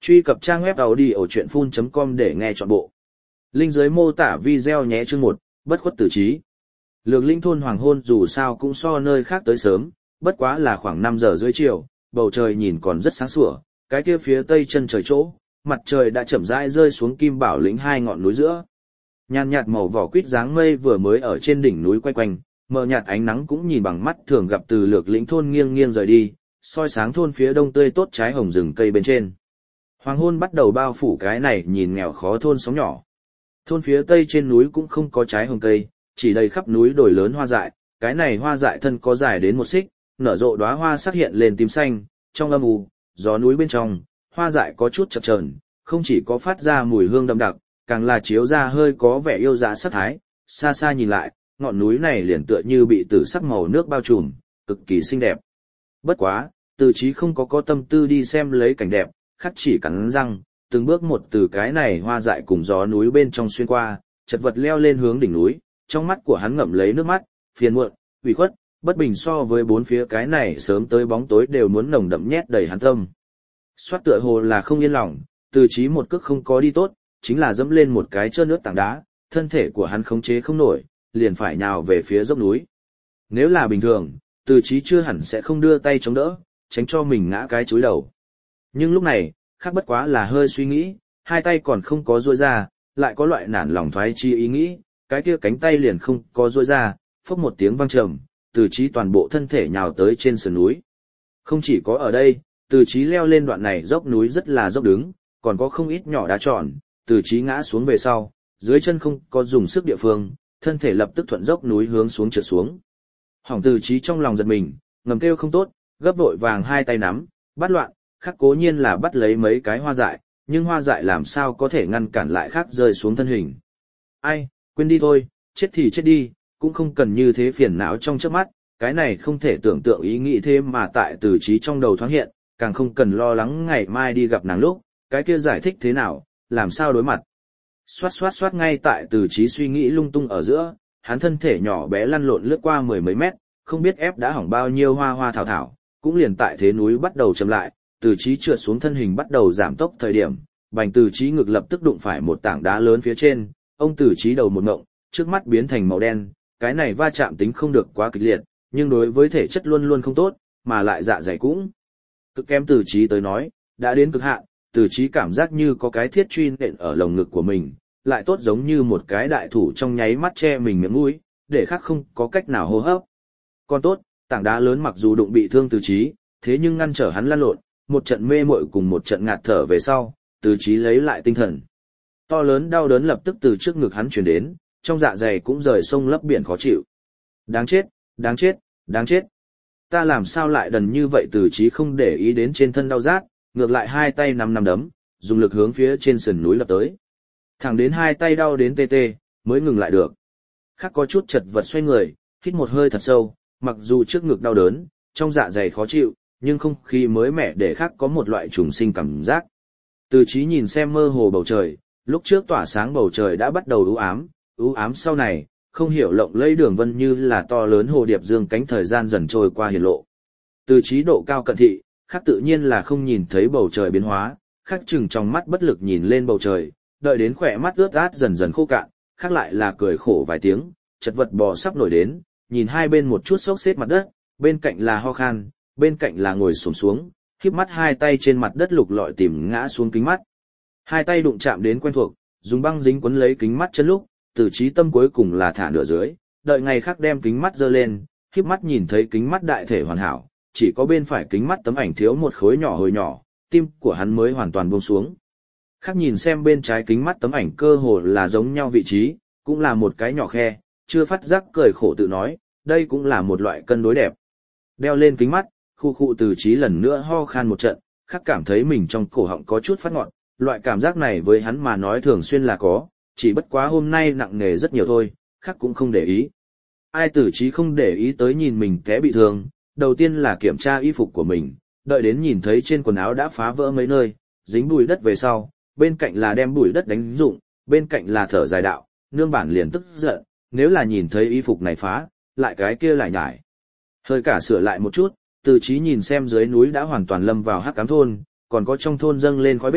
Truy cập trang web audiochuyenphun.com để nghe trọn bộ. Link dưới mô tả video nhé. Chương 1, bất khuất tử trí. Lược Lĩnh thôn hoàng hôn dù sao cũng so nơi khác tới sớm, bất quá là khoảng 5 giờ rưỡi chiều, bầu trời nhìn còn rất sáng sủa, cái kia phía tây chân trời chỗ, mặt trời đã chậm rãi rơi xuống Kim Bảo lĩnh hai ngọn núi giữa. Nhàn nhạt màu vỏ quýt dáng mây vừa mới ở trên đỉnh núi quay quanh, mờ nhạt ánh nắng cũng nhìn bằng mắt thường gặp từ Lược Lĩnh thôn nghiêng nghiêng rời đi, soi sáng thôn phía đông tươi tốt trái hồng rừng cây bên trên. Hoàng hôn bắt đầu bao phủ cái này nhìn nghèo khó thôn xóm nhỏ. Thôn phía tây trên núi cũng không có trái hồng cây, chỉ đầy khắp núi đồi lớn hoa dại, cái này hoa dại thân có dài đến 1 xích, nở rộ đóa hoa sắc hiện lên tím xanh, trong âm u, gió núi bên trong, hoa dại có chút chập chờn, không chỉ có phát ra mùi hương đậm đặc, càng là chiếu ra hơi có vẻ yêu dã sắc thái, xa xa nhìn lại, ngọn núi này liền tựa như bị tử sắc màu nước bao trùm, cực kỳ xinh đẹp. Bất quá, Từ Chí không có tâm tư đi xem lấy cảnh đẹp, khắc chỉ cắn răng, từng bước một từ cái này hoa dại cùng gió núi bên trong xuyên qua, chật vật leo lên hướng đỉnh núi, trong mắt của hắn ngậm lấy nước mắt, phiền muộn, ủy khuất, bất bình so với bốn phía cái này sớm tới bóng tối đều muốn nồng đậm nhét đầy hắn tâm. Xoát tựa hồ là không yên lòng, Từ Chí một cước không có đi tốt, chính là dẫm lên một cái trơn nước tảng đá, thân thể của hắn khống chế không nổi, liền phải nhào về phía dốc núi. Nếu là bình thường, Từ Chí chưa hẳn sẽ không đưa tay chống đỡ, tránh cho mình ngã cái chúi đầu. Nhưng lúc này, khác bất quá là hơi suy nghĩ, hai tay còn không có duỗi ra, lại có loại nản lòng thoái chi ý nghĩ, cái kia cánh tay liền không có duỗi ra, phốc một tiếng vang trầm, Từ Chí toàn bộ thân thể nhào tới trên sườn núi. Không chỉ có ở đây, Từ Chí leo lên đoạn này dốc núi rất là dốc đứng, còn có không ít nhỏ đá tròn, Từ Chí ngã xuống về sau, dưới chân không có dùng sức địa phương, thân thể lập tức thuận dốc núi hướng xuống trượt xuống. Hỏng Từ Chí trong lòng giật mình, ngầm kêu không tốt, gấp vội vàng hai tay nắm, bắt loạn, khắc cố nhiên là bắt lấy mấy cái hoa dại, nhưng hoa dại làm sao có thể ngăn cản lại khắc rơi xuống thân hình. Ai, quên đi thôi, chết thì chết đi, cũng không cần như thế phiền não trong chớp mắt, cái này không thể tưởng tượng ý nghĩ thế mà tại Từ Chí trong đầu thoáng hiện, càng không cần lo lắng ngày mai đi gặp nàng lúc, cái kia giải thích thế nào, làm sao đối mặt. Xoát xoát xoát ngay tại Từ Chí suy nghĩ lung tung ở giữa, hắn thân thể nhỏ bé lăn lộn lướt qua 10 mấy mét, không biết ép đã hỏng bao nhiêu hoa hoa thảo thảo, cũng liền tại thế núi bắt đầu chậm lại, Từ Chí trượt xuống thân hình bắt đầu giảm tốc thời điểm, bành Từ Chí ngực lập tức đụng phải một tảng đá lớn phía trên, ông Từ Chí đầu một ngộng, trước mắt biến thành màu đen, cái này va chạm tính không được quá kịch liệt, nhưng đối với thể chất luôn luôn không tốt, mà lại dạ dày cũng cực kém. Từ Chí tới nói, đã đến cực hạn, Từ Chí cảm giác như có cái thiết truy nện ở lồng ngực của mình, lại tốt giống như một cái đại thủ trong nháy mắt che mình miệng mũi, để khác không có cách nào hô hấp. Còn tốt, tảng đá lớn mặc dù đụng bị thương Từ Chí, thế nhưng ngăn trở hắn lăn lộn, một trận mê muội cùng một trận ngạt thở về sau, Từ Chí lấy lại tinh thần. To lớn đau đớn lập tức từ trước ngực hắn truyền đến, trong dạ dày cũng rời sông lấp biển khó chịu. Đáng chết, đáng chết, đáng chết. Ta làm sao lại đần như vậy? Từ Chí không để ý đến trên thân đau rát, ngược lại hai tay nắm đấm, dùng lực hướng phía trên sườn núi lập tới. Thẳng đến hai tay đau đến tê tê, mới ngừng lại được. Khác có chút chật vật xoay người, hít một hơi thật sâu, mặc dù trước ngực đau đớn, trong dạ dày khó chịu, nhưng không khí mới mẻ để khác có một loại trùng sinh cảm giác. Từ Chí nhìn xem mơ hồ bầu trời, lúc trước tỏa sáng bầu trời đã bắt đầu u ám sau này, không hiểu lộng lẫy đường vân như là to lớn hồ điệp dương cánh thời gian dần trôi qua hiển lộ. Từ Chí độ cao cận thị, khác tự nhiên là không nhìn thấy bầu trời biến hóa, khác chừng trong mắt bất lực nhìn lên bầu trời, đợi đến khỏe mắt ướt át dần dần khô cạn, khác lại là cười khổ vài tiếng, chật vật bò sắp nổi đến, nhìn hai bên một chút xốc xếp mặt đất, bên cạnh là ho khan, bên cạnh là ngồi xổm xuống, khép mắt hai tay trên mặt đất lục lọi tìm ngã xuống kính mắt. Hai tay đụng chạm đến quen thuộc, dùng băng dính quấn lấy kính mắt chân lúc, Từ Chí tâm cuối cùng là thả nửa dưới, đợi ngày khác đem kính mắt giơ lên, khép mắt nhìn thấy kính mắt đại thể hoàn hảo, chỉ có bên phải kính mắt tấm ảnh thiếu một khối nhỏ hồi nhỏ, tim của hắn mới hoàn toàn buông xuống. Khác nhìn xem bên trái kính mắt tấm ảnh cơ hồ là giống nhau vị trí, cũng là một cái nhỏ khe, chưa phát giác cười khổ tự nói, đây cũng là một loại cân đối đẹp. Đeo lên kính mắt, khu khu Từ Chí lần nữa ho khan một trận, khác cảm thấy mình trong cổ họng có chút phát ngọt, loại cảm giác này với hắn mà nói thường xuyên là có, chỉ bất quá hôm nay nặng nề rất nhiều thôi, khác cũng không để ý. Ai Từ Chí không để ý tới nhìn mình té bị thương, đầu tiên là kiểm tra y phục của mình, đợi đến nhìn thấy trên quần áo đã phá vỡ mấy nơi, dính bụi đất về sau, bên cạnh là đem bụi đất đánh rụng, bên cạnh là thở dài đạo, nương bản liền tức giận, nếu là nhìn thấy y phục này phá, lại cái kia lại nhải. Hơi cả sửa lại một chút, Từ Chí nhìn xem dưới núi đã hoàn toàn lâm vào hắc ám thôn, còn có trong thôn dâng lên khói bếp,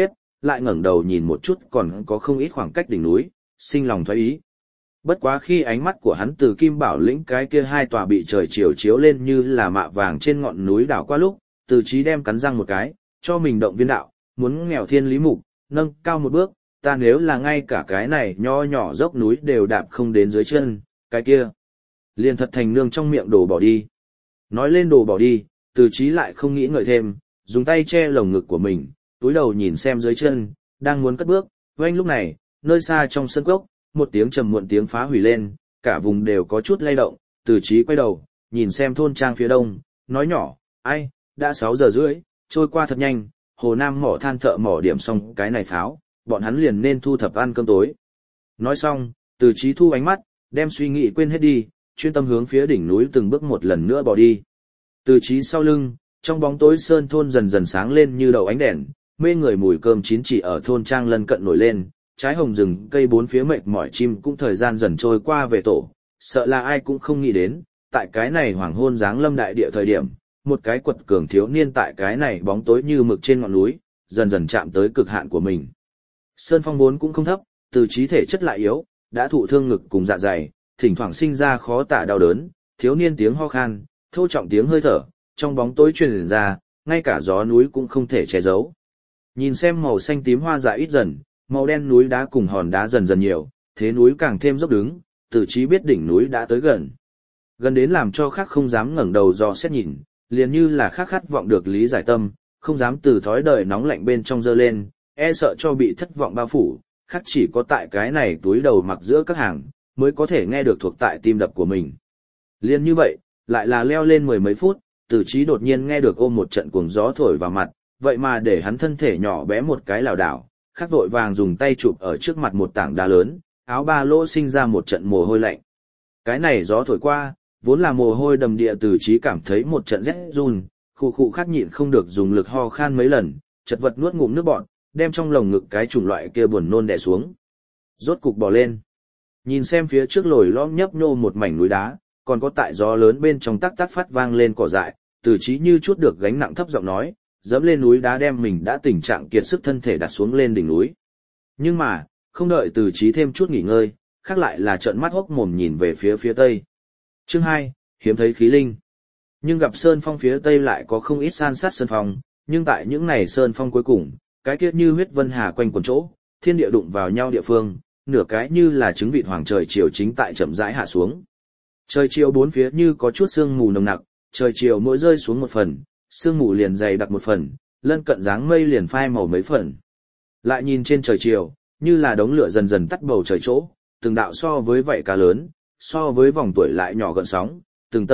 lại ngẩng đầu nhìn một chút còn có không ít khoảng cách đỉnh núi, sinh lòng thoái ý. Bất quá khi ánh mắt của hắn từ Kim Bảo lĩnh cái kia hai tòa bị trời chiều chiếu lên như là mạ vàng trên ngọn núi đảo qua lúc, Từ Chí đem cắn răng một cái, cho mình động viên đạo, muốn nghèo thiên lý mục, nâng cao một bước, ta nếu là ngay cả cái này nho nhỏ dốc núi đều đạp không đến dưới chân, cái kia liền thật thành nương trong miệng đồ bỏ đi. Nói lên đồ bỏ đi, Từ Chí lại không nghĩ ngợi thêm, dùng tay che lồng ngực của mình, túi đầu nhìn xem dưới chân, đang muốn cất bước, oanh lúc này, nơi xa trong sân cốc, một tiếng trầm muộn tiếng phá hủy lên, cả vùng đều có chút lay động, Từ Chí quay đầu, nhìn xem thôn trang phía đông, nói nhỏ, ai, đã 6 giờ rưỡi, trôi qua thật nhanh, Hồ Nam mỏ than thợ mỏ điểm xong cái này pháo, bọn hắn liền nên thu thập ăn cơm tối. Nói xong, Từ Chí thu ánh mắt, đem suy nghĩ quên hết đi, chuyên tâm hướng phía đỉnh núi từng bước một lần nữa bỏ đi. Từ Chí sau lưng, trong bóng tối sơn thôn dần dần sáng lên như đầu ánh đèn, mê người mùi cơm chín chỉ ở thôn trang lân cận nổi lên, trái hồng rừng cây bốn phía mệt mỏi chim cũng thời gian dần trôi qua về tổ, sợ là ai cũng không nghĩ đến, tại cái này hoàng hôn giáng lâm đại địa thời điểm, một cái quật cường thiếu niên tại cái này bóng tối như mực trên ngọn núi, dần dần chạm tới cực hạn của mình. Sơn phong vốn cũng không thấp, Từ Chí thể chất lại yếu, đã thụ thương ngực cùng dạ dày, thỉnh thoảng sinh ra khó tả đau đớn, thiếu niên tiếng ho khan, thô trọng tiếng hơi thở, trong bóng tối truyền ra, ngay cả gió núi cũng không thể che giấu. Nhìn xem màu xanh tím hoa dại ít dần, màu đen núi đá cùng hòn đá dần dần nhiều, thế núi càng thêm dốc đứng, Từ Chí biết đỉnh núi đã tới gần. Gần đến làm cho khác không dám ngẩng đầu dò xét nhìn, liền như là khác khát vọng được lý giải tâm, không dám từ thói đời nóng lạnh bên trong dơ lên, e sợ cho bị thất vọng bao phủ, khác chỉ có tại cái này túi đầu mặc giữa các hàng, mới có thể nghe được thuộc tại tim đập của mình. Liền như vậy, lại là leo lên 10 mấy phút, Từ Chí đột nhiên nghe được ôm một trận cuồng gió thổi vào mặt, vậy mà để hắn thân thể nhỏ bé một cái lảo đảo, khắc vội vàng dùng tay chụp ở trước mặt một tảng đá lớn, áo ba lỗ sinh ra một trận mồ hôi lạnh. Cái này gió thổi qua, vốn là mồ hôi đầm địa, Từ Chí cảm thấy một trận rét run, khụ khụ khát nhịn không được dùng lực ho khan mấy lần, chật vật nuốt ngụm nước bọt, đem trong lồng ngực cái chủng loại kia buồn nôn đè xuống. Rốt cục bò lên. Nhìn xem phía trước lồi lõm nhấp nhô một mảnh núi đá, còn có tại gió lớn bên trong tắc tắc phát vang lên cỏ dại, Từ Chí như chút được gánh nặng thấp giọng nói, dẫm lên núi đá đem mình đã tình trạng kiệt sức thân thể đặt xuống lên đỉnh núi. Nhưng mà, không đợi Từ Chí thêm chút nghỉ ngơi, khác lại là trợn mắt hốc mồm nhìn về phía tây. Chương 2, hiếm thấy khí linh. Nhưng gặp sơn phong phía tây lại có không ít san sát sơn phong, nhưng tại những này sơn phong cuối cùng, cái kia như huyết vân hà quanh quần chỗ, thiên địa đụng vào nhau địa phương, nửa cái như là trứng vịt hoàng trời chiều chính tại chậm rãi hạ xuống. Trời chiều bốn phía như có chút sương mù nồng nặc, trời chiều mỗi rơi xuống một phần, sương mù liền dày đặc một phần, lân cận dáng mây liền phai màu mấy phần. Lại nhìn trên trời chiều, như là đống lửa dần dần tắt bầu trời chỗ, từng đạo so với vảy cá lớn, so với vòng tuổi lại nhỏ gợn sóng, từng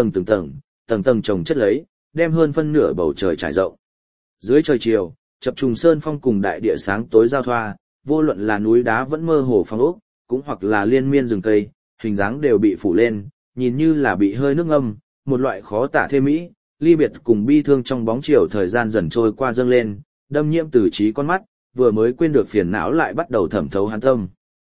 tầng chồng chất lấy, đem hơn phân nửa bầu trời trải rộng. Dưới trời chiều, chập trùng sơn phong cùng đại địa sáng tối giao thoa, vô luận là núi đá vẫn mơ hồ phong ốc, cũng hoặc là liên miên rừng cây, hình dáng đều bị phủ lên, nhìn như là bị hơi nước ngâm, một loại khó tả thêm mỹ, ly biệt cùng bi thương trong bóng chiều thời gian dần trôi qua dâng lên, đâm nhiễm Từ Chí con mắt, vừa mới quên được phiền não lại bắt đầu thẩm thấu hắn tâm.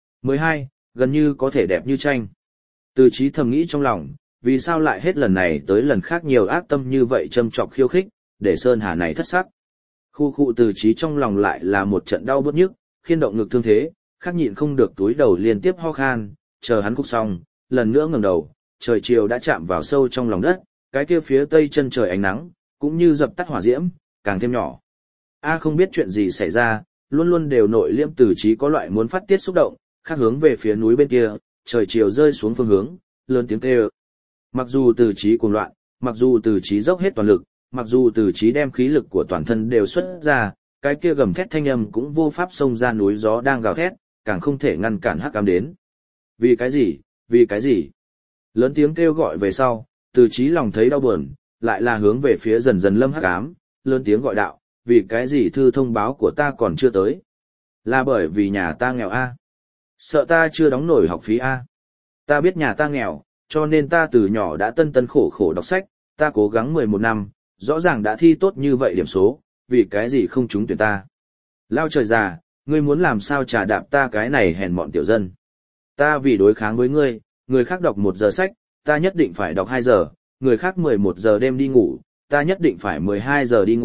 12, gần như có thể đẹp như tranh. Từ Chí thầm nghĩ trong lòng, vì sao lại hết lần này tới lần khác nhiều ác tâm như vậy châm chọc khiêu khích, để Sơn Hà này thất sắc. Khu Từ Chí trong lòng lại là một trận đau bứt nhức, khiên động ngực thương thế, khắc nhịn không được túi đầu liên tiếp ho khan, chờ hắn cúc xong, lần nữa ngẩng đầu, trời chiều đã chạm vào sâu trong lòng đất, cái kia phía tây chân trời ánh nắng, cũng như dập tắt hỏa diễm, càng thêm nhỏ. Không biết chuyện gì xảy ra, luôn luôn đều nội liễm Từ Chí có loại muốn phát tiết xúc động, khác hướng về phía núi bên kia, trời chiều rơi xuống phương hướng, lớn tiếng kêu. Mặc dù Từ Chí cuồng loạn, mặc dù Từ Chí dốc hết toàn lực, mặc dù Từ Chí đem khí lực của toàn thân đều xuất ra, cái kia gầm thét thanh âm cũng vô pháp xông ra núi gió đang gào thét, càng không thể ngăn cản hắc ám đến. Vì cái gì? Vì cái gì? Lớn tiếng kêu gọi về sau, Từ Chí lòng thấy đau buồn, lại là hướng về phía dần dần lâm hắc ám, lớn tiếng gọi đạo, vì cái gì thư thông báo của ta còn chưa tới? Là bởi vì nhà ta nghèo a? Sợ ta chưa đóng nổi học phí a? Ta biết nhà ta nghèo, cho nên ta từ nhỏ đã tân khổ khổ đọc sách, ta cố gắng 11 năm, rõ ràng đã thi tốt như vậy điểm số, vì cái gì không trúng tuyển ta? Lao trời già, ngươi muốn làm sao trà đạp ta cái này hèn mọn tiểu dân? Ta vì đối kháng với ngươi, người khác đọc 1 giờ sách, ta nhất định phải đọc 2 giờ, người khác 11 giờ đêm đi ngủ, ta nhất định phải 12 giờ đi ngủ,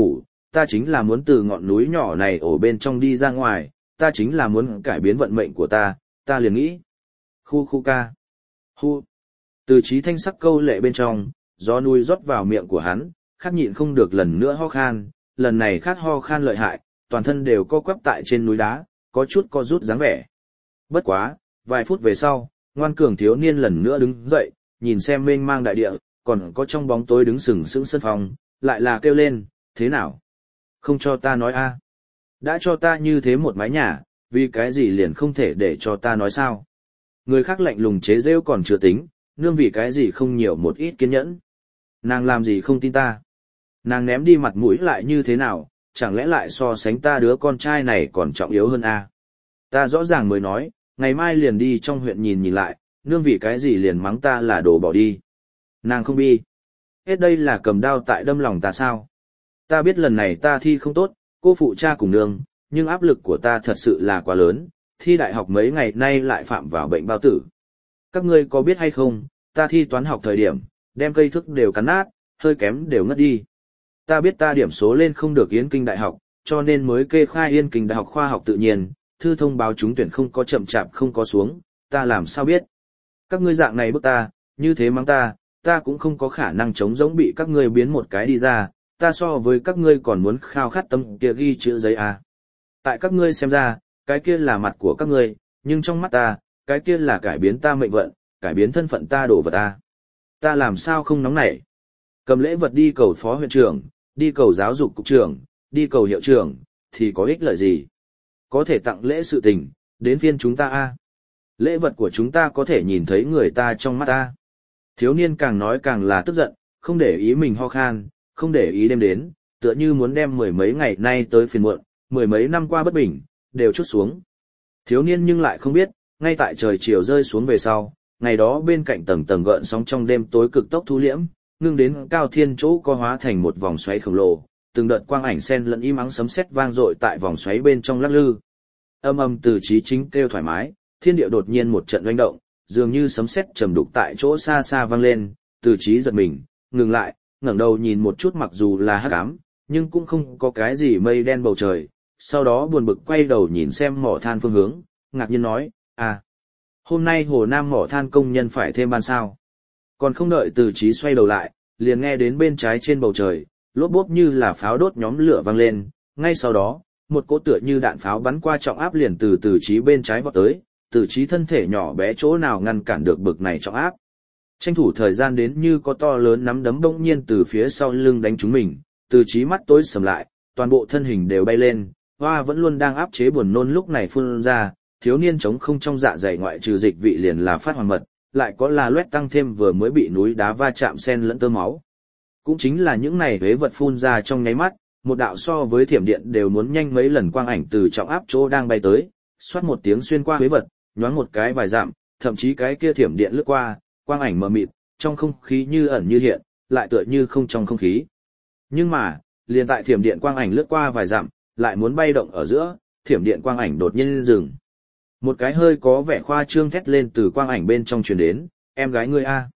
ta chính là muốn từ ngọn núi nhỏ này ở bên trong đi ra ngoài, ta chính là muốn cải biến vận mệnh của ta liền nghĩ. Khu khu ca. Hu. Từ trí thanh sắc câu lệ bên trong, gió núi rót vào miệng của hắn, khắc nhịn không được lần nữa ho khan, lần này khát ho khan lợi hại, toàn thân đều co quắp tại trên núi đá, có chút co rút dáng vẻ. Bất quá, vài phút về sau, ngoan cường thiếu niên lần nữa đứng dậy, nhìn xem mênh mang đại địa, còn có trong bóng tối đứng sừng sững sân phòng, lại là kêu lên, thế nào? Không cho ta nói a? Đã cho ta như thế một mái nhà, vì cái gì liền không thể để cho ta nói sao? Người khác lạnh lùng chế rêu còn chưa tính, nương vì cái gì không nhiều một ít kiên nhẫn. Nàng làm gì không tin ta? Nàng ném đi mặt mũi lại như thế nào, chẳng lẽ lại so sánh ta đứa con trai này còn trọng yếu hơn a? Ta rõ ràng mới nói, ngày mai liền đi trong huyện nhìn nhìn lại, nương vì cái gì liền mắng ta là đồ bỏ đi. Nàng không bi. Hết đây là cầm đao tại đâm lòng ta sao? Ta biết lần này ta thi không tốt, cô phụ cha cùng nương, nhưng áp lực của ta thật sự là quá lớn, thi đại học mấy ngày nay lại phạm vào bệnh bao tử. Các ngươi có biết hay không, ta thi toán học thời điểm, đem cây thức đều cắn nát, hơi kém đều ngất đi. Ta biết ta điểm số lên không được Yên Kinh Đại học, cho nên mới kê khai Yên Kinh Đại học khoa học tự nhiên, thư thông báo trúng tuyển không có chậm chạp không có xuống, ta làm sao biết. Các ngươi dạng này bức ta, như thế mắng ta cũng không có khả năng chống giống bị các ngươi biến một cái đi ra, ta so với các ngươi còn muốn khao khát tâm kia ghi chữ giấy à. Tại các ngươi xem ra, cái kia là mặt của các ngươi, nhưng trong mắt ta, cái kia là cải biến ta mệnh vận, cải biến thân phận ta đổ vật ta. Ta làm sao không nóng nảy. Cầm lễ vật đi cầu phó huyện trưởng, đi cầu giáo dục cục trưởng, đi cầu hiệu trưởng, thì có ích lợi gì? Có thể tặng lễ sự tình, đến phiên chúng ta a. Lễ vật của chúng ta có thể nhìn thấy người ta trong mắt ta. Thiếu niên càng nói càng là tức giận, không để ý mình ho khan, không để ý đêm đến, tựa như muốn đem mười mấy ngày nay tới phiền muộn, mười mấy năm qua bất bình, đều trút xuống. Thiếu niên nhưng lại không biết, ngay tại trời chiều rơi xuống về sau, ngày đó bên cạnh tầng tầng gợn sóng trong đêm tối cực tốc thu liễm, ngưng đến cao thiên chỗ co hóa thành một vòng xoáy khổng lồ, từng đợt quang ảnh sen lẫn im ắng sấm sét vang dội tại vòng xoáy bên trong lắc lư. Âm âm từ trí chính kêu thoải mái, thiên địa đột nhiên một trận oanh động, dường như sấm sét trầm đục tại chỗ xa xa vang lên, từ trí giật mình, ngừng lại, ngẩng đầu nhìn một chút mặc dù là hắc ám, nhưng cũng không có cái gì mây đen bầu trời, sau đó buồn bực quay đầu nhìn xem mỏ than phương hướng, ngạc nhiên nói, à, hôm nay Hồ Nam mỏ than công nhân phải thêm ban sao. Còn không đợi từ trí xoay đầu lại, liền nghe đến bên trái trên bầu trời, lốp bốp như là pháo đốt nhóm lửa vang lên, ngay sau đó, một cỗ tựa như đạn pháo bắn qua trọng áp liền từ trí bên trái vọt tới, từ trí thân thể nhỏ bé chỗ nào ngăn cản được bực này trọng áp. Tranh thủ thời gian đến như có to lớn nắm đấm bỗng nhiên từ phía sau lưng đánh trúng mình, từ trí mắt tối sầm lại, toàn bộ thân hình đều bay lên, hoa vẫn luôn đang áp chế buồn nôn lúc này phun ra, thiếu niên trống không trong dạ dày ngoại trừ dịch vị liền là phát hoàng mật, lại có là loét tăng thêm vừa mới bị núi đá va chạm sen lẫn tơ máu. Cũng chính là những này huế vật phun ra trong nháy mắt, một đạo so với thiểm điện đều muốn nhanh mấy lần quang ảnh từ trọng áp chỗ đang bay tới, xoát một tiếng xuyên qua huế vật, nhoáng một cái vài dặm, thậm chí cái kia thiểm điện lướt qua, quang ảnh mờ mịt, trong không khí như ẩn như hiện, lại tựa như không trong không khí. Nhưng mà, liền tại thiểm điện quang ảnh lướt qua vài dặm, lại muốn bay động ở giữa, thiểm điện quang ảnh đột nhiên dừng. Một cái hơi có vẻ khoa trương thét lên từ quang ảnh bên trong truyền đến, em gái ngươi a.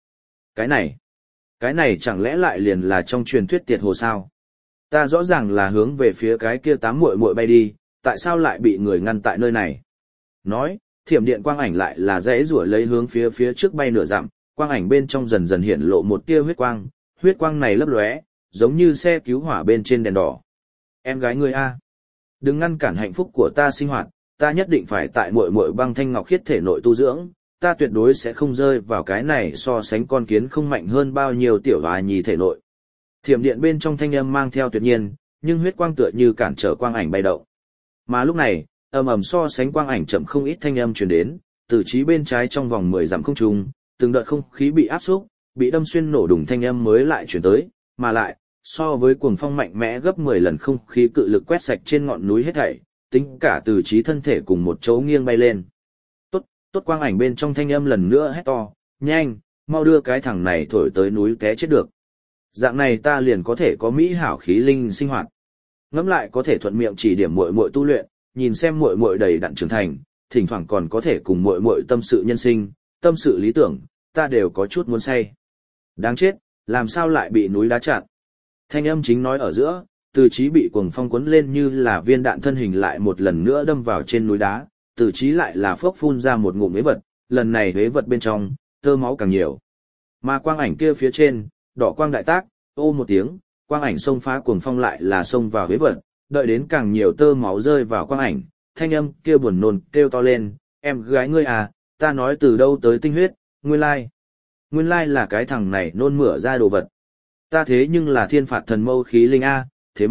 Cái này chẳng lẽ lại liền là trong truyền thuyết tiệt hồ sao? Ta rõ ràng là hướng về phía cái kia tám muội muội bay đi, tại sao lại bị người ngăn tại nơi này? Nói, thiểm điện quang ảnh lại là rẽ rủa lấy hướng phía trước bay nửa dặm, quang ảnh bên trong dần dần hiện lộ một tia huyết quang này lấp lóe, giống như xe cứu hỏa bên trên đèn đỏ. Em gái ngươi a, đừng ngăn cản hạnh phúc của ta sinh hoạt, ta nhất định phải tại muội muội băng thanh ngọc khiết thể nội tu dưỡng, ta tuyệt đối sẽ không rơi vào cái này so sánh con kiến không mạnh hơn bao nhiêu tiểu hòa nhì thể nội. Thiểm điện bên trong thanh âm mang theo tuyệt nhiên, nhưng huyết quang tựa như cản trở quang ảnh bay động. Mà lúc này, ầm ầm so sánh quang ảnh chậm không ít thanh âm truyền đến, từ trí bên trái trong vòng 10 dặm không trung, từng đợt không khí bị áp xúc, bị đâm xuyên nổ đùng thanh âm mới lại truyền tới, mà lại, so với cuồng phong mạnh mẽ gấp 10 lần không khí cự lực quét sạch trên ngọn núi hết thảy, tính cả từ trí thân thể cùng một chỗ nghiêng bay lên. Tốt quang ảnh bên trong thanh âm lần nữa hét to, nhanh, mau đưa cái thằng này thổi tới núi té chết được. Dạng này ta liền có thể có mỹ hảo khí linh sinh hoạt. Ngẫm lại có thể thuận miệng chỉ điểm muội muội tu luyện, nhìn xem muội muội đầy đặn trưởng thành, thỉnh thoảng còn có thể cùng muội muội tâm sự nhân sinh, tâm sự lý tưởng, ta đều có chút muốn say. Đáng chết, làm sao lại bị núi đá chặn. Thanh âm chính nói ở giữa, Từ Chí bị cuồng phong cuốn lên như là viên đạn, thân hình lại một lần nữa đâm vào trên núi đá, Từ Chí lại là phốc phun ra một ngụm ế vật, lần này ế vật bên trong, tơ máu càng nhiều. Mà quang ảnh kia phía trên, đỏ quang đại tác, ô một tiếng, quang ảnh xông phá cuồng phong lại là xông vào ế vật, đợi đến càng nhiều tơ máu rơi vào quang ảnh, thanh âm kia buồn nôn kêu to lên, em gái ngươi à, ta nói từ đâu tới tinh huyết, nguyên lai. Nguyên lai là cái thằng này nôn mửa ra đồ vật. Ta thế nhưng là thiên phạt thần mâu khí linh A,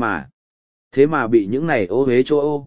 thế mà bị những này ô hế chỗ ô,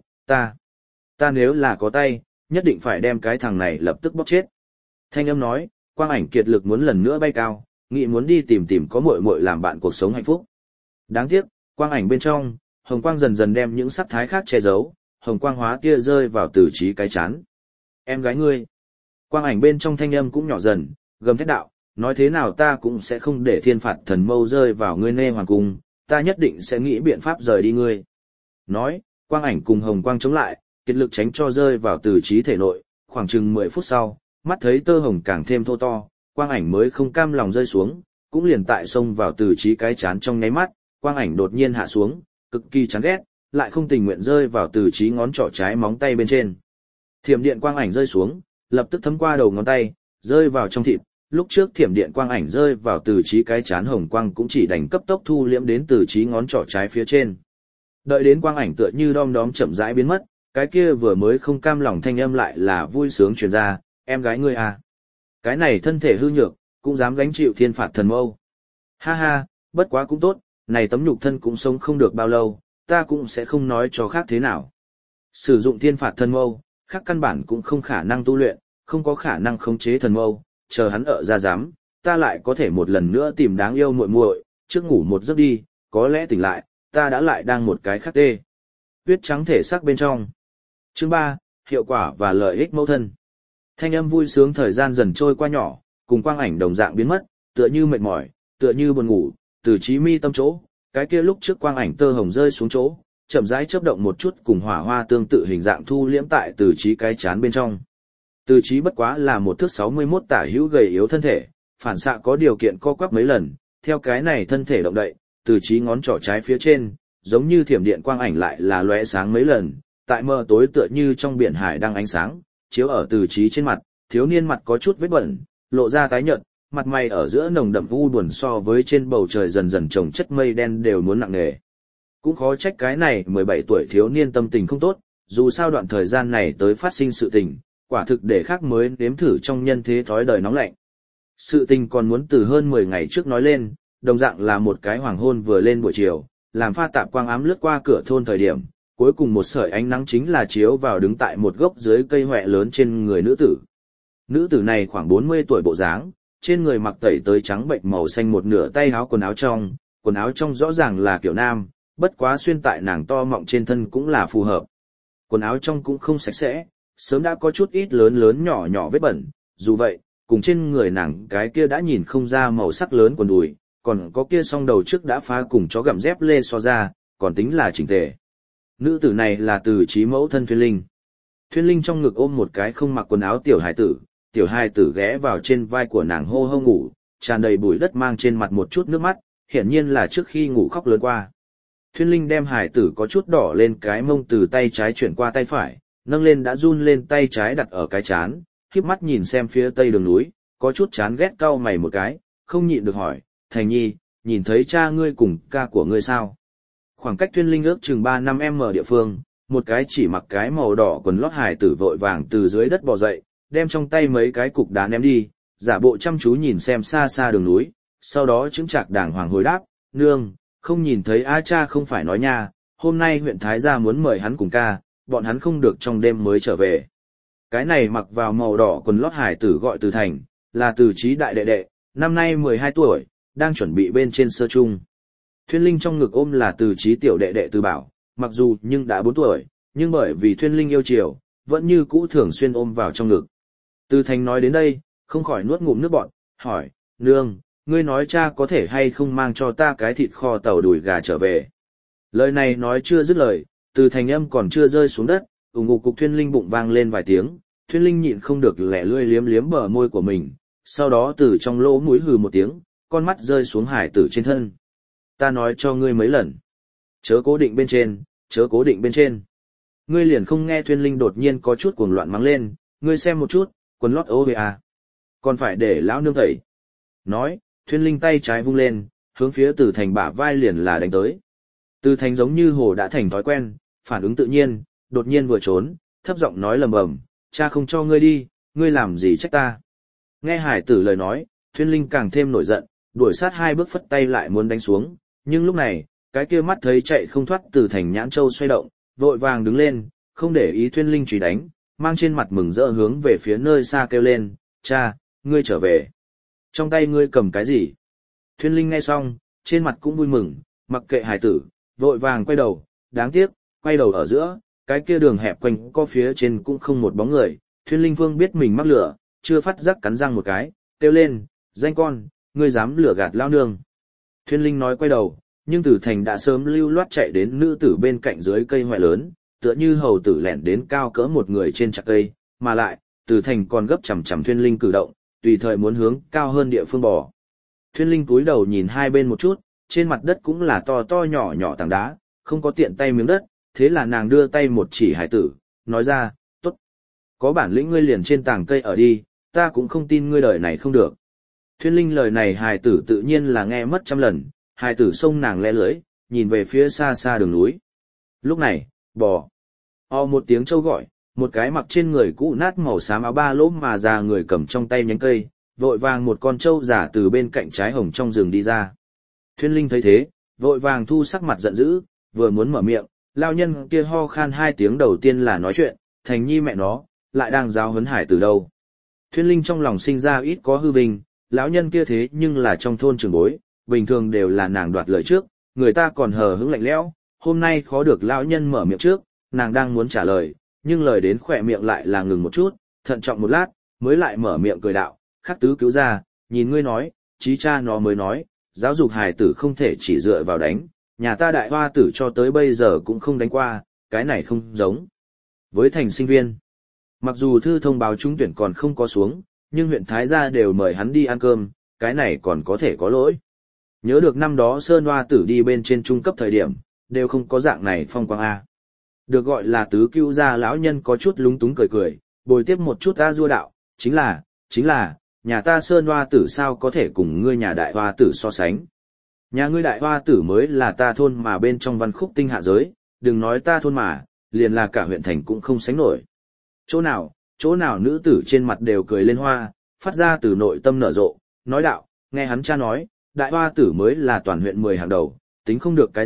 ta nếu là có tay, nhất định phải đem cái thằng này lập tức bóp chết. Thanh âm nói, quang ảnh kiệt lực muốn lần nữa bay cao, nghĩ muốn đi tìm có muội muội làm bạn cuộc sống hạnh phúc. Đáng tiếc, quang ảnh bên trong, hồng quang dần dần đem những sắc thái khác che giấu, hồng quang hóa tia rơi vào Từ Chí cái chán. Em gái ngươi. Quang ảnh bên trong thanh âm cũng nhỏ dần, gầm thét đạo, nói thế nào ta cũng sẽ không để thiên phạt thần mâu rơi vào ngươi Nê Hoàng cung, ta nhất định sẽ nghĩ biện pháp rời đi ngươi. Nói, quang ảnh cùng hồng quang chống lại, kiệt lực tránh cho rơi vào Từ Chí thể nội, khoảng chừng 10 phút sau, mắt thấy tơ hồng càng thêm thô to, quang ảnh mới không cam lòng rơi xuống, cũng liền tại xông vào Từ Chí cái chán trong nháy mắt, quang ảnh đột nhiên hạ xuống, cực kỳ chán ghét, lại không tình nguyện rơi vào Từ Chí ngón trỏ trái móng tay bên trên. Thiểm điện quang ảnh rơi xuống, lập tức thấm qua đầu ngón tay, rơi vào trong thịt. Lúc trước thiểm điện quang ảnh rơi vào Từ Chí cái chán, hồng quang cũng chỉ đành cấp tốc thu liễm đến Từ Chí ngón trỏ trái phía trên. Đợi đến quang ảnh tựa như đom đóm chậm rãi biến mất, cái kia vừa mới không cam lòng thanh âm lại là vui sướng truyền ra, em gái ngươi à. Cái này thân thể hư nhược, cũng dám gánh chịu thiên phạt thần mâu. Ha ha, bất quá cũng tốt, này tấm nhục thân cũng sống không được bao lâu, ta cũng sẽ không nói cho khác thế nào. Sử dụng thiên phạt thần mâu, khác căn bản cũng không khả năng tu luyện, không có khả năng khống chế thần mâu, chờ hắn ở ra dám, ta lại có thể một lần nữa tìm đáng yêu muội muội, trước ngủ một giấc đi, có lẽ tỉnh lại, ta đã lại đang một cái khác tê. Huyết trắng thể xác bên trong. Chương 3, hiệu quả và lợi ích mâu thân. Thanh âm vui sướng thời gian dần trôi qua nhỏ, cùng quang ảnh đồng dạng biến mất, tựa như mệt mỏi, tựa như buồn ngủ, Từ Chí mi tâm chỗ, cái kia lúc trước quang ảnh tơ hồng rơi xuống chỗ, chậm rãi chớp động một chút cùng hỏa hoa tương tự hình dạng thu liễm tại Từ Chí cái chán bên trong. Từ Chí bất quá là một thước 61 tả hữu gầy yếu thân thể, phản xạ có điều kiện co quắp mấy lần, theo cái này thân thể động đậy, Từ Chí ngón trỏ trái phía trên, giống như thiểm điện quang ảnh lại là lóe sáng mấy lần, tại mờ tối tựa như trong biển hải đang ánh sáng, chiếu ở Từ Chí trên mặt, thiếu niên mặt có chút vết bẩn, lộ ra tái nhợt, mặt mày ở giữa nồng đậm u buồn so với trên bầu trời dần dần chồng chất mây đen đều muốn nặng nề. Cũng khó trách cái này 17 tuổi thiếu niên tâm tình không tốt, dù sao đoạn thời gian này tới phát sinh sự tình, quả thực để khác mới nếm thử trong nhân thế thói đời nóng lạnh. Sự tình còn muốn từ hơn 10 ngày trước nói lên, đồng dạng là một cái hoàng hôn vừa lên buổi chiều, làm pha tạp quang ám lướt qua cửa thôn thời điểm, cuối cùng một sợi ánh nắng chính là chiếu vào đứng tại một gốc dưới cây hoẹ lớn trên người nữ tử. Nữ tử này khoảng 40 tuổi bộ dáng, trên người mặc tẩy tới trắng bệnh màu xanh một nửa tay áo quần áo trong rõ ràng là kiểu nam, bất quá xuyên tại nàng to mọng trên thân cũng là phù hợp. Quần áo trong cũng không sạch sẽ, sớm đã có chút ít lớn lớn nhỏ nhỏ vết bẩn, dù vậy, cùng trên người nàng cái kia đã nhìn không ra màu sắc lớn quần đùi, còn có kia song đầu trước đã phá cùng chó gặm dép lê so ra, còn tính là chỉnh tề. Nữ tử này là Từ Chí mẫu thân Thuyên Linh. Thuyên Linh trong ngực ôm một cái không mặc quần áo tiểu hài tử ghé vào trên vai của nàng hô hô ngủ, tràn đầy bụi đất mang trên mặt một chút nước mắt, hiển nhiên là trước khi ngủ khóc lớn qua. Thuyên Linh đem hài tử có chút đỏ lên cái mông từ tay trái chuyển qua tay phải, nâng lên đã run lên tay trái đặt ở cái chán, khép mắt nhìn xem phía tây đường núi, có chút chán ghét cau mày một cái, không nhịn được hỏi, Thành Nhi, nhìn thấy cha ngươi cùng ca của ngươi sao? Khoảng cách Thuyên Linh ước chừng 3-5m địa phương, một cái chỉ mặc cái màu đỏ quần lót hài tử vội vàng từ dưới đất bò dậy, đem trong tay mấy cái cục đá ném đi, giả bộ chăm chú nhìn xem xa xa đường núi, sau đó chứng chạc đàng hoàng hồi đáp, nương, không nhìn thấy a cha không phải nói nha, hôm nay huyện Thái Gia muốn mời hắn cùng ca, bọn hắn không được trong đêm mới trở về. Cái này mặc vào màu đỏ quần lót hải tử gọi Từ Thành, là Từ Chí đại đệ đệ, năm nay 12 tuổi, đang chuẩn bị bên trên sơ trung. Thuyên Linh trong ngực ôm là Từ Chí tiểu đệ đệ Từ Bảo, mặc dù nhưng đã 4 tuổi, nhưng bởi vì Thuyên Linh yêu chiều, vẫn như cũ thường xuyên ôm vào trong ngực. Từ Thành nói đến đây, không khỏi nuốt ngụm nước bọt, hỏi, nương, ngươi nói cha có thể hay không mang cho ta cái thịt kho tàu đùi gà trở về. Lời này nói chưa dứt lời, Từ Thành âm còn chưa rơi xuống đất, ủng ngục cục Thuyên Linh bụng vang lên vài tiếng, Thuyên Linh nhịn không được lẻ lươi liếm liếm bờ môi của mình, sau đó từ trong lỗ mũi hừ một tiếng, con mắt rơi xuống hải tử trên thân. Ta nói cho ngươi mấy lần. Chớ cố định bên trên, chớ cố định bên trên. Ngươi liền không nghe Thuyên Linh đột nhiên có chút cuồng loạn mắng lên, ngươi xem một chút, quần lót ô về à. Còn phải để lão nương tẩy. Nói, Thuyên Linh tay trái vung lên, hướng phía Từ Thành bả vai liền là đánh tới. Từ Thành giống như hồ đã thành thói quen, phản ứng tự nhiên, đột nhiên vừa trốn, thấp giọng nói lầm bầm, cha không cho ngươi đi, ngươi làm gì trách ta. Nghe hải tử lời nói, Thuyên Linh càng thêm nổi giận, đuổi sát hai bước phất tay lại muốn đánh xuống, nhưng lúc này, cái kia mắt thấy chạy không thoát Từ Thành nhãn châu xoay động, vội vàng đứng lên, không để ý Thuyên Linh truy đánh, mang trên mặt mừng rỡ hướng về phía nơi xa kêu lên, cha, ngươi trở về. Trong tay ngươi cầm cái gì? Thuyên Linh nghe xong, trên mặt cũng vui mừng, mặc kệ hải tử, vội vàng quay đầu, đáng tiếc, quay đầu ở giữa, cái kia đường hẹp quanh có phía trên cũng không một bóng người, Thuyên Linh Phương biết mình mắc lửa, chưa phát giác cắn răng một cái, kêu lên, danh con, ngươi dám lửa gạt lao nương. Thuyên Linh nói quay đầu, nhưng Tử Thành đã sớm lưu loát chạy đến nữ tử bên cạnh dưới cây hoại lớn, tựa như hầu tử lẻn đến cao cỡ một người trên chặt cây, mà lại, Tử Thành còn gấp chằm chằm Thuyên Linh cử động, tùy thời muốn hướng cao hơn địa phương bò. Thuyên Linh cúi đầu nhìn hai bên một chút, trên mặt đất cũng là to to nhỏ nhỏ tảng đá, không có tiện tay miếng đất, thế là nàng đưa tay một chỉ hải tử, nói ra, tốt. Có bản lĩnh ngươi liền trên tảng cây ở đi, ta cũng không tin ngươi đời này không được. Thuyên Linh lời này hải tử tự nhiên là nghe mất trăm lần, hải tử xông nàng lẽ lưới, nhìn về phía xa xa đường núi. Lúc này, bò. Một tiếng trâu gọi, một cái mặc trên người cũ nát màu xám áo ba lỗ mà già người cầm trong tay nhánh cây, vội vàng một con trâu giả từ bên cạnh trái hồng trong rừng đi ra. Thuyên Linh thấy thế, vội vàng thu sắc mặt giận dữ, vừa muốn mở miệng, lao nhân kia ho khan hai tiếng đầu tiên là nói chuyện, Thành Nhi mẹ nó, lại đang giáo huấn hải từ đâu. Thuyên Linh trong lòng sinh ra ít có hư vinh, lão nhân kia thế nhưng là trong thôn trường bối, bình thường đều là nàng đoạt lời trước, người ta còn hờ hững lạnh lẽo, hôm nay khó được lão nhân mở miệng trước, nàng đang muốn trả lời, nhưng lời đến khỏe miệng lại là ngừng một chút, thận trọng một lát, mới lại mở miệng cười đạo, khắc tứ cứu ra, nhìn ngươi nói, chí cha nó mới nói, giáo dục hài tử không thể chỉ dựa vào đánh, nhà ta đại hoa tử cho tới bây giờ cũng không đánh qua, cái này không giống. Với thành sinh viên, mặc dù thư thông báo trúng tuyển còn không có xuống, nhưng huyện Thái Gia đều mời hắn đi ăn cơm, cái này còn có thể có lỗi. Nhớ được năm đó Sơn Hoa tử đi bên trên trung cấp thời điểm, đều không có dạng này phong quang A. Được gọi là tứ cứu gia lão nhân có chút lúng túng cười cười, bồi tiếp một chút A dua đạo, chính là, nhà ta Sơn Hoa tử sao có thể cùng ngươi nhà đại hoa tử so sánh. Nhà ngươi đại hoa tử mới là ta thôn mà bên trong văn khúc tinh hạ giới, đừng nói ta thôn mà, liền là cả huyện thành cũng không sánh nổi. Chỗ nào nữ tử trên mặt đều cười lên hoa, phát ra từ nội tâm nở rộ, nói đạo, nghe hắn cha nói, đại hoa tử mới là toàn huyện 10 hàng đầu, tính không được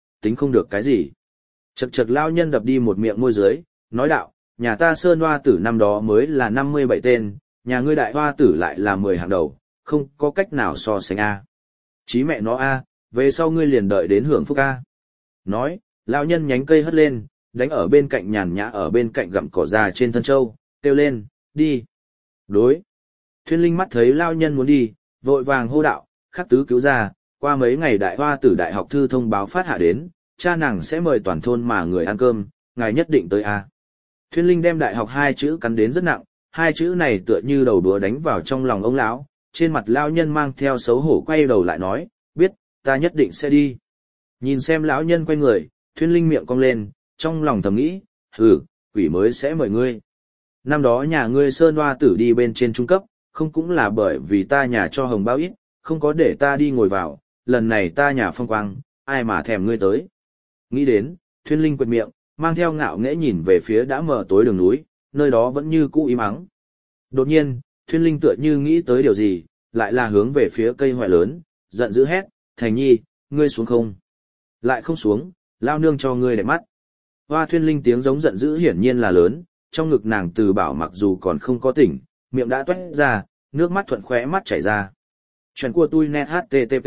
cái gì. Chật chật lao nhân đập đi một miệng môi dưới, nói đạo, nhà ta Sơn Hoa tử năm đó mới là 57 tên, nhà ngươi đại hoa tử lại là 10 hàng đầu, không có cách nào so sánh A. Chí mẹ nó A, về sau ngươi liền đợi đến hưởng phúc A. Nói, lão nhân nhánh cây hất lên, đánh ở bên cạnh nhàn nhã ở bên cạnh gặm cỏ già trên thân châu, kêu lên, đi. Đối. Thuyên Linh mắt thấy lão nhân muốn đi, vội vàng hô đạo, khắc tứ cứu ra, qua mấy ngày đại hoa tử đại học thư thông báo phát hạ đến, cha nàng sẽ mời toàn thôn mà người ăn cơm, ngài nhất định tới A. Thuyên Linh đem đại học hai chữ cắn đến rất nặng, hai chữ này tựa như đầu đũa đánh vào trong lòng ông lão, trên mặt lão nhân mang theo xấu hổ quay đầu lại nói, biết, ta nhất định sẽ đi. Nhìn xem lão nhân quay người, Thuyên Linh miệng cong lên, trong lòng thầm nghĩ, quỷ mới sẽ mời ngươi. Năm đó nhà ngươi Sơn Hoa tử đi bên trên trung cấp, không cũng là bởi vì ta nhà cho hồng bao ít, không có để ta đi ngồi vào, lần này ta nhà phong quang, ai mà thèm ngươi tới. Nghĩ đến, Thuyên Linh quệt miệng, mang theo ngạo nghễ nhìn về phía đã mở tối đường núi, nơi đó vẫn như cũ im ắng. Đột nhiên, Thuyên Linh tựa như nghĩ tới điều gì, lại là hướng về phía cây hoại lớn, giận dữ hét, Thành Nhi, ngươi xuống không? Lại không xuống, lao nương cho ngươi để mắt. Hoa Thuyên Linh tiếng giống giận dữ hiển nhiên là lớn, trong ngực nàng từ bảo mặc dù còn không có tỉnh, miệng đã toét ra, nước mắt thuận khóe mắt chảy ra. Chuyện của tôi net http.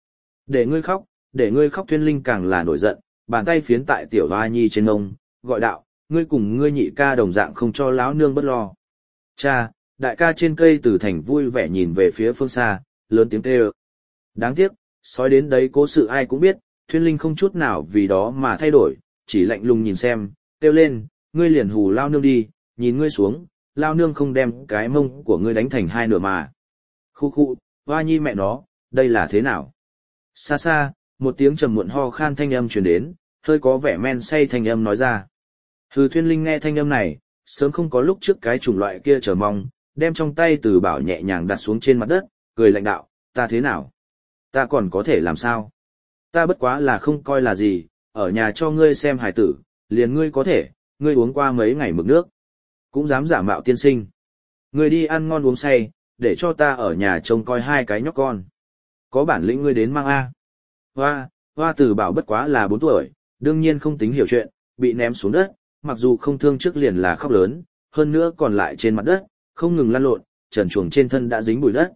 Để ngươi khóc Thuyên Linh càng là nổi giận, bàn tay phiến tại tiểu Hoa Nhi trên ngông, gọi đạo, ngươi cùng ngươi nhị ca đồng dạng không cho lão nương bất lo. Cha, đại ca trên cây Từ Thành vui vẻ nhìn về phía phương xa, lớn tiếng kêu. Đáng tiếc, sói đến đấy cố sự ai cũng biết, Thuyên Linh không chút nào vì đó mà thay đổi, chỉ lạnh lùng nhìn xem, kêu lên, ngươi liền hù lao nương đi, nhìn ngươi xuống, lao nương không đem cái mông của ngươi đánh thành hai nửa mà. Khu, Hoa Nhi mẹ nó, đây là thế nào? Xa xa, một tiếng trầm muộn ho khan thanh âm truyền đến, hơi có vẻ men say thanh âm nói ra. Hư Thuyên Linh nghe thanh âm này, sớm không có lúc trước cái chủng loại kia chờ mong, đem trong tay Từ Bảo nhẹ nhàng đặt xuống trên mặt đất, cười lạnh đạo, ta thế nào? Ta còn có thể làm sao? Ta bất quá là không coi là gì, ở nhà cho ngươi xem hài tử, liền ngươi có thể, ngươi uống qua mấy ngày mực nước. Cũng dám giả mạo tiên sinh. Ngươi đi ăn ngon uống say, để cho ta ở nhà trông coi hai cái nhóc con. Có bản lĩnh ngươi đến mang A. Hoa Từ Bảo bất quá là 4 tuổi, đương nhiên không tính hiểu chuyện, bị ném xuống đất, mặc dù không thương trước liền là khóc lớn, hơn nữa còn lại trên mặt đất, không ngừng lăn lộn, trần truồng trên thân đã dính bụi đất.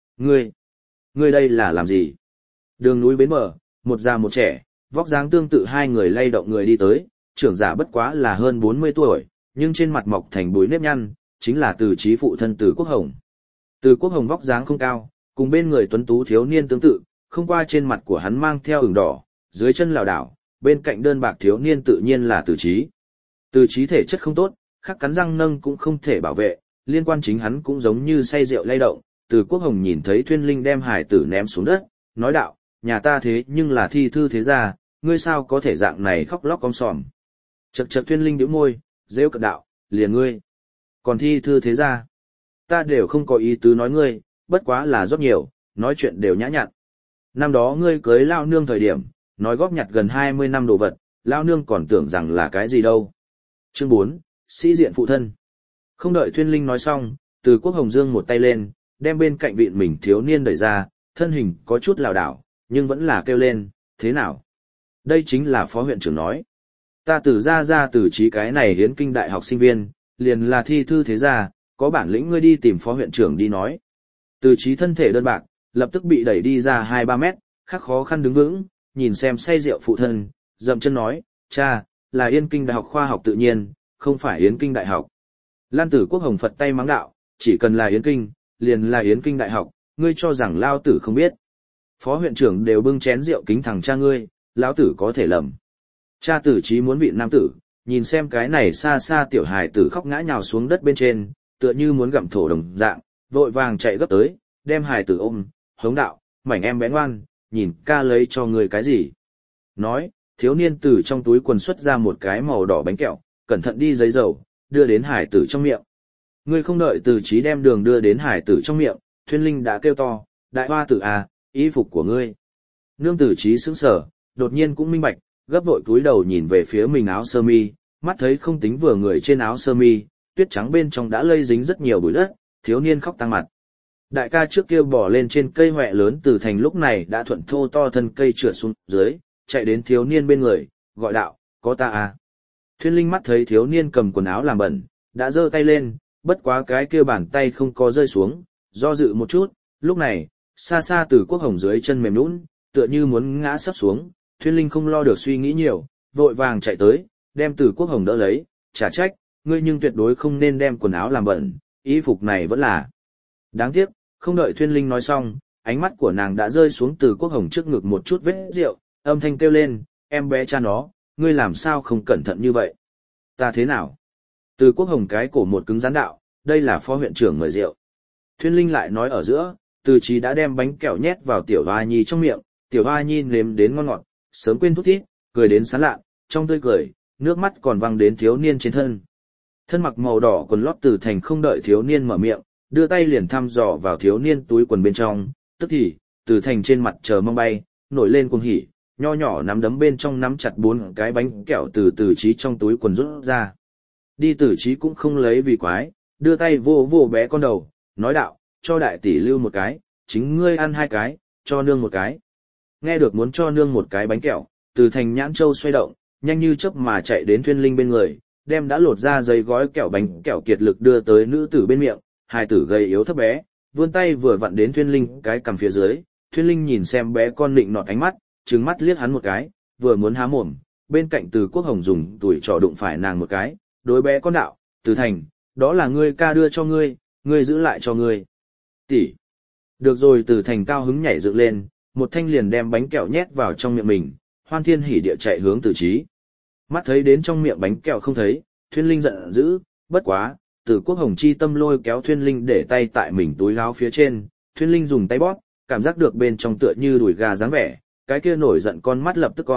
Ngươi đây là làm gì? Đường núi bến bờ, một già một trẻ, vóc dáng tương tự hai người lay động người đi tới, trưởng giả bất quá là hơn 40 tuổi, nhưng trên mặt mọc thành bụi nếp nhăn, chính là Từ Chí phụ thân Từ Quốc Hồng. Từ Quốc Hồng vóc dáng không cao, cùng bên người tuấn tú thiếu niên tương tự, không qua trên mặt của hắn mang theo ửng đỏ, dưới chân lảo đảo, bên cạnh đơn bạc thiếu niên tự nhiên là Từ Chí. Từ Chí thể chất không tốt, khắc cắn răng nâng cũng không thể bảo vệ, liên quan chính hắn cũng giống như say rượu lay động. Từ Quốc Hồng nhìn thấy Thuyên Linh đem hải tử ném xuống đất, nói đạo, nhà ta thế nhưng là thi thư thế gia, ngươi sao có thể dạng này khóc lóc om sòm. Chậc Thuyên Linh nhíu môi, rêu cợt đạo, liền ngươi. Còn thi thư thế gia, ta đều không có ý tứ nói ngươi, bất quá là rót nhiều, nói chuyện đều nhã nhặn. Năm đó ngươi cưới lao nương thời điểm, nói góp nhặt gần 20 năm đồ vật, lao nương còn tưởng rằng là cái gì đâu. Chương 4, sĩ diện phụ thân. Không đợi Thuyên Linh nói xong, Từ Quốc Hồng giương một tay lên, đem bên cạnh vịn mình thiếu niên đẩy ra, thân hình có chút lảo đảo, nhưng vẫn là kêu lên, thế nào? Đây chính là phó huyện trưởng nói. Ta Từ ra Từ Chí cái này hiến kinh đại học sinh viên, liền là thi thư thế gia, có bản lĩnh ngươi đi tìm phó huyện trưởng đi nói. Từ Chí thân thể đơn bạc, lập tức bị đẩy đi ra 2-3 mét, khắc khó khăn đứng vững, nhìn xem say rượu phụ thân, dậm chân nói, cha, là Yên Kinh Đại học Khoa học Tự nhiên, không phải Yến Kinh Đại học. Lan Tử Quốc Hồng Phật tay mắng đạo, chỉ cần là Yến Kinh, liền là Yến Kinh Đại học, ngươi cho rằng lao tử không biết. Phó huyện trưởng đều bưng chén rượu kính thẳng cha ngươi, lão tử có thể lầm. Cha Tử Chí muốn vị nam tử, nhìn xem cái này xa xa tiểu hài tử khóc ngã nhào xuống đất bên trên, tựa như muốn gặm thổ đồng dạng, vội vàng chạy gấp tới, đem hài tử ôm, hống đạo, mảnh em bé ngoan, nhìn ca lấy cho ngươi cái gì. Nói, thiếu niên từ trong túi quần xuất ra một cái màu đỏ bánh kẹo, cẩn thận đi giấy dầu, đưa đến hải tử trong miệng. Ngươi không đợi Từ Chí đem đường đưa đến hải tử trong miệng, Thuyên Linh đã kêu to, đại hoa tử à, y phục của ngươi. Nương Từ Chí sững sờ, đột nhiên cũng minh bạch, gấp vội cúi đầu nhìn về phía mình áo sơ mi, mắt thấy không tính vừa người trên áo sơ mi, tuyết trắng bên trong đã lây dính rất nhiều bụi đất, thiếu niên khóc tăng mặt. Đại ca trước kia bỏ lên trên cây hoẹ lớn Từ Thành lúc này đã thuận thô to thân cây trượt xuống dưới, chạy đến thiếu niên bên người, gọi đạo, có ta à. Thuyên Linh mắt thấy thiếu niên cầm quần áo làm bẩn, đã giơ tay lên, bất quá cái kia bàn tay không có rơi xuống, do dự một chút, lúc này, xa xa Từ Quốc Hồng dưới chân mềm nhũn, tựa như muốn ngã sắp xuống, Thuyên Linh không lo được suy nghĩ nhiều, vội vàng chạy tới, đem Từ Quốc Hồng đỡ lấy, trả trách, ngươi nhưng tuyệt đối không nên đem quần áo làm bẩn, y phục này vẫn là. Đáng tiếc, không đợi Thuyên Linh nói xong, ánh mắt của nàng đã rơi xuống Từ Quốc Hồng trước ngực một chút vết rượu, âm thanh kêu lên, em bé cha nó, ngươi làm sao không cẩn thận như vậy? Ta thế nào? Từ Quốc Hồng cái cổ một cứng rắn đạo, đây là phó huyện trưởng mời rượu. Thuyên Linh lại nói ở giữa, Từ Chí đã đem bánh kẹo nhét vào tiểu hoa nhi trong miệng, tiểu hoa nhi nếm đến ngon ngọt, sớm quên thút thít, cười đến sán lạ, trong tươi cười, nước mắt còn văng đến thiếu niên trên thân. Thân mặc màu đỏ quần lót Từ Thành không đợi thiếu niên mở miệng, đưa tay liền thăm dò vào thiếu niên túi quần bên trong, tức thì, Từ Thành trên mặt chờ mong bay, nổi lên cuồng hỉ, nho nhỏ nắm đấm bên trong nắm chặt 4 cái bánh kẹo từ Từ Chí trong túi quần rút ra. Đi Từ Chí cũng không lấy vì quái, đưa tay vô vô bé con đầu, nói đạo, cho đại tỷ lưu một cái, chính ngươi ăn 2 cái, cho nương một cái. Nghe được muốn cho nương một cái bánh kẹo, Từ Thành nhãn châu xoay động, nhanh như chớp mà chạy đến Thuyên Linh bên người, đem đã lột ra giấy gói kẹo bánh kẹo kiệt lực đưa tới nữ tử bên miệng, hài tử gầy yếu thấp bé, vươn tay vừa vặn đến Thuyên Linh cái cằm phía dưới, Thuyên Linh nhìn xem bé con nịnh nọt ánh mắt, trừng mắt liếc hắn một cái, vừa muốn há mồm, bên cạnh Từ Quốc Hồng dùng tuổi trò đụng phải nàng một cái, đối bé con đạo, Từ Thành, đó là ngươi ca đưa cho ngươi giữ lại cho ngươi. Tỷ. Được rồi, Từ Thành cao hứng nhảy dựng lên, một thanh liền đem bánh kẹo nhét vào trong miệng mình, hoan thiên hỉ địa chạy hướng Từ Chí. Mắt thấy đến trong miệng bánh kẹo không thấy, Thuyên Linh giận dữ, bất quá, Từ Quốc Hồng chi tâm lôi kéo Thuyên Linh để tay tại mình túi áo phía trên, Thuyên Linh dùng tay bóp, cảm giác được bên trong tựa như đùi gà dáng vẻ, cái kia nổi giận con mắt lập tức cong,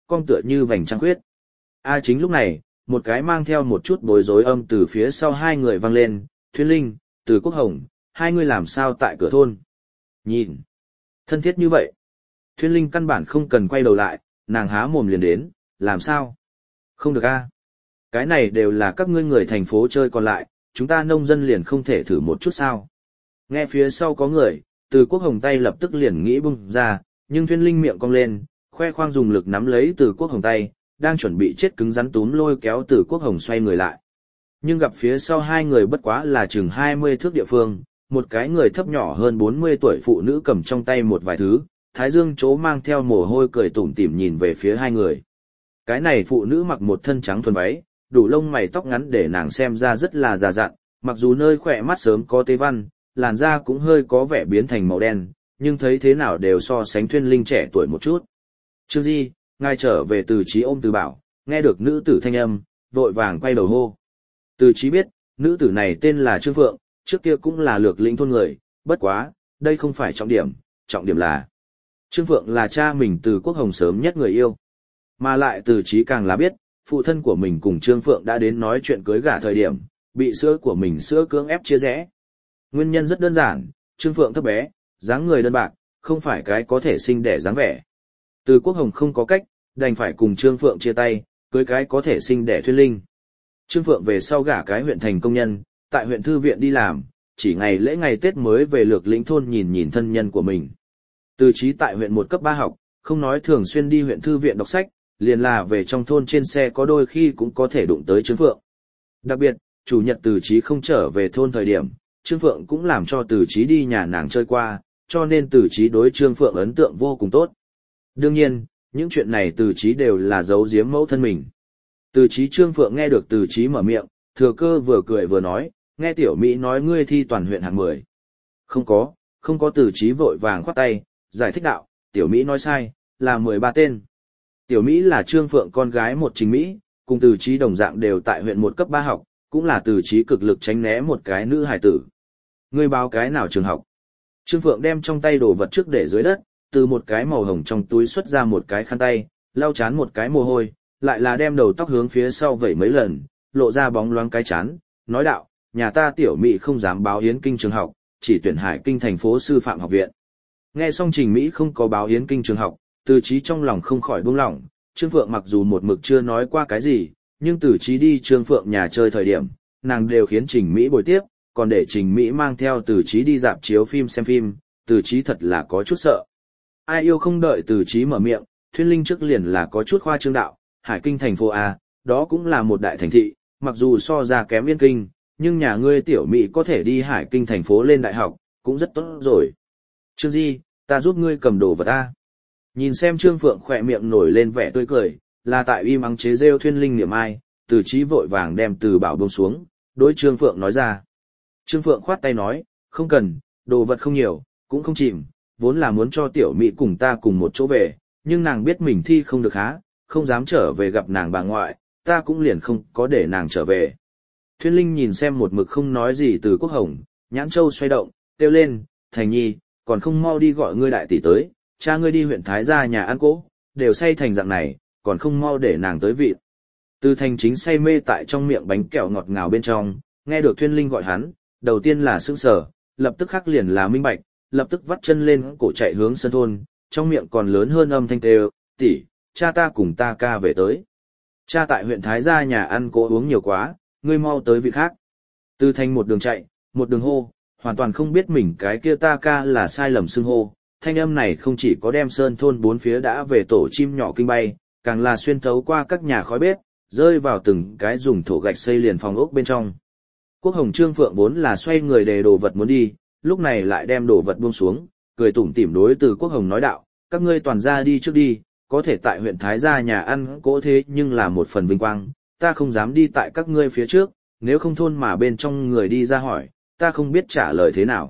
cong tựa như vành trăng khuyết. Chính lúc này, một cái mang theo một chút bối rối âm từ phía sau hai người vang lên, Thuyên Linh, Từ Quốc Hồng, hai người làm sao tại cửa thôn? Nhìn, thân thiết như vậy. Thuyên Linh căn bản không cần quay đầu lại, nàng há mồm liền đến, làm sao? Không được a. Cái này đều là các ngươi người thành phố chơi còn lại, chúng ta nông dân liền không thể thử một chút sao? Nghe phía sau có người, Từ Quốc Hồng tay lập tức liền nghĩ bung ra, nhưng Thuyên Linh miệng cong lên, khoe khoang dùng lực nắm lấy Từ Quốc Hồng tay, đang chuẩn bị chết cứng rắn túm lôi kéo Từ Quốc Hồng xoay người lại. Nhưng gặp phía sau hai người bất quá là chừng 20 thước địa phương, một cái người thấp nhỏ hơn 40 tuổi phụ nữ cầm trong tay một vài thứ, thái dương chỗ mang theo mồ hôi cười tủm tỉm nhìn về phía hai người. Cái này phụ nữ mặc một thân trắng thuần váy, đủ lông mày tóc ngắn để nàng xem ra rất là già dặn, mặc dù nơi khỏe mắt sớm có tê văn, làn da cũng hơi có vẻ biến thành màu đen, nhưng thấy thế nào đều so sánh Thuyên Linh trẻ tuổi một chút. Trương Di, ngài trở về Từ Chí ôm Từ Bảo, nghe được nữ tử thanh âm, vội vàng quay đầu hô. Từ Chí biết, nữ tử này tên là Trương Phượng, trước kia cũng là Lược Lĩnh thôn người, bất quá, đây không phải trọng điểm là Trương Phượng là cha mình Từ Quốc Hồng sớm nhất người yêu. Mà lại Từ Chí càng là biết, phụ thân của mình cùng Trương Phượng đã đến nói chuyện cưới gả thời điểm, bị sữa của mình sữa cưỡng ép chia rẽ. Nguyên nhân rất đơn giản, Trương Phượng thấp bé, dáng người đơn bạc, không phải cái có thể sinh đẻ dáng vẻ. Từ Quốc Hồng không có cách, đành phải cùng Trương Phượng chia tay, cưới cái có thể sinh đẻ Thuyên Linh. Trương Phượng về sau gả cái huyện thành công nhân, tại huyện thư viện đi làm, chỉ ngày lễ ngày Tết mới về Lược Lĩnh thôn nhìn nhìn thân nhân của mình. Từ Chí tại huyện 1 cấp 3 học, không nói thường xuyên đi huyện thư viện đọc sách, liền là về trong thôn trên xe có đôi khi cũng có thể đụng tới Trương Phượng. Đặc biệt, chủ nhật Từ Chí không trở về thôn thời điểm, Trương Phượng cũng làm cho Từ Chí đi nhà nàng chơi qua, cho nên Từ Chí đối Trương Phượng ấn tượng vô cùng tốt. Đương nhiên, những chuyện này Từ Chí đều là giấu giếm mẫu thân mình. Từ Chí Trương Phượng nghe được Từ Chí mở miệng, thừa cơ vừa cười vừa nói, nghe tiểu Mỹ nói ngươi thi toàn huyện hạng 10. Không có Từ Chí vội vàng khoát tay, giải thích đạo, tiểu Mỹ nói sai, là 13 tên. Tiểu Mỹ là Trương Phượng con gái một Trình Mỹ, cùng Từ Chí đồng dạng đều tại huyện 1 cấp 3 học, cũng là Từ Chí cực lực tránh né một cái nữ hài tử. Ngươi báo cái nào trường học? Trương Phượng đem trong tay đồ vật trước để dưới đất, từ một cái màu hồng trong túi xuất ra một cái khăn tay, lau chán một cái mồ hôi, lại là đem đầu tóc hướng phía sau vẩy mấy lần, lộ ra bóng loáng cái chán, nói đạo, nhà ta tiểu Mỹ không dám báo hiến kinh trường học, chỉ tuyển Hải Kinh thành phố sư phạm học viện. Nghe xong Trình Mỹ không có báo hiến kinh trường học, Từ Chí trong lòng không khỏi buông lỏng, Trương Phượng mặc dù một mực chưa nói qua cái gì, nhưng Từ Chí đi Trương Phượng nhà chơi thời điểm, nàng đều khiến Trình Mỹ bồi tiếp, còn để Trình Mỹ mang theo Từ Chí đi rạp chiếu phim xem phim, Từ Chí thật là có chút sợ. Ai yêu không đợi Từ Chí mở miệng, Thuyên Linh trước liền là có chút khoa trương đạo, Hải Kinh thành phố A, đó cũng là một đại thành thị, mặc dù so ra kém Yên Kinh, nhưng nhà ngươi tiểu Mỹ có thể đi Hải Kinh thành phố lên đại học, cũng rất tốt rồi. Trương Di, ta giúp ngươi cầm đồ vật A. Nhìn xem Trương Phượng khỏe miệng nổi lên vẻ tươi cười, là tại im ắng chế rêu Thuyên Linh niệm ai, Từ Chí vội vàng đem Từ Bảo buông xuống, đối Trương Phượng nói ra. Trương Phượng khoát tay nói, không cần, đồ vật không nhiều, cũng không chìm, vốn là muốn cho tiểu Mỹ cùng ta cùng một chỗ về, nhưng nàng biết mình thi không được há, không dám trở về gặp nàng bà ngoại, ta cũng liền không có để nàng trở về. Thuyên Linh nhìn xem một mực không nói gì Từ Quốc Hồng, nhãn châu xoay động, kêu lên, Thành Nhi, còn không mau đi gọi ngươi đại tỷ tới, cha ngươi đi huyện Thái gia nhà ăn cỗ, đều say thành dạng này, còn không mau để nàng tới vị. Từ Thành chính say mê tại trong miệng bánh kẹo ngọt ngào bên trong, nghe được Thuyên Linh gọi hắn, đầu tiên là sững sờ, lập tức khắc liền là minh bạch, lập tức vắt chân lên cổ chạy hướng sân thôn, trong miệng còn lớn hơn âm thanh kêu, tỷ, cha ta cùng ta ca về tới. Cha tại huyện Thái gia nhà ăn cỗ uống nhiều quá, ngươi mau tới vị khác. Từ Thành một đường chạy, một đường hô, hoàn toàn không biết mình cái kia ta ca là sai lầm xưng hô. Thanh âm này không chỉ có đem sơn thôn bốn phía đã về tổ chim nhỏ kinh bay, càng là xuyên thấu qua các nhà khói bếp, rơi vào từng cái dùng thổ gạch xây liền phòng ốc bên trong. Quốc Hồng Trương Phượng vốn là xoay người đề đồ vật muốn đi, lúc này lại đem đồ vật buông xuống, cười tủm tỉm đối Từ Quốc Hồng nói đạo, các ngươi toàn ra đi trước đi, có thể tại huyện Thái gia nhà ăn cỗ thế nhưng là một phần vinh quang, ta không dám đi tại các ngươi phía trước, nếu không thôn mà bên trong người đi ra hỏi, ta không biết trả lời thế nào.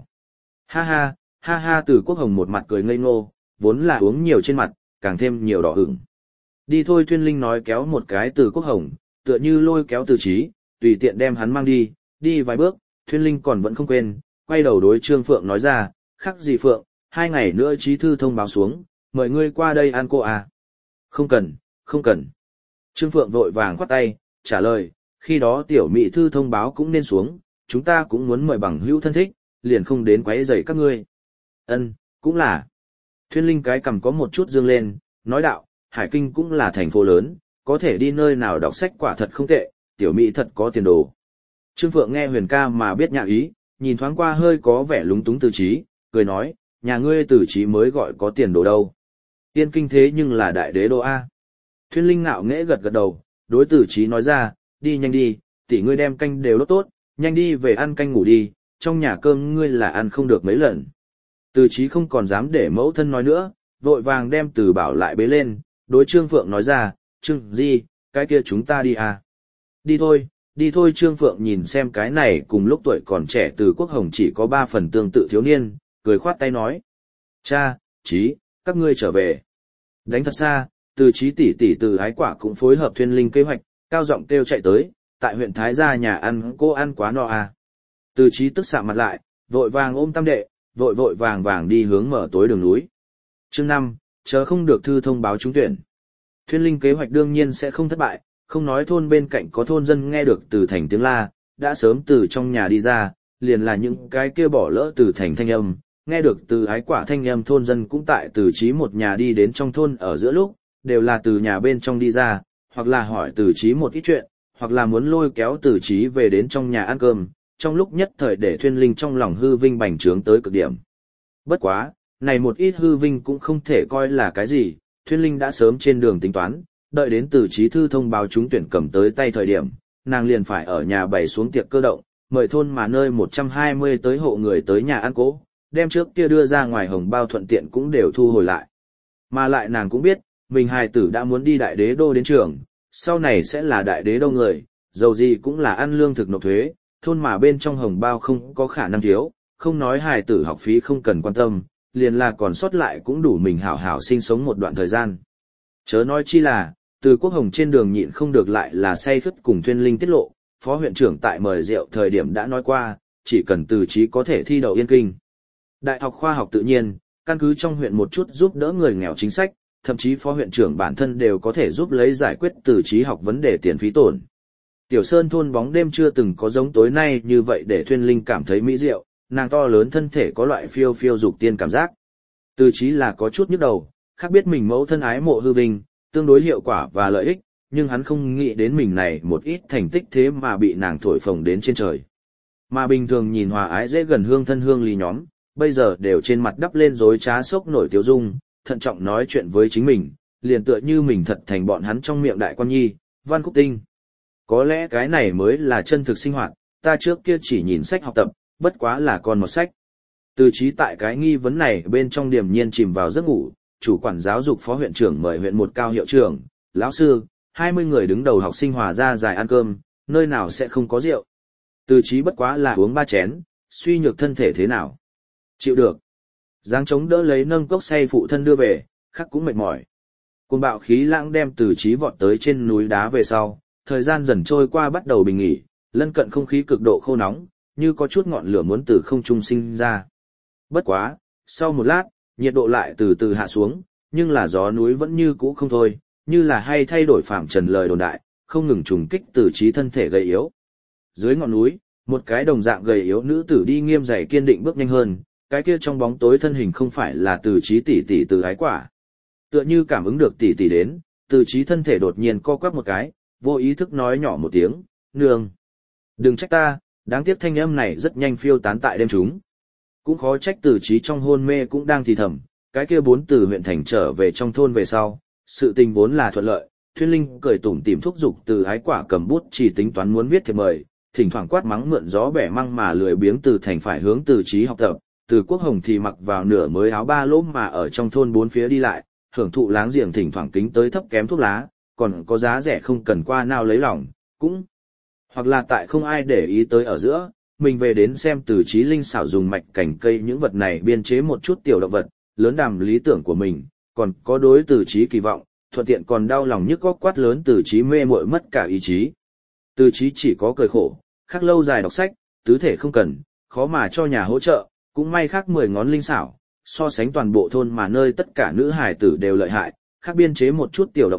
Ha ha, Từ Quốc Hồng một mặt cười ngây ngô, vốn là uống nhiều trên mặt, càng thêm nhiều đỏ ửng. Đi thôi, Thuyên Linh nói kéo một cái Từ Quốc Hồng, tựa như lôi kéo Từ Chí, tùy tiện đem hắn mang đi vài bước, Thuyên Linh còn vẫn không quên, quay đầu đối Trương Phượng nói ra, khắc gì Phượng, 2 ngày nữa Chí thư thông báo xuống, mời ngươi qua đây ăn cô à. không cần. Trương Phượng vội vàng khoát tay, trả lời, khi đó tiểu mỹ thư thông báo cũng nên xuống, chúng ta cũng muốn mời bằng hữu thân thích, liền không đến quấy rầy các ngươi. Ân, cũng là. Thuyên Linh cái cằm có một chút dương lên, nói đạo, Hải Kinh cũng là thành phố lớn, có thể đi nơi nào đọc sách quả thật không tệ, tiểu mỹ thật có tiền đồ. Trương Phượng nghe Huyền ca mà biết nhạ ý, nhìn thoáng qua hơi có vẻ lúng túng Từ Chí, cười nói, nhà ngươi Từ Chí mới gọi có tiền đồ đâu. Yên Kinh thế nhưng là đại đế đô A. Thuyên Linh ngạo nghễ gật gật đầu, đối Từ Chí nói ra, đi nhanh đi, tỷ ngươi đem canh đều đốt tốt, nhanh đi về ăn canh ngủ đi, trong nhà cơm ngươi là ăn không được mấy lần. Từ Chí không còn dám để mẫu thân nói nữa, vội vàng đem Từ Bảo lại bế lên, đối Trương Phượng nói ra, Trương Di, cái kia chúng ta đi à. Đi thôi Trương Phượng nhìn xem cái này cùng lúc tuổi còn trẻ Từ Quốc Hồng chỉ có 3 phần tương tự thiếu niên, cười khoát tay nói. Cha, Chí, các ngươi trở về. Đánh thật xa, Từ Chí tỷ tỷ Từ Ái Quả cũng phối hợp Thuyên Linh kế hoạch, cao giọng kêu chạy tới, tại huyện Thái Gia nhà ăn cô ăn quá no à. Từ Chí tức sạm mặt lại, vội vàng ôm tam đệ, vội vàng đi hướng mở tối đường núi. Chương 5, chờ không được thư thông báo trúng tuyển. Thuyên Linh kế hoạch đương nhiên sẽ không thất bại, không nói thôn bên cạnh có thôn dân nghe được Từ Thành tiếng la, đã sớm từ trong nhà đi ra, liền là những cái kia bỏ lỡ Từ Thành thanh âm, nghe được Từ Ái Quả thanh âm thôn dân cũng tại Từ Chí một nhà đi đến trong thôn ở giữa lúc, đều là từ nhà bên trong đi ra, hoặc là hỏi Từ Chí một ít chuyện, hoặc là muốn lôi kéo Từ Chí về đến trong nhà ăn cơm, trong lúc nhất thời để Thuyên Linh trong lòng hư vinh bành trướng tới cực điểm. Bất quá, này một ít hư vinh cũng không thể coi là cái gì, Thuyên Linh đã sớm trên đường tính toán, đợi đến Từ Chí thư thông báo trúng tuyển cầm tới tay thời điểm, nàng liền phải ở nhà bày xuống tiệc cơ động, mời thôn mà nơi 120 tới hộ người tới nhà ăn cỗ, đem trước kia đưa ra ngoài hồng bao thuận tiện cũng đều thu hồi lại. Mà lại nàng cũng biết, mình hài tử đã muốn đi đại đế đô đến trường, sau này sẽ là đại đế đô người, dầu gì cũng là ăn lương thực nộp thuế, thôn mà bên trong hồng bao không có khả năng thiếu, không nói hài tử học phí không cần quan tâm, liền là còn sót lại cũng đủ mình hảo hảo sinh sống một đoạn thời gian. Chớ nói chi là, Từ Quốc Hồng trên đường nhịn không được lại là say khướt cùng Thuyên Linh tiết lộ, phó huyện trưởng tại mời rượu thời điểm đã nói qua, chỉ cần Từ Chí có thể thi đậu Yên Kinh. Đại học khoa học tự nhiên, căn cứ trong huyện một chút giúp đỡ người nghèo chính sách, thậm chí phó huyện trưởng bản thân đều có thể giúp lấy giải quyết Từ Chí học vấn đề tiền phí tổn. Tiểu Sơn thôn bóng đêm chưa từng có giống tối nay như vậy để Thuyên Linh cảm thấy mỹ diệu, nàng to lớn thân thể có loại phiêu phiêu dục tiên cảm giác. Từ Chí là có chút nhức đầu, khác biết mình mẫu thân ái mộ hư vinh, tương đối hiệu quả và lợi ích, nhưng hắn không nghĩ đến mình này một ít thành tích thế mà bị nàng thổi phồng đến trên trời. Mà bình thường nhìn hòa ái dễ gần hương thân hương lý nhóm, bây giờ đều trên mặt đắp lên rối trá sốc nổi tiêu dung, thận trọng nói chuyện với chính mình, liền tựa như mình thật thành bọn hắn trong miệng đại quan nhi, Văn Cúc Tinh. Có lẽ cái này mới là chân thực sinh hoạt, ta trước kia chỉ nhìn sách học tập, bất quá là con một sách. Từ Chí tại cái nghi vấn này bên trong điềm nhiên chìm vào giấc ngủ, chủ quản giáo dục phó huyện trưởng mời huyện một cao hiệu trưởng, lão sư, 20 người đứng đầu học sinh hòa ra dài ăn cơm, nơi nào sẽ không có rượu. Từ Chí bất quá là uống 3 chén, suy nhược thân thể thế nào. Chịu được. Giáng chống đỡ lấy nâng cốc say phụ thân đưa về, khắc cũng mệt mỏi. Cơn bạo khí lãng đem Từ Chí vọt tới trên núi đá về sau, thời gian dần trôi qua bắt đầu bình nghỉ, lân cận không khí cực độ khô nóng, như có chút ngọn lửa muốn từ không trung sinh ra. Bất quá, sau một lát, nhiệt độ lại từ từ hạ xuống, nhưng là gió núi vẫn như cũ không thôi, như là hay thay đổi phạm trần lời đồn đại, không ngừng trùng kích Từ Chí thân thể gầy yếu. Dưới ngọn núi, một cái đồng dạng gầy yếu nữ tử đi nghiêm giày kiên định bước nhanh hơn, cái kia trong bóng tối thân hình không phải là Từ Chí tỷ tỷ Từ Ái Quả. Tựa như cảm ứng được tỷ tỷ đến, Từ Chí thân thể đột nhiên co quắp một cái, vô ý thức nói nhỏ một tiếng, nương. Đừng trách ta, đáng tiếc thanh âm này rất nhanh phiêu tán tại đêm chúng. Cũng khó trách Từ Chí trong hôn mê cũng đang thì thầm, cái kia 4 từ huyện thành trở về trong thôn về sau, sự tình vốn là thuận lợi, Thuyên Linh cười tủm tỉm thúc giục Từ Ái Quả cầm bút chỉ tính toán muốn viết thiệp mời, thỉnh thoảng quát mắng mượn gió bẻ măng mà lười biếng Từ Thành phải hướng Từ Chí học tập, Từ Quốc Hồng thì mặc vào nửa mới áo ba lỗ mà ở trong thôn 4 phía đi lại, hưởng thụ láng giềng thỉnh thoảng kính tới thấp kém thuốc lá, còn có giá rẻ không cần qua nào lấy lòng, cũng hoặc là tại không ai để ý tới ở giữa, mình về đến xem Từ Chí linh xảo dùng mạch cảnh cây những vật này biên chế một chút tiểu động vật, lớn đàm lý tưởng của mình, còn có đối Từ Chí kỳ vọng, thuận tiện còn đau lòng nhức góc quát lớn Từ Chí mê muội mất cả ý chí. Từ Chí chỉ có cười khổ, khác lâu dài đọc sách, tứ thể không cần, khó mà cho nhà hỗ trợ, cũng may khác 10 ngón linh xảo, so sánh toàn bộ thôn mà nơi tất cả nữ hài tử đều lợi hại, khác biên chế một chút tiểu động vật,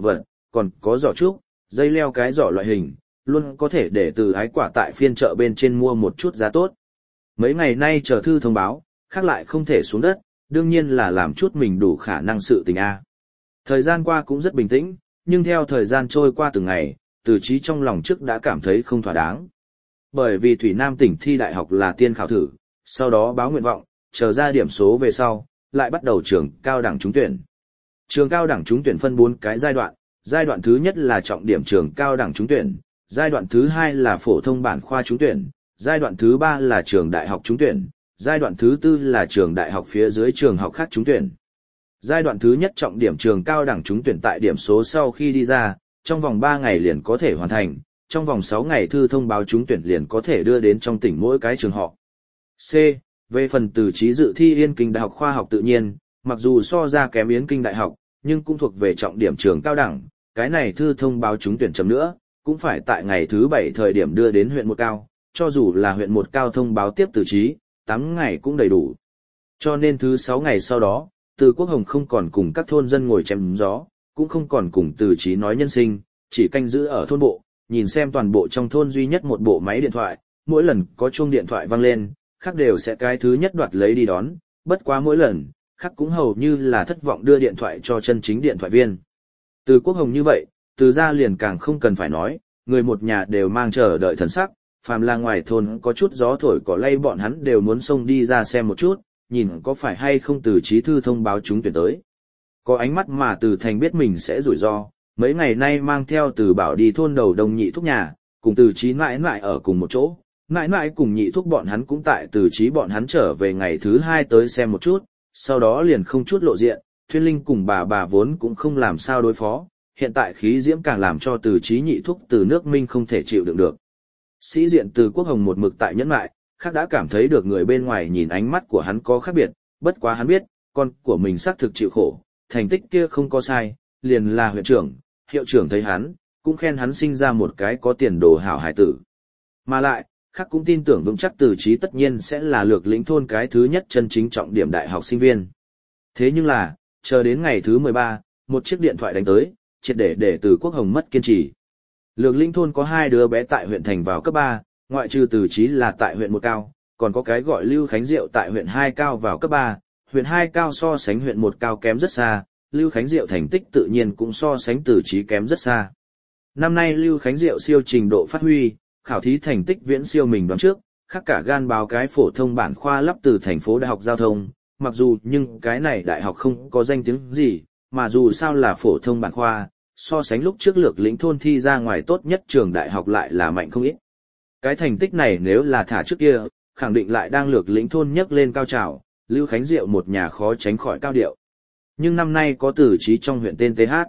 còn có giỏ trúc, dây leo cái giỏ loại hình, luôn có thể để Từ Ái Quả tại phiên chợ bên trên mua một chút giá tốt. Mấy ngày nay chờ thư thông báo, khác lại không thể xuống đất, đương nhiên là làm chút mình đủ khả năng sự tình a. Thời gian qua cũng rất bình tĩnh, nhưng theo thời gian trôi qua từng ngày, Từ Chí trong lòng trước đã cảm thấy không thỏa đáng. Bởi vì Thủy Nam tỉnh thi đại học là tiên khảo thử, sau đó báo nguyện vọng, chờ ra điểm số về sau, lại bắt đầu trường cao đẳng trúng tuyển. Trường cao đẳng trúng tuyển phân 4 cái giai đoạn thứ nhất là trọng điểm trường cao đẳng trúng tuyển, giai đoạn thứ hai là phổ thông bản khoa trúng tuyển, giai đoạn thứ ba là trường đại học trúng tuyển, giai đoạn thứ tư là trường đại học phía dưới trường học khác trúng tuyển. Giai đoạn thứ nhất trọng điểm trường cao đẳng trúng tuyển tại điểm số sau khi đi ra, trong vòng 3 ngày liền có thể hoàn thành, trong vòng 6 ngày thư thông báo trúng tuyển liền có thể đưa đến trong tỉnh mỗi cái trường họ. C. Về phần Từ Chí dự thi Yên Kinh Đại học Khoa học Tự nhiên, mặc dù so ra kém Yên Kinh Đại học, nhưng cũng thuộc về trọng điểm trường cao đẳng, cái này thư thông báo trúng tuyển chấm nữa, cũng phải tại ngày thứ 7 thời điểm đưa đến huyện một cao, cho dù là huyện một cao thông báo tiếp Từ Chí, 8 ngày cũng đầy đủ. Cho nên thứ 6 ngày sau đó, Từ Quốc Hồng không còn cùng các thôn dân ngồi chém gió, cũng không còn cùng Từ Chí nói nhân sinh, chỉ canh giữ ở thôn bộ, nhìn xem toàn bộ trong thôn duy nhất một bộ máy điện thoại, mỗi lần có chuông điện thoại vang lên, khác đều sẽ cái thứ nhất đoạt lấy đi đón, bất quá mỗi lần, khác cũng hầu như là thất vọng đưa điện thoại cho chân chính điện thoại viên. Từ Quốc Hồng như vậy, Từ gia liền càng không cần phải nói, người một nhà đều mang chờ đợi thần sắc, phàm là ngoài thôn có chút gió thổi cỏ lay bọn hắn đều muốn xông đi ra xem một chút, nhìn có phải hay không Từ Chí thư thông báo chúng tuyển tới. Có ánh mắt mà Từ Thành biết mình sẽ rủi ro, mấy ngày nay mang theo Từ Bảo đi thôn đầu Đồng Nhị Thúc nhà, cùng Từ Chí mãi mãi ở cùng một chỗ. Mãi mãi cùng Nhị Thúc bọn hắn cũng tại Từ Chí bọn hắn trở về ngày thứ 2 tới xem một chút, sau đó liền không chút lộ diện, Thuyên Linh cùng bà vốn cũng không làm sao đối phó, hiện tại khí diễm càng làm cho Từ Chí Nhị Thúc Từ nước Minh không thể chịu đựng được. Sĩ diện Từ Quốc Hồng một mực tại nhẫn lại, khác đã cảm thấy được người bên ngoài nhìn ánh mắt của hắn có khác biệt, bất quá hắn biết, con của mình xác thực chịu khổ, thành tích kia không có sai, liền là huyện trưởng, hiệu trưởng thấy hắn, cũng khen hắn sinh ra một cái có tiền đồ hảo hải tử. Mà lại, khác cũng tin tưởng vững chắc Từ Chí tất nhiên sẽ là lược lĩnh thôn cái thứ nhất chân chính trọng điểm đại học sinh viên. Thế nhưng là, chờ đến ngày thứ 13, một chiếc điện thoại đánh tới, triệt để Từ Quốc Hồng mất kiên trì. Lược lĩnh thôn có 2 đứa bé tại huyện thành vào cấp 3, ngoại trừ Từ Chí là tại huyện 1 cao, còn có cái gọi Lưu Khánh Diệu tại huyện 2 cao vào cấp 3, huyện 2 cao so sánh huyện 1 cao kém rất xa, Lưu Khánh Diệu thành tích tự nhiên cũng so sánh Từ Chí kém rất xa. Năm nay Lưu Khánh Diệu siêu trình độ phát huy, khảo thí thành tích viễn siêu mình đoán trước, khác cả gan báo cái phổ thông bản khoa lắp từ thành phố đại học giao thông, mặc dù nhưng cái này đại học không có danh tiếng gì, mà dù sao là phổ thông bản khoa, so sánh lúc trước lược lĩnh thôn thi ra ngoài tốt nhất trường đại học lại là mạnh không ít. Cái thành tích này nếu là thả trước kia, khẳng định lại đang lược lĩnh thôn nhấc lên cao trào, Lưu Khánh Diệu một nhà khó tránh khỏi cao điệu. Nhưng năm nay có Từ Chí trong huyện tên TH.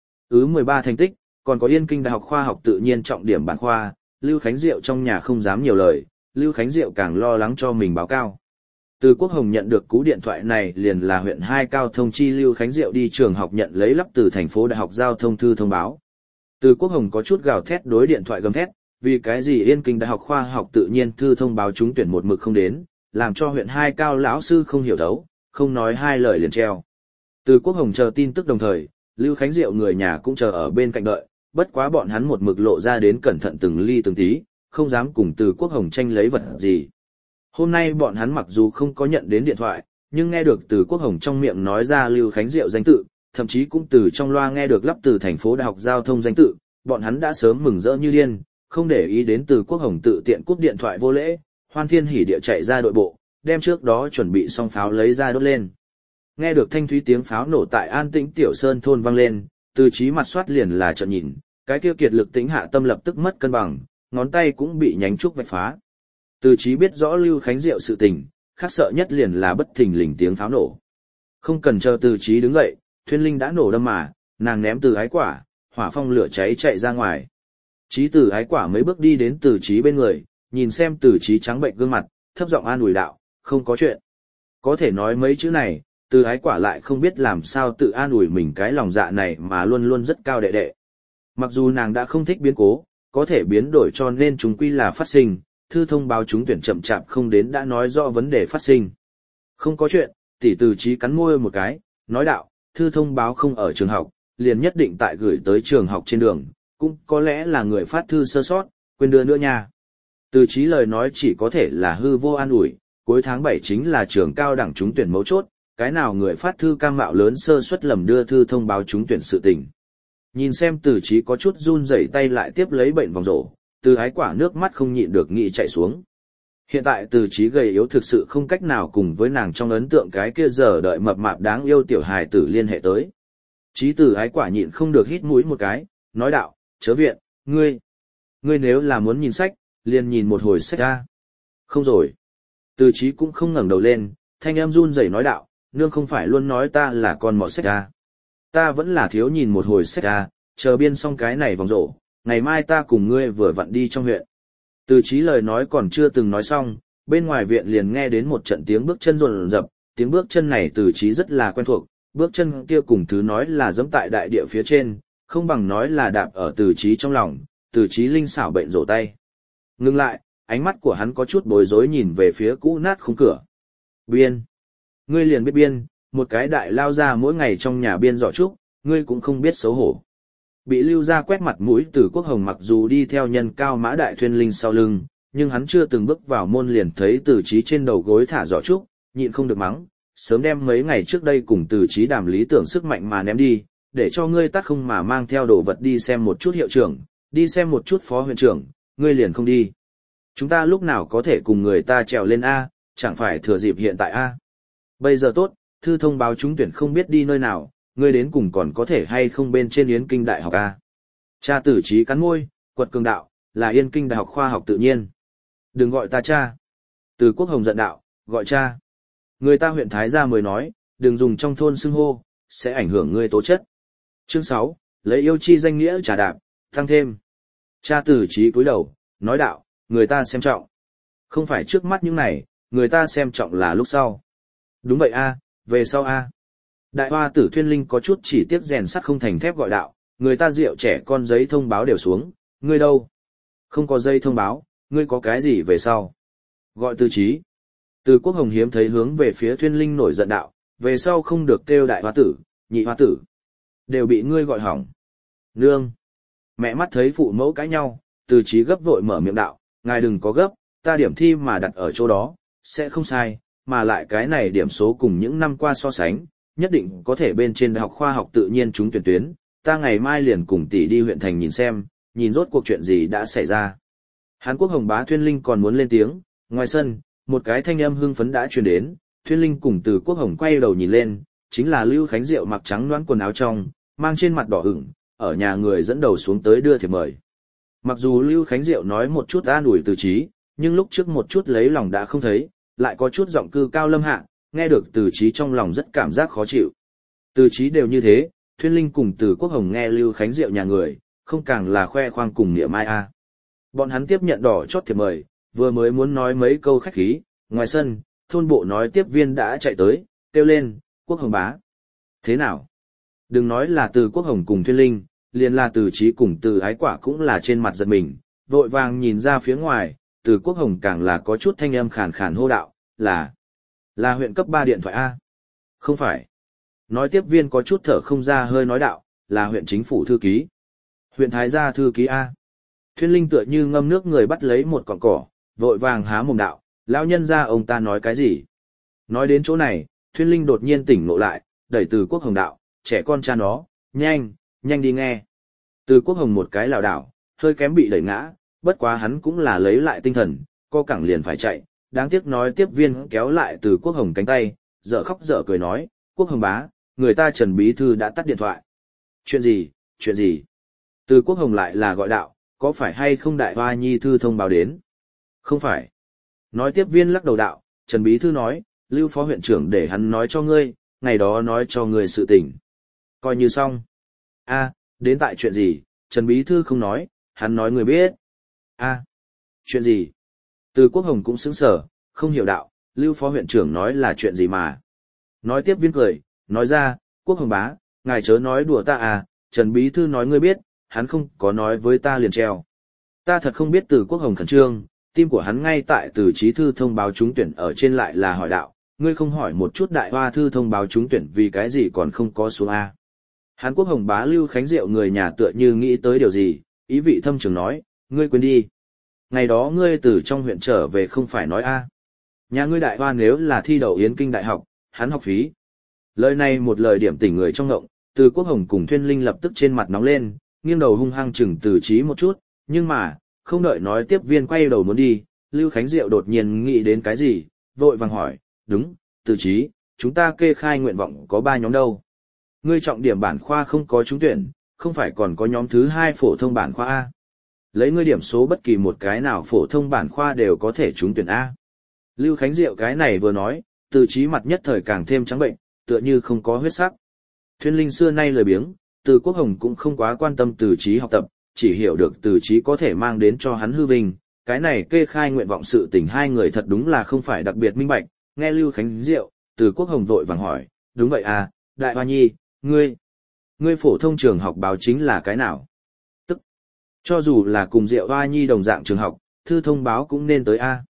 13 thành tích, còn có Yên Kinh Đại học Khoa học Tự nhiên trọng điểm bản khoa, Lưu Khánh Diệu trong nhà không dám nhiều lời, Lưu Khánh Diệu càng lo lắng cho mình báo cao. Từ Quốc Hồng nhận được cú điện thoại này liền là huyện 2 cao thông chi Lưu Khánh Diệu đi trường học nhận lấy lắp từ thành phố đại học giao thông thư thông báo. Từ Quốc Hồng có chút gào thét đối điện thoại gầm thét, vì cái gì Yên Kinh Đại học Khoa học Tự nhiên thư thông báo trúng tuyển một mực không đến, làm cho huyện 2 cao lão sư không hiểu thấu, không nói hai lời liền treo. Từ Quốc Hồng chờ tin tức đồng thời, Lưu Khánh Diệu người nhà cũng chờ ở bên cạnh đợi, bất quá bọn hắn một mực lộ ra đến cẩn thận từng ly từng tí, không dám cùng Từ Quốc Hồng tranh lấy vật gì. Hôm nay bọn hắn mặc dù không có nhận đến điện thoại, nhưng nghe được Từ Quốc Hồng trong miệng nói ra Lưu Khánh Diệu danh tự, thậm chí cũng từ trong loa nghe được lắp từ thành phố đại học giao thông danh tự, bọn hắn đã sớm mừng rỡ như điên, không để ý đến Từ Quốc Hồng tự tiện cúp điện thoại vô lễ, hoan thiên hỉ địa chạy ra đội bộ, đem trước đó chuẩn bị xong pháo lấy ra đốt lên. Nghe được thanh thúy tiếng pháo nổ tại an tĩnh tiểu sơn thôn vang lên, Từ Chí mặt soát liền là trợn nhìn, cái kia kiệt lực tĩnh hạ tâm lập tức mất cân bằng, ngón tay cũng bị nhánh trúc vạch phá. Từ Chí biết rõ Lưu Khánh Diệu sự tình, khác sợ nhất liền là bất thình lình tiếng pháo nổ. Không cần chờ Từ Chí đứng dậy, Thuyên Linh đã nổ đâm mà, nàng ném Từ Ái Quả, hỏa phong lửa cháy chạy ra ngoài. Chí Từ Ái Quả mấy bước đi đến Từ Chí bên người, nhìn xem Từ Chí trắng bệnh gương mặt, thấp giọng an ủi đạo, không có chuyện. Có thể nói mấy chữ này, Từ Ái Quả lại không biết làm sao tự an ủi mình cái lòng dạ này mà luôn luôn rất cao đệ đệ. Mặc dù nàng đã không thích biến cố, có thể biến đổi cho nên chúng quy là phát sinh, thư thông báo trúng tuyển chậm chạp không đến đã nói rõ vấn đề phát sinh. Không có chuyện, tỷ Từ Chí cắn môi một cái, nói đạo, thư thông báo không ở trường học, liền nhất định tại gửi tới trường học trên đường, cũng có lẽ là người phát thư sơ sót, quên đưa nữa nha. Từ Chí lời nói chỉ có thể là hư vô an ủi, cuối tháng 7 chính là trường cao đẳng trúng tuyển mấu chốt, cái nào người phát thư cam mạo lớn sơ suất lầm đưa thư thông báo trúng tuyển sự tình. Nhìn xem Từ Chí có chút run rẩy tay lại tiếp lấy bệnh vòng rổ, Từ Ái Quả nước mắt không nhịn được nghĩ chạy xuống. Hiện tại Từ Chí gầy yếu thực sự không cách nào cùng với nàng trong ấn tượng cái kia giờ đợi mập mạp đáng yêu tiểu hài tử liên hệ tới. Chí Từ Ái Quả nhịn không được hít mũi một cái, nói đạo, chớ viện, ngươi nếu là muốn nhìn sách, liền nhìn một hồi sách ra. Không rồi. Từ Chí cũng không ngẩng đầu lên, thanh em run rẩy nói đạo, nương không phải luôn nói ta là con mọt sách ra. Ta vẫn là thiếu nhìn một hồi sách ra, chờ biên xong cái này vòng rổ, ngày mai ta cùng ngươi vừa vặn đi trong huyện. Từ Chí lời nói còn chưa từng nói xong, bên ngoài viện liền nghe đến một trận tiếng bước chân rồn rập, tiếng bước chân này Từ Chí rất là quen thuộc, bước chân kia cùng thứ nói là giẫm tại đại địa phía trên, không bằng nói là đạp ở Từ Chí trong lòng, Từ Chí linh xảo bệnh rổ tay. Ngưng lại, ánh mắt của hắn có chút bối rối nhìn về phía cũ nát khung cửa. Biên. Ngươi liền biết biên, một cái đại lao ra mỗi ngày trong nhà biên giỏ trúc, ngươi cũng không biết xấu hổ. Bị lưu ra quét mặt mũi Từ Quốc Hồng mặc dù đi theo nhân cao mã đại thuyên linh sau lưng, nhưng hắn chưa từng bước vào môn liền thấy Từ Chí trên đầu gối thả giỏ trúc, nhịn không được mắng, sớm đem mấy ngày trước đây cùng Từ Chí đàm lý tưởng sức mạnh mà ném đi, để cho ngươi tắt không mà mang theo đồ vật đi xem một chút hiệu trưởng, đi xem một chút phó huyện trưởng, ngươi liền không đi. Chúng ta lúc nào có thể cùng người ta trèo lên A, chẳng phải thừa dịp hiện tại A. Bây giờ tốt, thư thông báo trúng tuyển không biết đi nơi nào, ngươi đến cùng còn có thể hay không bên trên Yến Kinh Đại học A. Cha Từ Chí cắn môi, quật cường đạo, là Yên Kinh Đại học Khoa học Tự nhiên. Đừng gọi ta cha. Từ Quốc Hồng giận đạo, gọi cha. Người ta huyện Thái Gia mới nói, đừng dùng trong thôn xưng hô, sẽ ảnh hưởng ngươi tố chất. Chương 6, lấy yêu chi danh nghĩa trả đạp, tăng thêm. Cha Từ Chí cúi đầu, nói đạo, người ta xem trọng. Không phải trước mắt những này, người ta xem trọng là lúc sau. Đúng vậy a, về sau a. Đại hoa tử Thuyên Linh có chút chỉ tiếc rèn sắt không thành thép gọi đạo, người ta rượu trẻ con giấy thông báo đều xuống, ngươi đâu? Không có giấy thông báo, ngươi có cái gì về sau? Gọi Từ Chí. Từ Quốc Hồng hiếm thấy hướng về phía Thuyên Linh nổi giận đạo, về sau không được kêu đại hoa tử, nhị hoa tử. Đều bị ngươi gọi hỏng. Nương. Mẹ mắt thấy phụ mẫu cãi nhau, Từ Chí gấp vội mở miệng đạo, ngài đừng có gấp, ta điểm thi mà đặt ở chỗ đó, sẽ không sai, mà lại cái này điểm số cùng những năm qua so sánh, nhất định có thể bên trên Đại học Khoa học Tự nhiên trúng tuyển tuyến, ta ngày mai liền cùng tỷ đi huyện thành nhìn xem, nhìn rốt cuộc chuyện gì đã xảy ra. Hán Quốc Hồng bá Thuyên Linh còn muốn lên tiếng, ngoài sân, một cái thanh âm hưng phấn đã truyền đến, Thuyên Linh cùng Từ Quốc Hồng quay đầu nhìn lên, chính là Lưu Khánh Diệu mặc trắng đoán quần áo trong, mang trên mặt đỏ ửng, ở nhà người dẫn đầu xuống tới đưa thiệp mời. Mặc dù Lưu Khánh Diệu nói một chút an ủi Từ Chí, nhưng lúc trước một chút lấy lòng đã không thấy, lại có chút giọng cư cao lâm hạ, nghe được Từ Chí trong lòng rất cảm giác khó chịu. Từ Chí đều như thế, Thuyên Linh cùng Từ Quốc Hồng nghe Lưu Khánh Diệu nhà người, không càng là khoe khoang cùng niệm ai a. Bọn hắn tiếp nhận đỏ chót thiệp mời, vừa mới muốn nói mấy câu khách khí, ngoài sân, thôn bộ nói tiếp viên đã chạy tới, kêu lên, Quốc Hồng bá. Thế nào? Đừng nói là Từ Quốc Hồng cùng Thuyên Linh, liền là Từ Chí cùng Từ Ái Quả cũng là trên mặt giật mình, vội vàng nhìn ra phía ngoài, Từ Quốc Hồng càng là có chút thanh âm khàn khàn hô đạo, là huyện cấp 3 điện thoại A. Không phải. Nói tiếp viên có chút thở không ra hơi nói đạo, là huyện chính phủ thư ký. Huyện Thái Gia thư ký A. Thuyên Linh tựa như ngâm nước người bắt lấy một cọng cỏ, vội vàng há mồm đạo, lão nhân gia ông ta nói cái gì. Nói đến chỗ này, Thuyên Linh đột nhiên tỉnh ngộ lại, đẩy Từ Quốc Hồng đạo, trẻ con cha nó, nhanh đi nghe. Từ Quốc Hồng một cái lảo đảo, hơi kém bị đẩy ngã, bất quá hắn cũng là lấy lại tinh thần, co cẳng liền phải chạy, đáng tiếc nói tiếp viên kéo lại Từ Quốc Hồng cánh tay, dở khóc dở cười nói, Quốc Hồng bá, người ta Trần Bí Thư đã tắt điện thoại. Chuyện gì? Từ Quốc Hồng lại là gọi đạo, có phải hay không đại hoa nhi thư thông báo đến? Không phải. Nói tiếp viên lắc đầu đạo, Trần Bí Thư nói, Lưu Phó huyện trưởng để hắn nói cho ngươi, ngày đó nói cho ngươi sự tình. Coi như xong. A, đến tại chuyện gì, Trần Bí Thư không nói, hắn nói người biết. A, chuyện gì? Từ Quốc Hồng cũng sững sờ, không hiểu đạo, Lưu Phó huyện trưởng nói là chuyện gì mà. Nói tiếp viên cười, nói ra, Quốc Hồng bá, ngài chớ nói đùa ta à, Trần Bí Thư nói ngươi biết, hắn không có nói với ta liền treo. Ta thật không biết. Từ Quốc Hồng khẩn trương, tim của hắn ngay tại Từ Chí thư thông báo trúng tuyển ở trên lại là hỏi đạo, ngươi không hỏi một chút đại hoa thư thông báo trúng tuyển vì cái gì còn không có xuống A. Hán Quốc Hồng bá Lưu Khánh Diệu người nhà tựa như nghĩ tới điều gì, ý vị thâm trường nói, ngươi quên đi. Ngày đó ngươi từ trong huyện trở về không phải nói a? Nhà ngươi đại hoa nếu là thi đậu Yến Kinh Đại học, hắn học phí. Lời này một lời điểm tỉnh người trong ngộng, Từ Quốc Hồng cùng Thuyên Linh lập tức trên mặt nóng lên, nghiêng đầu hung hăng chừng Từ Chí một chút, nhưng mà, không đợi nói tiếp viên quay đầu muốn đi, Lưu Khánh Diệu đột nhiên nghĩ đến cái gì, vội vàng hỏi, đúng, Từ Chí, chúng ta kê khai nguyện vọng có 3 nhóm đâu. Ngươi trọng điểm bản khoa không có trúng tuyển, không phải còn có nhóm thứ 2 phổ thông bản khoa A. Lấy ngươi điểm số bất kỳ một cái nào phổ thông bản khoa đều có thể trúng tuyển A. Lưu Khánh Diệu cái này vừa nói, Từ Chí mặt nhất thời càng thêm trắng bệnh, tựa như không có huyết sắc. Thuyên Linh xưa nay lười biếng, Từ Quốc Hồng cũng không quá quan tâm Từ Chí học tập, chỉ hiểu được Từ Chí có thể mang đến cho hắn hư vinh. Cái này kê khai nguyện vọng sự tình hai người thật đúng là không phải đặc biệt minh bạch. Nghe Lưu Khánh Diệu, Từ Quốc Hồng vội vàng hỏi, đúng vậy à, Đại Hoa Nhi, ngươi phổ thông trường học báo chính là cái nào? Tức, cho dù là cùng Diệu Hoa Nhi đồng dạng trường học, thư thông báo cũng nên tới a.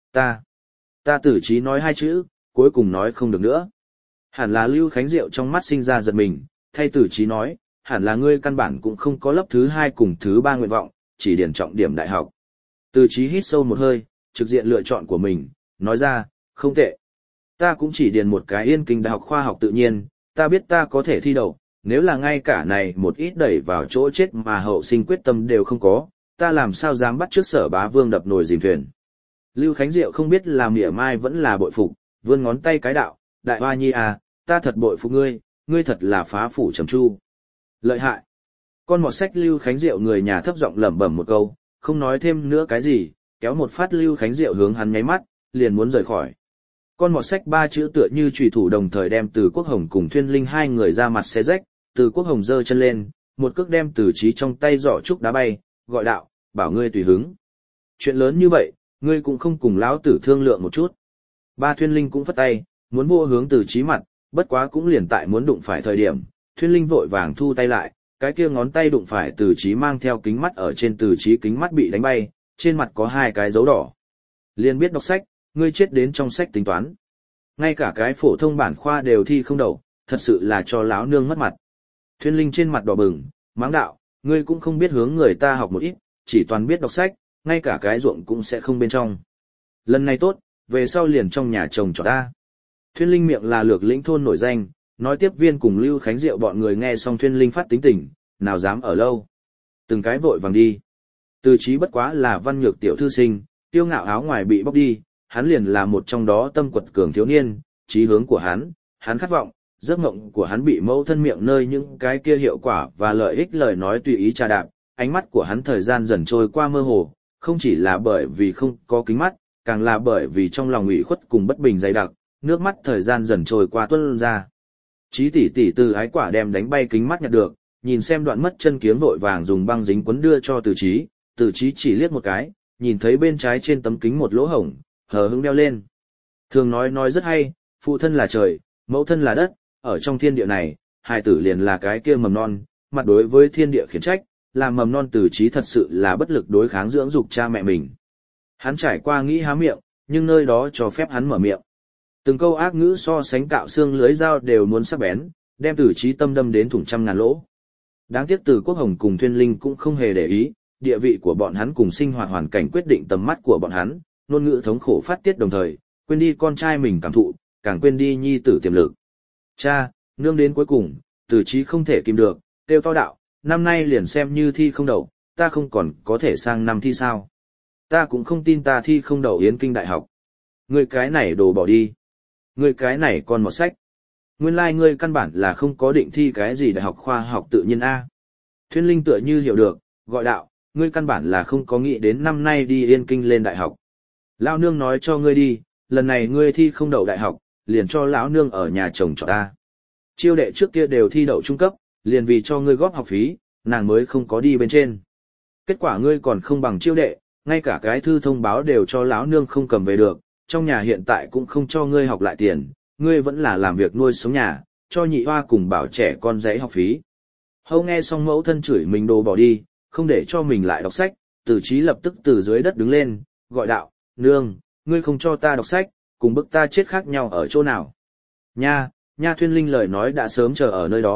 Ta Từ Chí nói 2 chữ, cuối cùng nói không được nữa. Hẳn là Lưu Khánh Diệu trong mắt sinh ra giật mình, thay Từ Chí nói, hẳn là ngươi căn bản cũng không có lớp thứ 2 cùng thứ 3 nguyện vọng, chỉ điền trọng điểm đại học. Từ Chí hít sâu một hơi, trực diện lựa chọn của mình, nói ra, không tệ. Ta cũng chỉ điền một cái Yên Kinh Đại học khoa học tự nhiên, ta biết ta có thể thi đậu, nếu là ngay cả này một ít đẩy vào chỗ chết mà hậu sinh quyết tâm đều không có, ta làm sao dám bắt trước Sở Bá Vương đập nồi dìm thuyền. Lưu Khánh Diệu không biết là mỉa mai vẫn là bội phục, vươn ngón tay cái đạo, Đại Hoa Nhi à, ta thật bội phục ngươi thật là phá phủ trầm chu. Lợi hại. Con mọt sách Lưu Khánh Diệu người nhà thấp giọng lẩm bẩm một câu, không nói thêm nữa cái gì, kéo một phát Lưu Khánh Diệu hướng hắn nháy mắt, liền muốn rời khỏi. Con mọt sách 3 chữ tựa như chùy thủ đồng thời đem Từ Quốc Hồng cùng Thuyên Linh hai người ra mặt xé rách, Từ Quốc Hồng giơ chân lên, một cước đem Từ Chí trong tay giỏ trúc đá bay, gọi đạo, bảo ngươi tùy hứng. Chuyện lớn như vậy, ngươi cũng không cùng lão tử thương lượng một chút. Ba Thuyên Linh cũng phất tay, muốn vô hướng Từ Chí mặt, bất quá cũng liền tại muốn đụng phải thời điểm, Thuyên Linh vội vàng thu tay lại, cái kia ngón tay đụng phải Từ Chí mang theo kính mắt ở trên Từ Chí kính mắt bị đánh bay, trên mặt có 2 cái dấu đỏ. Liền biết đọc sách, ngươi chết đến trong sách tính toán. Ngay cả cái phổ thông bản khoa đều thi không đậu, thật sự là cho láo nương mất mặt. Thuyên Linh trên mặt đỏ bừng, mắng đạo, ngươi cũng không biết hướng người ta học một ít, chỉ toàn biết đọc sách, ngay cả cái ruộng cũng sẽ không bên trong. Lần này tốt, về sau liền trong nhà chồng cho ta. Thuyên Linh miệng là Lược Lĩnh thôn nổi danh, nói tiếp viên cùng Lưu Khánh Diệu bọn người nghe xong Thuyên Linh phát tính tình, nào dám ở lâu. Từng cái vội vàng đi. Từ Chí bất quá là văn nhược tiểu thư sinh, tiêu ngạo áo ngoài bị bóc đi, hắn liền là một trong đó tâm quật cường thiếu niên, chí hướng của hắn khát vọng, giấc mộng của hắn bị mẫu thân miệng nơi những cái kia hiệu quả và lợi ích lời nói tùy ý trà đạp, ánh mắt của hắn thời gian dần trôi qua mơ hồ, không chỉ là bởi vì không có kính mắt, càng là bởi vì trong lòng ủy khuất cùng bất bình dày đặc, nước mắt thời gian dần trôi qua tuôn ra. Chí tỷ tỷ từ ái quả đem đánh bay kính mắt nhặt được, nhìn xem đoạn mất chân kiếng vội vàng dùng băng dính quấn đưa cho Từ Chí, Từ Chí chỉ liếc một cái, nhìn thấy bên trái trên tấm kính một lỗ hổng, hờ hững đeo lên. Thường nói rất hay, phụ thân là trời, mẫu thân là đất, ở trong thiên địa này, hài tử liền là cái kia mầm non, mặt đối với thiên địa khiển trách, làm mầm non Từ Chí thật sự là bất lực đối kháng dưỡng dục cha mẹ mình. Hắn trải qua nghĩ há miệng, nhưng nơi đó cho phép hắn mở miệng. Từng câu ác ngữ so sánh cạo xương lưới dao đều muốn sắc bén, đem Từ Chí tâm đâm đến thủng trăm ngàn lỗ. Đáng tiếc Từ Quốc Hồng cùng Thuyên Linh cũng không hề để ý, địa vị của bọn hắn cùng sinh hoạt hoàn cảnh quyết định tầm mắt của bọn hắn, ngôn ngữ thống khổ phát tiết đồng thời, quên đi con trai mình cảm thụ, càng quên đi nhi tử tiềm lực. Cha, nương đến cuối cùng, Từ Chí không thể kìm được, kêu to đạo, năm nay liền xem như thi không đậu, ta không còn có thể sang năm thi sao. Ta cũng không tin ta thi không đậu Yến Kinh Đại học. Ngươi cái này đồ bỏ đi. Ngươi cái này còn một sách. Nguyên lai ngươi căn bản là không có định thi cái gì đại học khoa học tự nhiên A. Thuyên Linh tựa như hiểu được, gọi đạo, ngươi căn bản là không có nghĩ đến năm nay đi Yên Kinh lên đại học. Lão nương nói cho ngươi đi, lần này ngươi thi không đậu đại học, liền cho lão nương ở nhà chồng cho ta. Chiêu đệ trước kia đều thi đậu trung cấp, liền vì cho ngươi góp học phí, nàng mới không có đi bên trên. Kết quả ngươi còn không bằng chiêu đệ, ngay cả cái thư thông báo đều cho lão nương không cầm về được, trong nhà hiện tại cũng không cho ngươi học lại tiền, ngươi vẫn là làm việc nuôi sống nhà, cho nhị hoa cùng bảo trẻ con dãy học phí. Hâu nghe xong mẫu thân chửi mình đồ bỏ đi, không để cho mình lại đọc sách, Từ Chí lập tức từ dưới đất đứng lên, gọi đạo, nương, ngươi không cho ta đọc sách, cùng bức ta chết khác nhau ở chỗ nào. Nha, Thuyên Linh lời nói đã sớm chờ ở nơi đó,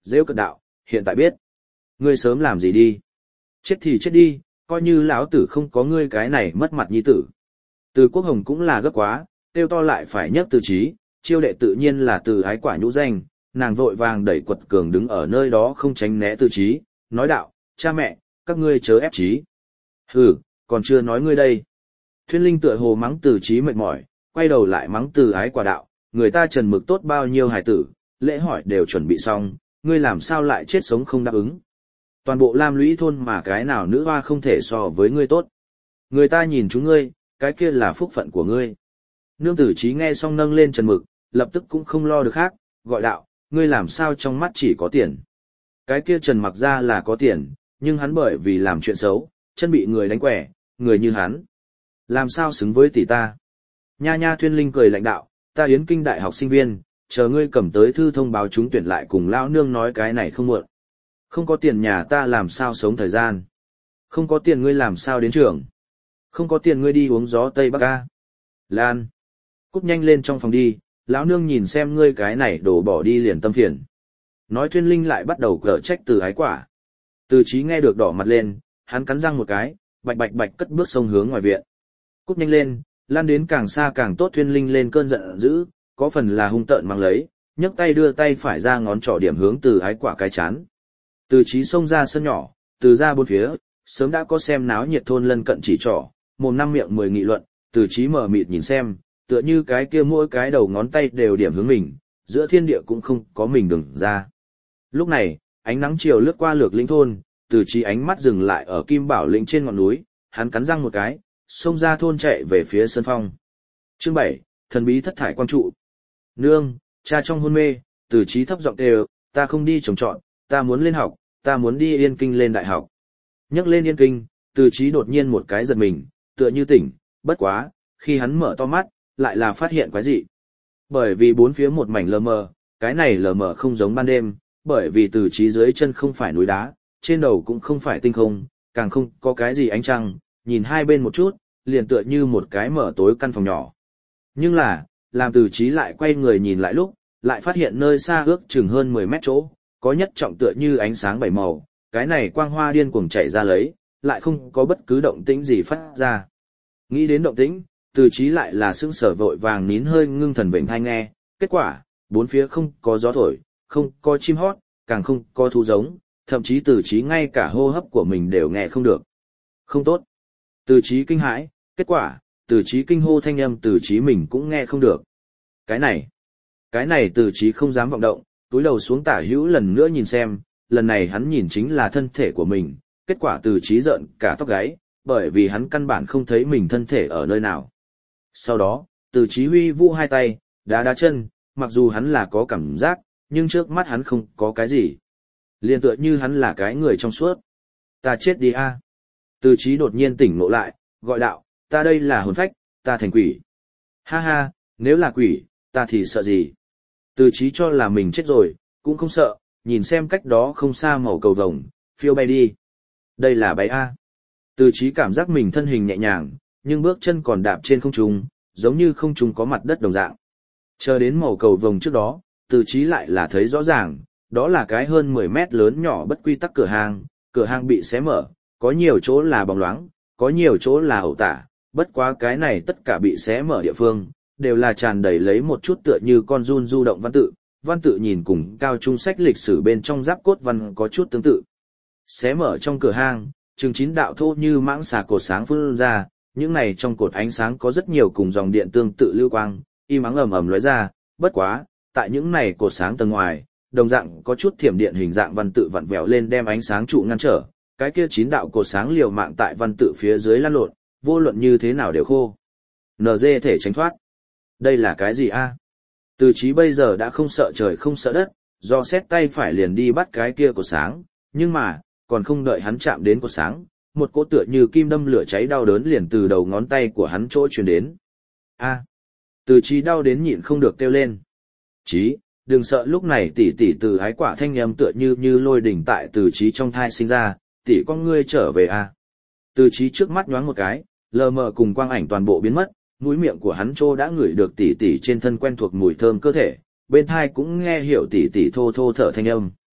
Rêu cợt đạo, hiện tại biết. Ngươi sớm làm gì đi? Chết thì chết đi, coi như lão tử không có ngươi cái này mất mặt nhi tử. Từ Quốc Hồng cũng là gấp quá, tiêu to lại phải nhấc Từ Chí, chiêu đệ tự nhiên là Từ Ái Quả nhũ danh, nàng vội vàng đẩy Quật Cường đứng ở nơi đó không tránh né Từ Chí, nói đạo, cha mẹ, các ngươi chớ ép Chí. Hừ, còn chưa nói ngươi đây. Thuyên Linh tựa hồ mắng Từ Chí mệt mỏi, quay đầu lại mắng Từ Ái Quả đạo, người ta trần mực tốt bao nhiêu hài tử, lễ hỏi đều chuẩn bị xong, ngươi làm sao lại chết sống không đáp ứng. Toàn bộ Lam Lũy thôn mà cái nào nữ hoa không thể so với ngươi tốt. Người ta nhìn chúng ngươi, cái kia là phúc phận của ngươi. Nương Tử Chí nghe xong nâng lên trần mực, lập tức cũng không lo được khác, gọi đạo, ngươi làm sao trong mắt chỉ có tiền. Cái kia Trần Mặc ra là có tiền, nhưng hắn bởi vì làm chuyện xấu, chân bị người đánh quẻ, người như hắn. Làm sao xứng với tỷ ta? Nha nha Thuyên Linh cười lạnh đạo, ta Yến Kinh đại học sinh viên, chờ ngươi cầm tới thư thông báo trúng tuyển lại cùng lão nương nói cái này không muộn. Không có tiền nhà ta làm sao sống thời gian? Không có tiền ngươi làm sao đến trường? Không có tiền ngươi đi uống gió Tây Bắc ca. Lan, cút nhanh lên trong phòng đi, lão nương nhìn xem ngươi cái này đổ bỏ đi liền tâm phiền. Nói Thuyên Linh lại bắt đầu cở trách Từ Ái Quả. Từ Chí nghe được đỏ mặt lên, hắn cắn răng một cái, bạch bạch bạch cất bước xông hướng ngoài viện. Cút nhanh lên, lan đến càng xa càng tốt. Thuyên Linh lên cơn giận dữ, có phần là hung tợn mang lấy, nhấc tay đưa tay phải ra ngón trỏ điểm hướng Từ Ái Quả cái chán. Từ Chí xông ra sân nhỏ, từ ra bốn phía, sớm đã có xem náo nhiệt thôn lân cận chỉ trỏ, mồm năm miệng mười nghị luận. Từ Chí mở mịt nhìn xem, tựa như cái kia mỗi cái đầu ngón tay đều điểm hướng mình, giữa thiên địa cũng không có mình đường ra. Lúc này, ánh nắng chiều lướt qua Lược Lĩnh thôn, Từ Chí ánh mắt dừng lại ở Kim Bảo Lĩnh trên ngọn núi, hắn cắn răng một cái, xông ra thôn chạy về phía sân phong. Chương 7, thần bí thất thải quang trụ. Nương, cha trong hôn mê, Từ Chí thấp giọng kêu, ta không đi trồng trọt, ta muốn lên học, ta muốn đi Yên Kinh lên đại học. Nhắc lên Yên Kinh, Từ Chí đột nhiên một cái giật mình, tựa như tỉnh, bất quá, khi hắn mở to mắt, lại là phát hiện quái dị. Bởi vì bốn phía một mảnh lờ mờ, cái này lờ mờ không giống ban đêm, bởi vì Từ Chí dưới chân không phải núi đá, trên đầu cũng không phải tinh không, càng không có cái gì ánh trăng, nhìn hai bên một chút, liền tựa như một cái mở tối căn phòng nhỏ. Nhưng là, làm Từ Chí lại quay người nhìn lại lúc, lại phát hiện nơi xa ước chừng hơn 10 mét chỗ, có nhất trọng tựa như ánh sáng bảy màu, cái này quang hoa điên cuồng chạy ra lấy, lại không có bất cứ động tĩnh gì phát ra. Nghĩ đến động tĩnh, Từ Chí lại là sững sờ vội vàng nín hơi ngưng thần vểnh tai nghe, kết quả, bốn phía không có gió thổi, không có chim hót, càng không có thú giống, thậm chí Từ Chí ngay cả hô hấp của mình đều nghe không được. Không tốt. Từ Chí kinh hãi, kết quả, Từ Chí kinh hô thanh âm Từ Chí mình cũng nghe không được. Cái này Từ Chí không dám vọng động, túi đầu xuống tả hữu lần nữa nhìn xem, lần này hắn nhìn chính là thân thể của mình, kết quả Từ Chí rợn cả tóc gáy, bởi vì hắn căn bản không thấy mình thân thể ở nơi nào. Sau đó, Từ Chí huy vũ hai tay, đá đá chân, mặc dù hắn là có cảm giác, nhưng trước mắt hắn không có cái gì. Liên tựa như hắn là cái người trong suốt. Ta chết đi a! Từ Chí đột nhiên tỉnh ngộ lại, gọi đạo, ta đây là hồn phách, ta thành quỷ. Ha ha, nếu là quỷ, ta thì sợ gì? Từ Chí cho là mình chết rồi, cũng không sợ, nhìn xem cách đó không xa màu cầu vồng, phiêu bay đi. Đây là bay a. Từ Chí cảm giác mình thân hình nhẹ nhàng, nhưng bước chân còn đạp trên không trung, giống như không trung có mặt đất đồng dạng. Chờ đến màu cầu vồng trước đó, Từ Chí lại là thấy rõ ràng, đó là cái hơn 10 mét lớn nhỏ bất quy tắc cửa hàng bị xé mở, có nhiều chỗ là bóng loáng, có nhiều chỗ là ẩu tả, bất quá cái này tất cả bị xé mở địa phương, đều là tràn đầy lấy một chút tựa như con giun du động văn tự nhìn cùng cao trung sách lịch sử bên trong giáp cốt văn có chút tương tự. Xé mở trong cửa hàng, chừng 9 đạo thô như mãng xà cột sáng phun ra, những này trong cột ánh sáng có rất nhiều cùng dòng điện tương tự lưu quang, im ắng ầm ầm lóe ra, bất quá, tại những này cột sáng tầng ngoài, đồng dạng có chút thiểm điện hình dạng văn tự vặn vẹo lên đem ánh sáng trụ ngăn trở, cái kia 9 đạo cột sáng liều mạng tại văn tự phía dưới lăn lộn, vô luận như thế nào đều khô. NG thể tránh thoát. Đây là cái gì a? Từ Chí bây giờ đã không sợ trời không sợ đất, do xét tay phải liền đi bắt cái kia cột sáng, nhưng mà, còn không đợi hắn chạm đến cột sáng, một cỗ tựa như kim đâm lửa cháy đau đớn liền từ đầu ngón tay của hắn chỗ truyền đến. A! Từ Chí đau đến nhịn không được kêu lên. Chí, đừng sợ, lúc này tỷ tỷ Từ Ái Quả thanh âm tựa như lôi đỉnh tại Từ Chí trong thai sinh ra, tỷ con ngươi trở về a. Từ Chí trước mắt nhoáng một cái, lờ mờ cùng quang ảnh toàn bộ biến mất, mũi miệng của hắn trô đã ngửi được tỷ tỷ trên thân quen thuộc mùi thơm cơ thể, bên tai cũng nghe hiểu tỷ tỷ thô thô thở thanh âm.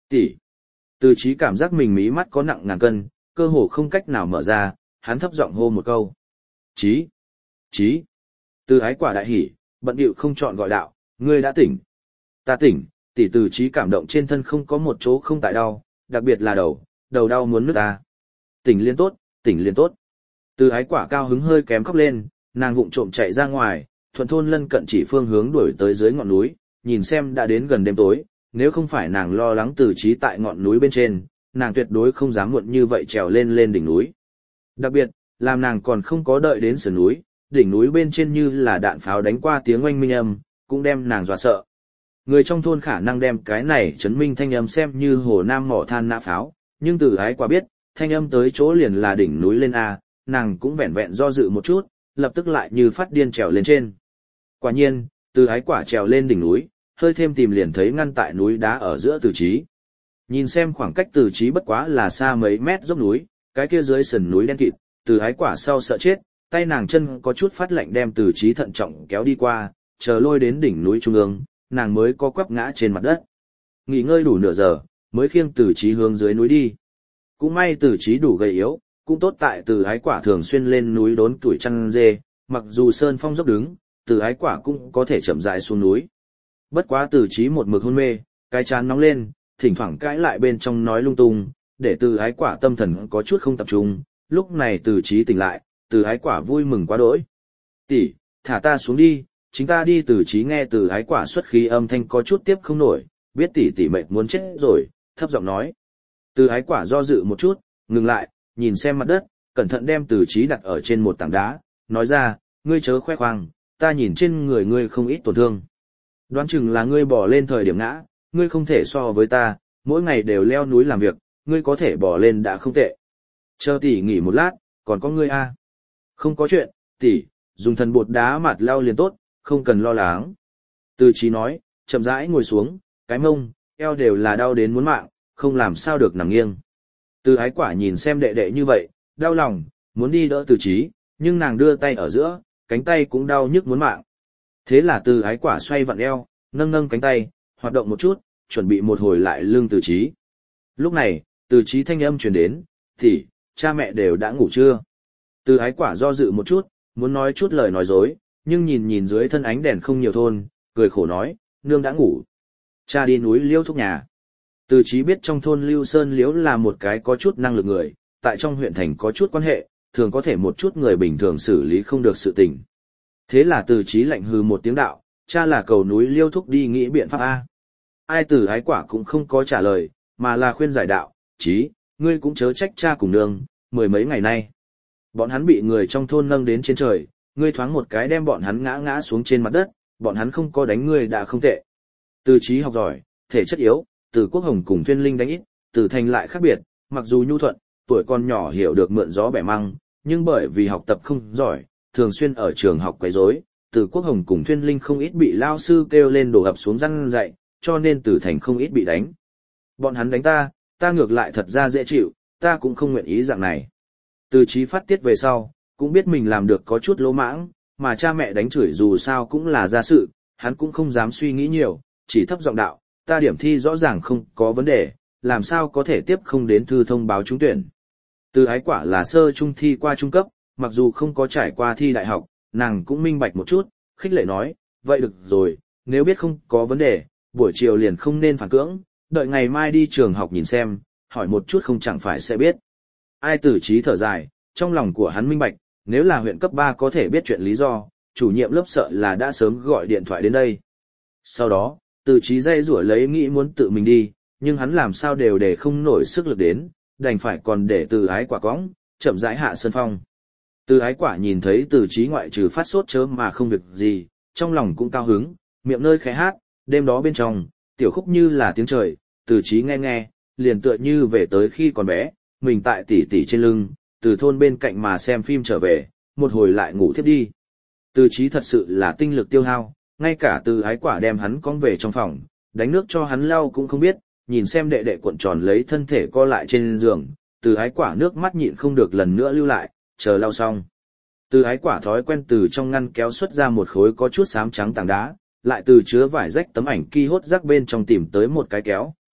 Tỷ. Từ Chí cảm giác mình mí mắt có nặng ngàn cân, cơ hồ không cách nào mở ra, hắn thấp giọng hô một câu. Chí. Chí. Từ Ái Quả đại hỉ, bận bịu không chọn gọi đạo, ngươi đã tỉnh. Ta tỉnh, tỷ. Từ Chí cảm động trên thân không có một chỗ không tại đau, đặc biệt là đầu đau muốn nứt ta. Tỉnh liền tốt, tỉnh liền tốt. Từ Ái Quả cao hứng hơi kém khóc lên, nàng vụng trộm chạy ra ngoài, thuận thôn lân cận chỉ phương hướng đuổi tới dưới ngọn núi, nhìn xem đã đến gần đêm tối, nếu không phải nàng lo lắng Từ Chí tại ngọn núi bên trên, nàng tuyệt đối không dám muộn như vậy trèo lên đỉnh núi. Đặc biệt, làm nàng còn không có đợi đến sườn núi, đỉnh núi bên trên như là đạn pháo đánh qua tiếng oanh minh âm, cũng đem nàng dọa sợ. Người trong thôn khả năng đem cái này chấn minh thanh âm xem như hồ nam mỏ than nã pháo, nhưng Từ Ái Quả biết, thanh âm tới chỗ liền là đỉnh núi lên A, nàng cũng vẹn vẹn do dự một chút, lập tức lại như phát điên trèo lên trên. Quả nhiên, Từ Ái Quả trèo lên đỉnh núi, hơi thêm tìm liền thấy ngăn tại núi đá ở giữa Từ Chí. Nhìn xem khoảng cách Từ Chí bất quá là xa mấy mét dốc núi, cái kia dưới sườn núi đen kịt, Từ Ái Quả sau sợ chết, tay nàng chân có chút phát lạnh đem Từ Chí thận trọng kéo đi qua, chờ lôi đến đỉnh núi trung ương, nàng mới có quắp ngã trên mặt đất. Nghỉ ngơi đủ nửa giờ, mới khiêng Từ Chí hướng dưới núi đi. Cũng may Từ Chí đủ gầy yếu, cũng tốt tại Từ Ái Quả thường xuyên lên núi đốn tuổi chăn dê, mặc dù sơn phong dốc đứng, Từ Ái Quả cũng có thể chậm rãi xuống núi. Bất quá Từ Chí một mực hôn mê, cái trán nóng lên, thỉnh thoảng cãi lại bên trong nói lung tung, để Từ Ái Quả tâm thần có chút không tập trung. Lúc này Từ Chí tỉnh lại, Từ Ái Quả vui mừng quá đỗi. Tỷ, thả ta xuống đi, chính ta đi. Từ Chí nghe Từ Ái Quả xuất khí âm thanh có chút tiếp không nổi, biết tỷ mệt muốn chết rồi, thấp giọng nói. Từ Ái Quả do dự một chút, ngừng lại, nhìn xem mặt đất, cẩn thận đem Từ Chí đặt ở trên một tảng đá, nói ra, ngươi chớ khoe khoang, ta nhìn trên người ngươi không ít tổn thương. Đoán chừng là ngươi bỏ lên thời điểm ngã, ngươi không thể so với ta, mỗi ngày đều leo núi làm việc, ngươi có thể bỏ lên đã không tệ. Chờ tỷ nghỉ một lát, còn có ngươi a. Không có chuyện, tỷ, dùng thần bột đá mặt lau liền tốt, không cần lo lắng. Từ Chí nói, chậm rãi ngồi xuống, cái mông, eo đều là đau đến muốn mạng, không làm sao được nằm nghiêng. Từ Ái Quả nhìn xem đệ đệ như vậy, đau lòng, muốn đi đỡ Từ Chí, nhưng nàng đưa tay ở giữa, cánh tay cũng đau nhức muốn mạng. Thế là Từ Ái Quả xoay vặn eo, nâng cánh tay, hoạt động một chút, chuẩn bị một hồi lại lưng Từ Chí. Lúc này, Từ Chí thanh âm truyền đến, "Tỷ, cha mẹ đều đã ngủ chưa?" Từ Ái Quả do dự một chút, muốn nói chút lời nói dối, nhưng nhìn dưới thân ánh đèn không nhiều thôn, cười khổ nói, "Nương đã ngủ. Cha đi núi Liêu Thúc nhà." Từ Chí biết trong thôn Lưu Sơn Liễu là một cái có chút năng lực người, tại trong huyện thành có chút quan hệ, thường có thể một chút người bình thường xử lý không được sự tình. Thế là Từ Chí lạnh hừ một tiếng đạo, cha là cầu núi Liêu Thúc đi nghĩ biện pháp A. Ai Từ Ái Quả cũng không có trả lời, mà là khuyên giải đạo, Chí, ngươi cũng chớ trách cha cùng nương, mười mấy ngày nay. Bọn hắn bị người trong thôn nâng đến trên trời, ngươi thoáng một cái đem bọn hắn ngã xuống trên mặt đất, bọn hắn không có đánh ngươi đã không tệ. Từ Chí học giỏi, thể chất yếu, Từ Quốc Hồng cùng Tuyên Linh đánh ít, Từ Thành lại khác biệt, mặc dù nhu thuận, tuổi còn nhỏ hiểu được mượn gió bẻ măng, nhưng bởi vì học tập không giỏi, thường xuyên ở trường học quấy rối, Từ Quốc Hồng cùng Tuyên Linh không ít bị lao sư kêu lên đổ ập xuống răn dạy, cho nên Từ Thành không ít bị đánh. Bọn hắn đánh ta ngược lại thật ra dễ chịu, ta cũng không nguyện ý dạng này. Từ Chí phát tiết về sau, cũng biết mình làm được có chút lỗ mãng, mà cha mẹ đánh chửi dù sao cũng là gia sự, hắn cũng không dám suy nghĩ nhiều, chỉ thấp giọng đạo, ta điểm thi rõ ràng không có vấn đề, làm sao có thể tiếp không đến thư thông báo trúng tuyển. Từ Ái Quả là sơ trung thi qua trung cấp, mặc dù không có trải qua thi đại học, nàng cũng minh bạch một chút, khích lệ nói, vậy được rồi, nếu biết không có vấn đề, buổi chiều liền không nên phản cưỡng, đợi ngày mai đi trường học nhìn xem, hỏi một chút không chẳng phải sẽ biết. Ai Từ Chí thở dài, trong lòng của hắn minh bạch, nếu là huyện cấp 3 có thể biết chuyện lý do, chủ nhiệm lớp sợ là đã sớm gọi điện thoại đến đây. Sau đó, Từ Chí dây rủa lấy nghĩ muốn tự mình đi, nhưng hắn làm sao đều để không nổi sức lực đến, đành phải còn để Từ Ái Quả cõng, chậm rãi hạ sân phong. Từ Ái Quả nhìn thấy Từ Chí ngoại trừ phát sốt chớ mà không việc gì, trong lòng cũng cao hứng, miệng nơi khẽ hát, đêm đó bên trong, tiểu khúc như là tiếng trời, Từ Chí nghe, liền tựa như về tới khi còn bé, mình tại tỷ tỷ trên lưng, từ thôn bên cạnh mà xem phim trở về, một hồi lại ngủ thiếp đi. Từ Chí thật sự là tinh lực tiêu hao, ngay cả Từ Ái Quả đem hắn cõng về trong phòng, đánh nước cho hắn lau cũng không biết, nhìn xem đệ đệ cuộn tròn lấy thân thể co lại trên giường, Từ Ái Quả nước mắt nhịn không được lần nữa lưu lại, chờ lau xong. Từ Ái Quả thói quen từ trong ngăn kéo xuất ra một khối có chút xám trắng tảng đá, lại từ chứa vải rách tấm ảnh ki hốt rác bên trong tìm tới một cái kéo,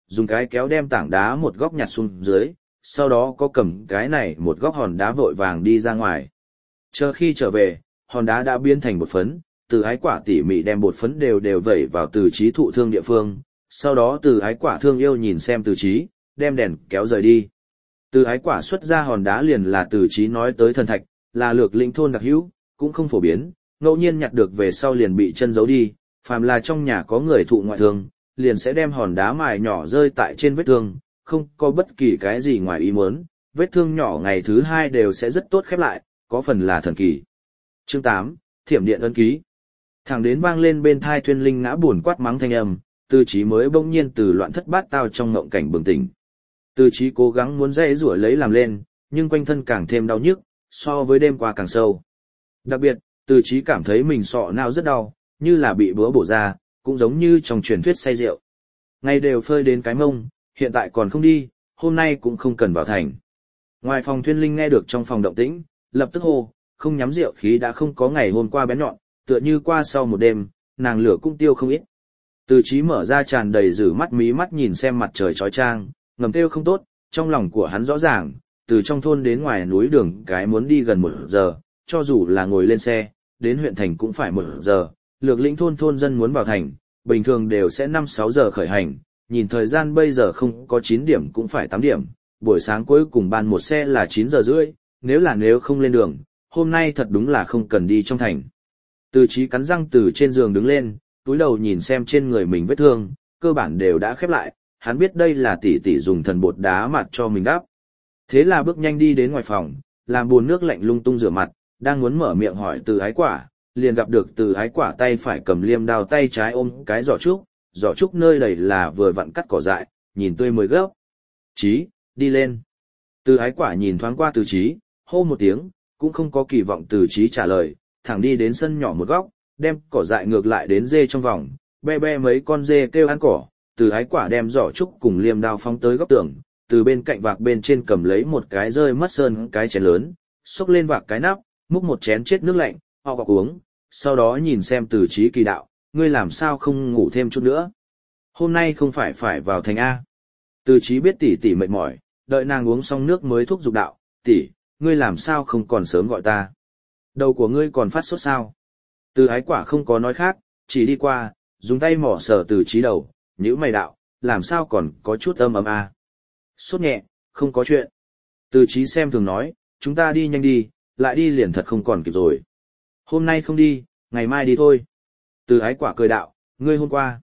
dùng cái kéo đem tảng đá một góc nhặt xuống dưới, sau đó có cầm cái này một góc hòn đá vội vàng đi ra ngoài. Chờ khi trở về, hòn đá đã biến thành bột phấn, Từ Ái Quả tỉ mỉ đem bột phấn đều đều vẩy vào Từ Chí thụ thương địa phương, sau đó Từ Ái Quả thương yêu nhìn xem Từ Chí, đem đèn kéo rời đi. Từ Ái Quả xuất ra hòn đá liền là Từ Chí nói tới thần thạch, là Lược Lĩnh thôn đặc hữu, cũng không phổ biến, ngẫu nhiên nhặt được về sau liền bị chân giấu đi, phàm là trong nhà có người thụ ngoại thương, liền sẽ đem hòn đá mài nhỏ rơi tại trên vết thương, không có bất kỳ cái gì ngoài ý muốn, vết thương nhỏ ngày thứ 2 đều sẽ rất tốt khép lại, có phần là thần kỳ. Chương 8, Thiểm điện ấn ký. Thẳng đến vang lên bên thai Thuyên Linh ngã buồn quát mắng thanh âm, Từ Chí mới bỗng nhiên từ loạn thất bát tao trong ngộng cảnh bừng tỉnh. Từ Chí cố gắng muốn dãy rủa lấy làm lên, nhưng quanh thân càng thêm đau nhức, so với đêm qua càng sâu. Đặc biệt, Từ Chí cảm thấy mình sọ não rất đau, như là bị búa bổ ra, cũng giống như trong truyền thuyết say rượu. Ngày đều phơi đến cái mông, hiện tại còn không đi, hôm nay cũng không cần vào thành. Ngoài phòng Thuyên Linh nghe được trong phòng động tĩnh, lập tức hô, không nhắm rượu khí đã không có ngày hôm qua bén nhọn, tựa như qua sau một đêm, nàng lửa cũng tiêu không ít. Từ Chí mở ra tràn đầy rử mắt mí mắt nhìn xem mặt trời chói chang, ngầm tiêu không tốt, trong lòng của hắn rõ ràng, từ trong thôn đến ngoài núi đường cái muốn đi gần 1 giờ, cho dù là ngồi lên xe, đến huyện thành cũng phải 1 giờ, Lược Lĩnh thôn thôn dân muốn vào thành, bình thường đều sẽ 5-6 giờ khởi hành, nhìn thời gian bây giờ không có 9 điểm cũng phải 8 điểm, buổi sáng cuối cùng ban một xe là 9 giờ rưỡi, nếu không lên đường, hôm nay thật đúng là không cần đi trong thành. Từ Chí cắn răng từ trên giường đứng lên, túi đầu nhìn xem trên người mình vết thương, cơ bản đều đã khép lại, hắn biết đây là tỷ tỷ dùng thần bột đá mặt cho mình đắp. Thế là bước nhanh đi đến ngoài phòng, làm bồn nước lạnh lung tung rửa mặt, đang muốn mở miệng hỏi Từ Ái Quả, liền gặp được Từ Ái Quả tay phải cầm liêm đao tay trái ôm cái giỏ trúc nơi đầy là vừa vặn cắt cỏ dại, nhìn tươi mới gấp. Chí, đi lên. Từ Ái Quả nhìn thoáng qua Từ Chí, hô một tiếng, cũng không có kỳ vọng Từ Chí trả lời, thẳng đi đến sân nhỏ một góc, đem cỏ dại ngược lại đến dê trong vòng, be mấy con dê kêu ăn cỏ, Từ Ái Quả đem giỏ trúc cùng liêm đao phóng tới góc tường, từ bên cạnh vạc bên trên cầm lấy một cái rơi mất sơn cái chén lớn, xốc lên vạc cái nắp, múc một chén chết nước lạnh, họ gọc uống, sau đó nhìn xem Từ Chí kỳ đạo, ngươi làm sao không ngủ thêm chút nữa? Hôm nay không phải vào thành A. Từ Chí biết tỷ tỷ mệt mỏi, đợi nàng uống xong nước mới thúc giục đạo, tỷ, ngươi làm sao không còn sớm gọi ta? Đầu của ngươi còn phát sốt sao? Từ Ái Quả không có nói khác, chỉ đi qua, dùng tay mỏ sờ Từ Chí đầu, nhíu mày đạo, làm sao còn có chút âm ấm A. Sốt nhẹ, không có chuyện. Từ Chí xem thường nói, chúng ta đi nhanh đi, lại đi liền thật không còn kịp rồi. Hôm nay không đi, ngày mai đi thôi. Từ Ái Quả cười đạo, ngươi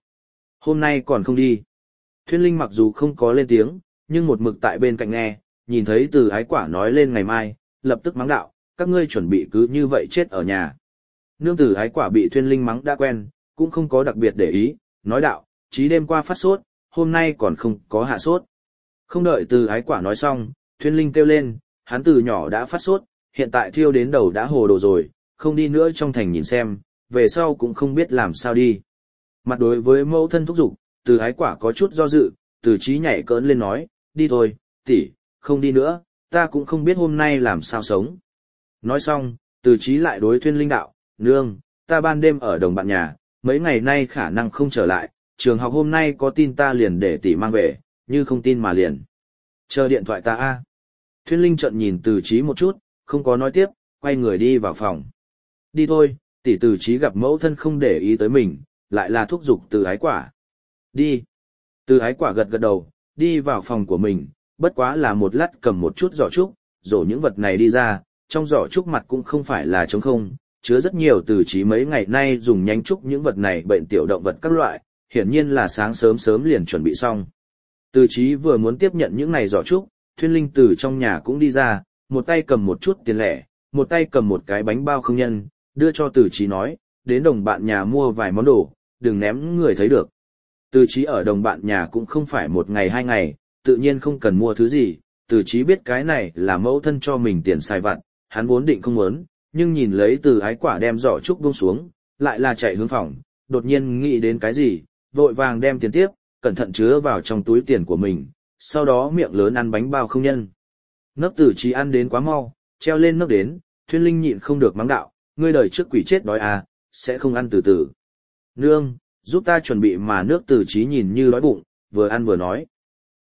hôm nay còn không đi. Thuyên Linh mặc dù không có lên tiếng, nhưng một mực tại bên cạnh nghe, nhìn thấy Từ Ái Quả nói lên ngày mai, lập tức mắng đạo, các ngươi chuẩn bị cứ như vậy chết ở nhà. Nương Từ Ái Quả bị Thuyên Linh mắng đã quen, cũng không có đặc biệt để ý, nói đạo, Chí đêm qua phát sốt, hôm nay còn không có hạ sốt. Không đợi Từ Ái Quả nói xong, Thuyên Linh kêu lên, hắn từ nhỏ đã phát sốt, hiện tại thiêu đến đầu đã hồ đồ rồi, không đi nữa trong thành nhìn xem, về sau cũng không biết làm sao đi. Mặt đối với mẫu thân thúc giục, Từ Ái Quả có chút do dự, Từ Chí nhảy cỡn lên nói, đi thôi, tỷ, không đi nữa, ta cũng không biết hôm nay làm sao sống. Nói xong, Từ Chí lại đối Thuyên Linh đạo, nương, ta ban đêm ở đồng bạn nhà, mấy ngày nay khả năng không trở lại, trường học hôm nay có tin ta liền để tỷ mang về, như không tin mà liền. Chờ điện thoại ta a. Thuyên Linh trợn nhìn Từ Chí một chút, không có nói tiếp, quay người đi vào phòng. Đi thôi, tỷ. Từ Chí gặp mẫu thân không để ý tới mình, lại là thúc giục Từ Ái Quả. Đi. Từ Ái Quả gật gật đầu, đi vào phòng của mình, bất quá là một lát cầm một chút giỏ trúc, rổ những vật này đi ra, trong giỏ trúc mặt cũng không phải là trống không, chứa rất nhiều Từ Chí mấy ngày nay dùng nhánh trúc những vật này bệnh tiểu động vật các loại, hiển nhiên là sáng sớm sớm liền chuẩn bị xong. Từ Chí vừa muốn tiếp nhận những này giỏ trúc, Thuyên Linh từ trong nhà cũng đi ra, một tay cầm một chút tiền lẻ, một tay cầm một cái bánh bao không nhân, đưa cho Từ Chí nói, đến đồng bạn nhà mua vài món đồ, đừng ném người thấy được. Từ Chí ở đồng bạn nhà cũng không phải 1 ngày 2 ngày, tự nhiên không cần mua thứ gì, Từ Chí biết cái này là mẫu thân cho mình tiền xài vặt, hắn vốn định không muốn, nhưng nhìn lấy Từ Ái Quả đem giỏ trúc buông xuống, lại là chạy hướng phòng, đột nhiên nghĩ đến cái gì, vội vàng đem tiền tiếp, cẩn thận chứa vào trong túi tiền của mình, sau đó miệng lớn ăn bánh bao không nhân. Nấc Từ Chí ăn đến quá mau, treo lên nấc đến, Thuyên Linh nhịn không được mắng đạo, ngươi đời trước quỷ chết đói à, sẽ không ăn từ từ. Nương, giúp ta chuẩn bị mà nước Từ Chí nhìn như đói bụng, vừa ăn vừa nói.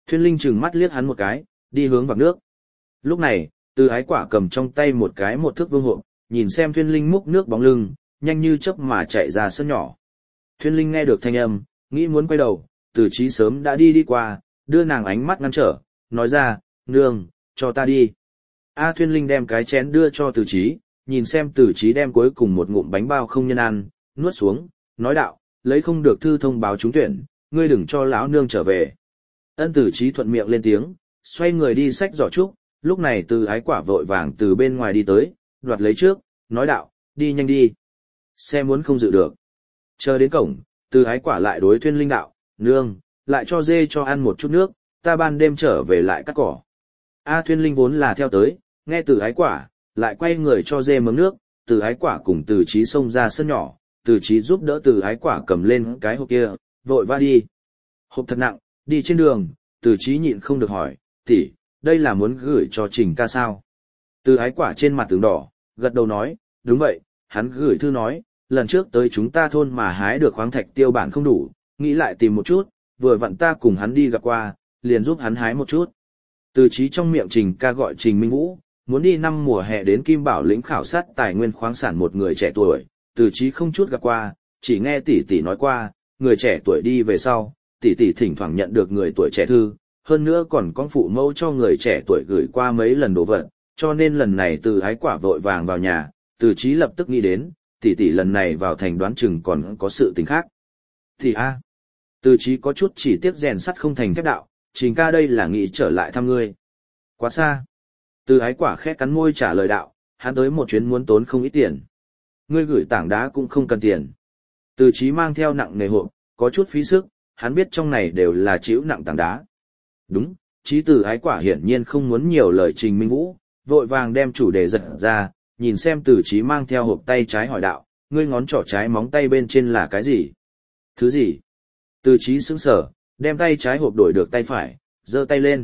Thuyên Linh trừng mắt liếc hắn một cái, đi hướng vạc nước. Lúc này, Từ Ái Quả cầm trong tay một cái 1 thước vương hộp, nhìn xem Thuyên Linh múc nước bóng lưng, nhanh như chớp mà chạy ra sân nhỏ. Thuyên Linh nghe được thanh âm, nghĩ muốn quay đầu, Từ Chí sớm đã đi qua, đưa nàng ánh mắt ngăn trở, nói ra, nương, cho ta đi. Thuyên Linh đem cái chén đưa cho Từ Chí, nhìn xem Từ Chí đem cuối cùng một ngụm bánh bao không nhân ăn, nuốt xuống, nói đạo, lấy không được thư thông báo trúng tuyển, ngươi đừng cho lão nương trở về. Từ Chí thuận miệng lên tiếng, xoay người đi xách giỏ trúc, lúc này Từ Ái Quả vội vàng từ bên ngoài đi tới, đoạt lấy trước, nói đạo, đi nhanh đi. Xe muốn không dự được. Chờ đến cổng, Từ Ái Quả lại đối Thuyên Linh đạo, nương, lại cho dê cho ăn một chút nước, ta ban đêm trở về lại cắt cỏ. Thuyên Linh vốn là theo tới, nghe Từ Ái Quả, lại quay người cho dê mớm nước, Từ Ái Quả cùng Từ Chí xông ra sân nhỏ, Từ Chí giúp đỡ Từ Ái Quả cầm lên cái hộp kia, vội va đi. Hộp thật nặng, đi trên đường, Từ Chí nhịn không được hỏi, tỷ, đây là muốn gửi cho Trình ca sao? Từ Ái Quả trên mặt tướng đỏ, gật đầu nói, đúng vậy, hắn gửi thư nói, lần trước tới chúng ta thôn mà hái được khoáng thạch tiêu bản không đủ, nghĩ lại tìm một chút, vừa vặn ta cùng hắn đi gặp qua, liền giúp hắn hái một chút. Từ Chí trong miệng Trình ca gọi Trình Minh Vũ, muốn đi năm mùa hè đến Kim Bảo lĩnh khảo sát tài nguyên khoáng sản một người trẻ tuổi, Từ Chí không chút gặp qua, chỉ nghe tỷ tỷ nói qua, người trẻ tuổi đi về sau, tỷ tỷ thỉnh thoảng nhận được người tuổi trẻ thư, hơn nữa còn có phụ mẫu cho người trẻ tuổi gửi qua mấy lần đồ vật, cho nên lần này Từ Ái Quả vội vàng vào nhà, Từ Chí lập tức nghĩ đến, tỷ tỷ lần này vào thành đoán chừng còn có sự tình khác. Thì Từ Chí có chút chỉ tiếc rèn sắt không thành thép đạo, Trình ca đây là nghĩ trở lại thăm ngươi. Quá xa. Từ Ái Quả khẽ cắn môi trả lời đạo, hắn tới một chuyến muốn tốn không ít tiền. Ngươi gửi tảng đá cũng không cần tiền. Từ Chí mang theo nặng nề hộp, có chút phí sức, hắn biết trong này đều là chịu nặng tảng đá. Đúng, Chí Từ Ái Quả hiển nhiên không muốn nhiều lời Trình Minh Vũ, vội vàng đem chủ đề giật ra, nhìn xem Từ Chí mang theo hộp tay trái hỏi đạo, ngươi ngón trỏ trái móng tay bên trên là cái gì? Thứ gì? Từ Chí sững sờ, đem tay trái hộp đổi được tay phải, giơ tay lên.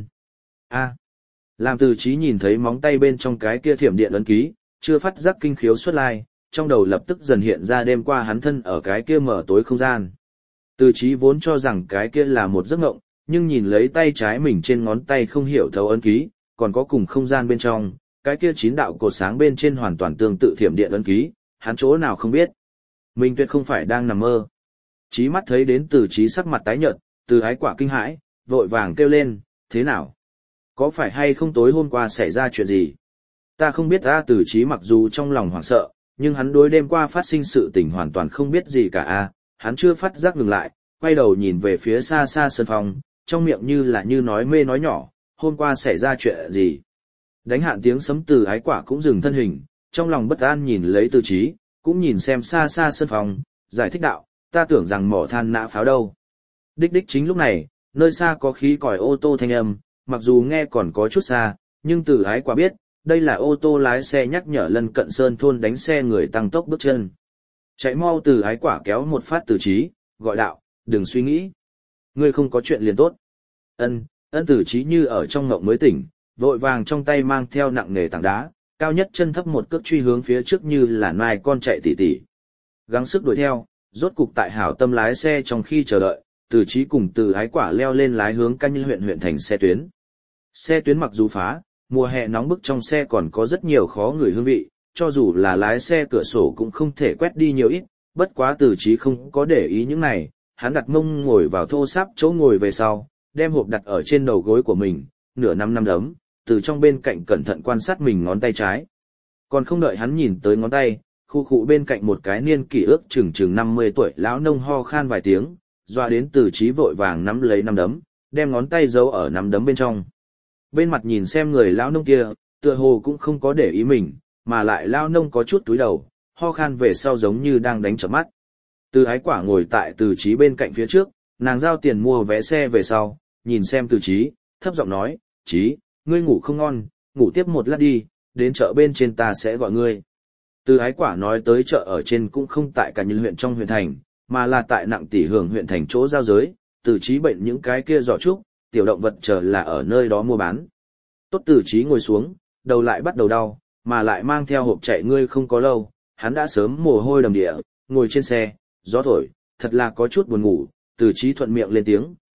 Làm Từ Chí nhìn thấy móng tay bên trong cái kia thiểm điện ấn ký, chưa phát giác kinh khiếu xuất lai, trong đầu lập tức dần hiện ra đêm qua hắn thân ở cái kia mở tối không gian. Từ Chí vốn cho rằng cái kia là một giấc mộng, nhưng nhìn lấy tay trái mình trên ngón tay không hiểu thấu ấn ký, còn có cùng không gian bên trong, cái kia 9 đạo cột sáng bên trên hoàn toàn tương tự thiểm điện ấn ký, hắn chỗ nào không biết. Mình tuyệt không phải đang nằm mơ. Chí mắt thấy đến Từ Chí sắc mặt tái nhợt, Từ Ái Quả kinh hãi, vội vàng kêu lên, thế nào? Có phải hay không tối hôm qua xảy ra chuyện gì? Ta không biết. Từ Chí mặc dù trong lòng hoảng sợ, nhưng hắn đối đêm qua phát sinh sự tình hoàn toàn không biết gì cả. Hắn chưa phát giác ngừng lại, quay đầu nhìn về phía xa xa sân phòng, trong miệng như nói mê nói nhỏ, hôm qua xảy ra chuyện gì? Đánh hạn tiếng sấm Từ Ái Quả cũng dừng thân hình, trong lòng bất an nhìn lấy Từ Chí, cũng nhìn xem xa xa sân phòng, giải thích đạo, ta tưởng rằng mỏ than nã pháo đâu. Đích chính lúc này, nơi xa có khí còi ô tô thanh âm, mặc dù nghe còn có chút xa, nhưng Từ Ái Quả biết, đây là ô tô lái xe nhắc nhở lân cận sơn thôn đánh xe người tăng tốc bước chân. Chạy mau. Từ Ái Quả kéo một phát Từ Chí, gọi đạo, đừng suy nghĩ. Ngươi không có chuyện liền tốt. Ân Từ Chí như ở trong ngộng mới tỉnh, vội vàng trong tay mang theo nặng nề tảng đá, cao nhất chân thấp một cước truy hướng phía trước như là nai con chạy tỉ tỉ. Gắng sức đuổi theo, rốt cục tại hảo tâm lái xe trong khi chờ đợi, Từ Chí cùng Từ Ái Quả leo lên lái hướng Canh huyện thành xe tuyến. Xe tuyến mặc dù phá, mùa hè nóng bức trong xe còn có rất nhiều khó ngửi hương vị, cho dù là lái xe cửa sổ cũng không thể quét đi nhiều ít, bất quá Từ Chí không có để ý những này, hắn đặt mông ngồi vào thô sáp chỗ ngồi về sau, đem hộp đặt ở trên đầu gối của mình, nửa nắm đấm, từ trong bên cạnh cẩn thận quan sát mình ngón tay trái. Còn không đợi hắn nhìn tới ngón tay, khu khụ bên cạnh một cái niên kỷ ước chừng 50 tuổi lão nông ho khan vài tiếng, doa đến Từ Chí vội vàng nắm lấy nắm đấm, đem ngón tay giấu ở nắm đấm bên trong. Bên mặt nhìn xem người lão nông kia, tựa hồ cũng không có để ý mình, mà lại lão nông có chút túi đầu, ho khan về sau giống như đang đánh chợp mắt. Từ Ái Quả ngồi tại Từ Chí bên cạnh phía trước, nàng giao tiền mua vé xe về sau, nhìn xem Từ Chí, thấp giọng nói, Chí, ngươi ngủ không ngon, ngủ tiếp một lát đi, đến chợ bên trên ta sẽ gọi ngươi. Từ Ái Quả nói tới chợ ở trên cũng không tại cả nhân huyện trong huyện thành, mà là tại Nặng Tỷ Hưởng huyện thành chỗ giao giới, Từ Chí bệnh những cái kia giỏ trúc, tiểu động vật chờ là ở nơi đó mua bán. Tốt. Từ Chí ngồi xuống, đầu lại bắt đầu đau, mà lại mang theo hộp chạy ngươi không có lâu, hắn đã sớm mồ hôi đầm địa, ngồi trên xe, gió thổi, thật là có chút buồn ngủ, Từ Chí thuận miệng lên tiếng,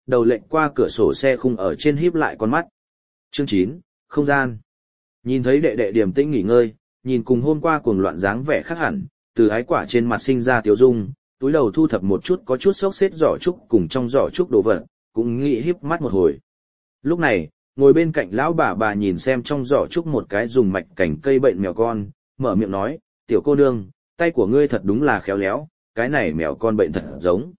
đầu lệch qua cửa sổ xe khung ở trên híp lại con mắt. Chương 9, không gian. Nhìn thấy đệ đệ điềm tĩnh nghỉ ngơi, nhìn cùng hôm qua cuồng loạn dáng vẻ khác hẳn, từ ái quả trên mặt sinh ra tiếu dung, túi đầu thu thập một chút có chút xốc xếp giỏ trúc cùng trong giỏ trúc đồ vật, cũng nghĩ híp mắt một hồi. Lúc này, ngồi bên cạnh lão bà nhìn xem trong giỏ trúc một cái dùng mạch cảnh cây bệnh mèo con, mở miệng nói, tiểu cô nương, tay của ngươi thật đúng là khéo léo, cái này mèo con bệnh thật giống.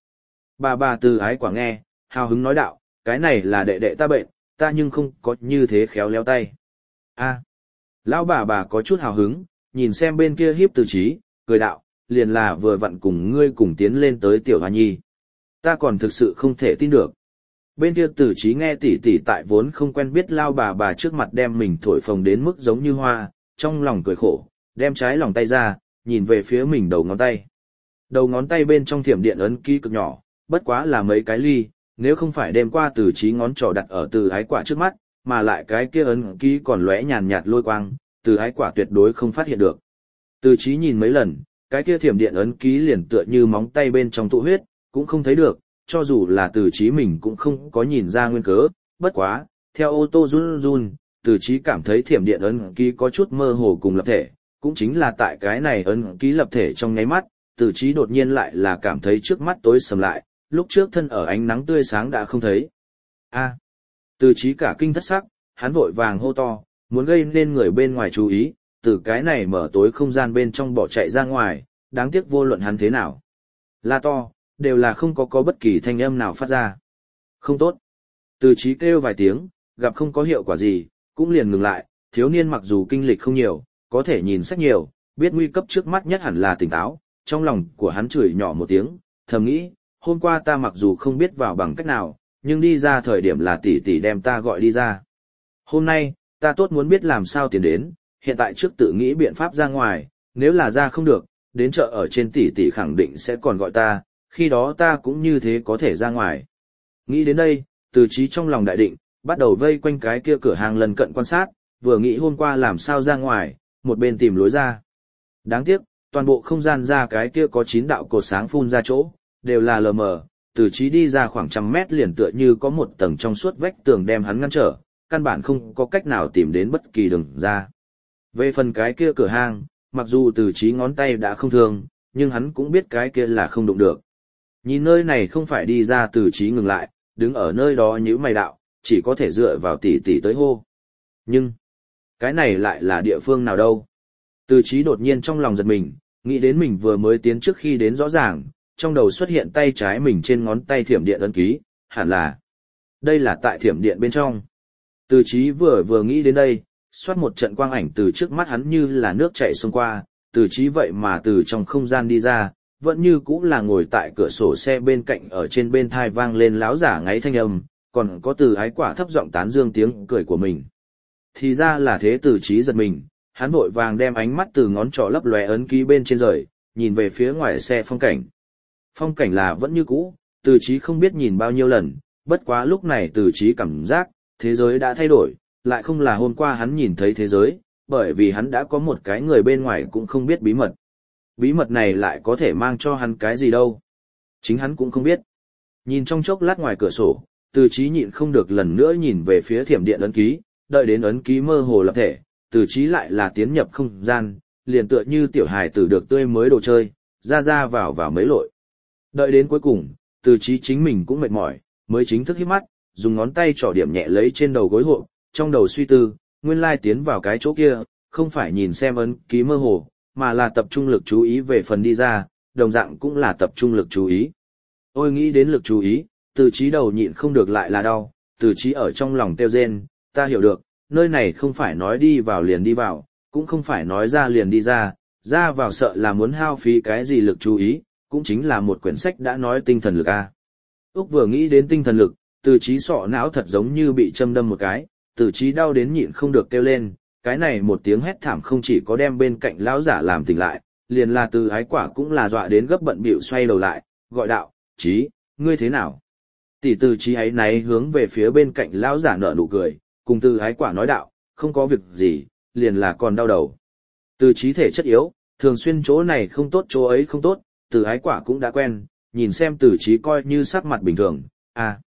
Bà từ ái quả nghe, hào hứng nói đạo, cái này là đệ đệ ta bệnh, ta nhưng không có như thế khéo léo tay. A, lão bà có chút hào hứng, nhìn xem bên kia hiếp Từ Chí, cười đạo, liền là vừa vặn cùng ngươi cùng tiến lên tới tiểu hoa nhi. Ta còn thực sự không thể tin được. Bên kia Từ Chí nghe tỷ tỷ tại vốn không quen biết lao bà trước mặt đem mình thổi phồng đến mức giống như hoa, trong lòng cười khổ, đem trái lòng tay ra, nhìn về phía mình đầu ngón tay. Đầu ngón tay bên trong thiểm điện ấn ký cực nhỏ, bất quá là mấy cái ly, nếu không phải đêm qua Từ Chí ngón trỏ đặt ở Từ ái quả trước mắt, mà lại cái kia ấn ký còn lóe nhàn nhạt lôi quang, Từ ái quả tuyệt đối không phát hiện được. Từ Chí nhìn mấy lần, cái kia thiểm điện ấn ký liền tựa như móng tay bên trong tụ huyết, cũng không thấy được, cho dù là Từ Chí mình cũng không có nhìn ra nguyên cớ, bất quá, theo ô tô run run, Từ Chí cảm thấy thiểm điện ấn ký có chút mơ hồ cùng lập thể, cũng chính là tại cái này ấn ký lập thể trong nháy mắt, Từ Chí đột nhiên lại là cảm thấy trước mắt tối sầm lại, lúc trước thân ở ánh nắng tươi sáng đã không thấy. A. Từ Chí cả kinh thất sắc, hắn vội vàng hô to, muốn gây nên người bên ngoài chú ý, từ cái này mở tối không gian bên trong bỏ chạy ra ngoài, đáng tiếc vô luận hắn thế nào. La to, đều là không có bất kỳ thanh âm nào phát ra. Không tốt. Từ Chí kêu vài tiếng, gặp không có hiệu quả gì, cũng liền ngừng lại, thiếu niên mặc dù kinh lịch không nhiều, có thể nhìn sách nhiều, biết nguy cấp trước mắt nhất hẳn là tỉnh táo, trong lòng của hắn chửi nhỏ một tiếng, thầm nghĩ, hôm qua ta mặc dù không biết vào bằng cách nào, nhưng đi ra thời điểm là tỷ tỷ đem ta gọi đi ra. Hôm nay, ta tốt muốn biết làm sao tiến đến, hiện tại trước tự nghĩ biện pháp ra ngoài, nếu là ra không được, đến chợ ở trên tỷ tỷ khẳng định sẽ còn gọi ta, khi đó ta cũng như thế có thể ra ngoài. Nghĩ đến đây, Từ Chí trong lòng đại định, bắt đầu vây quanh cái kia cửa hàng lần cận quan sát, vừa nghĩ hôm qua làm sao ra ngoài, một bên tìm lối ra. Đáng tiếc, toàn bộ không gian ra cái kia có 9 đạo cột sáng phun ra chỗ, đều là lờ mờ, Từ Chí đi ra khoảng 100 mét liền tựa như có một tầng trong suốt vách tường đem hắn ngăn trở, căn bản không có cách nào tìm đến bất kỳ đường ra. Về phần cái kia cửa hàng, mặc dù Từ Chí ngón tay đã không thương, nhưng hắn cũng biết cái kia là không đụng được. Nhìn nơi này không phải đi ra, Từ Chí ngừng lại, đứng ở nơi đó nhíu mày đạo, chỉ có thể dựa vào tỷ tỷ tới hô. Nhưng, cái này lại là địa phương nào đâu? Từ Chí đột nhiên trong lòng giật mình, nghĩ đến mình vừa mới tiến trước khi đến rõ ràng, trong đầu xuất hiện tay trái mình trên ngón tay thiểm điện ấn ký, hẳn là đây là tại thiểm điện bên trong. Từ Chí vừa nghĩ đến đây, xoát một trận quang ảnh từ trước mắt hắn như là nước chảy xông qua, Từ Chí vậy mà từ trong không gian đi ra, vẫn như cũng là ngồi tại cửa sổ xe bên cạnh, ở trên bên thai vang lên láo giả ngáy thanh âm, còn có Từ ái quả thấp giọng tán dương tiếng cười của mình. Thì ra là thế, Từ Chí giật mình, hắn vội vàng đem ánh mắt từ ngón trỏ lấp lóe ấn ký bên trên rời, nhìn về phía ngoài xe phong cảnh. Phong cảnh là vẫn như cũ, Từ Chí không biết nhìn bao nhiêu lần, bất quá lúc này Từ Chí cảm giác, thế giới đã thay đổi, lại không là hôm qua hắn nhìn thấy thế giới, bởi vì hắn đã có một cái người bên ngoài cũng không biết bí mật. Bí mật này lại có thể mang cho hắn cái gì đâu. Chính hắn cũng không biết. Nhìn trong chốc lát ngoài cửa sổ, Từ Chí nhịn không được lần nữa nhìn về phía thiểm điện ấn ký, đợi đến ấn ký mơ hồ lập thể, Từ Chí lại là tiến nhập không gian, liền tựa như tiểu hài tử được tươi mới đồ chơi, ra vào mấy lội. Đợi đến cuối cùng, Từ Chí chính mình cũng mệt mỏi, mới chính thức híp mắt, dùng ngón tay trỏ điểm nhẹ lấy trên đầu gối hộ, trong đầu suy tư, nguyên lai tiến vào cái chỗ kia, không phải nhìn xem ấn ký mơ hồ, mà là tập trung lực chú ý về phần đi ra, đồng dạng cũng là tập trung lực chú ý. Ôi nghĩ đến lực chú ý, Từ Chí đầu nhịn không được lại là đau, Từ Chí ở trong lòng kêu rên, ta hiểu được, nơi này không phải nói đi vào liền đi vào, cũng không phải nói ra liền đi ra vào sợ là muốn hao phí cái gì lực chú ý, cũng chính là một quyển sách đã nói tinh thần lực a. Úc vừa nghĩ đến tinh thần lực, Từ Chí sọ não thật giống như bị châm đâm một cái, Từ Chí đau đến nhịn không được kêu lên, cái này một tiếng hét thảm không chỉ có đem bên cạnh lão giả làm tỉnh lại, liền là Từ ái quả cũng là dọa đến gấp bận bịu xoay đầu lại, gọi đạo, Chí, ngươi thế nào? Tỷ Từ Chí ấy náy hướng về phía bên cạnh lão giả nở nụ cười, cùng Từ ái quả nói đạo, không có việc gì, liền là còn đau đầu. Từ Chí thể chất yếu, thường xuyên chỗ này không tốt chỗ ấy không tốt, Từ ái quả cũng đã quen, nhìn xem Từ Chí coi như sắc mặt bình thường,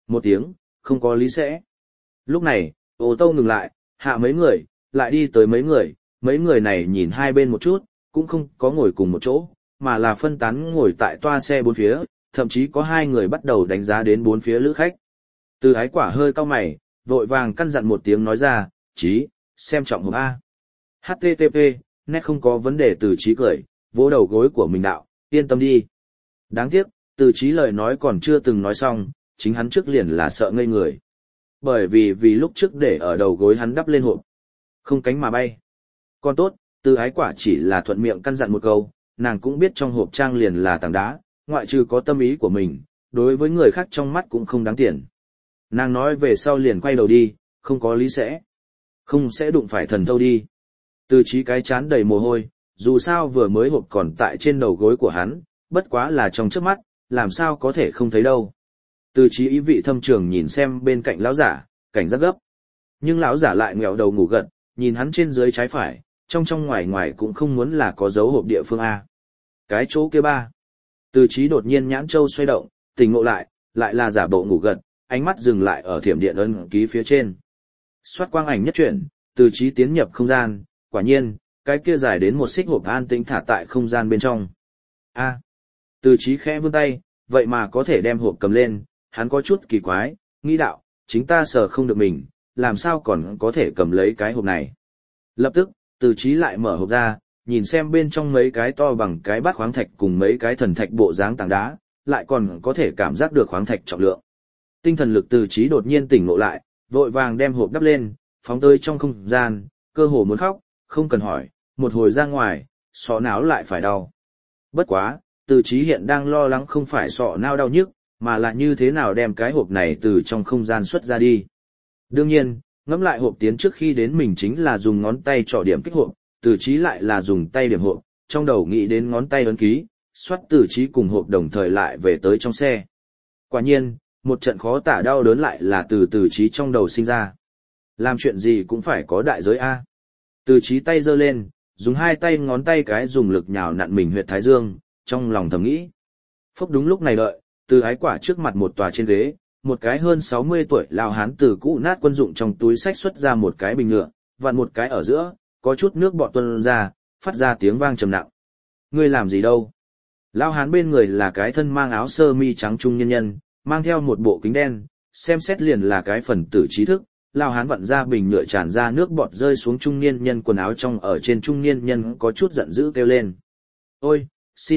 Một tiếng, không có lý sẽ. Lúc này, ô tô ngừng lại, hạ mấy người, lại đi tới mấy người này nhìn hai bên một chút, cũng không có ngồi cùng một chỗ, mà là phân tán ngồi tại toa xe bốn phía, thậm chí có hai người bắt đầu đánh giá đến bốn phía lữ khách. Từ ái quả hơi cau mày, vội vàng căn dặn một tiếng nói ra, Chí, xem trọng hộp A. HTTP, nét không có vấn đề từ Chí cười, vỗ đầu gối của mình đạo, yên tâm đi. Đáng tiếc, từ Chí lời nói còn chưa từng nói xong, chính hắn trước liền là sợ ngây người. Bởi vì lúc trước để ở đầu gối hắn đắp lên hộp, không cánh mà bay. Còn tốt, từ ái quả chỉ là thuận miệng căn dặn một câu, nàng cũng biết trong hộp trang liền là tảng đá, ngoại trừ có tâm ý của mình, đối với người khác trong mắt cũng không đáng tiền. Nàng nói về sau liền quay đầu đi, không có lý sẽ. Không sẽ đụng phải thần thâu đi. Từ Chí cái chán đầy mồ hôi, dù sao vừa mới hộp còn tại trên đầu gối của hắn, bất quá là trong trước mắt, làm sao có thể không thấy đâu. Từ Chí ý vị thâm trường nhìn xem bên cạnh lão giả, cảnh giác gấp. Nhưng lão giả lại nghẹo đầu ngủ gật, nhìn hắn trên dưới trái phải, trong ngoài ngoài cũng không muốn là có dấu hộp địa phương A. Cái chỗ kia ba. Từ Chí đột nhiên nhãn châu xoay động, tỉnh ngộ lại là giả bộ ngủ gật, ánh mắt dừng lại ở thiểm điện ấn ký phía trên. Xoát quang ảnh nhất chuyển, Từ Chí tiến nhập không gian, quả nhiên, cái kia dài đến một xích hộp an tĩnh thả tại không gian bên trong. A. Từ Chí khẽ vươn tay, vậy mà có thể đem hộp cầm lên, hắn có chút kỳ quái, nghĩ đạo, chính ta sờ không được mình, làm sao còn có thể cầm lấy cái hộp này. Lập tức, Từ Chí lại mở hộp ra, nhìn xem bên trong mấy cái to bằng cái bát khoáng thạch cùng mấy cái thần thạch bộ dáng tảng đá, lại còn có thể cảm giác được khoáng thạch trọng lượng. Tinh thần lực Từ Chí đột nhiên tỉnh ngộ lại, vội vàng đem hộp đắp lên, phóng tới trong không gian, cơ hồ muốn khóc, không cần hỏi, một hồi ra ngoài, sọ não lại phải đau. Bất quá, Từ Chí hiện đang lo lắng không phải sọ não đau nhức, mà là như thế nào đem cái hộp này từ trong không gian xuất ra đi. Đương nhiên, ngẫm lại hộp tiến trước khi đến mình chính là dùng ngón tay trỏ điểm kích hộp, Từ Chí lại là dùng tay điểm hộp, trong đầu nghĩ đến ngón tay ấn ký, xoát Từ Chí cùng hộp đồng thời lại về tới trong xe. Quả nhiên, một trận khó tả đau đớn lại là Từ Chí trong đầu sinh ra. Làm chuyện gì cũng phải có đại giới A. Từ Chí tay giơ lên, dùng hai tay ngón tay cái dùng lực nhào nặn mình huyệt thái dương, trong lòng thầm nghĩ. Phúc đúng lúc này đợi, Từ ái quả trước mặt một tòa trên ghế, một cái hơn 60 tuổi lao hán từ cũ nát quân dụng trong túi xách xuất ra một cái bình nhựa, vặn một cái ở giữa, có chút nước bọt tuôn ra, phát ra tiếng vang trầm nặng. Ngươi làm gì đâu? Lao hán bên người là cái thân mang áo sơ mi trắng trung nhân nhân, mang theo một bộ kính đen, xem xét liền là cái phần tử trí thức. Lao hán vặn ra bình nhựa tràn ra nước bọt rơi xuống trung niên nhân quần áo trong, ở trên trung niên nhân có chút giận dữ kêu lên. Ôi,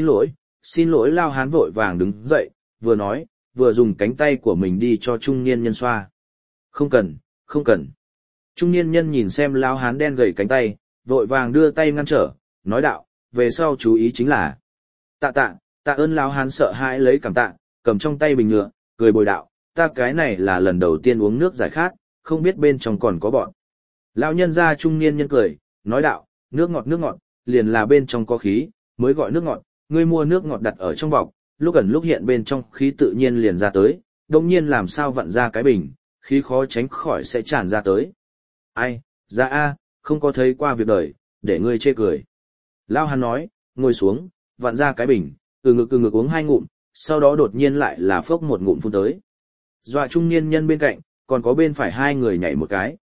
xin lỗi Lao hán vội vàng đứng dậy, vừa nói, vừa dùng cánh tay của mình đi cho trung niên nhân xoa. Không cần. Trung niên nhân nhìn xem Lao hán đen gầy cánh tay, vội vàng đưa tay ngăn trở, nói đạo, về sau chú ý chính là. Tạ ơn Lao hán sợ hãi lấy cảm tạ, cầm trong tay bình nhựa, cười bồi đạo, ta cái này là lần đầu tiên uống nước giải khát, không biết bên trong còn có bọn. Lão nhân gia trung niên nhân cười, nói đạo, nước ngọt, liền là bên trong có khí, mới gọi nước ngọt, ngươi mua nước ngọt đặt ở trong bọc, lúc gần lúc hiện bên trong khí tự nhiên liền ra tới, đồng nhiên làm sao vặn ra cái bình, khí khó tránh khỏi sẽ tràn ra tới. Ai, ra a, không có thấy qua việc đời, để ngươi chê cười. Lão hắn nói, ngồi xuống, vặn ra cái bình, từ ngực uống hai ngụm, sau đó đột nhiên lại là phốc một ngụm phun tới. Dọa trung niên nhân bên cạnh, còn có bên phải hai người nhảy một cái.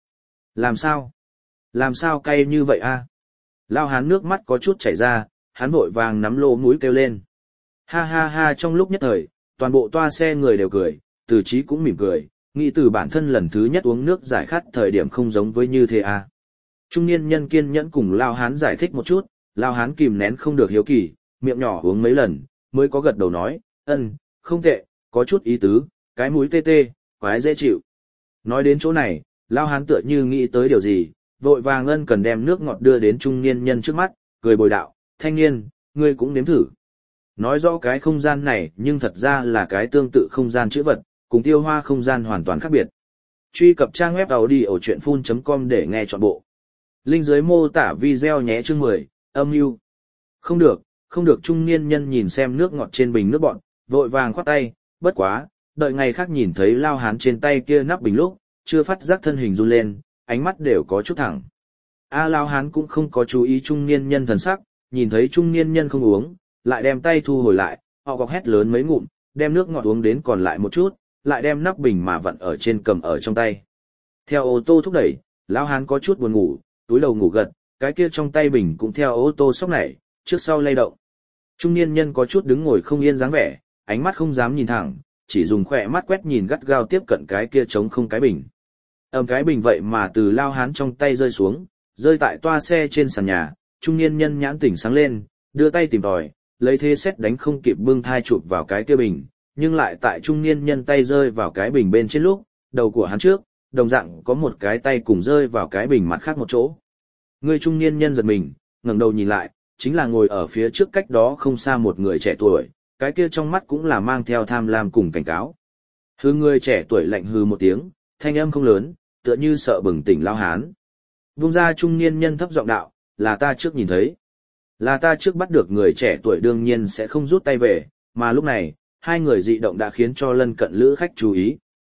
Làm sao cay như vậy a? Lao hán nước mắt có chút chảy ra, hắn vội vàng nắm lỗ mũi kêu lên. Ha ha ha, trong lúc nhất thời, toàn bộ toa xe người đều cười, Từ Chí cũng mỉm cười, nghĩ từ bản thân lần thứ nhất uống nước giải khát thời điểm không giống với như thế a. Trung niên nhân kiên nhẫn cùng Lao hán giải thích một chút, Lao hán kìm nén không được hiếu kỳ, miệng nhỏ uống mấy lần, mới có gật đầu nói, không tệ, có chút ý tứ, cái mũi tê tê, quái dễ chịu. Nói đến chỗ này, Lao hán tựa như nghĩ tới điều gì, vội vàng cần đem nước ngọt đưa đến trung niên nhân trước mắt, cười bồi đạo, thanh niên, ngươi cũng nếm thử. Nói rõ cái không gian này nhưng thật ra là cái tương tự không gian chữ vật, cùng tiêu hoa không gian hoàn toàn khác biệt. Truy cập trang web audiochuyenphun.com để nghe trọn bộ. Link dưới mô tả video nhé chương 10, âm mưu. Không được trung niên nhân nhìn xem nước ngọt trên bình nước bọn, vội vàng khoát tay, bất quá, đợi ngày khác nhìn thấy Lao hán trên tay kia nắp bình lúc, chưa phát giác thân hình run lên, ánh mắt đều có chút thẳng. Lao hán cũng không có chú ý trung niên nhân thần sắc, nhìn thấy trung niên nhân không uống, lại đem tay thu hồi lại, họ gọc hét lớn mấy ngụm, đem nước ngọt uống đến còn lại một chút, lại đem nắp bình mà vặn ở trên cầm ở trong tay. Theo ô tô thúc đẩy, lão hán có chút buồn ngủ, túi đầu ngủ gật, cái kia trong tay bình cũng theo ô tô sóc nảy, trước sau lay động. Trung niên nhân có chút đứng ngồi không yên dáng vẻ, ánh mắt không dám nhìn thẳng, chỉ dùng khỏe mắt quét nhìn gắt gao tiếp cận cái kia trống không cái bình. Cái bình vậy mà từ lao hán trong tay rơi xuống, rơi tại toa xe trên sàn nhà, trung niên nhân nhãn tỉnh sáng lên, đưa tay tìm tòi, lấy thế xét đánh không kịp bưng thai chụp vào cái kia bình, nhưng lại tại trung niên nhân tay rơi vào cái bình bên trên lúc, đầu của hắn trước, đồng dạng có một cái tay cùng rơi vào cái bình mặt khác một chỗ. Người trung niên nhân giật mình, ngẩng đầu nhìn lại, chính là ngồi ở phía trước cách đó không xa một người trẻ tuổi, cái kia trong mắt cũng là mang theo tham lam cùng cảnh cáo. Hư người trẻ tuổi lạnh hư một tiếng, thanh âm không lớn, tựa như sợ bừng tỉnh lao hán. Vung ra trung niên nhân thấp giọng đạo, là ta trước nhìn thấy. Là ta trước bắt được người trẻ tuổi đương nhiên sẽ không rút tay về, mà lúc này, hai người dị động đã khiến cho lân cận lữ khách chú ý.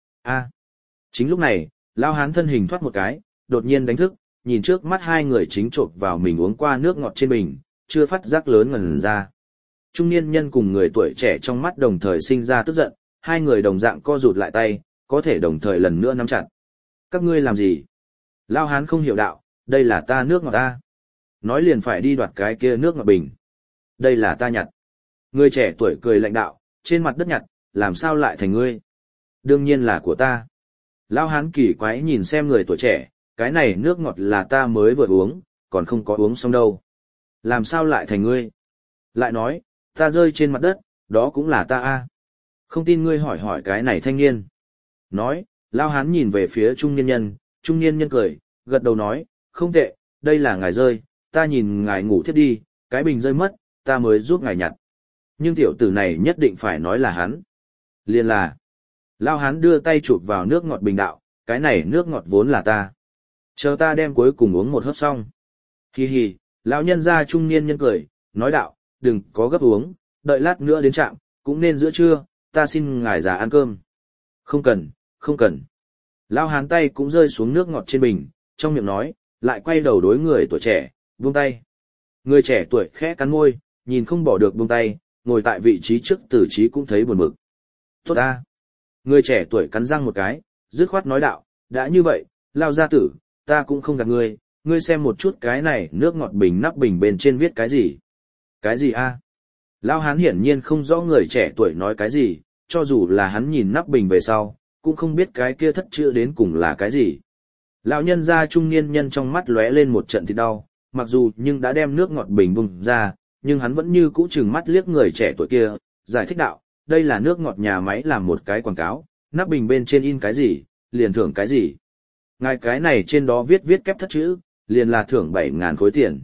Chính lúc này, lao hán thân hình thoát một cái, đột nhiên đánh thức, nhìn trước mắt hai người chính chộp vào mình uống qua nước ngọt trên bình, chưa phát giác lớn ngần ra. Trung niên nhân cùng người tuổi trẻ trong mắt đồng thời sinh ra tức giận, hai người đồng dạng co rụt lại tay, có thể đồng thời lần nữa nắm chặt. Các ngươi làm gì? Lao hán không hiểu đạo, đây là ta nước ngọt ta. Nói liền phải đi đoạt cái kia nước ngọt bình. Đây là ta nhặt. Người trẻ tuổi cười lạnh đạo, trên mặt đất nhặt, làm sao lại thành ngươi? Đương nhiên là của ta. Lao hán kỳ quái nhìn xem người tuổi trẻ, cái này nước ngọt là ta mới vừa uống, còn không có uống xong đâu. Làm sao lại thành ngươi? Lại nói, ta rơi trên mặt đất, đó cũng là ta a. Không tin ngươi hỏi hỏi cái này thanh niên. Nói, Lao hán nhìn về phía trung niên nhân cười, gật đầu nói, không tệ, đây là ngài rơi, ta nhìn ngài ngủ thiếp đi, cái bình rơi mất, ta mới giúp ngài nhặt. Nhưng tiểu tử này nhất định phải nói là hắn. Liền là, Lao hán đưa tay chụp vào nước ngọt bình đạo, cái này nước ngọt vốn là ta. Chờ ta đem cuối cùng uống một hớp xong. Hi hi, lão nhân gia trung niên nhân cười, nói đạo, đừng có gấp uống, đợi lát nữa đến trạm, cũng nên giữa trưa, ta xin ngài già ăn cơm. Không cần, không cần. Lao hán tay cũng rơi xuống nước ngọt trên bình, trong miệng nói, lại quay đầu đối người tuổi trẻ, buông tay. Người trẻ tuổi khẽ cắn môi, nhìn không bỏ được buông tay, ngồi tại vị trí trước tử trí cũng thấy buồn bực. Tốt ta. Người trẻ tuổi cắn răng một cái, dứt khoát nói đạo, đã như vậy, Lao gia tử, ta cũng không gạt ngươi xem một chút cái này nước ngọt bình nắp bình bên trên viết cái gì. Cái gì a? Lao hán hiển nhiên không rõ người trẻ tuổi nói cái gì, cho dù là hắn nhìn nắp bình về sau, cũng không biết cái kia thất chữ đến cùng là cái gì. Lão nhân gia trung niên nhân trong mắt lóe lên một trận thịt đau, mặc dù nhưng đã đem nước ngọt bình bung ra, nhưng hắn vẫn như cũ chừng mắt liếc người trẻ tuổi kia, giải thích đạo, đây là nước ngọt nhà máy làm một cái quảng cáo, nắp bình bên trên in cái gì, liền thưởng cái gì. Ngài cái này trên đó viết kép thất chữ, liền là thưởng 7.000 khối tiền.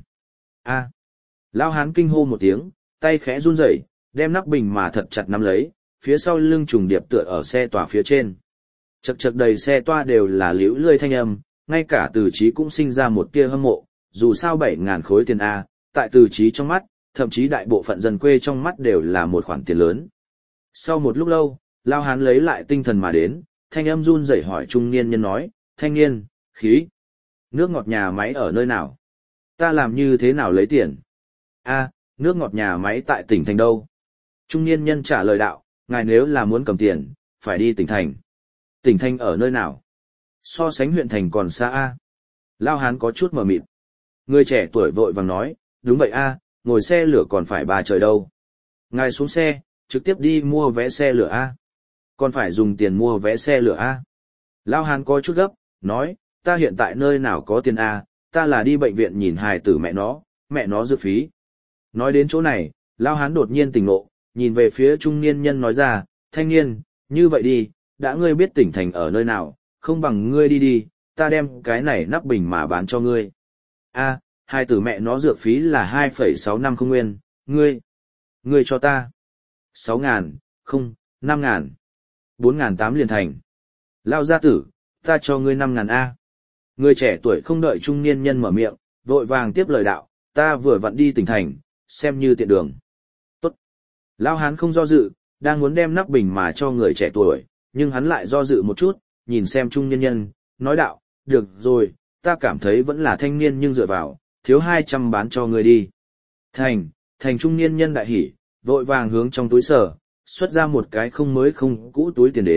Lão hán kinh hô một tiếng, tay khẽ run rẩy, đem nắp bình mà thật chặt nắm lấy, phía sau lưng trùng điệp tựa ở xe tòa phía trên. Chật chật đầy xe toa đều là liễu lươi thanh âm, ngay cả Từ Chí cũng sinh ra một tia hâm mộ, dù sao 7.000 khối tiền A, tại Từ Chí trong mắt, thậm chí đại bộ phận dân quê trong mắt đều là một khoản tiền lớn. Sau một lúc lâu, Lao hán lấy lại tinh thần mà đến, thanh âm run rẩy hỏi trung niên nhân nói, thanh niên, khí, nước ngọt nhà máy ở nơi nào? Ta làm như thế nào lấy tiền? Nước ngọt nhà máy tại tỉnh thành đâu? Trung niên nhân trả lời đạo, ngài nếu là muốn cầm tiền, phải đi tỉnh thành. Tỉnh thành ở nơi nào? So sánh huyện thành còn xa a. Lao hán có chút mờ mịt. Người trẻ tuổi vội vàng nói, đúng vậy a, ngồi xe lửa còn phải 3 trời đâu. Ngài xuống xe, trực tiếp đi mua vé xe lửa a. Còn phải dùng tiền mua vé xe lửa a. Lao hán có chút gấp, nói, ta hiện tại nơi nào có tiền a, ta là đi bệnh viện nhìn hài tử mẹ nó dự phí. Nói đến chỗ này, Lao hán đột nhiên tỉnh ngộ, nhìn về phía trung niên nhân nói ra, thanh niên, như vậy đi, đã ngươi biết tỉnh thành ở nơi nào, không bằng ngươi đi, ta đem cái này nắp bình mà bán cho ngươi. Hai tử mẹ nó dược phí là 2,650 nguyên, ngươi cho ta. 6.000, không, 5.000, 4.800 liền thành. Lao gia tử, ta cho ngươi 5.000 a. Người trẻ tuổi không đợi trung niên nhân mở miệng, vội vàng tiếp lời đạo, ta vừa vặn đi tỉnh thành, xem như tiện đường. Tốt. Lao hán không do dự, đang muốn đem nắp bình mà cho người trẻ tuổi, nhưng hắn lại do dự một chút, nhìn xem trung niên nhân, nói đạo, được rồi, ta cảm thấy vẫn là thanh niên nhưng dựa vào, thiếu 200 bán cho người đi. Thành trung niên nhân đại hỉ, vội vàng hướng trong túi sở, xuất ra một cái không mới không cũ túi tiền đến,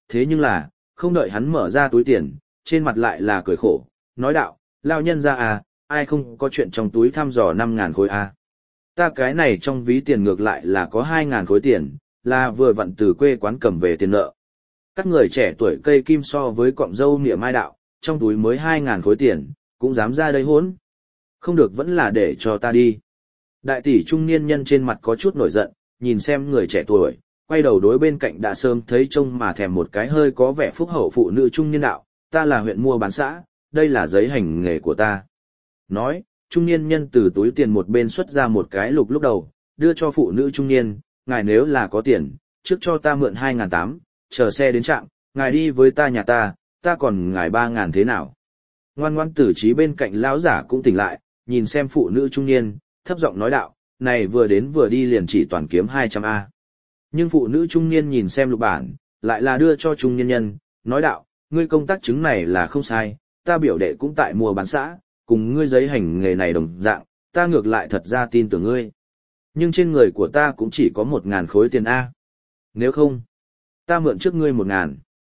thế nhưng là, không đợi hắn mở ra túi tiền, trên mặt lại là cười khổ, nói đạo, lao nhân ra à, ai không có chuyện trong túi thăm dò 5.000 khối à. Ta cái này trong ví tiền ngược lại là có 2.000 khối tiền, là vừa vặn từ quê quán cầm về tiền nợ. Các người trẻ tuổi cây kim so với cọng dâu nịa mai đạo, trong túi mới 2.000 khối tiền, cũng dám ra đây hỗn. Không được vẫn là để cho ta đi. Đại tỷ trung niên nhân trên mặt có chút nổi giận, nhìn xem người trẻ tuổi, quay đầu đối bên cạnh đã sớm thấy trông mà thèm một cái hơi có vẻ phúc hậu phụ nữ trung niên đạo, ta là huyện mua bán xã, đây là giấy hành nghề của ta. Nói, trung niên nhân từ túi tiền một bên xuất ra một cái lục lúc đầu, đưa cho phụ nữ trung niên, ngài nếu là có tiền, trước cho ta mượn 2.800, chờ xe đến trạm, ngài đi với ta nhà ta còn ngài 3.000 thế nào. Ngoan ngoan tử trí bên cạnh lão giả cũng tỉnh lại, nhìn xem phụ nữ trung niên, thấp giọng nói đạo, này vừa đến vừa đi liền chỉ toàn kiếm 200A. Nhưng phụ nữ trung niên nhìn xem lục bản, lại là đưa cho trung niên nhân, nói đạo, ngươi công tác chứng này là không sai, ta biểu đệ cũng tại mua bán xã, cùng ngươi giấy hành nghề này đồng dạng, ta ngược lại thật ra tin tưởng ngươi. Nhưng trên người của ta cũng chỉ có 1.000 khối tiền A. Nếu không, ta mượn trước ngươi 1.000.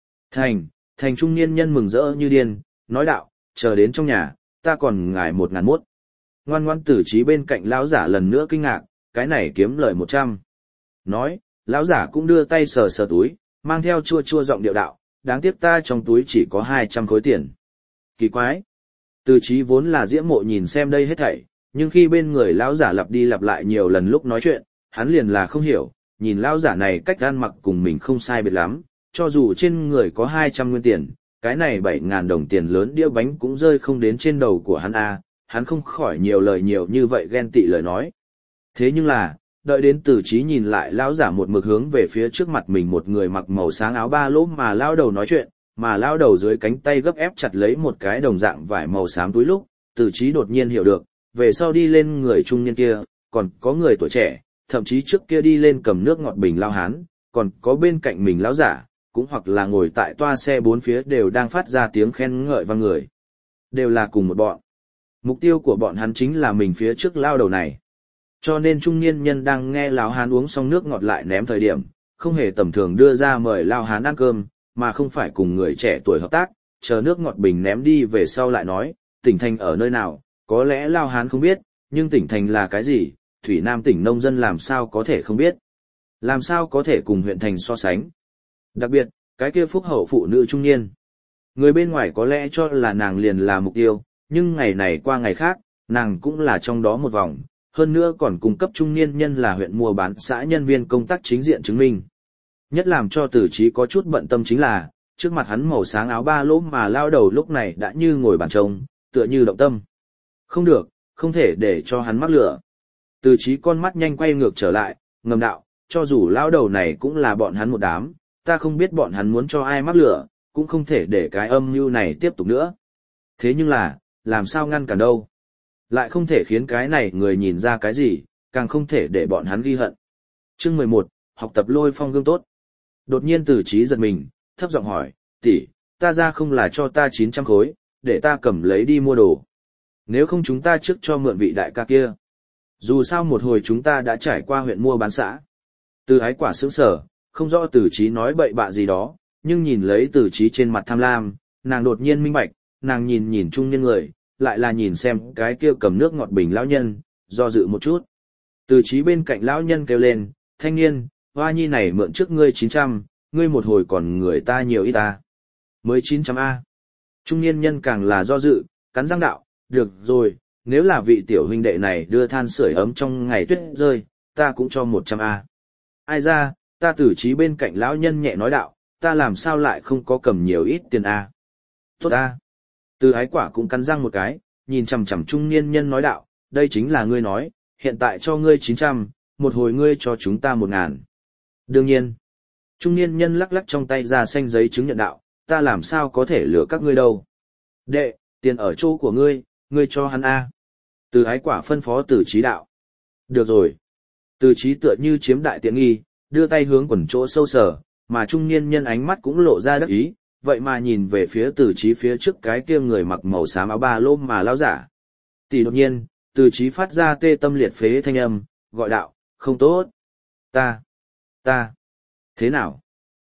Thành trung niên nhân mừng rỡ như điên, nói đạo, chờ đến trong nhà, ta còn ngài 1.000 mốt. Ngoan ngoan tử trí bên cạnh lão giả lần nữa kinh ngạc, cái này kiếm lời 100. Nói, lão giả cũng đưa tay sờ sờ túi, mang theo chua chua giọng điệu đạo, đáng tiếc ta trong túi chỉ có 200 khối tiền. Kỳ quái. Tử trí vốn là diễm mộ nhìn xem đây hết thảy, nhưng khi bên người lão giả lặp đi lặp lại nhiều lần lúc nói chuyện, hắn liền là không hiểu, nhìn lão giả này cách ăn mặc cùng mình không sai biệt lắm, cho dù trên người có 200 nguyên tiền, cái này 7.000 đồng tiền lớn đĩa bánh cũng rơi không đến trên đầu của hắn a, hắn không khỏi nhiều lời nhiều như vậy ghen tị lời nói. Thế nhưng là, đợi đến Tử trí nhìn lại lão giả một mực hướng về phía trước mặt mình một người mặc màu sáng áo ba lỗ mà lao đầu nói chuyện, mà lao đầu dưới cánh tay gấp ép chặt lấy một cái đồng dạng vải màu xám túi lúc, Tử trí đột nhiên hiểu được, về sau đi lên người trung niên kia, còn có người tuổi trẻ, thậm chí trước kia đi lên cầm nước ngọt bình lao hán, còn có bên cạnh mình lão giả, cũng hoặc là ngồi tại toa xe bốn phía đều đang phát ra tiếng khen ngợi vang người. Đều là cùng một bọn. Mục tiêu của bọn hắn chính là mình phía trước lao đầu này. Cho nên trung niên nhân đang nghe lão hán uống xong nước ngọt lại ném thời điểm, không hề tầm thường đưa ra mời lao hán ăn cơm, mà không phải cùng người trẻ tuổi hợp tác, chờ nước ngọt bình ném đi về sau lại nói, tỉnh thành ở nơi nào, có lẽ lao hán không biết, nhưng tỉnh thành là cái gì, Thủy Nam tỉnh nông dân làm sao có thể không biết. Làm sao có thể cùng huyện thành so sánh. Đặc biệt, cái kia phúc hậu phụ nữ trung niên. Người bên ngoài có lẽ cho là nàng liền là mục tiêu, nhưng ngày này qua ngày khác, nàng cũng là trong đó một vòng, hơn nữa còn cung cấp trung niên nhân là huyện mua bán xã nhân viên công tác chính diện chứng minh. Nhất làm cho Tử trí có chút bận tâm chính là, trước mặt hắn màu sáng áo ba lỗ mà lao đầu lúc này đã như ngồi bàn trông, tựa như động tâm. Không được, không thể để cho hắn mắc lửa. Tử trí con mắt nhanh quay ngược trở lại, ngầm đạo, cho dù lao đầu này cũng là bọn hắn một đám, ta không biết bọn hắn muốn cho ai mắc lửa, cũng không thể để cái âm mưu này tiếp tục nữa. Thế nhưng là, làm sao ngăn cản đâu? Lại không thể khiến cái này người nhìn ra cái gì, càng không thể để bọn hắn ghi hận. Chương 11, học tập lôi phong gương tốt. Đột nhiên Tử trí giật mình, thấp giọng hỏi, tỷ, ta ra không là cho ta 900 khối, để ta cầm lấy đi mua đồ. Nếu không chúng ta trước cho mượn vị đại ca kia. Dù sao một hồi chúng ta đã trải qua huyện mua bán xã. Từ ái quả sững sờ, không rõ Tử trí nói bậy bạ gì đó, nhưng nhìn lấy Tử trí trên mặt tham lam, nàng đột nhiên minh bạch, nàng nhìn trung niên người, lại là nhìn xem cái kia cầm nước ngọt bình lão nhân, do dự một chút. Tử trí bên cạnh lão nhân kêu lên, thanh niên, hoa nhi này mượn trước ngươi 900, ngươi một hồi còn người ta nhiều ít ta. Mới 900A. Trung niên nhân càng là do dự, cắn răng đạo, được rồi, nếu là vị tiểu huynh đệ này đưa than sưởi ấm trong ngày tuyết rơi, ta cũng cho 100A. Ai ra, ta Tử trí bên cạnh lão nhân nhẹ nói đạo, ta làm sao lại không có cầm nhiều ít tiền A. Tốt A. Từ ái quả cũng cắn răng một cái, nhìn chằm chằm trung niên nhân nói đạo, đây chính là ngươi nói, hiện tại cho ngươi 900, một hồi ngươi cho chúng ta 1.000. Đương nhiên, trung niên nhân lắc lắc trong tay ra xanh giấy chứng nhận đạo, ta làm sao có thể lừa các ngươi đâu. Đệ, tiền ở chỗ của ngươi cho hắn A. Từ ái quả phân phó Tử trí đạo. Được rồi. Tử trí tựa như chiếm đại tiện nghi, đưa tay hướng quần chỗ sâu sở, mà trung niên nhân ánh mắt cũng lộ ra đắc ý, vậy mà nhìn về phía Tử trí phía trước cái kia người mặc màu xám áo ba lô mà lao giả. Tỷ đột nhiên, Tử trí phát ra tê tâm liệt phế thanh âm, gọi đạo, không tốt. Ta. Thế nào?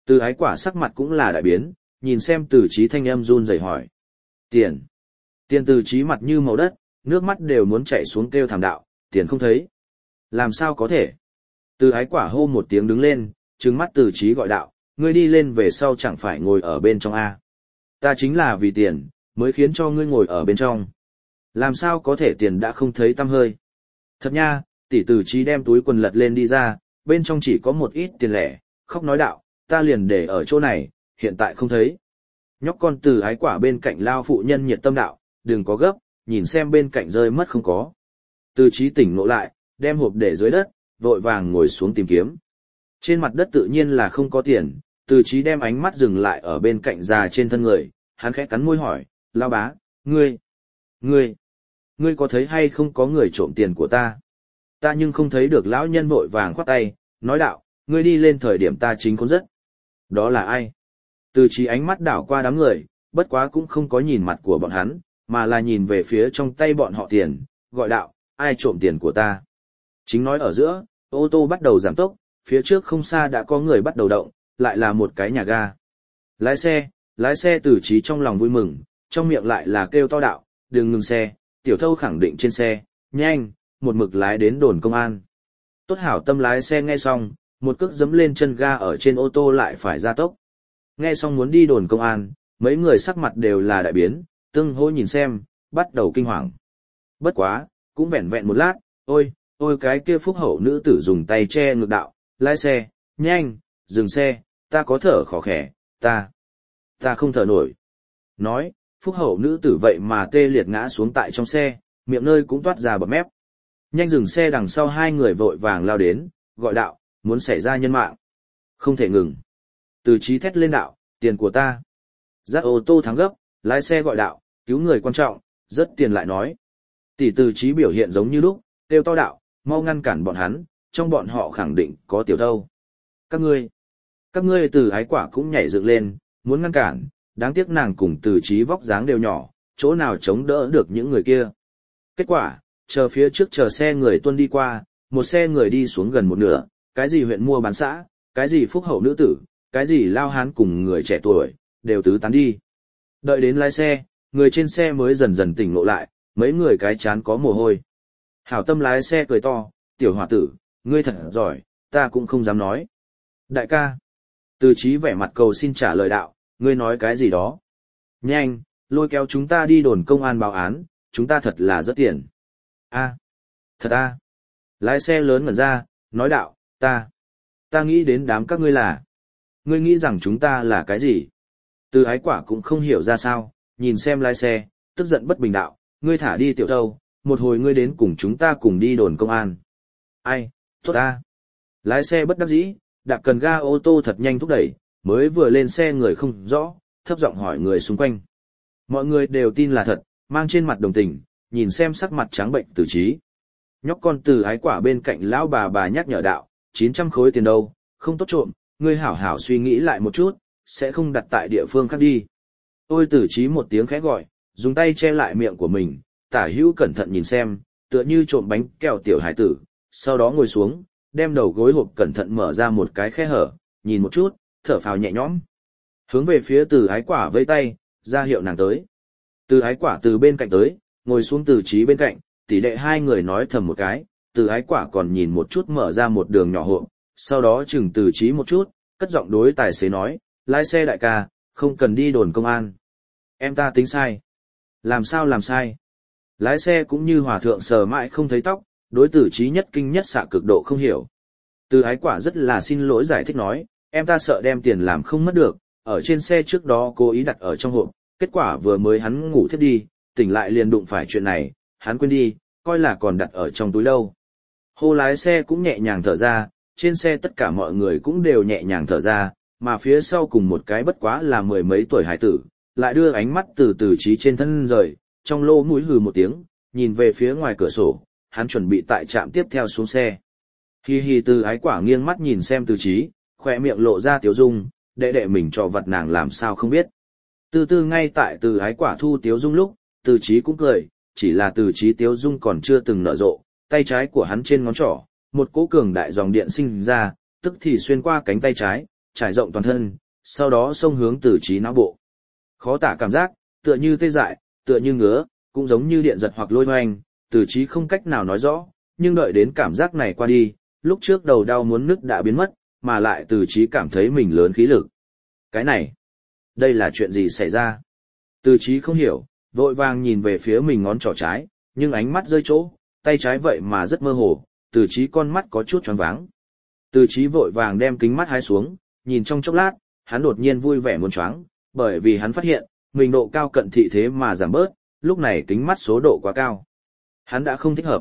Từ ái quả sắc mặt cũng là đại biến, nhìn xem Từ Chí thanh âm run rẩy hỏi. Tiền. Tiền. Từ Chí mặt như màu đất, nước mắt đều muốn chảy xuống kêu thảm đạo, tiền không thấy. Làm sao có thể? Từ ái quả hô một tiếng đứng lên, trừng mắt Từ Chí gọi đạo, ngươi đi lên về sau chẳng phải ngồi ở bên trong A. Ta chính là vì tiền, mới khiến cho ngươi ngồi ở bên trong. Làm sao có thể tiền đã không thấy tăm hơi. Thật nha, tỷ. Từ Chí đem túi quần lật lên đi ra, bên trong chỉ có một ít tiền lẻ, khóc nói đạo, ta liền để ở chỗ này, hiện tại không thấy. Nhóc con Từ ái quả bên cạnh lao phụ nhân nhiệt tâm đạo, đừng có gấp, nhìn xem bên cạnh rơi mất không có. Từ Chí tỉnh ngộ lại, đem hộp để dưới đất, vội vàng ngồi xuống tìm kiếm. Trên mặt đất tự nhiên là không có tiền, Từ Chí đem ánh mắt dừng lại ở bên cạnh già trên thân người, hắn khẽ cắn môi hỏi, lao bá, ngươi có thấy hay không có người trộm tiền của ta? Ta nhưng không thấy được. Lão nhân vội vàng khoát tay, nói đạo, ngươi đi lên thời điểm ta chính khốn rất. Đó là ai? Từ Chí ánh mắt đảo qua đám người, bất quá cũng không có nhìn mặt của bọn hắn, mà là nhìn về phía trong tay bọn họ tiền, gọi đạo, ai trộm tiền của ta? Chính nói ở giữa, ô tô bắt đầu giảm tốc, phía trước không xa đã có người bắt đầu động, lại là một cái nhà ga. Lái xe. Từ Chí trong lòng vui mừng, trong miệng lại là kêu to đạo, đừng ngừng xe, tiểu thâu khẳng định trên xe, nhanh, một mực lái đến đồn công an. Tốt hảo tâm lái xe nghe xong, một cước giẫm lên chân ga ở trên ô tô lại phải gia tốc. Nghe xong muốn đi đồn công an, mấy người sắc mặt đều là đại biến, tương hỗ nhìn xem, bắt đầu kinh hoàng. Bất quá, cũng vẹn vẹn một lát, ôi cái kia phúc hậu nữ tử dùng tay che ngực đạo, lái xe, nhanh, dừng xe, ta có thở khó khẻ, ta không thở nổi. Nói, phúc hậu nữ tử vậy mà tê liệt ngã xuống tại trong xe, miệng nơi cũng toát ra bọt mép. Nhanh dừng xe, đằng sau hai người vội vàng lao đến, gọi đạo, muốn xảy ra nhân mạng. Không thể ngừng. Từ Chí thét lên đạo, tiền của ta. Dắt ô tô thắng gấp, lái xe gọi đạo, cứu người quan trọng, rất tiền lại nói. Tỷ. Từ Chí biểu hiện giống như lúc, kêu to đạo, mau ngăn cản bọn hắn, trong bọn họ khẳng định có tiểu thâu. Các ngươi. Từ ái quả cũng nhảy dựng lên, muốn ngăn cản, đáng tiếc nàng cùng Từ Chí vóc dáng đều nhỏ, chỗ nào chống đỡ được những người kia. Kết quả, chờ phía trước chờ xe người tuân đi qua, một xe người đi xuống gần một nửa, cái gì huyện mua bán xã, cái gì phúc hậu nữ tử, cái gì lao hán cùng người trẻ tuổi, đều tứ tán đi. Đợi đến lái xe, người trên xe mới dần dần tỉnh ngộ lại, mấy người cái chán có mồ hôi. Hảo tâm lái xe cười to, tiểu hòa tử, ngươi thật giỏi, ta cũng không dám nói. Đại ca. Từ Chí vẻ mặt cầu xin trả lời đạo, ngươi nói cái gì đó. Nhanh, lôi kéo chúng ta đi đồn công an báo án, chúng ta thật là rất tiền. Thật a. Lái xe lớn ngẩn ra, nói đạo, ta nghĩ đến đám các ngươi là. Ngươi nghĩ rằng chúng ta là cái gì? Từ ái quả cũng không hiểu ra sao, nhìn xem lái xe, tức giận bất bình đạo, ngươi thả đi tiểu thâu, một hồi ngươi đến cùng chúng ta cùng đi đồn công an. Ai, tốt ta. Lái xe bất đắc dĩ, đạp cần ga ô tô thật nhanh thúc đẩy, mới vừa lên xe người không rõ, thấp giọng hỏi người xung quanh. Mọi người đều tin là thật, mang trên mặt đồng tình, nhìn xem sắc mặt trắng bệnh Từ Chí. Nhóc con Từ ái quả bên cạnh lão bà nhắc nhở đạo, 900 khối tiền đâu, không tốt trộm, ngươi hảo hảo suy nghĩ lại một chút, sẽ không đặt tại địa phương khác đi. Ôi Từ Chí một tiếng khẽ gọi, dùng tay che lại miệng của mình, tả hữu cẩn thận nhìn xem, tựa như trộm bánh kẹo tiểu hải tử, sau đó ngồi xuống, đem đầu gối hộp cẩn thận mở ra một cái khe hở, nhìn một chút, thở phào nhẹ nhõm. Hướng về phía Từ ái quả vẫy tay, ra hiệu nàng tới. Từ ái quả từ bên cạnh tới, ngồi xuống Từ Chí bên cạnh, tỷ đệ hai người nói thầm một cái, Từ ái quả còn nhìn một chút mở ra một đường nhỏ hộp, sau đó chừng Từ Chí một chút, cất giọng đối tài xế nói, lái xe đại ca, không cần đi đồn công an. Em ta tính sai. Làm sao làm sai? Lái xe cũng như hòa thượng sờ mãi không thấy tóc, đối Từ Chí nhất kinh nhất xạ cực độ không hiểu. Từ ái quả rất là xin lỗi giải thích nói, em ta sợ đem tiền làm không mất được, ở trên xe trước đó cố ý đặt ở trong hộp, kết quả vừa mới hắn ngủ thiếp đi, tỉnh lại liền đụng phải chuyện này, hắn quên đi, coi là còn đặt ở trong túi đâu. Hô lái xe cũng nhẹ nhàng thở ra, trên xe tất cả mọi người cũng đều nhẹ nhàng thở ra, mà phía sau cùng một cái bất quá là mười mấy tuổi hải tử, lại đưa ánh mắt từ Từ Chí trên thân rời, trong lỗ mũi hừ một tiếng, nhìn về phía ngoài cửa sổ, hắn chuẩn bị tại trạm tiếp theo xuống xe. Hi hi. Từ ái quả nghiêng mắt nhìn xem Từ Chí, khỏe miệng lộ ra tiếu dung, đệ mình cho vật nàng làm sao không biết. Tư ngay tại Từ ái quả thu tiếu dung lúc, Từ Chí cũng cười, chỉ là Từ Chí tiếu dung còn chưa từng nở rộ, tay trái của hắn trên ngón trỏ, một cỗ cường đại dòng điện sinh ra, tức thì xuyên qua cánh tay trái, trải rộng toàn thân, sau đó xông hướng Từ Chí não bộ. Khó tả cảm giác, tựa như tê dại, tựa như ngứa, cũng giống như điện giật hoặc lôi hoành, Từ Chí không cách nào nói rõ, nhưng đợi đến cảm giác này qua đi, lúc trước đầu đau muốn nứt đã biến mất, mà lại Từ Chí cảm thấy mình lớn khí lực. Cái này, đây là chuyện gì xảy ra? Từ Chí không hiểu, vội vàng nhìn về phía mình ngón trỏ trái, nhưng ánh mắt rơi chỗ, tay trái vậy mà rất mơ hồ, Từ Chí con mắt có chút choáng váng. Từ Chí vội vàng đem kính mắt hái xuống, nhìn trong chốc lát, hắn đột nhiên vui vẻ muốn choáng, bởi vì hắn phát hiện, mình độ cao cận thị thế mà giảm bớt, lúc này kính mắt số độ quá cao. Hắn đã không thích hợp.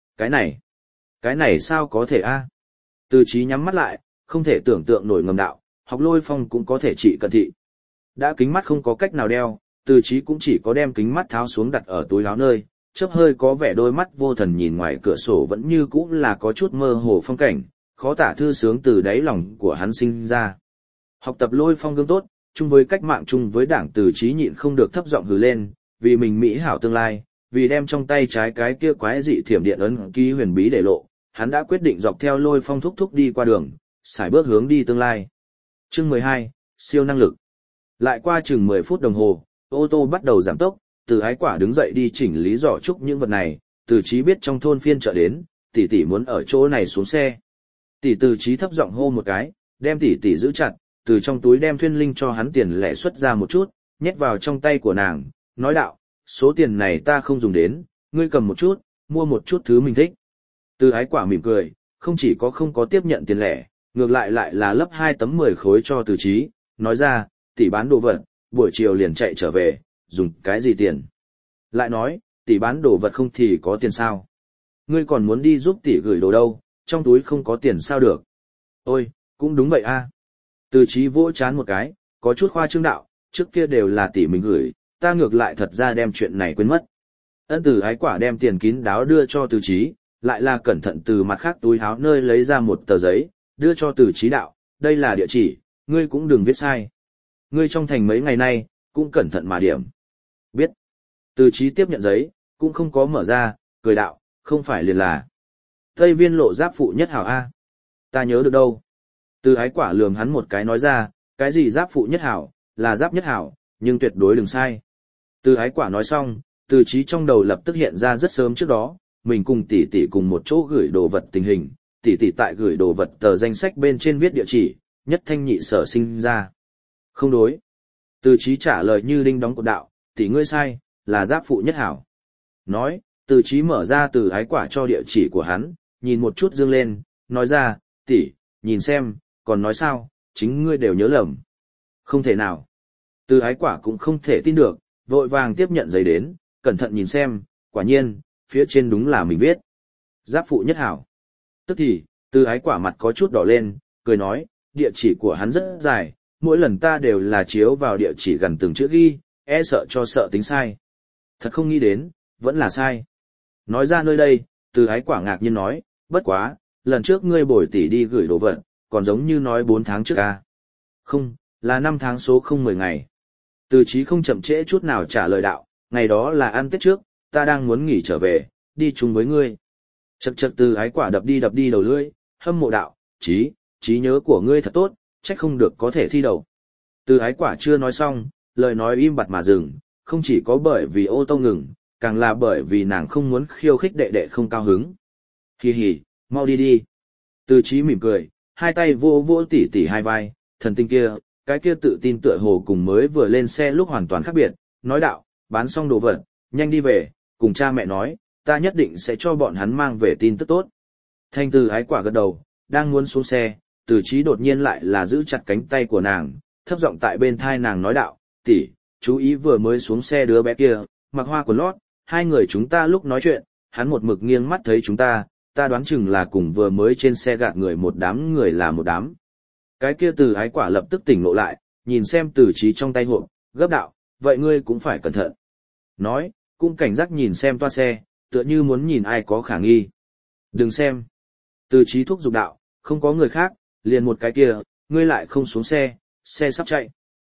Cái này sao có thể a? Từ Chí nhắm mắt lại, không thể tưởng tượng nổi ngầm đạo, học Lôi Phong cũng có thể trị cận thị. Đã kính mắt không có cách nào đeo, Từ Chí cũng chỉ có đem kính mắt tháo xuống đặt ở túi áo nơi, chớp hơi có vẻ đôi mắt vô thần nhìn ngoài cửa sổ vẫn như cũ là có chút mơ hồ phong cảnh, khó tả thư sướng từ đáy lòng của hắn sinh ra. Học tập Lôi Phong gương tốt, chung với cách mạng chung với đảng, Từ Chí nhịn không được thấp giọng hừ lên, vì mình mỹ hảo tương lai, vì đem trong tay trái cái kia quái dị thiểm điện ấn ký huyền bí để lộ, hắn đã quyết định dọc theo Lôi Phong thúc thúc đi qua đường, sải bước hướng đi tương lai. Chương 12, siêu năng lực. Lại qua chừng 10 phút đồng hồ, ô tô bắt đầu giảm tốc, Từ Ái Quả đứng dậy đi chỉnh lý giỏ trúc những vật này, Từ Chí biết trong thôn phiên chợ đến, tỷ tỷ muốn ở chỗ này xuống xe. Tỷ Từ Chí thấp giọng hô một cái, đem tỷ tỷ giữ chặt, từ trong túi đem Thuyên Linh cho hắn tiền lẻ xuất ra một chút, nhét vào trong tay của nàng, nói đạo, số tiền này ta không dùng đến, ngươi cầm một chút, mua một chút thứ mình thích. Từ Ái Quả mỉm cười, không chỉ có không có tiếp nhận tiền lẻ, ngược lại là lấp 2 tấm 10 khối cho Từ Chí, nói ra, tỷ bán đồ vật, buổi chiều liền chạy trở về, dùng cái gì tiền? Lại nói, tỷ bán đồ vật không thì có tiền sao? Ngươi còn muốn đi giúp tỷ gửi đồ đâu, trong túi không có tiền sao được? Ôi, cũng đúng vậy a. Từ Chí vỗ chán một cái, có chút khoa trương đạo, trước kia đều là tỷ mình gửi, ta ngược lại thật ra đem chuyện này quên mất. Ân Từ Ái Quả đem tiền kín đáo đưa cho Từ Chí, lại là cẩn thận từ mặt khác túi áo nơi lấy ra một tờ giấy, đưa cho Từ Chí đạo, đây là địa chỉ, ngươi cũng đừng viết sai. Ngươi trong thành mấy ngày nay, cũng cẩn thận mà điểm. Biết. Từ Chí tiếp nhận giấy, cũng không có mở ra, cười đạo, không phải liền là Tây Viên lộ giáp phụ nhất hảo A. Ta nhớ được đâu. Từ Ái Quả lườm hắn một cái nói ra, cái gì giáp phụ nhất hảo, là giáp nhất hảo, nhưng tuyệt đối đừng sai. Từ Ái Quả nói xong, Từ Chí trong đầu lập tức hiện ra rất sớm trước đó, mình cùng tỷ tỷ cùng một chỗ gửi đồ vật tình hình, tỷ tỷ tại gửi đồ vật tờ danh sách bên trên viết địa chỉ, nhất thanh nhị sở sinh ra. Không đối. Từ Chí trả lời như đinh đóng cột đạo, tỷ ngươi sai, là giáp phụ nhất hảo. Nói, Từ Chí mở ra Từ Ái Quả cho địa chỉ của hắn, nhìn một chút dương lên, nói ra, tỷ, nhìn xem, còn nói sao, chính ngươi đều nhớ lầm. Không thể nào. Từ Ái Quả cũng không thể tin được, vội vàng tiếp nhận giấy đến, cẩn thận nhìn xem, quả nhiên, phía trên đúng là mình viết. Giáp phụ nhất hảo. Tức thì, Từ Ái Quả mặt có chút đỏ lên, cười nói, địa chỉ của hắn rất dài, mỗi lần ta đều là chiếu vào địa chỉ gần từng chữ ghi, e sợ cho sợ tính sai. Thật không nghĩ đến, vẫn là sai. Nói ra nơi đây, Từ Ái Quả ngạc nhiên nói, bất quá, lần trước ngươi bồi tỷ đi gửi đồ vật, còn giống như nói 4 tháng trước à. Không, là 5 tháng số không 10 ngày. Từ Chí không chậm trễ chút nào trả lời đạo, ngày đó là ăn Tết trước, ta đang muốn nghỉ trở về, đi chung với ngươi. Chậc chậc Từ Ái Quả đập đi đầu lưỡi, hâm mộ đạo, trí nhớ của ngươi thật tốt, trách không được có thể thi đầu. Từ Ái Quả chưa nói xong, lời nói im bặt mà dừng, không chỉ có bởi vì ô tô ngừng, càng là bởi vì nàng không muốn khiêu khích đệ đệ không cao hứng. Hì hì, mau đi đi. Từ Chí mỉm cười, hai tay vô vô tỉ hai vai, thần tinh kia, cái kia tự tin tựa hồ cùng mới vừa lên xe lúc hoàn toàn khác biệt, nói đạo, bán xong đồ vật, nhanh đi về, cùng cha mẹ nói, ta nhất định sẽ cho bọn hắn mang về tin tức tốt. Thanh Từ Ái Quả gật đầu, đang muốn xuống xe, Từ Chí đột nhiên lại là giữ chặt cánh tay của nàng, thấp giọng tại bên thai nàng nói đạo, tỷ, chú ý vừa mới xuống xe đứa bé kia, mặc hoa quần lót, hai người chúng ta lúc nói chuyện, hắn một mực nghiêng mắt thấy chúng ta đoán chừng là cùng vừa mới trên xe gạt người một đám người là một đám. Cái kia Từ Ái Quả lập tức tỉnh ngộ lại, nhìn xem Từ Chí trong tay hộp, gấp đạo, vậy ngươi cũng phải cẩn thận. Nói, cũng cảnh giác nhìn xem toa xe, tựa như muốn nhìn ai có khả nghi. Đừng xem. Từ Chí thúc giục đạo, không có người khác, liền một cái kia, ngươi lại không xuống xe, xe sắp chạy.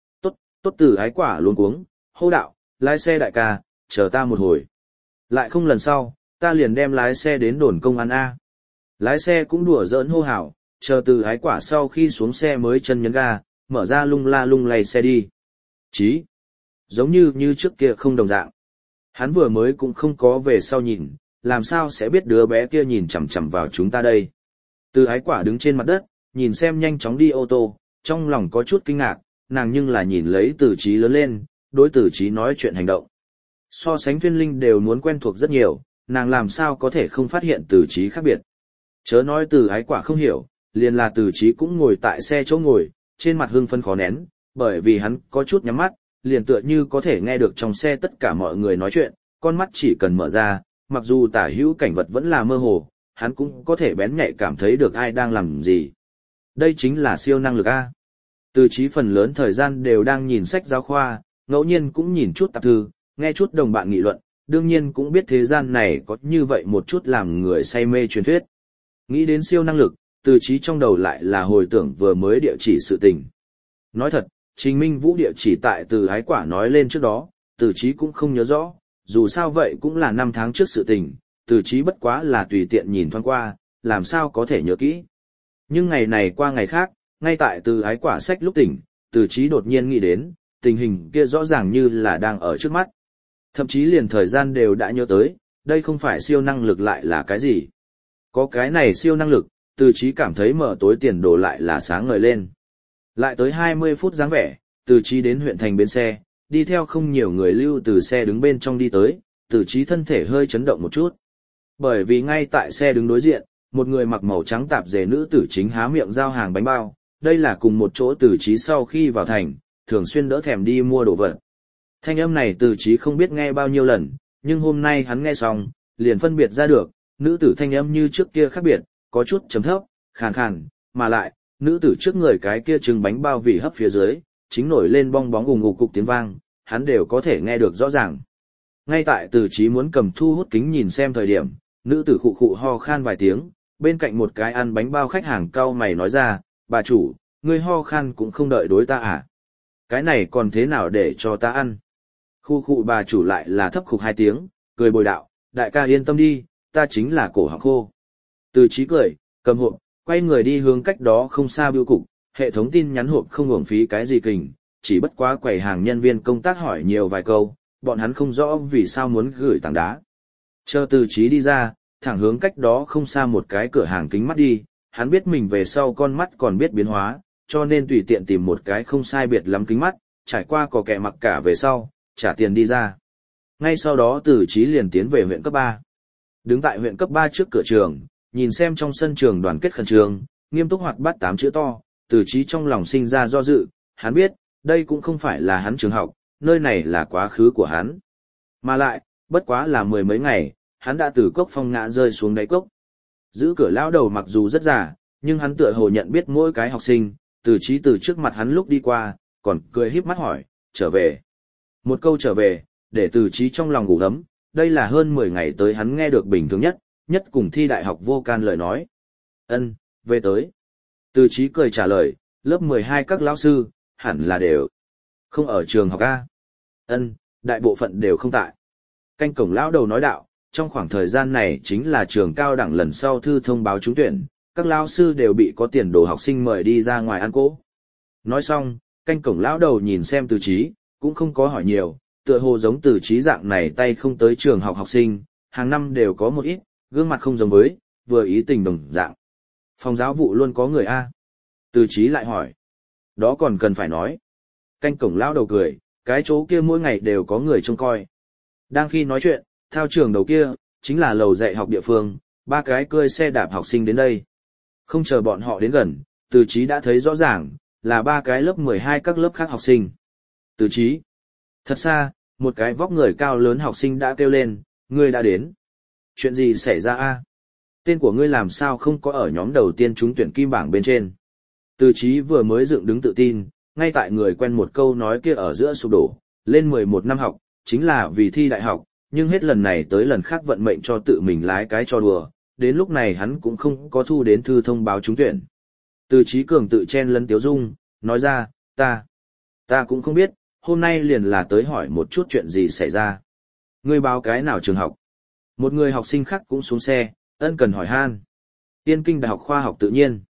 Tốt Từ Ái Quả luống cuống, hô đạo, lái xe đại ca, chờ ta một hồi. Lại không lần sau, ta liền đem lái xe đến đồn công an A. Lái xe cũng đùa giỡn hô hào, Chờ Từ Ái Quả sau khi xuống xe mới chân nhấn ga, mở ra lung la lung lay xe đi. Chí, giống như trước kia không đồng dạng. Hắn vừa mới cũng không có về sau nhìn, làm sao sẽ biết đứa bé kia nhìn chằm chằm vào chúng ta đây. Từ Ái Quả đứng trên mặt đất, nhìn xem nhanh chóng đi ô tô, trong lòng có chút kinh ngạc, nàng nhưng là nhìn lấy Từ Chí lớn lên, đối Từ Chí nói chuyện hành động. So sánh Tuyên Linh đều muốn quen thuộc rất nhiều, nàng làm sao có thể không phát hiện Từ Chí khác biệt. Chớ nói Từ Ái Quả không hiểu, liền là Từ Chí cũng ngồi tại xe chỗ ngồi, trên mặt hưng phấn khó nén, bởi vì hắn có chút nhắm mắt, liền tựa như có thể nghe được trong xe tất cả mọi người nói chuyện, con mắt chỉ cần mở ra, mặc dù tả hữu cảnh vật vẫn là mơ hồ, hắn cũng có thể bén nhạy cảm thấy được ai đang làm gì. Đây chính là siêu năng lực A. Từ Chí phần lớn thời gian đều đang nhìn sách giáo khoa, ngẫu nhiên cũng nhìn chút tạp thư, nghe chút đồng bạn nghị luận, đương nhiên cũng biết thế gian này có như vậy một chút làm người say mê truyền thuyết. Nghĩ đến siêu năng lực, Từ Chí trong đầu lại là hồi tưởng vừa mới địa chỉ sự tình. Nói thật, Trình Minh Vũ địa chỉ tại Từ Ái Quả nói lên trước đó, Từ Chí cũng không nhớ rõ, dù sao vậy cũng là 5 tháng trước sự tình, Từ Chí bất quá là tùy tiện nhìn thoáng qua, làm sao có thể nhớ kỹ. Nhưng ngày này qua ngày khác, ngay tại Từ Ái Quả sách lúc tỉnh, Từ Chí đột nhiên nghĩ đến, tình hình kia rõ ràng như là đang ở trước mắt. Thậm chí liền thời gian đều đã nhớ tới, đây không phải siêu năng lực lại là cái gì. Có cái này siêu năng lực, Từ Chí cảm thấy mở tối tiền đồ lại là sáng ngời lên. Lại tới 20 phút dáng vẻ, Từ Chí đến huyện thành bến xe, đi theo không nhiều người lưu từ xe đứng bên trong đi tới, Từ Chí thân thể hơi chấn động một chút. Bởi vì ngay tại xe đứng đối diện, một người mặc màu trắng tạp dề nữ tử chính há miệng giao hàng bánh bao, đây là cùng một chỗ Từ Chí sau khi vào thành, thường xuyên đỡ thèm đi mua đồ vật. Thanh âm này Từ Chí không biết nghe bao nhiêu lần, nhưng hôm nay hắn nghe xong, liền phân biệt ra được, nữ tử thanh âm như trước kia khác biệt, có chút trầm thấp, khàn khàn, mà lại, nữ tử trước người cái kia trứng bánh bao vị hấp phía dưới, chính nổi lên bong bóng ùng ục cục tiếng vang, hắn đều có thể nghe được rõ ràng. Ngay tại Từ Chí muốn cầm thu hút kính nhìn xem thời điểm, nữ tử khụ khụ ho khan vài tiếng, bên cạnh một cái ăn bánh bao khách hàng cau mày nói ra, bà chủ, ngươi ho khan cũng không đợi đối ta à? Cái này còn thế nào để cho ta ăn? Khu khụ bà chủ lại là thấp khục 2 tiếng, cười bồi đạo, đại ca yên tâm đi, ta chính là cổ họng khô. Từ Chí cười, cầm hộp, quay người đi hướng cách đó không xa bưu cục, hệ thống tin nhắn hộp không uổng phí cái gì kình, chỉ bất quá quầy hàng nhân viên công tác hỏi nhiều vài câu, bọn hắn không rõ vì sao muốn gửi tảng đá. Chờ Từ Chí đi ra, thẳng hướng cách đó không xa một cái cửa hàng kính mắt đi, hắn biết mình về sau con mắt còn biết biến hóa, cho nên tùy tiện tìm một cái không sai biệt lắm kính mắt, trải qua có kẻ mặc cả về sau, trả tiền đi ra. Ngay sau đó Từ Chí liền tiến về huyện cấp 3. Đứng tại huyện cấp 3 trước cửa trường, nhìn xem trong sân trường đoàn kết khẩn trương, nghiêm túc hoạt bát 8 chữ to, Từ Chí trong lòng sinh ra do dự, hắn biết, đây cũng không phải là hắn trường học, nơi này là quá khứ của hắn. Mà lại, bất quá là 10 mấy ngày, hắn đã từ cốc phong ngã rơi xuống đáy cốc. Giữ cửa lão đầu mặc dù rất già, nhưng hắn tựa hồ nhận biết mỗi cái học sinh, Từ Chí từ trước mặt hắn lúc đi qua, còn cười híp mắt hỏi, trở về. Một câu trở về, để Từ Chí trong lòng ngủ ấm, đây là hơn 10 ngày tới hắn nghe được bình thường nhất cùng thi đại học vô can lời nói. Ân, về tới. Từ Chí cười trả lời, lớp 12 các lão sư, hẳn là đều không ở trường học A. Ân, đại bộ phận đều không tại. Canh cổng lão đầu nói đạo, trong khoảng thời gian này chính là trường cao đẳng lần sau thư thông báo trúng tuyển, các lão sư đều bị có tiền đồ học sinh mời đi ra ngoài ăn cỗ. Nói xong, canh cổng lão đầu nhìn xem Từ Chí, cũng không có hỏi nhiều, tựa hồ giống Từ Chí dạng này tay không tới trường học học sinh, hàng năm đều có một ít, gương mặt không giống với, vừa ý tình đồng dạng. Phòng giáo vụ luôn có người A. Từ Chí lại hỏi. Đó còn cần phải nói. Canh cổng lão đầu cười, cái chỗ kia mỗi ngày đều có người trông coi. Đang khi nói chuyện, thao trường đầu kia, chính là lầu dạy học địa phương, 3 cái cơi xe đạp học sinh đến đây. Không chờ bọn họ đến gần, Từ Chí đã thấy rõ ràng, là 3 cái lớp 12 các lớp khác học sinh. Từ Chí. Thật xa, một cái vóc người cao lớn học sinh đã kêu lên, ngươi đã đến. Chuyện gì xảy ra a? Tên của ngươi làm sao không có ở nhóm đầu tiên trúng tuyển kim bảng bên trên? Từ Chí vừa mới dựng đứng tự tin, ngay tại người quen một câu nói kia ở giữa sụp đổ, lên 11 năm học, chính là vì thi đại học, nhưng hết lần này tới lần khác vận mệnh cho tự mình lái cái trò đùa, đến lúc này hắn cũng không có thu đến thư thông báo trúng tuyển. Từ Chí cường tự chen lấn tiếu dung, nói ra, ta cũng không biết, hôm nay liền là tới hỏi một chút chuyện gì xảy ra. Ngươi báo cái nào trường học? Một người học sinh khác cũng xuống xe, ân cần hỏi han. Tiên Kinh Đại học Khoa học Tự nhiên.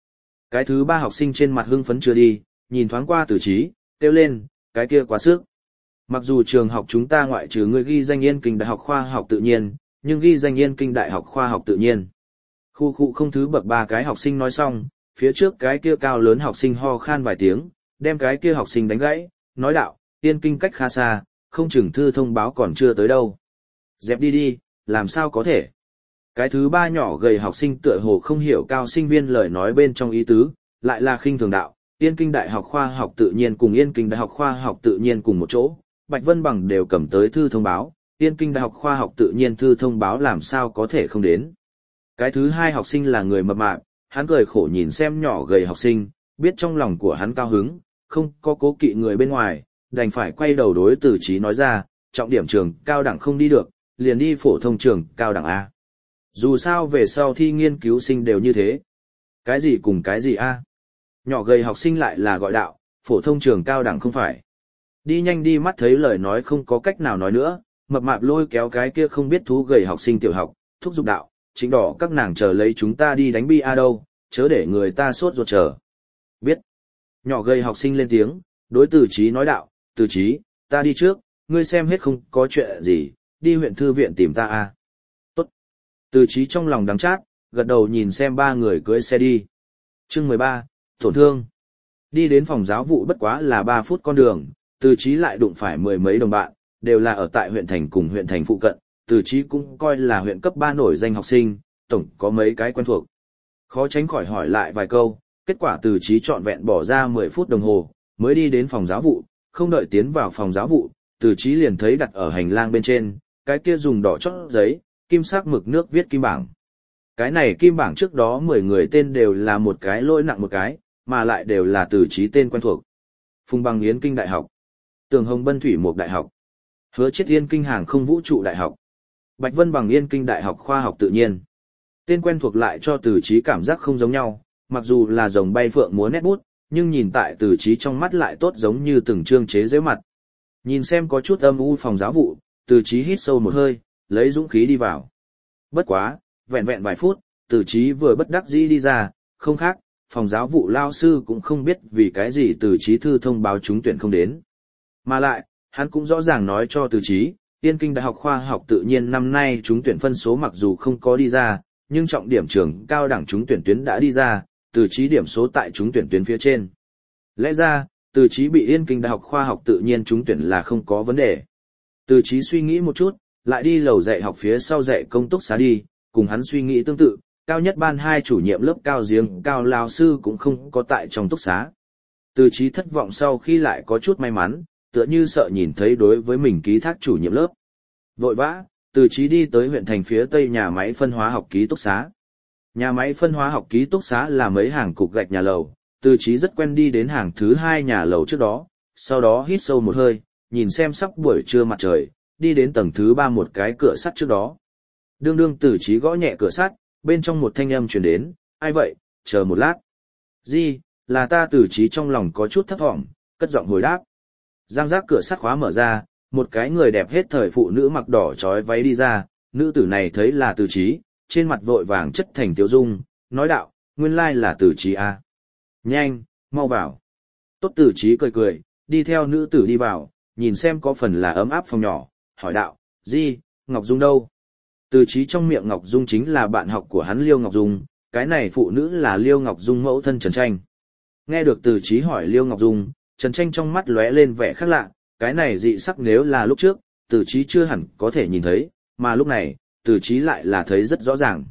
Cái thứ ba học sinh trên mặt hưng phấn chưa đi, nhìn thoáng qua Từ Chí, kêu lên, cái kia quá sức. Mặc dù trường học chúng ta ngoại trừ người ghi danh Yên Kinh Đại học Khoa học Tự nhiên, nhưng ghi danh Yên Kinh Đại học Khoa học Tự nhiên. Khu khu không thứ bậc ba cái học sinh nói xong, phía trước cái kia cao lớn học sinh ho khan vài tiếng, đem cái kia học sinh đánh gãy, nói đạo, Yên Kinh cách khá xa, không chừng thư thông báo còn chưa tới đâu. Dẹp đi đi, làm sao có thể. Cái thứ ba nhỏ gầy học sinh tựa hồ không hiểu cao sinh viên lời nói bên trong ý tứ, lại là khinh thường đạo, Yên Kinh Đại học Khoa học Tự nhiên cùng Yên Kinh Đại học Khoa học Tự nhiên cùng một chỗ, Bạch Vân Bằng đều cầm tới thư thông báo, Yên Kinh Đại học Khoa học Tự nhiên thư thông báo làm sao có thể không đến. Cái thứ hai học sinh là người mập mạp, hắn cười khổ nhìn xem nhỏ gầy học sinh, biết trong lòng của hắn cao hứng, không có cố kỵ người bên ngoài, đành phải quay đầu đối Từ Chí nói ra, trọng điểm trường cao đẳng không đi được, liền đi phổ thông trường cao đẳng A. Dù sao về sau thi nghiên cứu sinh đều như thế. Cái gì cùng cái gì A? Nhỏ gầy học sinh lại là gọi đạo, phổ thông trường cao đẳng không phải. Đi nhanh đi mắt thấy lời nói không có cách nào nói nữa, mập mạp lôi kéo cái kia không biết thú gầy học sinh tiểu học, thúc giục đạo, chính đỏ các nàng chờ lấy chúng ta đi đánh bia đâu, chớ để người ta sốt ruột chờ. Biết. Nhỏ gầy học sinh lên tiếng, đối Từ Chí nói đạo, Từ Chí, ta đi trước, ngươi xem hết không có chuyện gì, đi huyện thư viện tìm ta a. Tốt. Từ Chí trong lòng đắng chát, gật đầu nhìn xem ba người cưỡi xe đi. Chương 13, tổn thương. Đi đến phòng giáo vụ bất quá là 3 phút con đường, Từ Chí lại đụng phải mười mấy đồng bạn, đều là ở tại huyện thành cùng huyện thành phụ cận, Từ Chí cũng coi là huyện cấp 3 nổi danh học sinh, tổng có mấy cái quen thuộc. Khó tránh khỏi hỏi lại vài câu, kết quả Từ Chí trọn vẹn bỏ ra 10 phút đồng hồ, mới đi đến phòng giáo vụ, không đợi tiến vào phòng giáo vụ, Từ Chí liền thấy đặt ở hành lang bên trên, cái kia dùng đỏ chót giấy, kim sắc mực nước viết kim bảng. Cái này kim bảng trước đó 10 người tên đều là một cái lỗi nặng một cái, mà lại đều là Từ Chí tên quen thuộc. Phùng Bằng Yến Kinh Đại học, Tường Hồng Bân Thủy Mục Đại học, Hứa Chiết Yên Kinh Hàng Không Vũ trụ Đại học, Bạch Vân Bằng Yên Kinh Đại học Khoa học Tự nhiên. Tên quen thuộc lại cho Từ Chí cảm giác không giống nhau, mặc dù là rồng bay phượng múa nét bút, nhưng nhìn tại Từ Chí trong mắt lại tốt giống như từng chương chế giễu mặt. Nhìn xem có chút âm u phòng giáo vụ, Từ Chí hít sâu một hơi, lấy dũng khí đi vào. Bất quá, vẹn vẹn vài phút, Từ Chí vừa bất đắc dĩ đi ra, không khác, phòng giáo vụ lao sư cũng không biết vì cái gì Từ Chí thư thông báo trúng tuyển không đến. Mà lại, hắn cũng rõ ràng nói cho Từ Chí, Yên Kinh Đại học Khoa học Tự nhiên năm nay trúng tuyển phân số mặc dù không có đi ra, nhưng trọng điểm trường cao đẳng trúng tuyển tuyến đã đi ra, Từ Chí điểm số tại trúng tuyển tuyến phía trên. Lẽ ra, Từ Chí bị Yên Kinh Đại học Khoa học Tự nhiên trúng tuyển là không có vấn đề. Từ Chí suy nghĩ một chút, lại đi lầu dạy học phía sau dạy công túc xá đi, cùng hắn suy nghĩ tương tự, cao nhất ban 2 chủ nhiệm lớp cao giếng cao lao sư cũng không có tại trong túc xá. Từ Chí thất vọng sau khi lại có chút may mắn, tựa như sợ nhìn thấy đối với mình ký thác chủ nhiệm lớp. Vội vã, Từ Chí đi tới huyện thành phía tây nhà máy phân hóa học ký túc xá. Nhà máy phân hóa học ký túc xá là mấy hàng cục gạch nhà lầu, Từ Chí rất quen đi đến hàng thứ 2 nhà lầu trước đó, sau đó hít sâu một hơi, nhìn xem sắp buổi trưa mặt trời, đi đến tầng thứ 3 một cái cửa sắt trước đó. Đương Từ Chí gõ nhẹ cửa sắt, bên trong một thanh âm truyền đến, ai vậy, chờ một lát. Gì, là ta. Từ Chí trong lòng có chút thấp thỏm, cất giọng hồi đáp. Giang giác cửa sắt khóa mở ra, một cái người đẹp hết thời phụ nữ mặc đỏ chói váy đi ra, nữ tử này thấy là Từ Chí, trên mặt vội vàng chất thành tiêu dung, nói đạo, nguyên lai là Từ Chí a. Nhanh, mau vào. Tốt. Từ Chí cười cười, đi theo nữ tử đi vào, nhìn xem có phần là ấm áp phòng nhỏ, hỏi đạo, gì, Ngọc Dung đâu? Từ Chí trong miệng Ngọc Dung chính là bạn học của hắn Liêu Ngọc Dung, cái này phụ nữ là Liêu Ngọc Dung mẫu thân Trần Tranh. Nghe được Từ Chí hỏi Liêu Ngọc Dung, Trần Tranh trong mắt lóe lên vẻ khác lạ, cái này dị sắc nếu là lúc trước, Từ Chí chưa hẳn có thể nhìn thấy, mà lúc này, Từ Chí lại là thấy rất rõ ràng.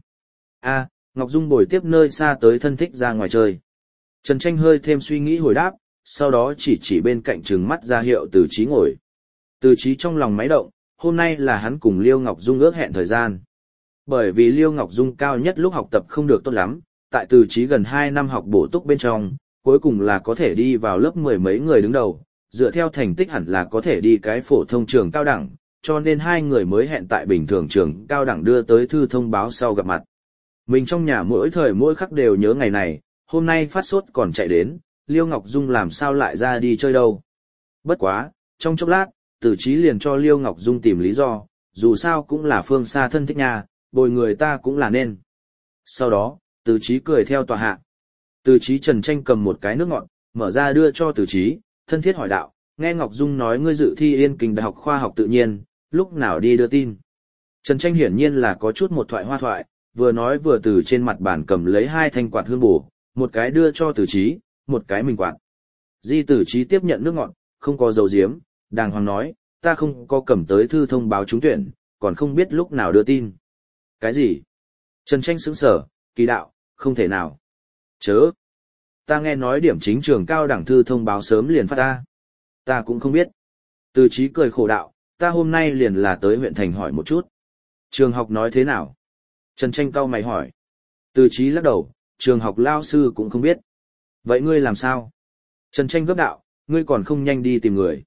A, Ngọc Dung bồi tiếp nơi xa tới thân thích ra ngoài chơi. Trần Tranh hơi thêm suy nghĩ hồi đáp, sau đó chỉ bên cạnh trừng mắt ra hiệu Từ Chí ngồi. Từ Chí trong lòng máy động, hôm nay là hắn cùng Liêu Ngọc Dung ước hẹn thời gian. Bởi vì Liêu Ngọc Dung cao nhất lúc học tập không được tốt lắm, tại Từ Chí gần 2 năm học bổ túc bên trong, cuối cùng là có thể đi vào lớp 10 mấy người đứng đầu, dựa theo thành tích hẳn là có thể đi cái phổ thông trường cao đẳng, cho nên hai người mới hẹn tại bình thường trường cao đẳng đưa tới thư thông báo sau gặp mặt. Mình trong nhà mỗi thời mỗi khắc đều nhớ ngày này, hôm nay phát sốt còn chạy đến, Liêu Ngọc Dung làm sao lại ra đi chơi đâu. Bất quá, trong chốc lát, Từ Chí liền cho Liêu Ngọc Dung tìm lý do, dù sao cũng là phương xa thân thích nhà, bồi người ta cũng là nên. Sau đó, Từ Chí cười theo tòa hạ. Từ Chí Trần Tranh cầm một cái nước ngọt, mở ra đưa cho Từ Chí, thân thiết hỏi đạo, nghe Ngọc Dung nói ngươi dự thi Yên Kinh Đại học Khoa học Tự nhiên, lúc nào đi đưa tin. Trần Tranh hiển nhiên là có chút một thoại hoa thoại, vừa nói vừa từ trên mặt bàn cầm lấy hai thanh quạt hương bổ, một cái đưa cho Từ Chí, một cái mình quạt. Di Từ Chí tiếp nhận nước ngọt, không có dấu diếm, đàng hoàng nói, ta không có cầm tới thư thông báo trúng tuyển, còn không biết lúc nào đưa tin. Cái gì? Trần Tranh sững sờ, kỳ đạo, không thể nào. Chớ. Ta nghe nói điểm chính trường cao đẳng thư thông báo sớm liền phát ta. Ta cũng không biết. Từ Chí cười khổ đạo, ta hôm nay liền là tới huyện thành hỏi một chút. Trường học nói thế nào? Trần Tranh cau mày hỏi. Từ Chí lắc đầu, trường học lao sư cũng không biết. Vậy ngươi làm sao? Trần Tranh gấp đạo, ngươi còn không nhanh đi tìm người.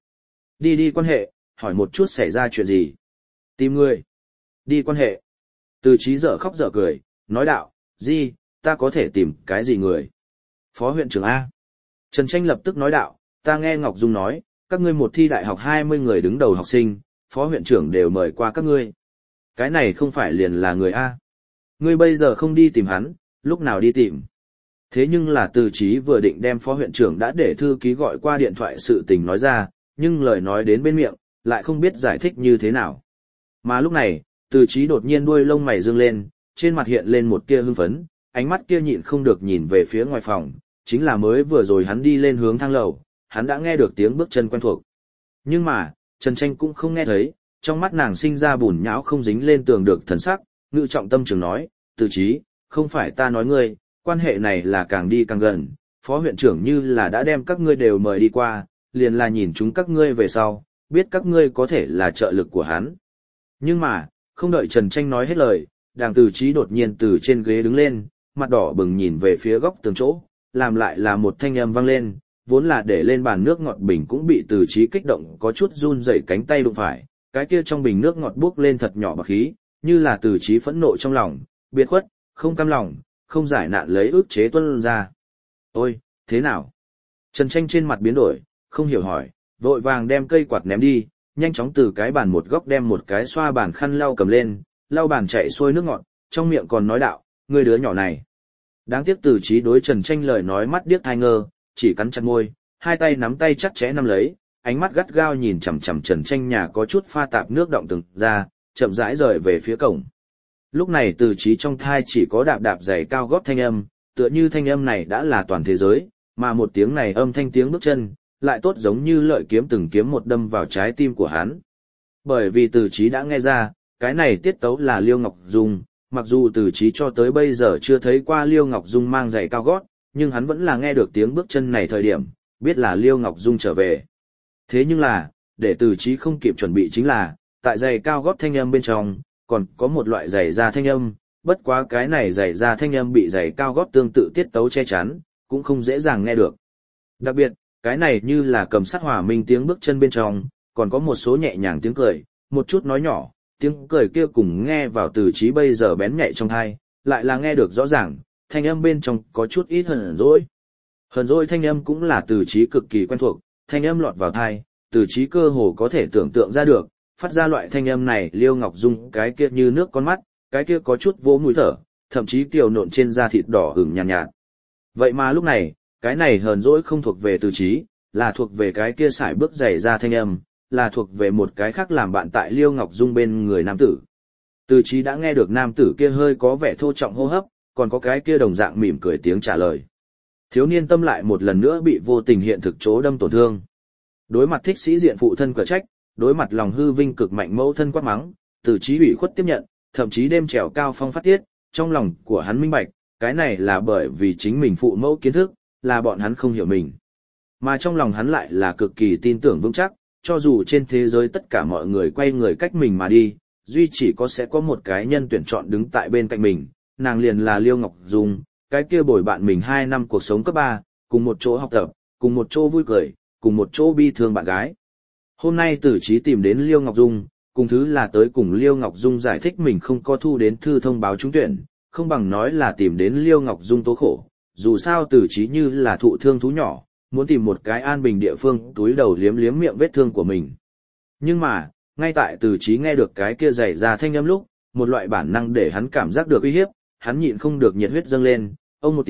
Đi quan hệ, hỏi một chút xảy ra chuyện gì. Tìm người. Đi quan hệ. Từ Chí dở khóc dở cười, nói đạo, Di, ta có thể tìm cái gì người? Phó huyện trưởng A. Trần Tranh lập tức nói đạo, ta nghe Ngọc Dung nói, các ngươi một thi đại học 20 người đứng đầu học sinh, phó huyện trưởng đều mời qua các ngươi. Cái này không phải liền là người A. Ngươi bây giờ không đi tìm hắn, lúc nào đi tìm? Thế nhưng là Từ Chí vừa định đem phó huyện trưởng đã để thư ký gọi qua điện thoại sự tình nói ra, nhưng lời nói đến bên miệng, lại không biết giải thích như thế nào. Mà lúc này, Từ Chí đột nhiên đuôi lông mày dương lên, trên mặt hiện lên một tia hưng phấn, ánh mắt kia nhịn không được nhìn về phía ngoài phòng, chính là mới vừa rồi hắn đi lên hướng thang lầu, hắn đã nghe được tiếng bước chân quen thuộc. Nhưng mà, Trần Tranh cũng không nghe thấy, trong mắt nàng sinh ra bùn nhão không dính lên tường được thần sắc, ngự trọng tâm trường nói, Từ Chí, không phải ta nói ngươi, quan hệ này là càng đi càng gần, phó huyện trưởng như là đã đem các ngươi đều mời đi qua, liền là nhìn chúng các ngươi về sau, biết các ngươi có thể là trợ lực của hắn. Nhưng mà, không đợi Trần Tranh nói hết lời, Đàng Từ Chí đột nhiên từ trên ghế đứng lên, mặt đỏ bừng nhìn về phía góc tường chỗ, làm lại là một thanh âm vang lên, vốn là để lên bàn nước ngọt bình cũng bị Từ Chí kích động có chút run rẩy cánh tay đụng phải, cái kia trong bình nước ngọt bốc lên thật nhỏ bọt khí, như là Từ Chí phẫn nộ trong lòng, biệt khuất, không cam lòng, không giải nạn lấy ức chế tuôn ra. Ôi, thế nào? Trần Tranh trên mặt biến đổi, không hiểu hỏi, vội vàng đem cây quạt ném đi, nhanh chóng từ cái bàn một góc đem một cái xoa bàn khăn lau cầm lên, lau bàn chạy xuôi nước ngọt, trong miệng còn nói đạo, ngươi đứa nhỏ này. Đáng tiếc Từ Chí đối Trần Tranh lời nói mắt điếc tai ngơ, chỉ cắn chặt môi, hai tay nắm tay chặt chẽ nắm lấy, ánh mắt gắt gao nhìn chằm chằm Trần Tranh nhà có chút pha tạp nước động từng ra, chậm rãi rời về phía cổng. Lúc này Từ Chí trong thai chỉ có đạp đạp giày cao gót thanh âm, tựa như thanh âm này đã là toàn thế giới, mà một tiếng này âm thanh tiếng bước chân, lại tốt giống như lợi kiếm từng kiếm một đâm vào trái tim của hắn. Bởi vì Từ Chí đã nghe ra, cái này tiết tấu là Liêu Ngọc Dung, mặc dù Từ Chí cho tới bây giờ chưa thấy qua Liêu Ngọc Dung mang giày cao gót, nhưng hắn vẫn là nghe được tiếng bước chân này thời điểm, biết là Liêu Ngọc Dung trở về. Thế nhưng là, để Từ Chí không kịp chuẩn bị chính là, tại giày cao gót thanh âm bên trong, còn có một loại giày da thanh âm, bất quá cái này giày da thanh âm bị giày cao gót tương tự tiết tấu che chắn, cũng không dễ dàng nghe được. Đặc biệt, cái này như là cầm sắt hòa minh tiếng bước chân bên trong, còn có một số nhẹ nhàng tiếng cười, một chút nói nhỏ, tiếng cười kia cùng nghe vào Từ Chí bây giờ bén nhạy trong tai, lại là nghe được rõ ràng, thanh âm bên trong có chút ít hờn dỗi. Hờn dỗi thanh âm cũng là Từ Chí cực kỳ quen thuộc, thanh âm lọt vào tai, Từ Chí cơ hồ có thể tưởng tượng ra được, phát ra loại thanh âm này Liêu Ngọc Dung cái kia như nước con mắt, cái kia có chút vỗ mũi thở, thậm chí kiều nộn trên da thịt đỏ ửng nhàn nhạt. Vậy mà lúc này, cái này hờn dỗi không thuộc về Từ Chí, là thuộc về cái kia sải bước giày ra thanh âm, là thuộc về một cái khác làm bạn tại Liêu Ngọc Dung bên người nam tử. Từ Chí đã nghe được nam tử kia hơi có vẻ thô trọng hô hấp, còn có cái kia đồng dạng mỉm cười tiếng trả lời. Thiếu niên tâm lại một lần nữa bị vô tình hiện thực chỗ đâm tổn thương. Đối mặt thích sĩ diện phụ thân cở trách, đối mặt lòng hư vinh cực mạnh mẫu thân quát mắng, Từ Chí ủy khuất tiếp nhận, thậm chí đêm trèo cao phong phát tiết, trong lòng của hắn minh bạch, cái này là bởi vì chính mình phụ mẫu kiến thức, là bọn hắn không hiểu mình. Mà trong lòng hắn lại là cực kỳ tin tưởng vững chắc, cho dù trên thế giới tất cả mọi người quay người cách mình mà đi, duy chỉ có sẽ có một cái nhân tuyển chọn đứng tại bên cạnh mình, nàng liền là Liêu Ngọc Dung, cái kia bồi bạn mình 2 năm cuộc sống cấp 3, cùng một chỗ học tập, cùng một chỗ vui cười, cùng một chỗ bi thương bạn gái. Hôm nay Từ Chí tìm đến Liêu Ngọc Dung, cùng thứ là tới cùng Liêu Ngọc Dung giải thích mình không có thu đến thư thông báo trúng tuyển, không bằng nói là tìm đến Liêu Ngọc Dung tố khổ, dù sao Từ Chí như là thụ thương thú nhỏ, muốn tìm một cái an bình địa phương túi đầu liếm liếm miệng vết thương của mình. Nhưng mà, ngay tại Từ Chí nghe được cái kia giày ra thanh âm lúc, một loại bản năng để hắn cảm giác được uy hiếp, hắn nhịn không được nhiệt huyết dâng lên, ông một tiếng,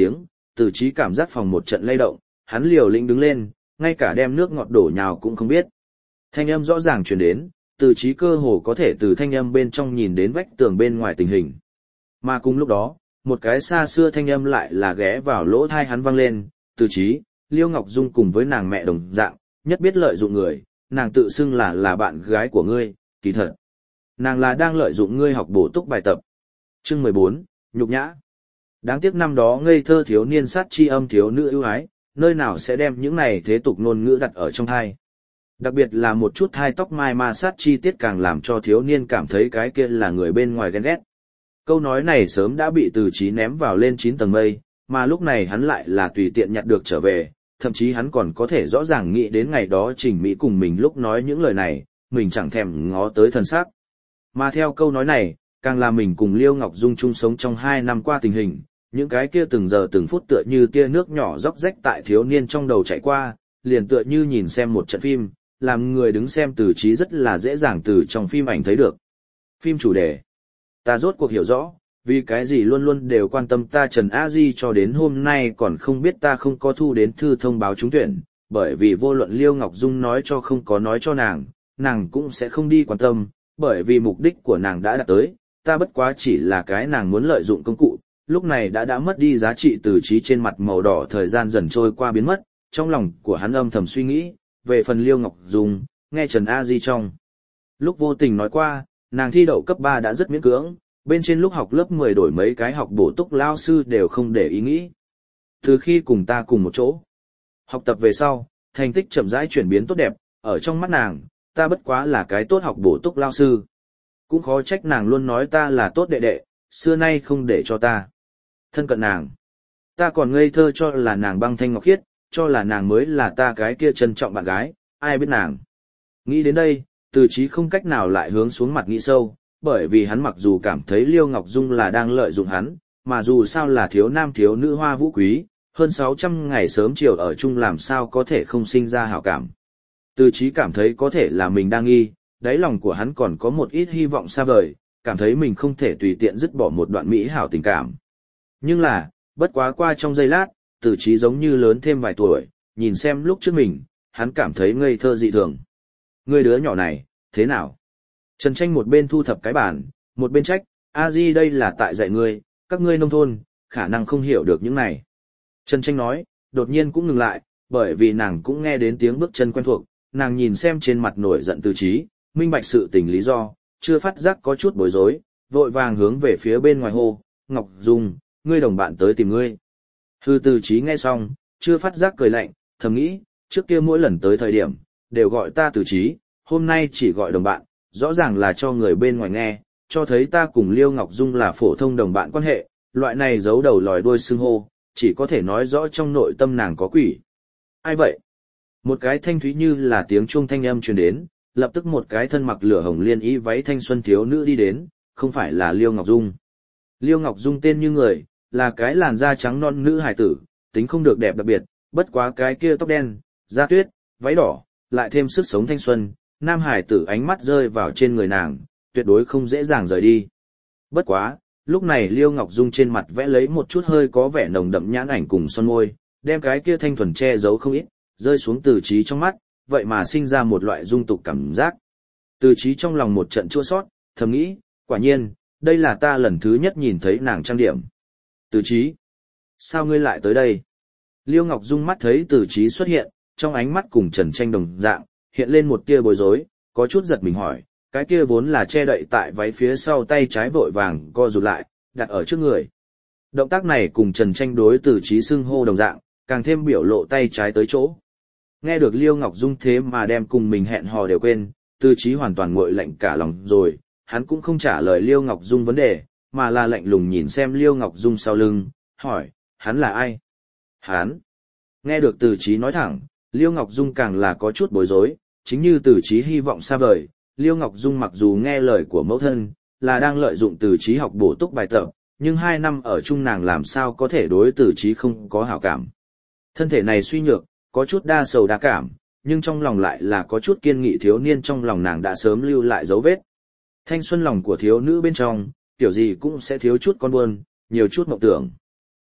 Từ Chí cảm giác phòng một trận lay động, hắn liều lĩnh đứng lên, ngay cả đem nước ngọt đổ nhào cũng không biết. Thanh âm rõ ràng truyền đến, Từ Chí cơ hồ có thể từ thanh âm bên trong nhìn đến vách tường bên ngoài tình hình. Mà cùng lúc đó, một cái xa xưa thanh âm lại là ghé vào lỗ tai hắn vang lên, Từ Chí, Liêu Ngọc Dung cùng với nàng mẹ đồng dạng, nhất biết lợi dụng người, nàng tự xưng là bạn gái của ngươi, kỳ thật. Nàng là đang lợi dụng ngươi học bổ túc bài tập. Chương 14, nhục nhã. Đáng tiếc năm đó ngây thơ thiếu niên sát chi âm thiếu nữ ưu ái, nơi nào sẽ đem những này thế tục ngôn ngữ đặt ở trong thai. Đặc biệt là một chút thai tóc mai ma sát chi tiết càng làm cho thiếu niên cảm thấy cái kia là người bên ngoài ghen ghét. Câu nói này sớm đã bị Từ Chí ném vào lên 9 tầng mây, mà lúc này hắn lại là tùy tiện nhặt được trở về, thậm chí hắn còn có thể rõ ràng nghĩ đến ngày đó Trình Mỹ cùng mình lúc nói những lời này, mình chẳng thèm ngó tới thân xác. Mà theo câu nói này, càng là mình cùng Liêu Ngọc Dung chung sống trong 2 năm qua tình hình, những cái kia từng giờ từng phút tựa như tia nước nhỏ róc rách tại thiếu niên trong đầu chạy qua, liền tựa như nhìn xem một trận phim, làm người đứng xem Từ Chí rất là dễ dàng từ trong phim ảnh thấy được. Phim chủ đề. Ta rốt cuộc hiểu rõ, vì cái gì luôn luôn đều quan tâm ta Trần A Di cho đến hôm nay còn không biết ta không có thu đến thư thông báo trúng tuyển, bởi vì vô luận Liêu Ngọc Dung nói cho không có nói cho nàng cũng sẽ không đi quan tâm, bởi vì mục đích của nàng đã đạt tới, ta bất quá chỉ là cái nàng muốn lợi dụng công cụ, lúc này đã mất đi giá trị. Từ Chí trên mặt màu đỏ thời gian dần trôi qua biến mất, trong lòng của hắn âm thầm suy nghĩ, về phần Liêu Ngọc Dung, nghe Trần A Di trong lúc vô tình nói qua, nàng thi đậu cấp 3 đã rất miễn cưỡng, bên trên lúc học lớp 10 đổi mấy cái học bổ túc lao sư đều không để ý nghĩ. Từ khi cùng ta cùng một chỗ, học tập về sau, thành tích chậm rãi chuyển biến tốt đẹp, ở trong mắt nàng, ta bất quá là cái tốt học bổ túc lao sư. Cũng khó trách nàng luôn nói ta là tốt đệ đệ, xưa nay không để cho ta thân cận nàng. Ta còn ngây thơ cho là nàng băng thanh ngọc khiết, cho là nàng mới là ta cái kia trân trọng bạn gái, ai biết nàng. Nghĩ đến đây, Từ Chí không cách nào lại hướng xuống mặt nghĩ sâu, bởi vì hắn mặc dù cảm thấy Liêu Ngọc Dung là đang lợi dụng hắn, mà dù sao là thiếu nam thiếu nữ hoa vũ quý, hơn 600 ngày sớm chiều ở chung làm sao có thể không sinh ra hảo cảm. Từ Chí cảm thấy có thể là mình đang nghi, đáy lòng của hắn còn có một ít hy vọng xa vời, cảm thấy mình không thể tùy tiện dứt bỏ một đoạn mỹ hảo tình cảm. Nhưng là, bất quá qua trong giây lát, Từ Chí giống như lớn thêm vài tuổi, nhìn xem lúc trước mình, hắn cảm thấy ngây thơ dị thường. Ngươi đứa nhỏ này, thế nào? Trần Tranh một bên thu thập cái bàn, một bên trách, A Di đây là tại dạy ngươi, các ngươi nông thôn, khả năng không hiểu được những này. Trần Tranh nói, đột nhiên cũng ngừng lại, bởi vì nàng cũng nghe đến tiếng bước chân quen thuộc, nàng nhìn xem trên mặt nổi giận Từ Chí, minh bạch sự tình lý do, chưa phát giác có chút bối rối, vội vàng hướng về phía bên ngoài hô, Ngọc Dung, ngươi đồng bạn tới tìm ngươi. Hư Từ Chí nghe xong, chưa phát giác cười lạnh, thầm nghĩ, trước kia mỗi lần tới thời điểm, đều gọi ta Từ Chí, hôm nay chỉ gọi đồng bạn, rõ ràng là cho người bên ngoài nghe, cho thấy ta cùng Liêu Ngọc Dung là phổ thông đồng bạn quan hệ, loại này giấu đầu lòi đuôi xưng hô, chỉ có thể nói rõ trong nội tâm nàng có quỷ. Ai vậy? Một cái thanh thúy như là tiếng chuông thanh âm truyền đến, lập tức một cái thân mặc lửa hồng liên y váy thanh xuân thiếu nữ đi đến, không phải là Liêu Ngọc Dung. Liêu Ngọc Dung tên như người, là cái làn da trắng non nữ hài tử, tính không được đẹp đặc biệt, bất quá cái kia tóc đen, da tuyết, váy đỏ, lại thêm sức sống thanh xuân, nam hài tử ánh mắt rơi vào trên người nàng, tuyệt đối không dễ dàng rời đi. Bất quá, lúc này Liêu Ngọc Dung trên mặt vẽ lấy một chút hơi có vẻ nồng đậm nhãn ảnh cùng son môi, đem cái kia thanh thuần che giấu không ít, rơi xuống Từ Chí trong mắt, vậy mà sinh ra một loại dung tục cảm giác. Từ Chí trong lòng một trận chua xót, thầm nghĩ, quả nhiên, đây là ta lần thứ nhất nhìn thấy nàng trang điểm. Từ Chí, sao ngươi lại tới đây? Liêu Ngọc Dung mắt thấy Từ Chí xuất hiện, trong ánh mắt cùng Trần Tranh đồng dạng, hiện lên một tia bối rối, có chút giật mình hỏi, cái kia vốn là che đậy tại váy phía sau tay trái vội vàng co rụt lại, đặt ở trước người. Động tác này cùng Trần Tranh đối Từ Chí xưng hô đồng dạng, càng thêm biểu lộ tay trái tới chỗ. Nghe được Liêu Ngọc Dung thế mà đem cùng mình hẹn hò đều quên, Từ Chí hoàn toàn nguội lạnh cả lòng rồi, hắn cũng không trả lời Liêu Ngọc Dung vấn đề, mà là lạnh lùng nhìn xem Liêu Ngọc Dung sau lưng, hỏi, hắn là ai? Hắn. Nghe được Từ Chí nói thẳng, Liêu Ngọc Dung càng là có chút bối rối, chính như Từ Chí hy vọng xa vời, Liêu Ngọc Dung mặc dù nghe lời của mẫu thân, là đang lợi dụng Từ Chí học bổ túc bài tập, nhưng 2 năm ở chung nàng làm sao có thể đối Từ Chí không có hảo cảm. Thân thể này suy nhược, có chút đa sầu đa cảm, nhưng trong lòng lại là có chút kiên nghị thiếu niên trong lòng nàng đã sớm lưu lại dấu vết. Thanh xuân lòng của thiếu nữ bên trong, kiểu gì cũng sẽ thiếu chút con buồn, nhiều chút mộng tưởng.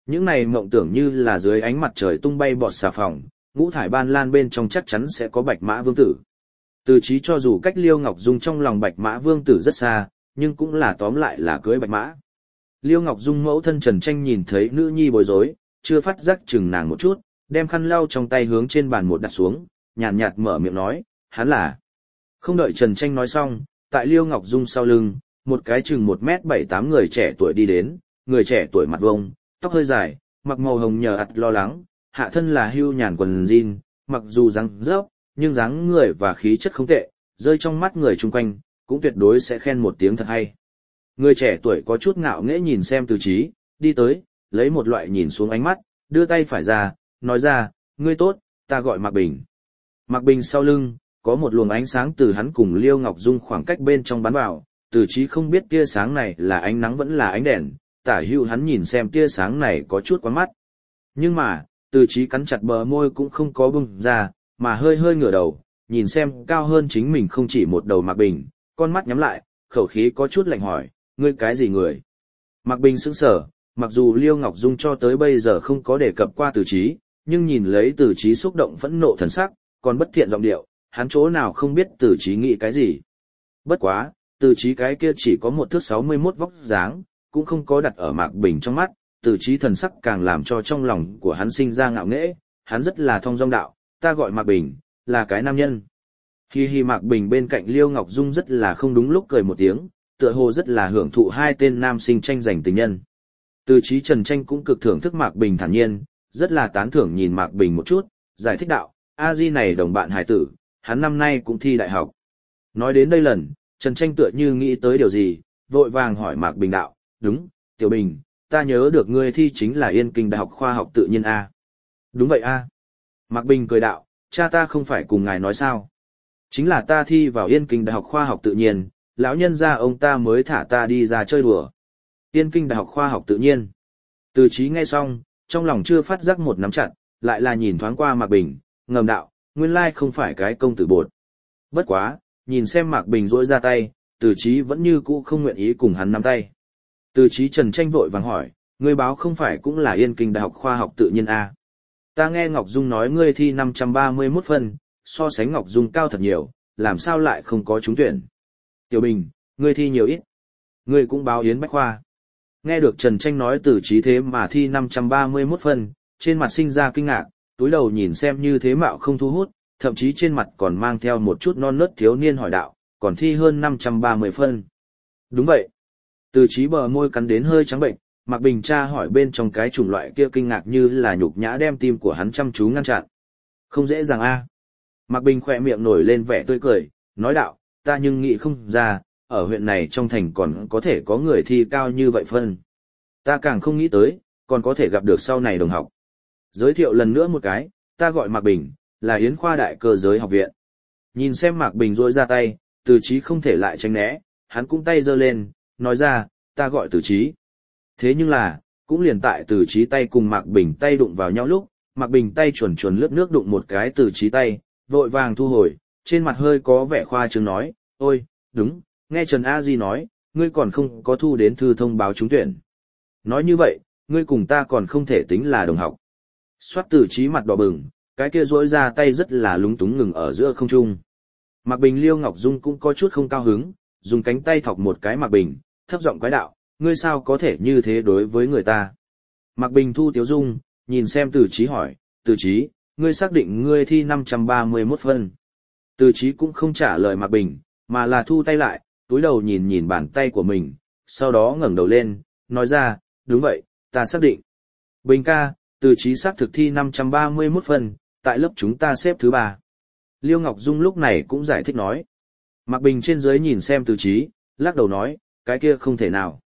Những này mộng tưởng như là dưới ánh mặt trời tung bay bọt xà phòng, ngũ thải ban lan bên trong chắc chắn sẽ có Bạch Mã Vương tử. Từ Chí cho dù cách Liêu Ngọc Dung trong lòng Bạch Mã Vương tử rất xa, nhưng cũng là tóm lại là cưới Bạch Mã. Liêu Ngọc Dung mẫu thân Trần Tranh nhìn thấy nữ nhi bối rối, chưa phát giác chừng nàng một chút, đem khăn lau trong tay hướng trên bàn một đặt xuống, nhàn nhạt mở miệng nói, hắn là. Không đợi Trần Tranh nói xong, tại Liêu Ngọc Dung sau lưng, một cái chừng 1m78 người trẻ tuổi đi đến, người trẻ tuổi mặt vông, tóc hơi dài, mặc màu hồng nhờ ặt lo lắng, hạ thân là hưu nhàn quần jean, mặc dù dáng dấp, nhưng dáng người và khí chất không tệ, rơi trong mắt người chung quanh, cũng tuyệt đối sẽ khen một tiếng thật hay. Người trẻ tuổi có chút ngạo nghễ nhìn xem Từ Chí, đi tới, lấy một loại nhìn xuống ánh mắt, đưa tay phải ra, nói ra, ngươi tốt, ta gọi Mạc Bình. Mạc Bình sau lưng, có một luồng ánh sáng từ hắn cùng Liêu Ngọc Dung khoảng cách bên trong bắn vào, Từ Chí không biết tia sáng này là ánh nắng vẫn là ánh đèn, tả hữu hắn nhìn xem tia sáng này có chút quá mắt. Nhưng mà, Từ Chí cắn chặt bờ môi cũng không có bung ra, mà hơi hơi ngửa đầu, nhìn xem cao hơn chính mình không chỉ một đầu Mạc Bình, con mắt nhắm lại, khẩu khí có chút lạnh hỏi, ngươi cái gì người? Mạc Bình sững sờ, mặc dù Liêu Ngọc Dung cho tới bây giờ không có đề cập qua Từ Chí, nhưng nhìn lấy Từ Chí xúc động phẫn nộ thần sắc, còn bất thiện giọng điệu, hắn chỗ nào không biết Từ Chí nghĩ cái gì. Bất quá, Từ Chí cái kia chỉ có 1 thước 61 vóc dáng, cũng không có đặt ở Mạc Bình trong mắt, Từ Chí thần sắc càng làm cho trong lòng của hắn sinh ra ngạo nghễ, hắn rất là thong dong đạo, ta gọi Mạc Bình, là cái nam nhân. Hi hi Mạc Bình bên cạnh Liêu Ngọc Dung rất là không đúng lúc cười một tiếng, tựa hồ rất là hưởng thụ hai tên nam sinh tranh giành tình nhân. Từ Chí Trần Tranh cũng cực thưởng thức Mạc Bình thản nhiên, rất là tán thưởng nhìn Mạc Bình một chút, giải thích đạo, a di này đồng bạn hải tử, hắn năm nay cũng thi đại học. Nói đến đây lần, Trần Tranh tựa như nghĩ tới điều gì, vội vàng hỏi Mạc Bình đạo, đúng, Tiểu Bình, ta nhớ được ngươi thi chính là Yên Kinh Đại học Khoa học Tự nhiên A. Đúng vậy A. Mạc Bình cười đạo, cha ta không phải cùng ngài nói sao. Chính là ta thi vào Yên Kinh Đại học Khoa học Tự nhiên, lão nhân gia ông ta mới thả ta đi ra chơi đùa. Yên Kinh Đại học Khoa học Tự nhiên. Từ Chí nghe xong, trong lòng chưa phát giác một nắm chặt, lại là nhìn thoáng qua Mạc Bình, ngầm đạo, nguyên lai không phải cái công tử bột. Bất quá, nhìn xem Mạc Bình rỗi ra tay, Từ Chí vẫn như cũ không nguyện ý cùng hắn nắm tay. Từ Chí Trần Tranh vội vàng hỏi, ngươi báo không phải cũng là Yên Kinh Đại học Khoa học Tự nhiên A. Ta nghe Ngọc Dung nói ngươi thi 531 phân, so sánh Ngọc Dung cao thật nhiều, làm sao lại không có trúng tuyển. Tiểu Bình, ngươi thi nhiều ít. Ngươi cũng báo Yến Bách Khoa. Nghe được Trần Tranh nói Từ Chí thế mà thi 531 phân, trên mặt sinh ra kinh ngạc, túi đầu nhìn xem như thế mạo không thu hút, thậm chí trên mặt còn mang theo một chút non nớt thiếu niên hỏi đạo, còn thi hơn 530 phân. Đúng vậy. Từ Chí bờ môi cắn đến hơi trắng bệnh, Mạc Bình tra hỏi bên trong cái chủng loại kia kinh ngạc như là nhục nhã đem tim của hắn chăm chú ngăn chặn. Không dễ dàng a. Mạc Bình khỏe miệng nổi lên vẻ tươi cười, nói đạo, ta nhưng nghĩ không ra, ở huyện này trong thành còn có thể có người thi cao như vậy phân. Ta càng không nghĩ tới, còn có thể gặp được sau này đồng học. Giới thiệu lần nữa một cái, ta gọi Mạc Bình, là Yến Khoa Đại Cơ Giới Học viện. Nhìn xem Mạc Bình rỗi ra tay, Từ Chí không thể lại tránh né, hắn cũng tay giơ lên, nói ra, ta gọi Từ Chí. Thế nhưng là, cũng liền tại Từ Chí tay cùng Mạc Bình tay đụng vào nhau lúc, Mạc Bình tay chuồn chuồn lướt nước đụng một cái Từ Chí tay, vội vàng thu hồi, trên mặt hơi có vẻ khoa trương nói, ôi, đúng, nghe Trần A Di nói, ngươi còn không có thu đến thư thông báo trúng tuyển. Nói như vậy, ngươi cùng ta còn không thể tính là đồng học. Soát Từ Chí mặt đỏ bừng, cái kia rỗi ra tay rất là lúng túng ngừng ở giữa không trung. Mạc Bình Liêu Ngọc Dung cũng có chút không cao hứng, dùng cánh tay thọc một cái Mạc Bình, thấp giọng quái đạo, ngươi sao có thể như thế đối với người ta. Mạc Bình thu tiếu dung, nhìn xem Từ Chí hỏi, Từ Chí, ngươi xác định ngươi thi 531 phân. Từ Chí cũng không trả lời Mạc Bình, mà là thu tay lại, túi đầu nhìn nhìn bàn tay của mình, sau đó ngẩng đầu lên, nói ra, đúng vậy, ta xác định. Bình ca, Từ Chí xác thực thi 531 phân, tại lớp chúng ta xếp thứ 3. Liêu Ngọc Dung lúc này cũng giải thích nói. Mạc Bình trên dưới nhìn xem Từ Chí, lắc đầu nói, cái kia không thể nào.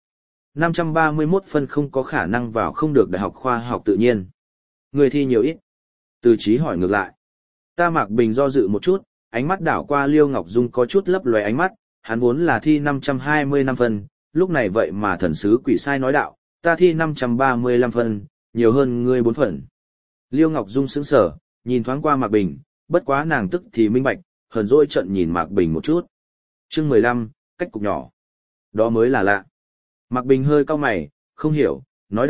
531 phân không có khả năng vào không được Đại học Khoa học Tự nhiên. Người thi nhiều ít. Từ Chí hỏi ngược lại. Ta Mạc Bình do dự một chút, ánh mắt đảo qua Liêu Ngọc Dung có chút lấp lóe ánh mắt, hắn vốn là thi 525 phân, lúc này vậy mà thần sứ quỷ sai nói đạo, ta thi 535 phân, nhiều hơn ngươi 4 phần. Liêu Ngọc Dung sững sờ, nhìn thoáng qua Mạc Bình, bất quá nàng tức thì minh bạch, hờn dỗi trận nhìn Mạc Bình một chút. Chương 15, cách cục nhỏ. Đó mới là lạ. Mạc Bình hơi cau mày, không hiểu, nói đạo,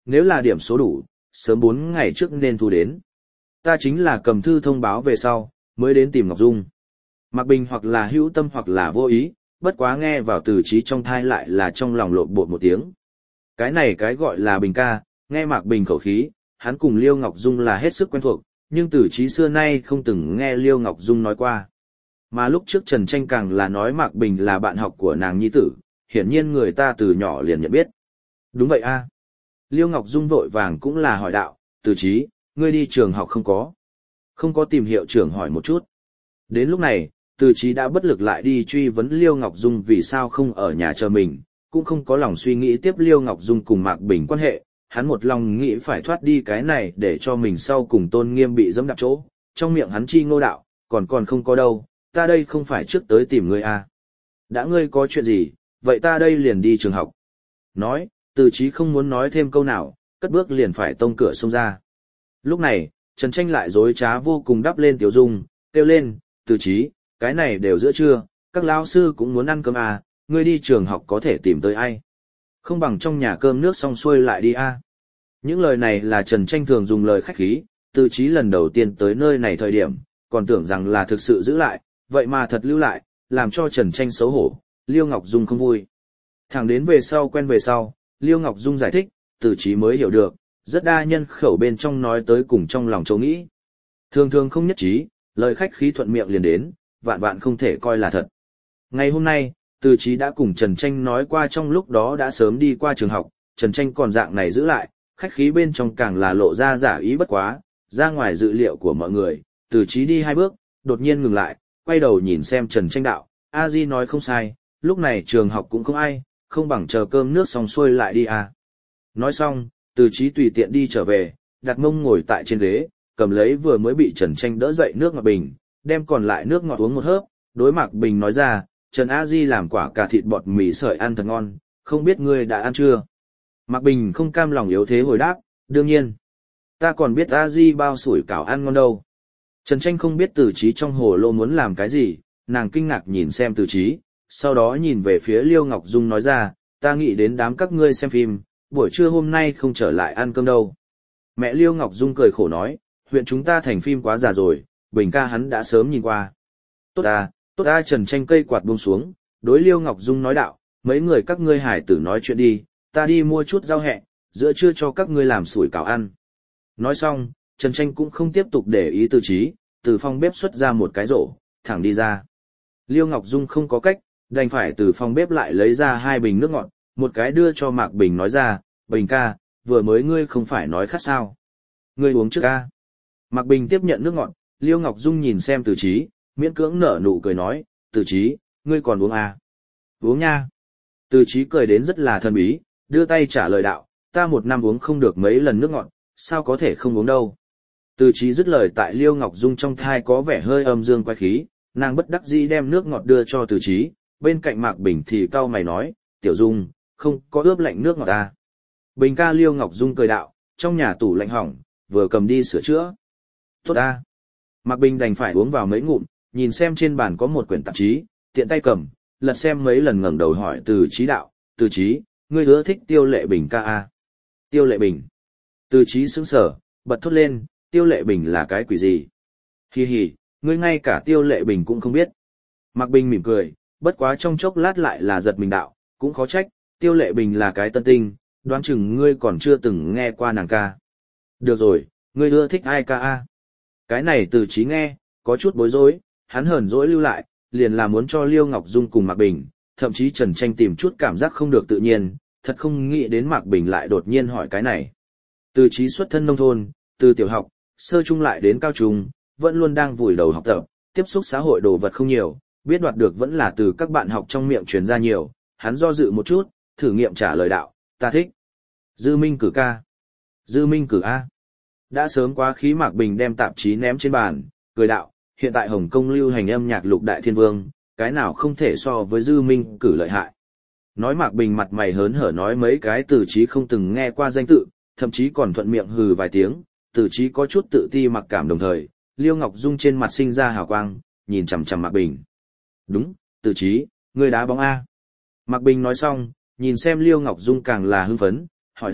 nếu là điểm số đủ, sớm 4 ngày trước nên thu đến. Ta chính là cầm thư thông báo về sau, mới đến tìm Ngọc Dung. Mạc Bình hoặc là hữu tâm hoặc là vô ý, bất quá nghe vào Từ Chí trong thai lại là trong lòng lộn bột một tiếng. Cái này cái gọi là Bình ca, nghe Mạc Bình khẩu khí, hắn cùng Liêu Ngọc Dung là hết sức quen thuộc, nhưng Từ Chí xưa nay không từng nghe Liêu Ngọc Dung nói qua. Mà lúc trước Trần Tranh càng là nói Mạc Bình là bạn học của nàng nhi tử, hiển nhiên người ta từ nhỏ liền nhận biết. Đúng vậy a. Liêu Ngọc Dung vội vàng cũng là hỏi đạo, Từ Chí, ngươi đi trường học không có? Không có tìm hiệu trưởng hỏi một chút. Đến lúc này, Từ Chí đã bất lực lại đi truy vấn Liêu Ngọc Dung vì sao không ở nhà chờ mình, cũng không có lòng suy nghĩ tiếp Liêu Ngọc Dung cùng Mạc Bình quan hệ, hắn một lòng nghĩ phải thoát đi cái này để cho mình sau cùng tôn nghiêm bị dẫm đạp chỗ, trong miệng hắn chi ngô đạo, còn không có đâu, ta đây không phải trước tới tìm ngươi à. Đã ngươi có chuyện gì, vậy ta đây liền đi trường học. Nói, Từ Chí không muốn nói thêm câu nào, cất bước liền phải tông cửa xông ra. Lúc này, Trần Tranh lại dối trá vô cùng đắp lên Tiểu Dung, kêu lên, Từ Chí, cái này đều giữa trưa, các lão sư cũng muốn ăn cơm à, ngươi đi trường học có thể tìm tới ai. Không bằng trong nhà cơm nước xong xuôi lại đi à. Những lời này là Trần Tranh thường dùng lời khách khí, Từ Chí lần đầu tiên tới nơi này thời điểm, còn tưởng rằng là thực sự giữ lại, vậy mà thật lưu lại, làm cho Trần Tranh xấu hổ, Liêu Ngọc Dung không vui. Thẳng đến về sau quen về sau, Liêu Ngọc Dung giải thích, Từ Chí mới hiểu được, rất đa nhân khẩu bên trong nói tới cùng trong lòng châu nghĩ. Thường thường không nhất trí, lời khách khí thuận miệng liền đến, vạn vạn không thể coi là thật. Ngày hôm nay, Từ Chí đã cùng Trần Tranh nói qua trong lúc đó đã sớm đi qua trường học, Trần Tranh còn dạng này giữ lại, khách khí bên trong càng là lộ ra giả ý bất quá, ra ngoài dự liệu của mọi người, Từ Chí đi 2 bước, đột nhiên ngừng lại, quay đầu nhìn xem Trần Tranh đạo, A Di nói không sai, lúc này trường học cũng không ai, không bằng chờ cơm nước xong xuôi lại đi à. Nói xong, Từ Chí tùy tiện đi trở về, đặt mông ngồi tại trên ghế, cầm lấy vừa mới bị Trần Tranh đỡ dậy nước ngọt bình, đem còn lại nước ngọt uống một hớp, đối Mạc Bình nói ra, Trần A Di làm quả cà thịt bọt mì sợi ăn thật ngon, không biết ngươi đã ăn chưa? Mạc Bình không cam lòng yếu thế hồi đáp, đương nhiên. Ta còn biết A Di bao sủi cảo ăn ngon đâu. Trần Tranh không biết Từ Chí trong hồ lô muốn làm cái gì, nàng kinh ngạc nhìn xem Từ Chí, sau đó nhìn về phía Liêu Ngọc Dung nói ra, ta nghĩ đến đám các ngươi xem phim, buổi trưa hôm nay không trở lại ăn cơm đâu. Mẹ Liêu Ngọc Dung cười khổ nói, huyện chúng ta thành phim quá già rồi, Bình ca hắn đã sớm nhìn qua. Tốt ta Trần Tranh cây quạt buông xuống, đối Liêu Ngọc Dung nói đạo, mấy người các ngươi hải tử nói chuyện đi, ta đi mua chút rau hẹ, giữa trưa cho các ngươi làm sủi cảo ăn. Nói xong, Trần Tranh cũng không tiếp tục để ý Từ Chí, từ phòng bếp xuất ra một cái rổ, thẳng đi ra. Liêu Ngọc Dung không có cách, đành phải từ phòng bếp lại lấy ra 2 bình nước ngọt, một cái đưa cho Mạc Bình nói ra, Bình ca, vừa mới ngươi không phải nói khát sao. Ngươi uống trước ca. Mạc Bình tiếp nhận nước ngọt, Liêu Ngọc Dung nhìn xem Từ Chí, miễn cưỡng nở nụ cười nói, Từ Chí, ngươi còn uống à? Uống nha. Từ Chí cười đến rất là thần bí, đưa tay trả lời đạo, ta 1 năm uống không được mấy lần nước ngọt, sao có thể không uống đâu. Từ Chí dứt lời tại Liêu Ngọc Dung trong thai có vẻ hơi âm dương quái khí, nàng bất đắc dĩ đem nước ngọt đưa cho Từ Chí, bên cạnh Mạc Bình thì cau mày nói, Tiểu Dung, không có ướp lạnh nước ngọt à. Bình ca. Liêu Ngọc Dung cười đạo, trong nhà tủ lạnh hỏng, vừa cầm đi sửa chữa. Tốt à. Mạc Bình đành phải uống vào mấy ngụm, nhìn xem trên bàn có một quyển tạp chí, tiện tay cầm, lật xem mấy lần ngẩng đầu hỏi Từ Chí đạo, Từ Chí, ngươi ưa thích Tiêu Lệ Bình ca à? Tiêu Lệ Bình. Từ Chí sững sờ, bật thốt lên, Tiêu Lệ Bình là cái quỷ gì? Hi hi, ngươi ngay cả Tiêu Lệ Bình cũng không biết. Mạc Bình mỉm cười, bất quá trong chốc lát lại là giật mình đạo, cũng khó trách, Tiêu Lệ Bình là cái tân tinh, đoán chừng ngươi còn chưa từng nghe qua nàng ca. Được rồi, ngươi ưa thích ai ca a? Cái này Từ Chí nghe, có chút bối rối, hắn hờn dỗi lưu lại, liền là muốn cho Liêu Ngọc Dung cùng Mạc Bình, thậm chí Trần Tranh tìm chút cảm giác không được tự nhiên, thật không nghĩ đến Mạc Bình lại đột nhiên hỏi cái này. Từ Chí xuất thân nông thôn, từ tiểu học, sơ trung lại đến cao trung, vẫn luôn đang vùi đầu học tập, tiếp xúc xã hội đồ vật không nhiều, biết đoạt được vẫn là từ các bạn học trong miệng truyền ra nhiều, hắn do dự một chút, thử nghiệm trả lời đạo, ta thích. Dư Minh Cử ca. Dư Minh Cử a. Đã sớm quá khí Mạc Bình đem tạp chí ném trên bàn, cười đạo, hiện tại Hồng Kông lưu hành âm nhạc lục đại thiên vương, cái nào không thể so với Dư Minh Cử lợi hại. Nói Mạc Bình mặt mày hớn hở nói mấy cái Từ Chí không từng nghe qua danh tự, thậm chí còn thuận miệng hừ vài tiếng, Từ Chí có chút tự ti mặc cảm đồng thời, Liêu Ngọc Dung trên mặt sinh ra hào quang, nhìn chằm chằm Mạc Bình. Đúng, Từ Chí, ngươi đá bóng a. Mạc Bình nói xong, nhìn xem Liêu Ngọc Dung càng là hưng phấn, hỏi đạo,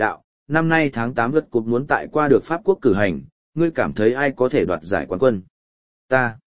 năm nay tháng 8 World Cup muốn tại qua được Pháp quốc cử hành, ngươi cảm thấy ai có thể đoạt giải quán quân? Ta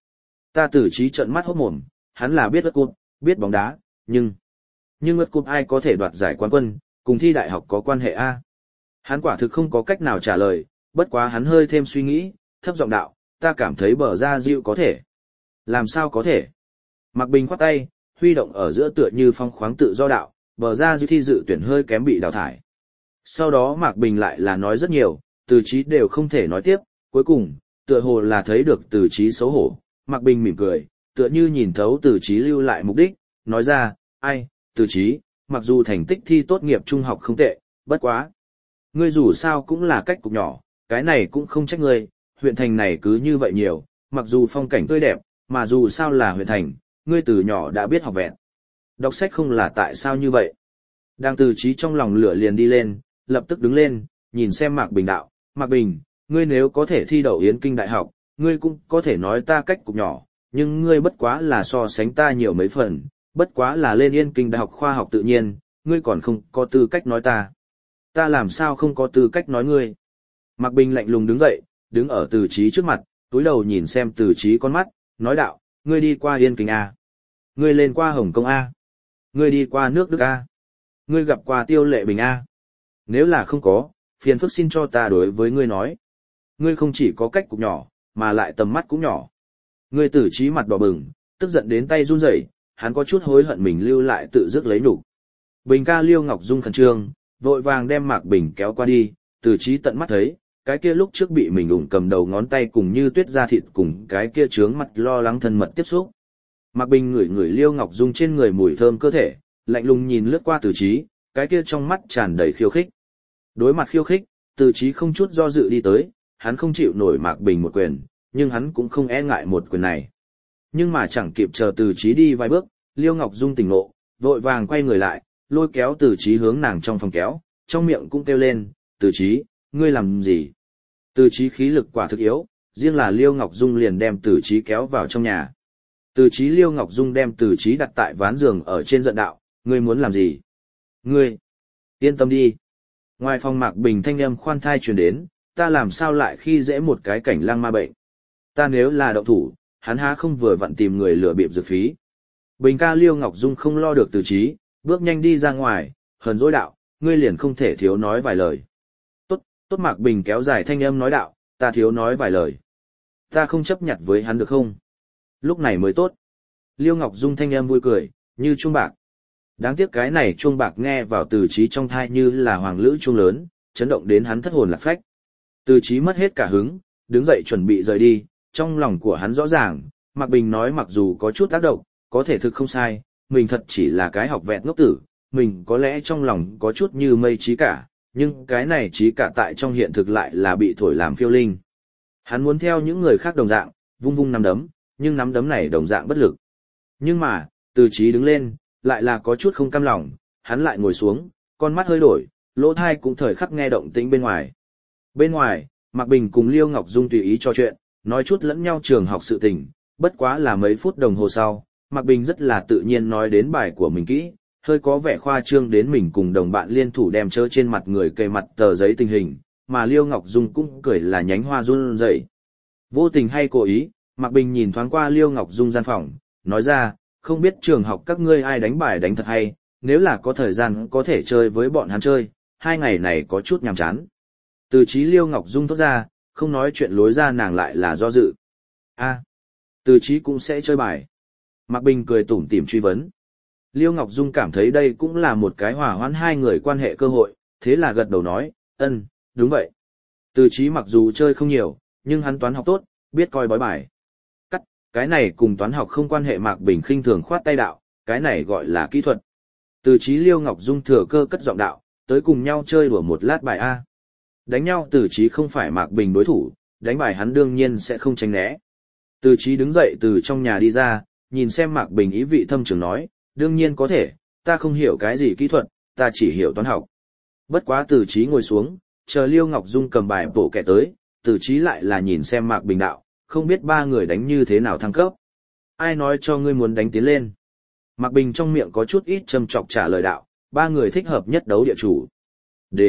Tử Chí trợn mắt hốt mồm, hắn là biết World Cup, biết bóng đá, nhưng World Cup ai có thể đoạt giải quán quân, cùng thi đại học có quan hệ a? Hắn quả thực không có cách nào trả lời, bất quá hắn hơi thêm suy nghĩ, thấp giọng đạo, ta cảm thấy bờ ra Diệu có thể. Làm sao có thể? Mạc Bình khoát tay, huy động ở giữa tựa như phong khoáng tự do đạo, bờ ra Diệu thi dự tuyển hơi kém bị đào thải. Sau đó Mạc Bình lại là nói rất nhiều, Từ Chí đều không thể nói tiếp, cuối cùng, tựa hồ là thấy được Từ Chí xấu hổ, Mạc Bình mỉm cười, tựa như nhìn thấu Từ Chí lưu lại mục đích, nói ra, ai, Từ Chí, mặc dù thành tích thi tốt nghiệp trung học không tệ, bất quá. Ngươi dù sao cũng là cách cục nhỏ, cái này cũng không trách ngươi, huyện thành này cứ như vậy nhiều, mặc dù phong cảnh tươi đẹp, mà dù sao là huyện thành, ngươi từ nhỏ đã biết học vẹn. Đọc sách không là tại sao như vậy. Đang Từ Chí trong lòng lửa liền đi lên, lập tức đứng lên, nhìn xem Mạc Bình đạo, Mạc Bình, ngươi nếu có thể thi đậu Yến Kinh Đại học, ngươi cũng có thể nói ta cách cục nhỏ, nhưng ngươi bất quá là so sánh ta nhiều mấy phần, bất quá là lên Yên Kinh Đại học khoa học tự nhiên, ngươi còn không có tư cách nói ta. Ta làm sao không có tư cách nói ngươi? Mạc Bình lạnh lùng đứng dậy, đứng ở Từ Chí trước mặt, túi đầu nhìn xem Từ Chí con mắt, nói đạo, ngươi đi qua Yên Kinh A. Ngươi lên qua Hồng Kông A. Ngươi đi qua nước Đức A. Ngươi gặp qua Tiêu Lệ Bình A. Nếu là không có, phiền phức xin cho ta đối với ngươi nói. Ngươi không chỉ có cách cục nhỏ, mà lại tầm mắt cũng nhỏ. Ngươi Từ Chí mặt đỏ bừng, tức giận đến tay run rẩy, hắn có chút hối hận mình lưu lại tự dứt lấy nhục. Bình ca Liêu Ngọc Dung khẩn trương, vội vàng đem Mạc Bình kéo qua đi, Từ Chí tận mắt thấy, cái kia lúc trước bị mình ủng cầm đầu ngón tay cùng như tuyết da thịt cùng cái kia trướng mặt lo lắng thân mật tiếp xúc. Mạc Bình ngửi ngửi Liêu Ngọc Dung trên người mùi thơm cơ thể, lạnh lùng nhìn lướt qua Từ Chí, cái kia trong mắt tràn đầy khiêu khích. Đối mặt khiêu khích, Từ Chí không chút do dự đi tới, hắn không chịu nổi Mạc Bình một quyền, nhưng hắn cũng không e ngại một quyền này. Nhưng mà chẳng kịp chờ Từ Chí đi vài bước, Liêu Ngọc Dung tỉnh ngộ, vội vàng quay người lại, lôi kéo Từ Chí hướng nàng trong phòng kéo, trong miệng cũng kêu lên, Từ Chí, ngươi làm gì? Từ Chí khí lực quả thực yếu, riêng là Liêu Ngọc Dung liền đem Từ Chí kéo vào trong nhà. Từ Chí Liêu Ngọc Dung đem Từ Chí đặt tại ván giường ở trên giận đạo, ngươi muốn làm gì? Ngươi, yên tâm đi. Ngoài phòng Mạc Bình thanh âm khoan thai truyền đến, ta làm sao lại khi dễ một cái cảnh lang ma bệnh? Ta nếu là động thủ, hắn há không vừa vặn tìm người lừa bịp dược phí. Bình ca Liêu Ngọc Dung không lo được Từ Chí, bước nhanh đi ra ngoài, hờn dỗi đạo, ngươi liền không thể thiếu nói vài lời. Tốt Mạc Bình kéo dài thanh âm nói đạo, ta thiếu nói vài lời. Ta không chấp nhặt với hắn được không? Lúc này mới tốt. Liêu Ngọc Dung thanh âm vui cười, như chuông bạc. Đáng tiếc cái này chuông bạc nghe vào Từ Chí trong thai như là hoàng lữ chuông lớn, chấn động đến hắn thất hồn lạc phách. Từ Chí mất hết cả hứng, đứng dậy chuẩn bị rời đi, trong lòng của hắn rõ ràng, Mạc Bình nói mặc dù có chút tác động, có thể thực không sai, mình thật chỉ là cái học vẹn ngốc tử, mình có lẽ trong lòng có chút như mây trí cả, nhưng cái này trí cả tại trong hiện thực lại là bị thổi làm phiêu linh. Hắn muốn theo những người khác đồng dạng, vung vung nắm đấm, nhưng nắm đấm này đồng dạng bất lực. Nhưng mà, Từ Chí đứng lên, lại là có chút không cam lòng, hắn lại ngồi xuống, con mắt hơi đổi, lỗ tai cũng thời khắc nghe động tĩnh bên ngoài. Bên ngoài, Mạc Bình cùng Liêu Ngọc Dung tùy ý trò chuyện, nói chút lẫn nhau trường học sự tình, bất quá là mấy phút đồng hồ sau, Mạc Bình rất là tự nhiên nói đến bài của mình kỹ, hơi có vẻ khoa trương đến mình cùng đồng bạn liên thủ đem chớ trên mặt người kề mặt tờ giấy tình hình, mà Liêu Ngọc Dung cũng cười là nhánh hoa run rẩy. Vô tình hay cố ý, Mạc Bình nhìn thoáng qua Liêu Ngọc Dung gian phòng, nói ra, không biết trường học các ngươi ai đánh bài đánh thật hay, nếu là có thời gian có thể chơi với bọn hắn chơi, 2 ngày này có chút nhàm chán. Từ Chí Liêu Ngọc Dung thốt ra, không nói chuyện lối ra nàng lại là do dự. Từ Chí cũng sẽ chơi bài. Mạc Bình cười tủm tỉm truy vấn. Liêu Ngọc Dung cảm thấy đây cũng là một cái hòa hoãn hai người quan hệ cơ hội, thế là gật đầu nói, đúng vậy. Từ Chí mặc dù chơi không nhiều, nhưng hắn toán học tốt, biết coi bói bài. Cái này cùng toán học không quan hệ. Mạc Bình khinh thường khoát tay đạo, cái này gọi là kỹ thuật. Từ Chí Liêu Ngọc Dung thừa cơ cất giọng đạo, tới cùng nhau chơi đùa một lát bài A. Đánh nhau Từ Chí không phải Mạc Bình đối thủ, đánh bài hắn đương nhiên sẽ không tránh né. Từ Chí đứng dậy từ trong nhà đi ra, nhìn xem Mạc Bình ý vị thâm trường nói, đương nhiên có thể, ta không hiểu cái gì kỹ thuật, ta chỉ hiểu toán học. Bất quá Từ Chí ngồi xuống, chờ Liêu Ngọc Dung cầm bài bổ kẻ tới, Từ Chí lại là nhìn xem Mạc Bình đạo, không biết ba người đánh như thế nào thăng cấp. Ai nói cho ngươi muốn đánh tiến lên? Mạc Bình trong miệng có chút ít châm chọc trả lời đạo, ba người thích hợp nhất đấu địa chủ. Đến,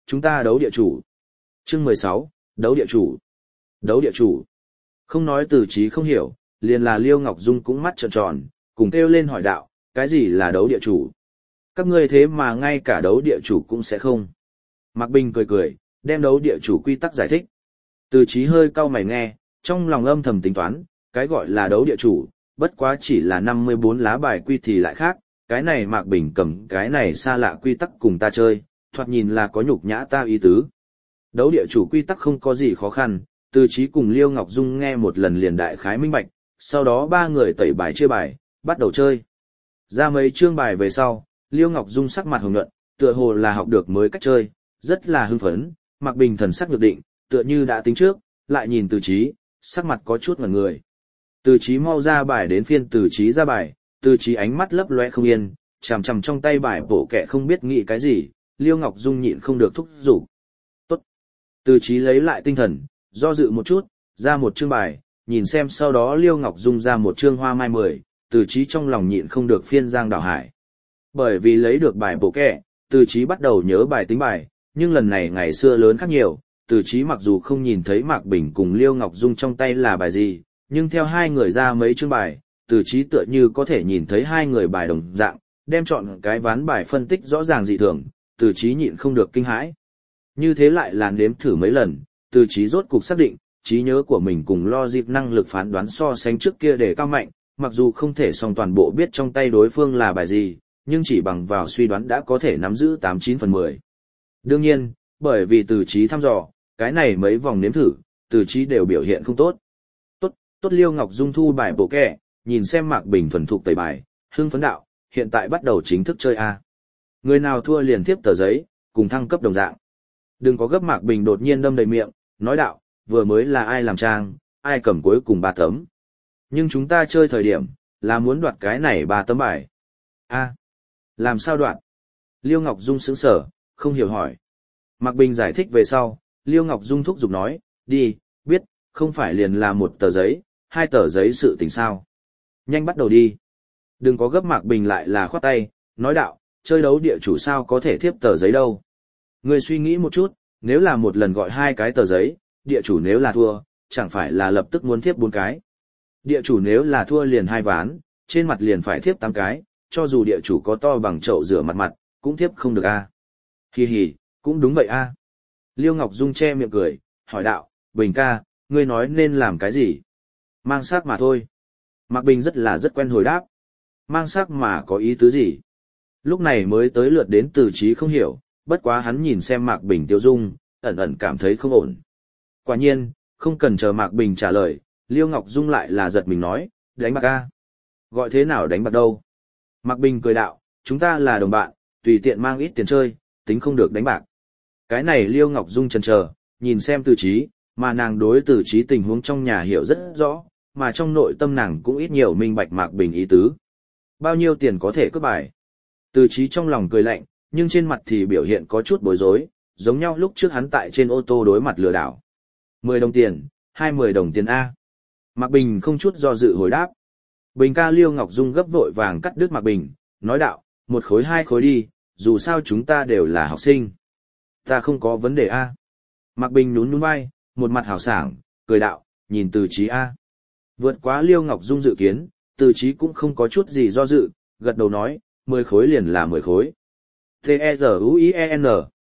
chúng ta đấu địa chủ. Chương 16, đấu địa chủ. Đấu địa chủ. Không nói Từ Chí không hiểu, liền là Liêu Ngọc Dung cũng mắt trợn tròn, cùng kêu lên hỏi đạo, cái gì là đấu địa chủ? Các ngươi thế mà ngay cả đấu địa chủ cũng sẽ không. Mạc Bình cười cười, đem đấu địa chủ quy tắc giải thích. Từ Chí hơi cau mày nghe, trong lòng âm thầm tính toán, cái gọi là đấu địa chủ, bất quá chỉ là 54 lá bài quy thì lại khác, cái này Mạc Bình cầm cái này xa lạ quy tắc cùng ta chơi, thoạt nhìn là có nhục nhã ta ý tứ. Đấu địa chủ quy tắc không có gì khó khăn, Từ Chí cùng Liêu Ngọc Dung nghe một lần liền đại khái minh bạch, sau đó ba người tẩy bài chia bài, bắt đầu chơi. Ra mấy chương bài về sau, Liêu Ngọc Dung sắc mặt hồng nhuận, tựa hồ là học được mới cách chơi, rất là hưng phấn, Mạc Bình thần sắc nhược định, tựa như đã tính trước, lại nhìn Từ Chí, sắc mặt có chút ngẩn người. Từ Chí mau ra bài đến phiên Từ Chí ra bài, Từ Chí ánh mắt lấp loe không yên, chằm chằm trong tay bài bộ kẹ không biết nghĩ cái gì, Liêu Ngọc Dung nhịn không được thúc giục. Tốt. Từ Chí lấy lại tinh thần, do dự một chút, ra một chương bài, nhìn xem sau đó Liêu Ngọc Dung ra một chương hoa mai 10, Từ Chí trong lòng nhịn không được phiên giang đảo hải. Bởi vì lấy được bài bộ kẹ, Từ Chí bắt đầu nhớ bài tính bài, nhưng lần này ngày xưa lớn khác nhiều, Từ Chí mặc dù không nhìn thấy Mạc Bình cùng Liêu Ngọc Dung trong tay là bài gì, nhưng theo hai người ra mấy chương bài, Từ Chí tựa như có thể nhìn thấy hai người bài đồng dạng, đem chọn cái ván bài phân tích rõ ràng dị thường, Từ Chí nhịn không được kinh hãi. Như thế lại là nếm thử mấy lần, Từ Chí rốt cục xác định, trí nhớ của mình cùng logic năng lực phán đoán so sánh trước kia để cao mạnh, mặc dù không thể song toàn bộ biết trong tay đối phương là bài gì, nhưng chỉ bằng vào suy đoán đã có thể nắm giữ 89 phần 10. Đương nhiên, bởi vì Từ Chí thăm dò, cái này mấy vòng nếm thử, Từ Chí đều biểu hiện không tốt. Tốt Liêu Ngọc Dung thu bài bộ kẹ, nhìn xem Mạc Bình thuần thục tẩy bài, hưng phấn đạo, hiện tại bắt đầu chính thức chơi A. Người nào thua liền tiếp tờ giấy, cùng thăng cấp đồng dạng. Đừng có gấp. Mạc Bình đột nhiên đâm đầy miệng, nói đạo, vừa mới là ai làm trang, ai cầm cuối cùng 3 tấm. Nhưng chúng ta chơi thời điểm, là muốn đoạt cái này 3 tấm bài. A, làm sao đoạt? Liêu Ngọc Dung sững sờ, không hiểu hỏi. Mạc Bình giải thích về sau, Liêu Ngọc Dung thúc giục nói, đi, biết, không phải liền là 1 tờ giấy, 2 tờ giấy sự tình sao. Nhanh bắt đầu đi. Đừng có gấp. Mạc Bình lại là khoát tay, nói đạo, chơi đấu địa chủ sao có thể thiếp tờ giấy đâu. Ngươi suy nghĩ một chút, nếu là một lần gọi 2 cái tờ giấy, địa chủ nếu là thua, chẳng phải là lập tức muốn thiếp 4 cái. Địa chủ nếu là thua liền 2 ván, trên mặt liền phải thiếp 8 cái, cho dù địa chủ có to bằng chậu rửa mặt, cũng thiếp không được a. Hi hi, cũng đúng vậy a. Liêu Ngọc Dung che miệng cười, hỏi đạo, Bình ca, ngươi nói nên làm cái gì? Mang sắc mà thôi. Mạc Bình rất quen hồi đáp. Mang sắc mà có ý tứ gì? Lúc này mới tới lượt đến Từ Chí không hiểu, bất quá hắn nhìn xem Mạc Bình tiêu dung, ẩn ẩn cảm thấy không ổn. Quả nhiên, không cần chờ Mạc Bình trả lời, Liêu Ngọc Dung lại là giật mình nói, đánh bạc a? Gọi thế nào đánh bạc đâu? Mạc Bình cười đạo, chúng ta là đồng bạn, tùy tiện mang ít tiền chơi, tính không được đánh bạc. Cái này Liêu Ngọc Dung chần chờ, nhìn xem Từ Chí, mà nàng đối Từ Chí tình huống trong nhà hiểu rất rõ, mà trong nội tâm nàng cũng ít nhiều minh bạch Mạc Bình ý tứ. Bao nhiêu tiền có thể cướp bài? Từ Chí trong lòng cười lạnh, nhưng trên mặt thì biểu hiện có chút bối rối, giống nhau lúc trước hắn tại trên ô tô đối mặt lừa đảo. 10 đồng tiền, 20 đồng tiền A. Mạc Bình không chút do dự hồi đáp. Bình ca. Liêu Ngọc Dung gấp vội vàng cắt đứt Mạc Bình, nói đạo, 1 khối 2 khối đi, dù sao chúng ta đều là học sinh. Ta không có vấn đề A. Mạc Bình nhún nhún vai, một mặt hào sảng, cười đạo, nhìn Từ Chí A. Vượt quá Liêu Ngọc Dung dự kiến, Từ Chí cũng không có chút gì do dự, gật đầu nói, 10 khối liền là 10 khối. T-E-Z-U-I-E-N.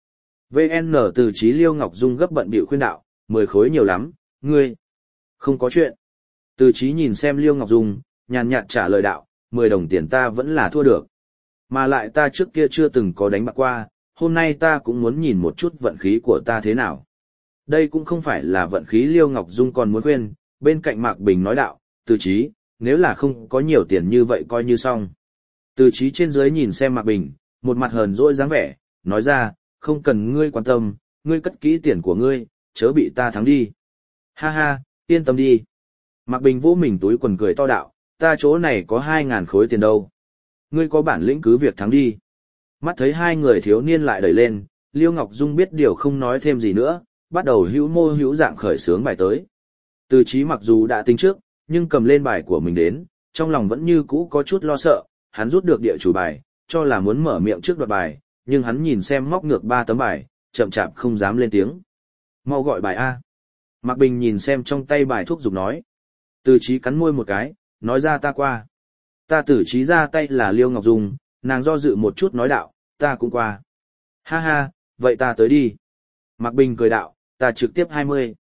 VN. Từ Chí. Liêu Ngọc Dung gấp bận bịu khuyên đạo, 10 khối nhiều lắm, ngươi. Không có chuyện. Từ Chí nhìn xem Liêu Ngọc Dung, nhàn nhạt trả lời đạo, 10 đồng tiền ta vẫn là thua được. Mà lại ta trước kia chưa từng có đánh bạc qua, hôm nay ta cũng muốn nhìn một chút vận khí của ta thế nào. Đây cũng không phải là vận khí. Liêu Ngọc Dung còn muốn khuyên, bên cạnh Mạc Bình nói đạo, Từ Chí, nếu là không có nhiều tiền như vậy coi như xong. Từ Chí trên dưới nhìn xem Mạc Bình, một mặt hờn dỗi dáng vẻ, nói ra, không cần ngươi quan tâm, ngươi cất kỹ tiền của ngươi, chớ bị ta thắng đi. Ha ha, yên tâm đi. Mạc Bình vỗ mình túi quần cười to đạo, ta chỗ này có 2.000 khối tiền đâu. Ngươi có bản lĩnh cứ việc thắng đi. Mắt thấy hai người thiếu niên lại đẩy lên, Liêu Ngọc Dung biết điều không nói thêm gì nữa, bắt đầu hữu mô hữu dạng khởi xướng bài tới. Từ Chí mặc dù đã tính trước, nhưng cầm lên bài của mình đến, trong lòng vẫn như cũ có chút lo sợ, hắn rút được địa chủ bài, cho là muốn mở miệng trước đoạt bài, nhưng hắn nhìn xem móc ngược 3 tấm bài, chậm chạp không dám lên tiếng. Mau gọi bài A. Mạc Bình nhìn xem trong tay bài thuốc giục nói. Từ Chí cắn môi một cái, nói ra ta qua. Ta Từ Chí ra tay là Liêu Ngọc Dung, nàng do dự một chút nói đạo, ta cũng qua. Ha ha, vậy ta tới đi. Mạc Bình cười đạo, ta trực tiếp 20.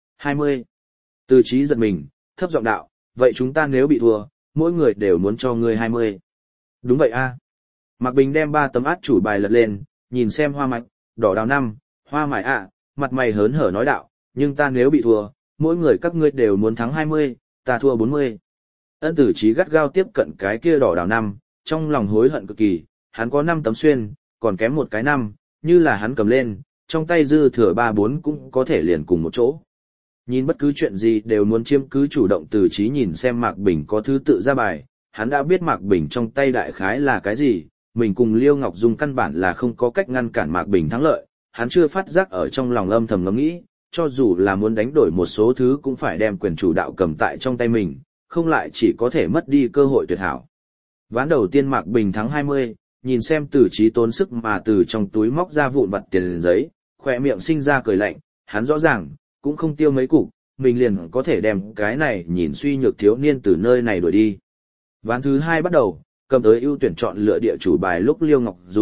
20. Từ Chí giật mình, thấp giọng đạo, vậy chúng ta nếu bị thua, mỗi người đều muốn cho ngươi 20. Đúng vậy a. Mạc Bình đem 3 tấm át chủ bài lật lên, nhìn xem Hoa Mạch, Đỏ Đào Năm, Hoa Mại ạ, mặt mày hớn hở nói đạo, nhưng ta nếu bị thua, mỗi người các ngươi đều muốn thắng 20, ta thua 40. Ân Tử Chí gắt gao tiếp cận cái kia Đỏ Đào Năm, trong lòng hối hận cực kỳ, hắn có 5 tấm xuyên, còn kém một cái 5, như là hắn cầm lên, trong tay dư thừa 3-4 cũng có thể liền cùng một chỗ. Nhìn bất cứ chuyện gì đều muốn chiếm cứ chủ động. Từ Chí nhìn xem Mạc Bình có thứ tự ra bài, hắn đã biết Mạc Bình trong tay đại khái là cái gì, mình cùng Liêu Ngọc Dung căn bản là không có cách ngăn cản Mạc Bình thắng lợi, hắn chưa phát giác ở trong lòng âm thầm ngẫm nghĩ, cho dù là muốn đánh đổi một số thứ cũng phải đem quyền chủ đạo cầm tại trong tay mình, không lại chỉ có thể mất đi cơ hội tuyệt hảo. Ván đầu tiên Mạc Bình thắng 20, nhìn xem Từ Chí tốn sức mà từ trong túi móc ra vụn vặt tiền giấy, khỏe miệng sinh ra cười lạnh, hắn rõ ràng, cũng không tiêu mấy cục, mình liền có thể đem cái này nhìn suy nhược thiếu niên từ nơi này đuổi đi. Ván thứ 2 bắt đầu, cầm tới ưu tuyển chọn lựa địa chủ bài lúc Liêu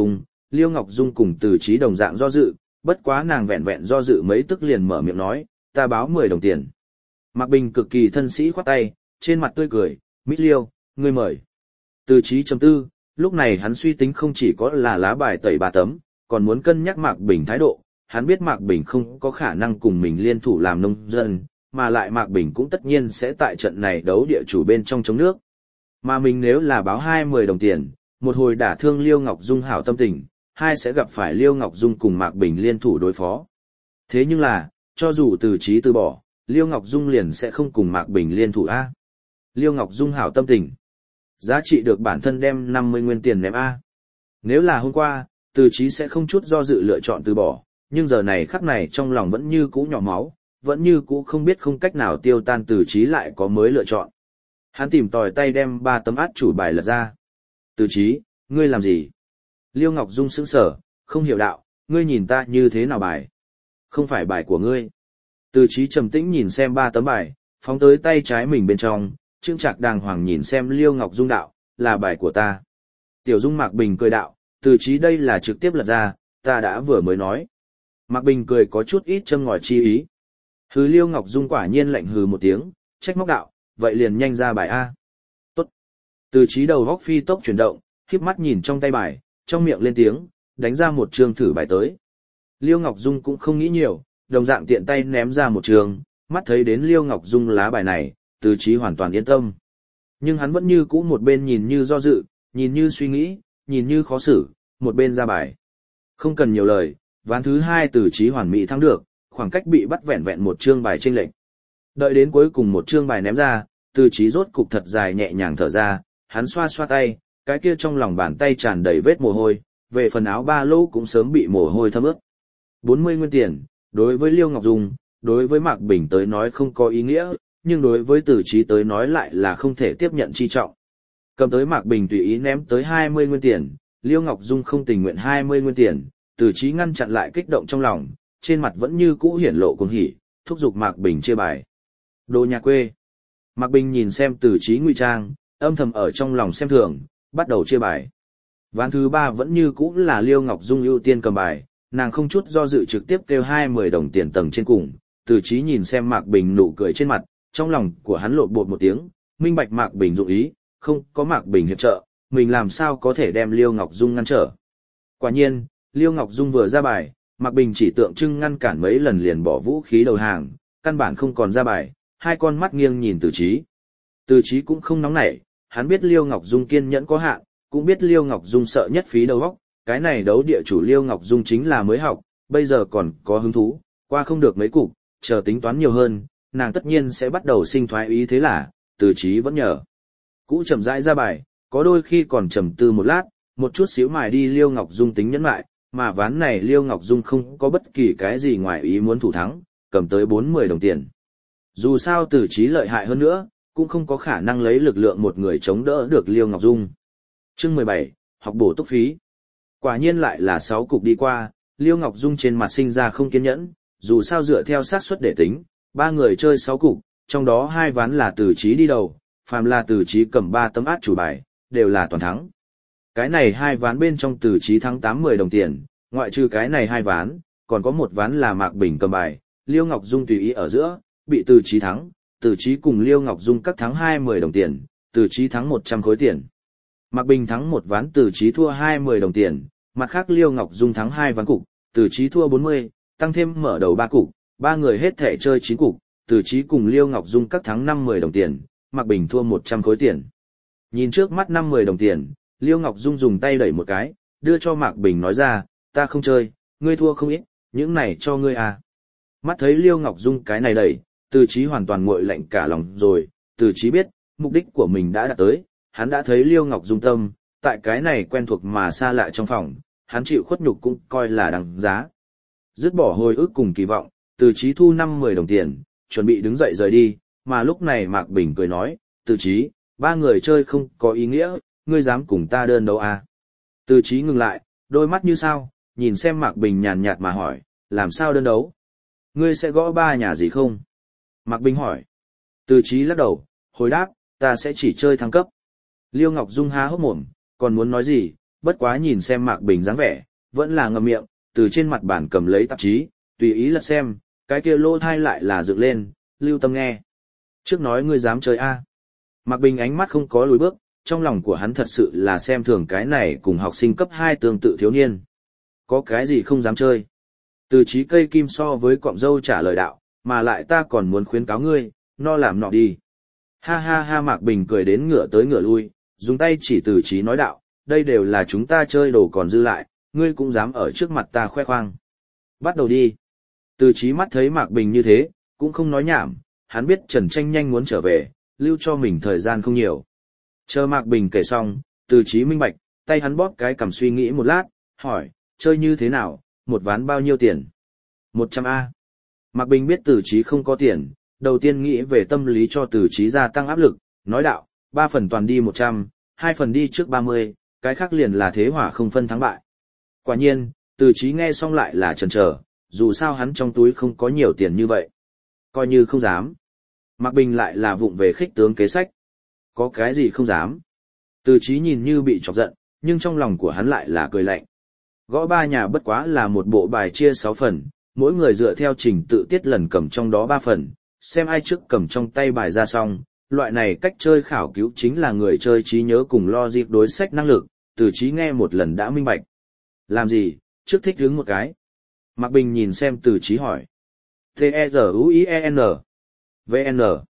Ngọc Dung cùng Từ Chí đồng dạng do dự, bất quá nàng vẹn vẹn do dự mấy tức liền mở miệng nói, ta báo 10 đồng tiền. Mạc Bình cực kỳ thân sĩ khoát tay, trên mặt tươi cười, Mít Liêu, ngươi mời. Từ Chí chấm tư, lúc này hắn suy tính không chỉ có là lá bài tẩy 3 tấm, còn muốn cân nhắc Mạc Bình thái độ. Hắn biết Mạc Bình không có khả năng cùng mình liên thủ làm nông dân, mà lại Mạc Bình cũng tất nhiên sẽ tại trận này đấu địa chủ bên trong chống nước. Mà mình nếu là báo 20 đồng tiền, một hồi đả thương Liêu Ngọc Dung hảo tâm tình, hai sẽ gặp phải Liêu Ngọc Dung cùng Mạc Bình liên thủ đối phó. Thế nhưng là, cho dù Từ Chí từ bỏ, Liêu Ngọc Dung liền sẽ không cùng Mạc Bình liên thủ A. Liêu Ngọc Dung hảo tâm tình. Giá trị được bản thân đem 50 nguyên tiền ném A. Nếu là hôm qua, Từ Chí sẽ không chút do dự lựa chọn từ bỏ, nhưng giờ này khắc này trong lòng vẫn như cũ nhỏ máu, vẫn như cũ không biết không cách nào tiêu tan. Từ Chí lại có mới lựa chọn. Hắn tìm tòi tay đem 3 tấm át chủ bài lật ra. Từ Chí, ngươi làm gì? Liêu Ngọc Dung sững sờ, không hiểu đạo, ngươi nhìn ta như thế nào bài? Không phải bài của ngươi. Từ Chí trầm tĩnh nhìn xem 3 tấm bài, phóng tới tay trái mình bên trong, trương trạc đàng hoàng nhìn xem Liêu Ngọc Dung đạo, là bài của ta. Tiểu Dung Mạc Bình cười đạo, Từ Chí đây là trực tiếp lật ra, ta đã vừa mới nói. Mạc Bình cười có chút ít châm ngòi chi ý. Hừ. Liêu Ngọc Dung quả nhiên lạnh hừ một tiếng, trách móc đạo, vậy liền nhanh ra bài A. Tốt. Từ Chí đầu góc phi tốc chuyển động, khép mắt nhìn trong tay bài, trong miệng lên tiếng, đánh ra một trường thử bài tới. Liêu Ngọc Dung cũng không nghĩ nhiều, đồng dạng tiện tay ném ra một trường, mắt thấy đến Liêu Ngọc Dung lá bài này, Từ Chí hoàn toàn yên tâm. Nhưng hắn vẫn như cũ một bên nhìn như do dự, nhìn như suy nghĩ, nhìn như khó xử, một bên ra bài. Không cần nhiều lời, ván thứ 2 Từ Chí hoàn mỹ thắng được, khoảng cách bị bắt vẹn vẹn một chương bài chênh lệch. Đợi đến cuối cùng một chương bài ném ra, Từ Chí rốt cục thật dài nhẹ nhàng thở ra, hắn xoa xoa tay, cái kia trong lòng bàn tay tràn đầy vết mồ hôi, về phần áo ba lô cũng sớm bị mồ hôi thấm ướt. 40 nguyên tiền, đối với Liêu Ngọc Dung, đối với Mạc Bình tới nói không có ý nghĩa, nhưng đối với Từ Chí tới nói lại là không thể tiếp nhận chi trọng. Cầm tới Mạc Bình tùy ý ném tới 20 nguyên tiền, Liêu Ngọc Dung không tình nguyện 20 nguyên tiền, Từ Chí ngăn chặn lại kích động trong lòng, trên mặt vẫn như cũ hiển lộ cuồng hỉ, thúc giục Mạc Bình chia bài. Đồ nhà quê. Mạc Bình nhìn xem Từ Chí ngụy trang, âm thầm ở trong lòng xem thường, bắt đầu chia bài. Ván thứ 3 vẫn như cũ là Liêu Ngọc Dung ưu tiên cầm bài, nàng không chút do dự trực tiếp kêu 20 đồng tiền tầng trên cùng. Từ Chí nhìn xem Mạc Bình nụ cười trên mặt, trong lòng của hắn lộn bột một tiếng, minh bạch Mạc Bình dụng ý, không có Mạc Bình hiệp trợ, mình làm sao có thể đem Liêu Ngọc Dung ngăn trở. Quả nhiên, Liêu Ngọc Dung vừa ra bài, Mạc Bình chỉ tượng trưng ngăn cản mấy lần liền bỏ vũ khí đầu hàng, căn bản không còn ra bài, hai con mắt nghiêng nhìn Từ Chí. Từ Chí cũng không nóng nảy, hắn biết Liêu Ngọc Dung kiên nhẫn có hạn, cũng biết Liêu Ngọc Dung sợ nhất phí đầu óc, cái này đấu địa chủ Liêu Ngọc Dung chính là mới học, bây giờ còn có hứng thú, qua không được mấy cục, chờ tính toán nhiều hơn, nàng tất nhiên sẽ bắt đầu sinh thoái ý. Thế là, Từ Chí vẫn nhờ cũ chậm rãi ra bài, có đôi khi còn trầm tư một lát, một chút xíu mài đi Liêu Ngọc Dung tính nhẫn lại, mà ván này Liêu Ngọc Dung không có bất kỳ cái gì ngoài ý muốn thủ thắng, cầm tới 40 đồng tiền. Dù sao Từ Chí lợi hại hơn nữa, cũng không có khả năng lấy lực lượng một người chống đỡ được Liêu Ngọc Dung. Chương 17, học bổ túc phí. Quả nhiên lại là 6 cục đi qua, Liêu Ngọc Dung trên mặt sinh ra không kiên nhẫn, dù sao dựa theo xác suất để tính, 3 người chơi 6 cục, trong đó 2 ván là Từ Chí đi đầu, phàm là Từ Chí cầm 3 tấm át chủ bài, đều là toàn thắng. Cái này 2 ván bên trong Từ Chí thắng 80 đồng tiền, ngoại trừ cái này 2 ván, còn có một ván là Mạc Bình cầm bài, Liêu Ngọc Dung tùy ý ở giữa, bị Từ Chí thắng, Từ Chí cùng Liêu Ngọc Dung các thắng 20 đồng tiền, Từ Chí thắng 100 khối tiền. Mạc Bình thắng một ván Từ Chí thua 20 đồng tiền, mặt khác Liêu Ngọc Dung thắng 2 ván cục, Từ Chí thua 40, tăng thêm mở đầu 3 cục, 3 người hết thể chơi 9 cục, Từ Chí cùng Liêu Ngọc Dung các thắng 50 đồng tiền, Mạc Bình thua 100 khối tiền. Nhìn trước mắt 50 đồng tiền, Liêu Ngọc Dung dùng tay đẩy một cái, đưa cho Mạc Bình nói ra, ta không chơi, ngươi thua không ít, những này cho ngươi à. Mắt thấy Liêu Ngọc Dung cái này đẩy, Từ Chí hoàn toàn nguội lạnh cả lòng rồi, Từ Chí biết, mục đích của mình đã đạt tới, hắn đã thấy Liêu Ngọc Dung tâm, tại cái này quen thuộc mà xa lạ trong phòng, hắn chịu khuất nhục cũng coi là đáng giá. Dứt bỏ hồi ức cùng kỳ vọng, Từ Chí thu 50 đồng tiền, chuẩn bị đứng dậy rời đi, mà lúc này Mạc Bình cười nói, Từ Chí, 3 người chơi không có ý nghĩa, ngươi dám cùng ta đơn đấu à? Từ Chí ngừng lại, đôi mắt như sao, nhìn xem Mạc Bình nhàn nhạt mà hỏi, làm sao đơn đấu? Ngươi sẽ gõ 3 nhà gì không? Mạc Bình hỏi. Từ Chí lắc đầu, hồi đáp, ta sẽ chỉ chơi thăng cấp. Liêu Ngọc Dung há hốc mồm, còn muốn nói gì, bất quá nhìn xem Mạc Bình dáng vẻ, vẫn là ngậm miệng, từ trên mặt bàn cầm lấy tạp chí, tùy ý lật xem, cái kia lỗ thai lại là dựng lên, lưu tâm nghe. Trước nói ngươi dám chơi a? Mạc Bình ánh mắt không có lùi bước, trong lòng của hắn thật sự là xem thường cái này cùng học sinh cấp 2 tương tự thiếu niên. Có cái gì không dám chơi? Từ Chí cây kim so với cọng dâu trả lời đạo, mà lại ta còn muốn khuyến cáo ngươi, no làm nọ đi. Ha ha ha, Mạc Bình cười đến ngửa tới ngửa lui, dùng tay chỉ Từ Chí nói đạo, đây đều là chúng ta chơi đồ còn dư lại, ngươi cũng dám ở trước mặt ta khoe khoang. Bắt đầu đi. Từ Chí mắt thấy Mạc Bình như thế, cũng không nói nhảm, hắn biết Trần Tranh nhanh muốn trở về, lưu cho mình thời gian không nhiều. Chờ Mạc Bình kể xong, Từ Chí minh bạch, tay hắn bóp cái cằm suy nghĩ một lát, hỏi, chơi như thế nào, một ván bao nhiêu tiền? 100A. Mạc Bình biết Từ Chí không có tiền, đầu tiên nghĩ về tâm lý cho Từ Chí gia tăng áp lực, nói đạo, 3 phần toàn đi 100, 2 phần đi trước 30, cái khác liền là thế hỏa không phân thắng bại. Quả nhiên, Từ Chí nghe xong lại là chần chờ, dù sao hắn trong túi không có nhiều tiền như vậy. Coi như không dám. Mạc Bình lại là vụng về khích tướng kế sách. Có cái gì không dám? Từ Chí nhìn như bị chọc giận, nhưng trong lòng của hắn lại là cười lạnh. Gõ 3 nhà bất quá là một bộ bài chia 6 phần, mỗi người dựa theo trình tự tiết lần cầm trong đó 3 phần, xem ai trước cầm trong tay bài ra xong. Loại này cách chơi khảo cứu chính là người chơi trí nhớ cùng logic đối sách năng lực, Từ Chí nghe một lần đã minh bạch. Làm gì, trước thích hứng một cái. Mạc Bình nhìn xem Từ Chí hỏi. T-E-Z-U-I-E-N. V-N.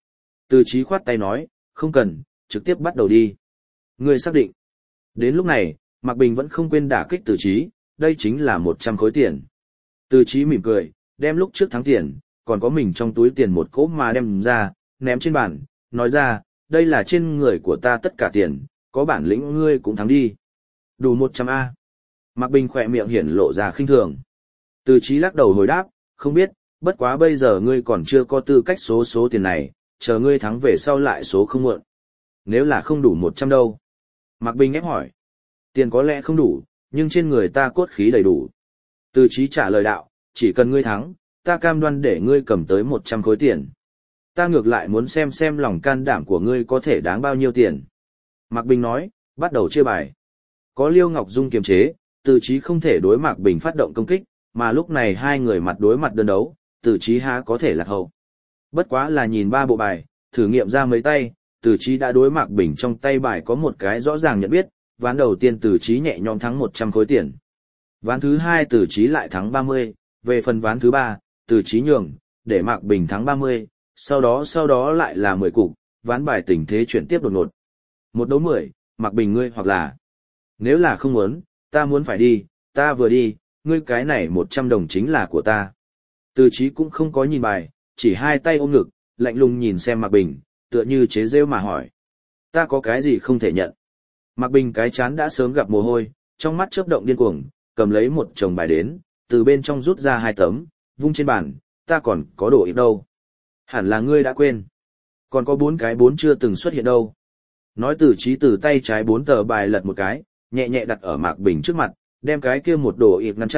Từ Chí khoát tay nói, không cần, trực tiếp bắt đầu đi. Ngươi xác định. Đến lúc này, Mạc Bình vẫn không quên đả kích Từ Chí, đây chính là 100 khối tiền. Từ Chí mỉm cười, đem lúc trước thắng tiền, còn có mình trong túi tiền một cỗ mà đem ra, ném trên bàn, nói ra, đây là trên người của ta tất cả tiền, có bản lĩnh ngươi cũng thắng đi. Đủ 100A. Mạc Bình khỏe miệng hiển lộ ra khinh thường. Từ Chí lắc đầu hồi đáp, không biết, bất quá bây giờ ngươi còn chưa có tư cách số tiền này, chờ ngươi thắng về sau lại số không muộn. Nếu là không đủ 100 đâu? Mạc Bình ép hỏi. Tiền có lẽ không đủ, nhưng trên người ta cốt khí đầy đủ. Từ Chí trả lời đạo, chỉ cần ngươi thắng, ta cam đoan để ngươi cầm tới 100 khối tiền. Ta ngược lại muốn xem lòng can đảm của ngươi có thể đáng bao nhiêu tiền. Mạc Bình nói, bắt đầu chia bài. Có Liêu Ngọc Dung kiềm chế, Từ Chí không thể đối Mạc Bình phát động công kích, mà lúc này hai người mặt đối mặt đơn đấu, Từ Chí há có thể lạc hậu. Bất quá là nhìn 3 bộ bài, thử nghiệm ra mấy tay, Từ Chí đã đối Mạc Bình trong tay bài có một cái rõ ràng nhận biết, ván đầu tiên Từ Chí nhẹ nhõm thắng 100 khối tiền. Ván thứ 2 Từ Chí lại thắng 30, về phần ván thứ 3, Từ Chí nhường, để Mạc Bình thắng 30, sau đó lại là 10 cục, ván bài tình thế chuyển tiếp đột ngột. 1 đấu 10, Mạc Bình ngươi hoặc là. Nếu là không muốn, ta muốn phải đi, ta vừa đi, ngươi cái này 100 đồng chính là của ta. Từ Chí cũng không có nhìn bài, chỉ hai tay ôm ngực, lạnh lùng nhìn xem Mạc Bình, tựa như chế giễu mà hỏi. Ta có cái gì không thể nhận? Mạc Bình cái chán đã sớm gặp mồ hôi, trong mắt chớp động điên cuồng, cầm lấy một chồng bài đến, từ bên trong rút ra 2 tấm, vung trên bàn, ta còn có đồ ít đâu. Hẳn là ngươi đã quên. Còn có 4 cái 4 chưa từng xuất hiện đâu. Nói Từ Chí từ tay trái 4 tờ bài lật một cái, nhẹ nhẹ đặt ở Mạc Bình trước mặt, đem cái kia một đồ ít ngăn chặn,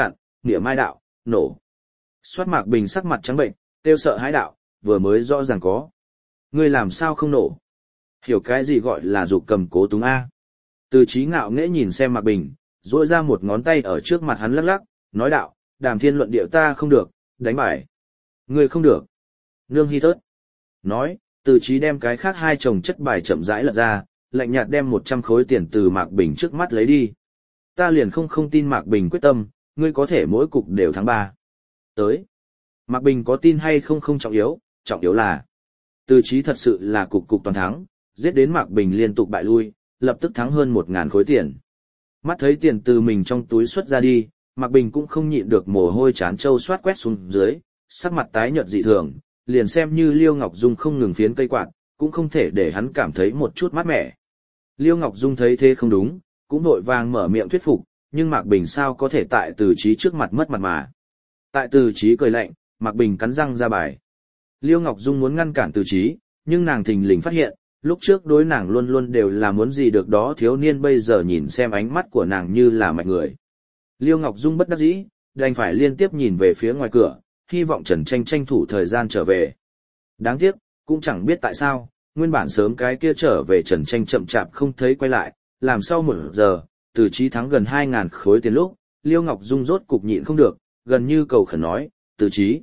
nghĩa mai đạo, nổ. Soát Mạc Bình sắc mặt trắng bệnh, kêu sợ hãi đạo, vừa mới rõ ràng có. Ngươi làm sao không nổ? Hiểu cái gì gọi là dục cầm cố túng A. Từ Chí ngạo nghễ nhìn xem Mạc Bình, duỗi ra một ngón tay ở trước mặt hắn lắc lắc, nói đạo, Đàm Thiên luận điệu ta không được, đánh bài. Ngươi không được. Nương hy thớt. Nói, Từ Chí đem cái khác hai chồng chất bài chậm rãi lật ra, lạnh nhạt đem 100 khối tiền từ Mạc Bình trước mắt lấy đi. Ta liền không tin Mạc Bình quyết tâm, ngươi có thể mỗi cục đều thắng 3. Tới. Mạc Bình có tin hay không trọng yếu là Từ Chí thật sự là cục toàn thắng, giết đến Mạc Bình liên tục bại lui, lập tức thắng hơn 1.000 khối tiền. Mắt thấy tiền từ mình trong túi xuất ra đi, Mạc Bình cũng không nhịn được mồ hôi chán trâu xoát quét xuống dưới, sắc mặt tái nhợt dị thường, liền xem như Liêu Ngọc Dung không ngừng phiến cây quạt, cũng không thể để hắn cảm thấy một chút mát mẻ. Liêu Ngọc Dung thấy thế không đúng, cũng vội vàng mở miệng thuyết phục, nhưng Mạc Bình sao có thể tại Từ Chí trước mặt mất mặt mà. Tại Từ Chí cười lạnh, Mạc Bình cắn răng ra bài. Liêu Ngọc Dung muốn ngăn cản Từ Chí, nhưng nàng thình lình phát hiện, lúc trước đối nàng luôn luôn đều là muốn gì được đó thiếu niên bây giờ nhìn xem ánh mắt của nàng như là mạch người. Liêu Ngọc Dung bất đắc dĩ, đành phải liên tiếp nhìn về phía ngoài cửa, hy vọng Trần Tranh tranh thủ thời gian trở về. Đáng tiếc, cũng chẳng biết tại sao, nguyên bản sớm cái kia trở về Trần Tranh chậm chạp không thấy quay lại, làm sau 1 giờ, Từ Chí thắng gần 2.000 khối tiền lúc, Liêu Ngọc Dung rốt cục nhịn không được, gần như cầu khẩn nói, Từ Chí,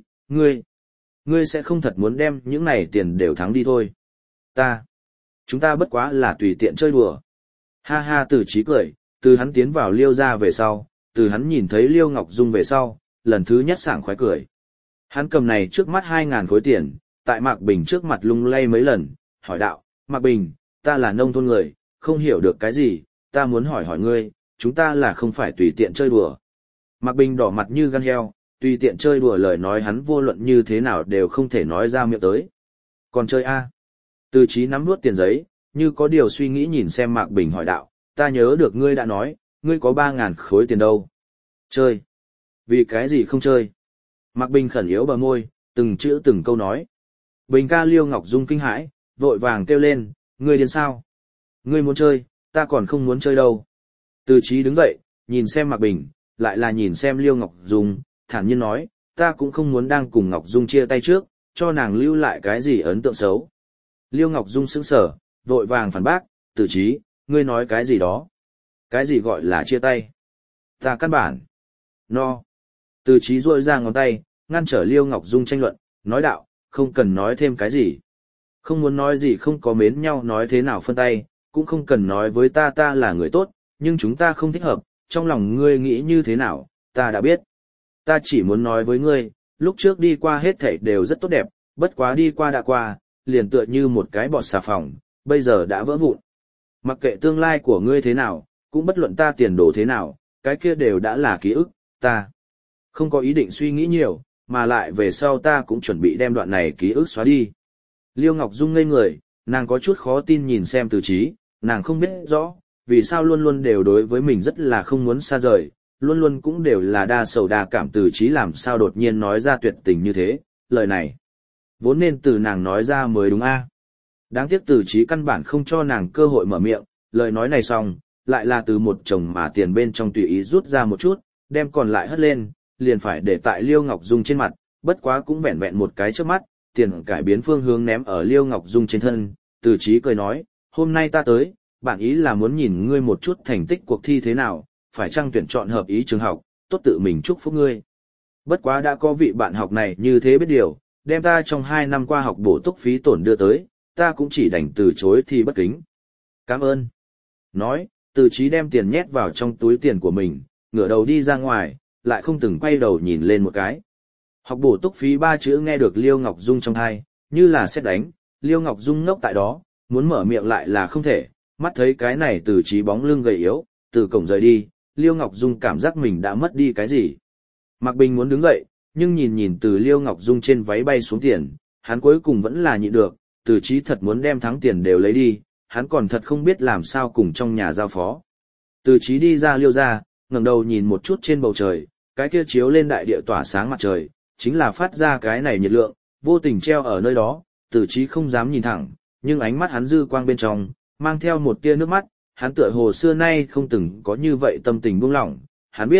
ngươi sẽ không thật muốn đem những này tiền đều thắng đi thôi. Chúng ta bất quá là tùy tiện chơi đùa. Ha ha, Từ Chí cười, từ hắn tiến vào Liêu gia về sau, từ hắn nhìn thấy Liêu Ngọc Dung về sau, lần thứ nhất sảng khoái cười. Hắn cầm này trước mắt 2.000 khối tiền, tại Mạc Bình trước mặt lung lay mấy lần, hỏi đạo, Mạc Bình, ta là nông thôn người, không hiểu được cái gì, ta muốn hỏi ngươi, chúng ta là không phải tùy tiện chơi đùa. Mạc Bình đỏ mặt như gan heo, tùy tiện chơi đùa lời nói hắn vô luận như thế nào đều không thể nói ra miệng tới. Còn chơi a? Từ Chí nắm nuốt tiền giấy, như có điều suy nghĩ nhìn xem Mạc Bình hỏi đạo, ta nhớ được ngươi đã nói, ngươi có 3.000 khối tiền đâu. Chơi? Vì cái gì không chơi? Mạc Bình khẩn yếu bờ môi, từng chữ từng câu nói. Bình ca. Liêu Ngọc Dung kinh hãi, vội vàng kêu lên, ngươi điên sao? Ngươi muốn chơi, ta còn không muốn chơi đâu. Từ Chí đứng dậy, nhìn xem Mạc Bình, lại là nhìn xem Liêu Ngọc Dung, thản nhiên nói, ta cũng không muốn đang cùng Ngọc Dung chia tay trước, cho nàng lưu lại cái gì ấn tượng xấu. Liêu Ngọc Dung sững sờ, vội vàng phản bác, Từ Chí, ngươi nói cái gì đó? Cái gì gọi là chia tay? Ta căn bản. No. Từ Chí duỗi ra ngón tay, ngăn trở Liêu Ngọc Dung tranh luận, nói đạo, không cần nói thêm cái gì. Không muốn nói gì không có mến nhau nói thế nào phân tay, cũng không cần nói với ta là người tốt, nhưng chúng ta không thích hợp, trong lòng ngươi nghĩ như thế nào, ta đã biết. Ta chỉ muốn nói với ngươi, lúc trước đi qua hết thảy đều rất tốt đẹp, bất quá đi qua đã qua, liền tựa như một cái bọt xà phòng, bây giờ đã vỡ vụn. Mặc kệ tương lai của ngươi thế nào, cũng bất luận ta tiền đồ thế nào, cái kia đều đã là ký ức, ta không có ý định suy nghĩ nhiều, mà lại về sau ta cũng chuẩn bị đem đoạn này ký ức xóa đi. Liêu Ngọc Dung ngây người, nàng có chút khó tin nhìn xem Từ Chí, nàng không biết rõ, vì sao luôn luôn đều đối với mình rất là không muốn xa rời, luôn luôn cũng đều là đa sầu đa cảm. Từ Chí làm sao đột nhiên nói ra tuyệt tình như thế, lời này vốn nên từ nàng nói ra mới đúng a. Đáng tiếc Từ Chí căn bản không cho nàng cơ hội mở miệng, lời nói này xong, lại là từ một chồng mà tiền bên trong tùy ý rút ra một chút, đem còn lại hất lên, liền phải để tại Liêu Ngọc Dung trên mặt, bất quá cũng vẹn vẹn một cái trước mắt, tiền cải biến phương hướng ném ở Liêu Ngọc Dung trên thân. Từ Chí cười nói, hôm nay ta tới, bản ý là muốn nhìn ngươi một chút thành tích cuộc thi thế nào, phải chăng tuyển chọn hợp ý trường học, tốt tự mình chúc phúc ngươi. Bất quá đã có vị bạn học này như thế biết điều, đem ta trong 2 năm qua học bổ túc phí tổn đưa tới, ta cũng chỉ đành từ chối thì bất kính. Cảm ơn. Nói, Từ Chí đem tiền nhét vào trong túi tiền của mình, ngửa đầu đi ra ngoài, lại không từng quay đầu nhìn lên một cái. Học bổ túc phí 3 chữ nghe được Liêu Ngọc Dung trong tai, như là sét đánh, Liêu Ngọc Dung ngốc tại đó, muốn mở miệng lại là không thể, mắt thấy cái này Từ Chí bóng lưng gầy yếu, từ cổng rời đi, Liêu Ngọc Dung cảm giác mình đã mất đi cái gì. Mạc Bình muốn đứng dậy, nhưng nhìn từ Liêu Ngọc Dung trên váy bay xuống tiền, hắn cuối cùng vẫn là nhịn được, Từ Chí thật muốn đem thắng tiền đều lấy đi, hắn còn thật không biết làm sao cùng trong nhà giao phó. Từ Chí đi ra Liêu gia, ngẩng đầu nhìn một chút trên bầu trời, cái kia chiếu lên đại địa tỏa sáng mặt trời, chính là phát ra cái này nhiệt lượng, vô tình treo ở nơi đó, Từ Chí không dám nhìn thẳng, nhưng ánh mắt hắn dư quang bên trong, mang theo một tia nước mắt, hắn tựa hồ xưa nay không từng có như vậy tâm tình buông lỏng, hắn biết,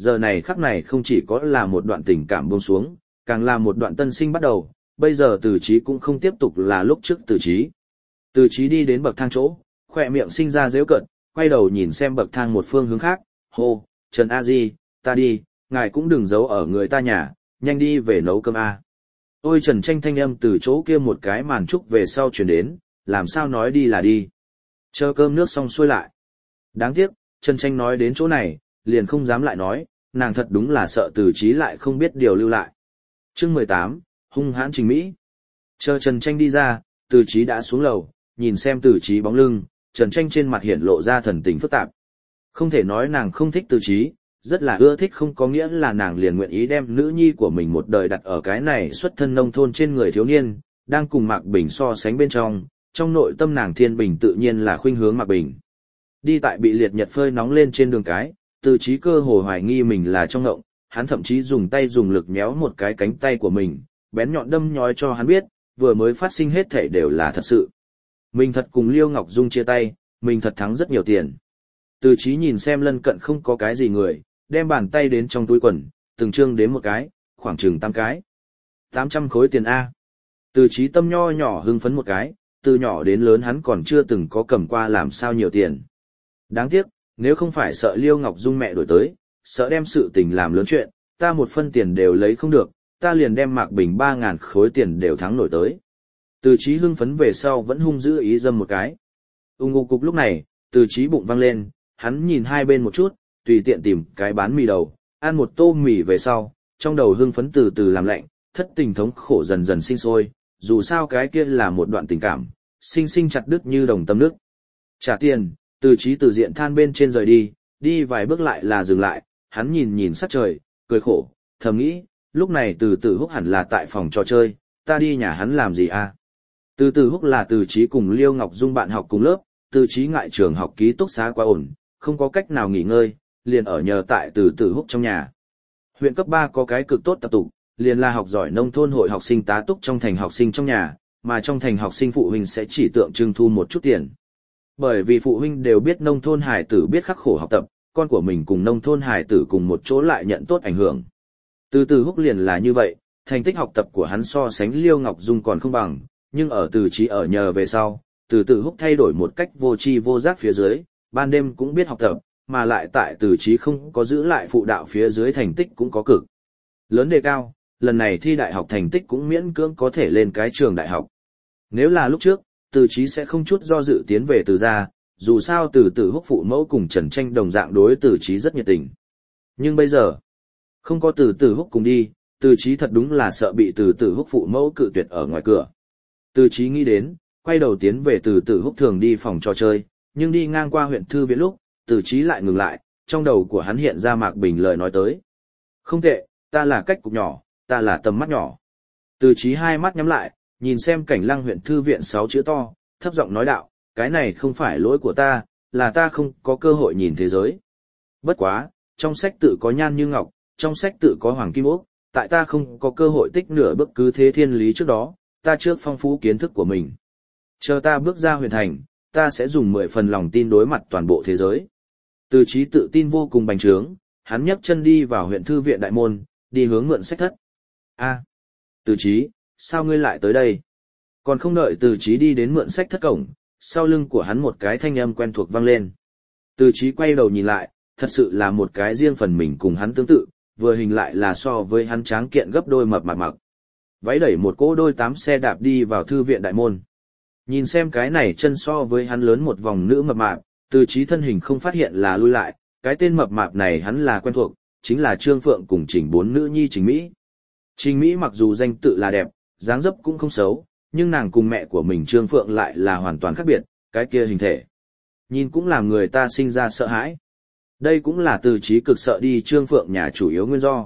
giờ này khắc này không chỉ có là một đoạn tình cảm buông xuống, càng là một đoạn tân sinh bắt đầu, bây giờ Từ Chí cũng không tiếp tục là lúc trước Từ Chí. Từ Chí đi đến bậc thang chỗ, khỏe miệng sinh ra giễu cợt, quay đầu nhìn xem bậc thang một phương hướng khác, hô, Trần A Di, ta đi, ngài cũng đừng giấu ở người ta nhà, nhanh đi về nấu cơm A. Ôi Trần Tranh thanh âm từ chỗ kia một cái màn trúc về sau truyền đến, làm sao nói đi là đi. Chờ cơm nước xong xuôi lại. Đáng tiếc, Trần Tranh nói đến chỗ này, liền không dám lại nói, nàng thật đúng là sợ Từ Chí lại không biết điều lưu lại. Chương 18, hung hãn Trình Mỹ. Chờ Trần Tranh đi ra, Từ Chí đã xuống lầu, nhìn xem Từ Chí bóng lưng, Trần Tranh trên mặt hiện lộ ra thần tình phức tạp. Không thể nói nàng không thích Từ Chí, rất là ưa thích không có nghĩa là nàng liền nguyện ý đem nữ nhi của mình một đời đặt ở cái này xuất thân nông thôn trên người thiếu niên, đang cùng Mạc Bình so sánh bên trong nội tâm nàng thiên bình tự nhiên là khuynh hướng Mạc Bình. Đi tại bị liệt nhật phơi nóng lên trên đường cái, Từ Chí cơ hồ hoài nghi mình là trong ngộng, hắn thậm chí dùng tay dùng lực méo một cái cánh tay của mình, bén nhọn đâm nhói cho hắn biết, vừa mới phát sinh hết thảy đều là thật sự. Mình thật cùng Liêu Ngọc Dung chia tay, mình thật thắng rất nhiều tiền. Từ Chí nhìn xem lân cận không có cái gì người, đem bàn tay đến trong túi quần, từng trương đếm một cái, khoảng chừng 8 cái. 800 khối tiền A. Từ Chí tâm nho nhỏ hưng phấn một cái, từ nhỏ đến lớn hắn còn chưa từng có cầm qua làm sao nhiều tiền. Đáng tiếc, nếu không phải sợ Liêu Ngọc Dung mẹ đổi tới, sợ đem sự tình làm lớn chuyện, ta một phân tiền đều lấy không được, ta liền đem Mạc Bình 3.000 khối tiền đều thắng nổi tới. Từ Chí hưng phấn về sau vẫn hung dữ ý dâm một cái. Ung cục lúc này, Từ Chí bụng văng lên, hắn nhìn hai bên một chút, tùy tiện tìm cái bán mì đầu, ăn một tô mì về sau, trong đầu hưng phấn từ từ làm lạnh, thất tình thống khổ dần dần sinh sôi, dù sao cái kia là một đoạn tình cảm, sinh sinh chặt đứt như đồng tâm nước. Trả tiền, Từ Chí từ diện than bên trên rời đi, đi vài bước lại là dừng lại, hắn nhìn nhìn sắc trời, cười khổ, thầm nghĩ, lúc này Từ Tử Húc hẳn là tại phòng trò chơi, ta đi nhà hắn làm gì à? Từ Tử Húc là Từ Chí cùng Liêu Ngọc Dung bạn học cùng lớp, Từ Chí ngại trường học ký túc xá quá ổn, không có cách nào nghỉ ngơi, liền ở nhờ tại Từ Tử Húc trong nhà. Huyện cấp 3 có cái cực tốt tập tục, liền là học giỏi nông thôn hội học sinh tá túc trong thành học sinh trong nhà, mà trong thành học sinh phụ huynh sẽ chỉ tượng trưng thu một chút tiền. Bởi vì phụ huynh đều biết nông thôn hải tử biết khắc khổ học tập, con của mình cùng nông thôn hải tử cùng một chỗ lại nhận tốt ảnh hưởng. Từ Tử Húc liền là như vậy, thành tích học tập của hắn so sánh Liêu Ngọc Dung còn không bằng, nhưng ở Từ Chí ở nhờ về sau, Từ Tử Húc thay đổi một cách vô tri vô giác phía dưới, ban đêm cũng biết học tập, mà lại tại Từ Chí không có giữ lại phụ đạo phía dưới thành tích cũng có cực lớn đề cao, lần này thi đại học thành tích cũng miễn cưỡng có thể lên cái trường đại học. Nếu là lúc trước, Từ Chí sẽ không chút do dự tiến về Từ gia, dù sao Từ Tử Húc phụ mẫu cùng Trần Tranh đồng dạng đối Từ Chí rất nhiệt tình. Nhưng bây giờ, không có Từ Tử Húc cùng đi, Từ Chí thật đúng là sợ bị Từ Tử Húc phụ mẫu cự tuyệt ở ngoài cửa. Từ Chí nghĩ đến, quay đầu tiến về Từ Tử Húc thường đi phòng trò chơi, nhưng đi ngang qua huyện thư viện lúc, Từ Chí lại ngừng lại, trong đầu của hắn hiện ra Mạc Bình lời nói tới. Không tệ, ta là cách cục nhỏ, ta là tầm mắt nhỏ. Từ Chí hai mắt nhắm lại, nhìn xem Cảnh Lăng huyện thư viện 6 chữ to, thấp giọng nói đạo, cái này không phải lỗi của ta, là ta không có cơ hội nhìn thế giới. Bất quá, trong sách tự có Nhan Như Ngọc, trong sách tự có Hoàng Kim Ốc, tại ta không có cơ hội tích nửa bước cứ thế thiên lý trước đó, ta trước phong phú kiến thức của mình. Chờ ta bước ra huyện thành, ta sẽ dùng 10 phần lòng tin đối mặt toàn bộ thế giới. Từ Chí tự tin vô cùng bành trướng, hắn nhấc chân đi vào huyện thư viện đại môn, đi hướng mượn sách thất. A, Từ Chí, sao ngươi lại tới đây? Còn không đợi Từ Chí đi đến mượn sách thất cổng, sau lưng của hắn một cái thanh âm quen thuộc vang lên. Từ Chí quay đầu nhìn lại, thật sự là một cái riêng phần mình cùng hắn tương tự, vừa hình lại là so với hắn tráng kiện gấp đôi mập mạp mặc. Váy đẩy một cỗ đôi 8 xe đạp đi vào thư viện đại môn. Nhìn xem cái này chân so với hắn lớn một vòng nữ mập mạp, Từ Chí thân hình không phát hiện là lui lại, cái tên mập mạp này hắn là quen thuộc, chính là Trương Phượng cùng Trình bốn nữ nhi Trình Mỹ. Trình Mỹ mặc dù danh tự là đẹp, dáng dấp cũng không xấu, nhưng nàng cùng mẹ của mình Trương Phượng lại là hoàn toàn khác biệt, cái kia hình thể. Nhìn cũng làm người ta sinh ra sợ hãi. Đây cũng là Từ Chí cực sợ đi Trương Phượng nhà chủ yếu nguyên do.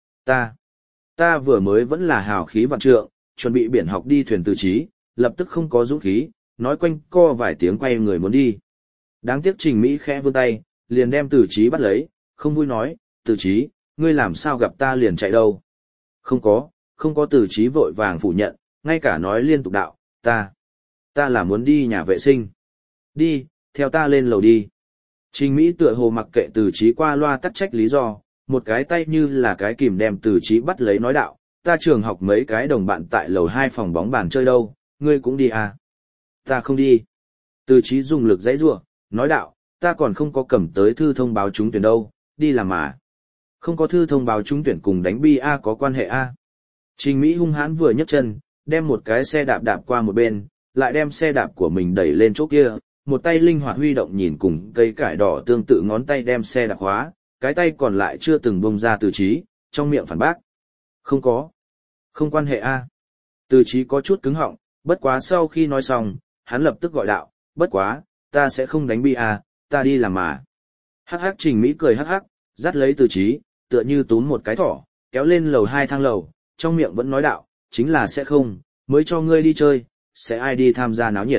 Ta vừa mới vẫn là hào khí vạn trượng, chuẩn bị biển học đi thuyền Từ Chí, lập tức không có dũng khí, nói quanh co vài tiếng quay người muốn đi. Đáng tiếc Trình Mỹ khẽ vươn tay, liền đem Từ Chí bắt lấy, không vui nói, Từ Chí, ngươi làm sao gặp ta liền chạy đâu? Không có Từ Chí vội vàng phủ nhận, ngay cả nói liên tục đạo, ta là muốn đi nhà vệ sinh. Đi, theo ta lên lầu đi. Trình Mỹ tựa hồ mặc kệ Từ Chí qua loa tắc trách lý do, một cái tay như là cái kìm đem Từ Chí bắt lấy nói đạo, ta trường học mấy cái đồng bạn tại lầu 2 phòng bóng bàn chơi đâu, ngươi cũng đi à? Ta không đi. Từ Chí dùng lực giãy giụa, nói đạo, ta còn không có cầm tới thư thông báo trúng tuyển đâu, đi làm mà. Không có thư thông báo trúng tuyển cùng đánh bi a có quan hệ a. Trình Mỹ hung hãn vừa nhấc chân, đem một cái xe đạp đạp qua một bên, lại đem xe đạp của mình đẩy lên chỗ kia, một tay linh hoạt huy động nhìn cùng cây cải đỏ tương tự ngón tay đem xe đạp khóa, cái tay còn lại chưa từng bông ra Từ Chí, trong miệng phản bác. Không có. Không quan hệ a. Từ Chí có chút cứng họng, bất quá sau khi nói xong, hắn lập tức gọi đạo, bất quá, ta sẽ không đánh bi a, ta đi làm mà. Hắc hắc Trình Mỹ cười hắc hắc, dắt lấy Từ Chí, tựa như túm một cái thỏ, kéo lên lầu 2 thang lầu, trong miệng vẫn nói đạo, chính là sẽ không, mới cho ngươi đi chơi, sẽ ai đi tham gia náo nhiệt.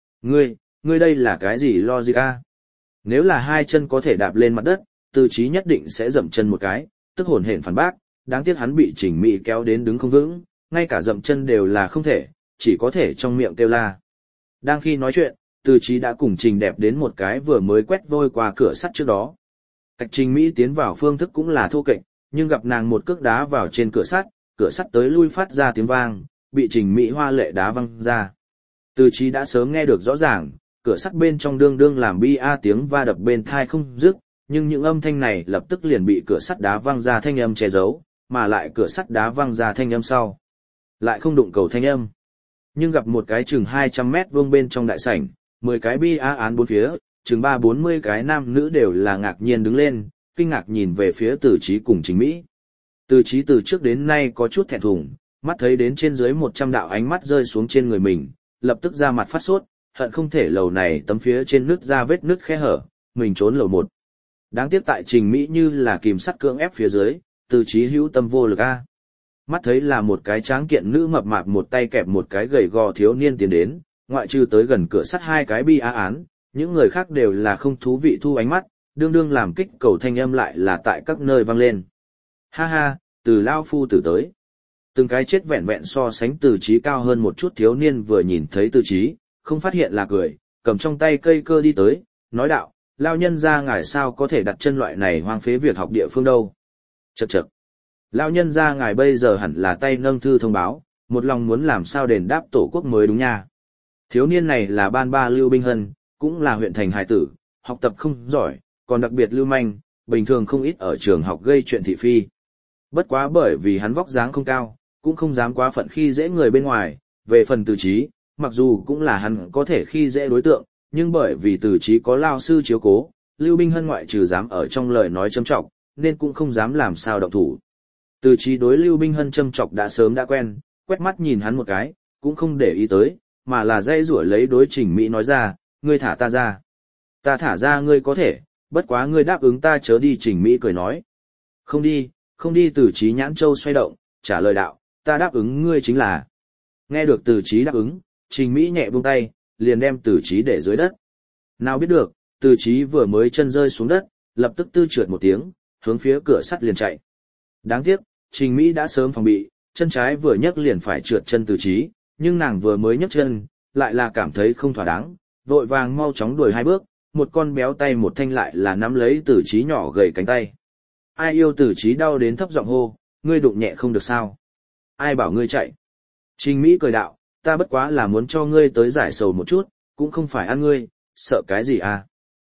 Ngươi đây là cái gì logic a? Nếu là hai chân có thể đạp lên mặt đất, Từ Chí nhất định sẽ dậm chân một cái, tức hồn hển phản bác, đáng tiếc hắn bị Trình Mỹ kéo đến đứng không vững, ngay cả dậm chân đều là không thể, chỉ có thể trong miệng kêu la. Đang khi nói chuyện, Từ Chí đã cùng Trình Đẹp đến một cái vừa mới quét vôi qua cửa sắt trước đó. Cách Trình Mỹ tiến vào phương thức cũng là thô kệch, nhưng gặp nàng một cước đá vào trên cửa sắt tới lui phát ra tiếng vang, bị Trình Mỹ hoa lệ đá văng ra. Từ Chí đã sớm nghe được rõ ràng, cửa sắt bên trong đương đương làm bi a tiếng va đập bên tai không dứt, nhưng những âm thanh này lập tức liền bị cửa sắt đá văng ra thanh âm che giấu, mà lại cửa sắt đá văng ra thanh âm sau, lại không đụng cầu thanh âm. Nhưng gặp một cái chừng 200 mét vuông bên trong đại sảnh, 10 cái bi a án bốn phía, chừng 3-40 cái nam nữ đều là ngạc nhiên đứng lên, kinh ngạc nhìn về phía Từ Chí cùng Trình Mỹ. Từ Chí từ trước đến nay có chút thẹn thùng, mắt thấy đến trên dưới 100 đạo ánh mắt rơi xuống trên người mình, lập tức ra mặt phát sốt, hận không thể lầu này tấm phía trên nứt ra vết nứt khe hở, mình trốn lầu 1. Đáng tiếc tại Trình Mỹ như là kìm sắt cưỡng ép phía dưới, Từ Chí hữu tâm vô lực a. Mắt thấy là một cái tráng kiện nữ mập mạp một tay kẹp một cái gầy gò thiếu niên tiến đến, ngoại trừ tới gần cửa sắt hai cái bi a án, những người khác đều là không thú vị thu ánh mắt, đương đương làm kích cầu thanh âm lại là tại các nơi vang lên. Ha ha, Từ lao phu tử tới. Từng cái chết vẹn vẹn so sánh Từ Chí cao hơn một chút thiếu niên vừa nhìn thấy Từ Chí, không phát hiện là cười, cầm trong tay cây cơ đi tới, nói đạo, lao nhân gia ngài sao có thể đặt chân loại này hoang phế việc học địa phương đâu. Chậc chậc. Lao nhân gia ngài bây giờ hẳn là tay nâng thư thông báo, một lòng muốn làm sao đền đáp tổ quốc mới đúng nha. Thiếu niên này là ban ba Lưu Binh Hân, cũng là huyện thành hải tử, học tập không giỏi, còn đặc biệt lưu manh, bình thường không ít ở trường học gây chuyện thị phi. Bất quá bởi vì hắn vóc dáng không cao, cũng không dám quá phận khi dễ người bên ngoài, về phần Từ Chí, mặc dù cũng là hắn có thể khi dễ đối tượng, nhưng bởi vì Từ Chí có lao sư chiếu cố, Lưu Binh Hân ngoại trừ dám ở trong lời nói châm chọc, nên cũng không dám làm sao động thủ. Từ Chí đối Lưu Binh Hân châm chọc đã sớm đã quen, quét mắt nhìn hắn một cái, cũng không để ý tới, mà là dây rủa lấy đối Trình Mỹ nói ra, ngươi thả ta ra. Ta thả ra ngươi có thể, bất quá ngươi đáp ứng ta chớ đi. Trình Mỹ cười nói. Không đi, không đi. Từ Chí nhãn châu xoay động, trả lời đạo, ta đáp ứng ngươi chính là. Nghe được Từ Chí đáp ứng, Trình Mỹ nhẹ buông tay, liền đem Từ Chí để dưới đất. Nào biết được, Từ Chí vừa mới chân rơi xuống đất, lập tức tư trượt một tiếng, hướng phía cửa sắt liền chạy. Đáng tiếc, Trình Mỹ đã sớm phòng bị, chân trái vừa nhấc liền phải trượt chân Từ Chí, nhưng nàng vừa mới nhấc chân, lại là cảm thấy không thỏa đáng, vội vàng mau chóng đuổi 2 bước, một con béo tay một thanh lại là nắm lấy Từ Chí nhỏ gầy cánh tay. Ai yêu. Từ Chí đau đến thấp giọng hô, ngươi đụng nhẹ không được sao? Ai bảo ngươi chạy? Trình Mỹ cười đạo, ta bất quá là muốn cho ngươi tới giải sầu một chút, cũng không phải ăn ngươi, sợ cái gì à?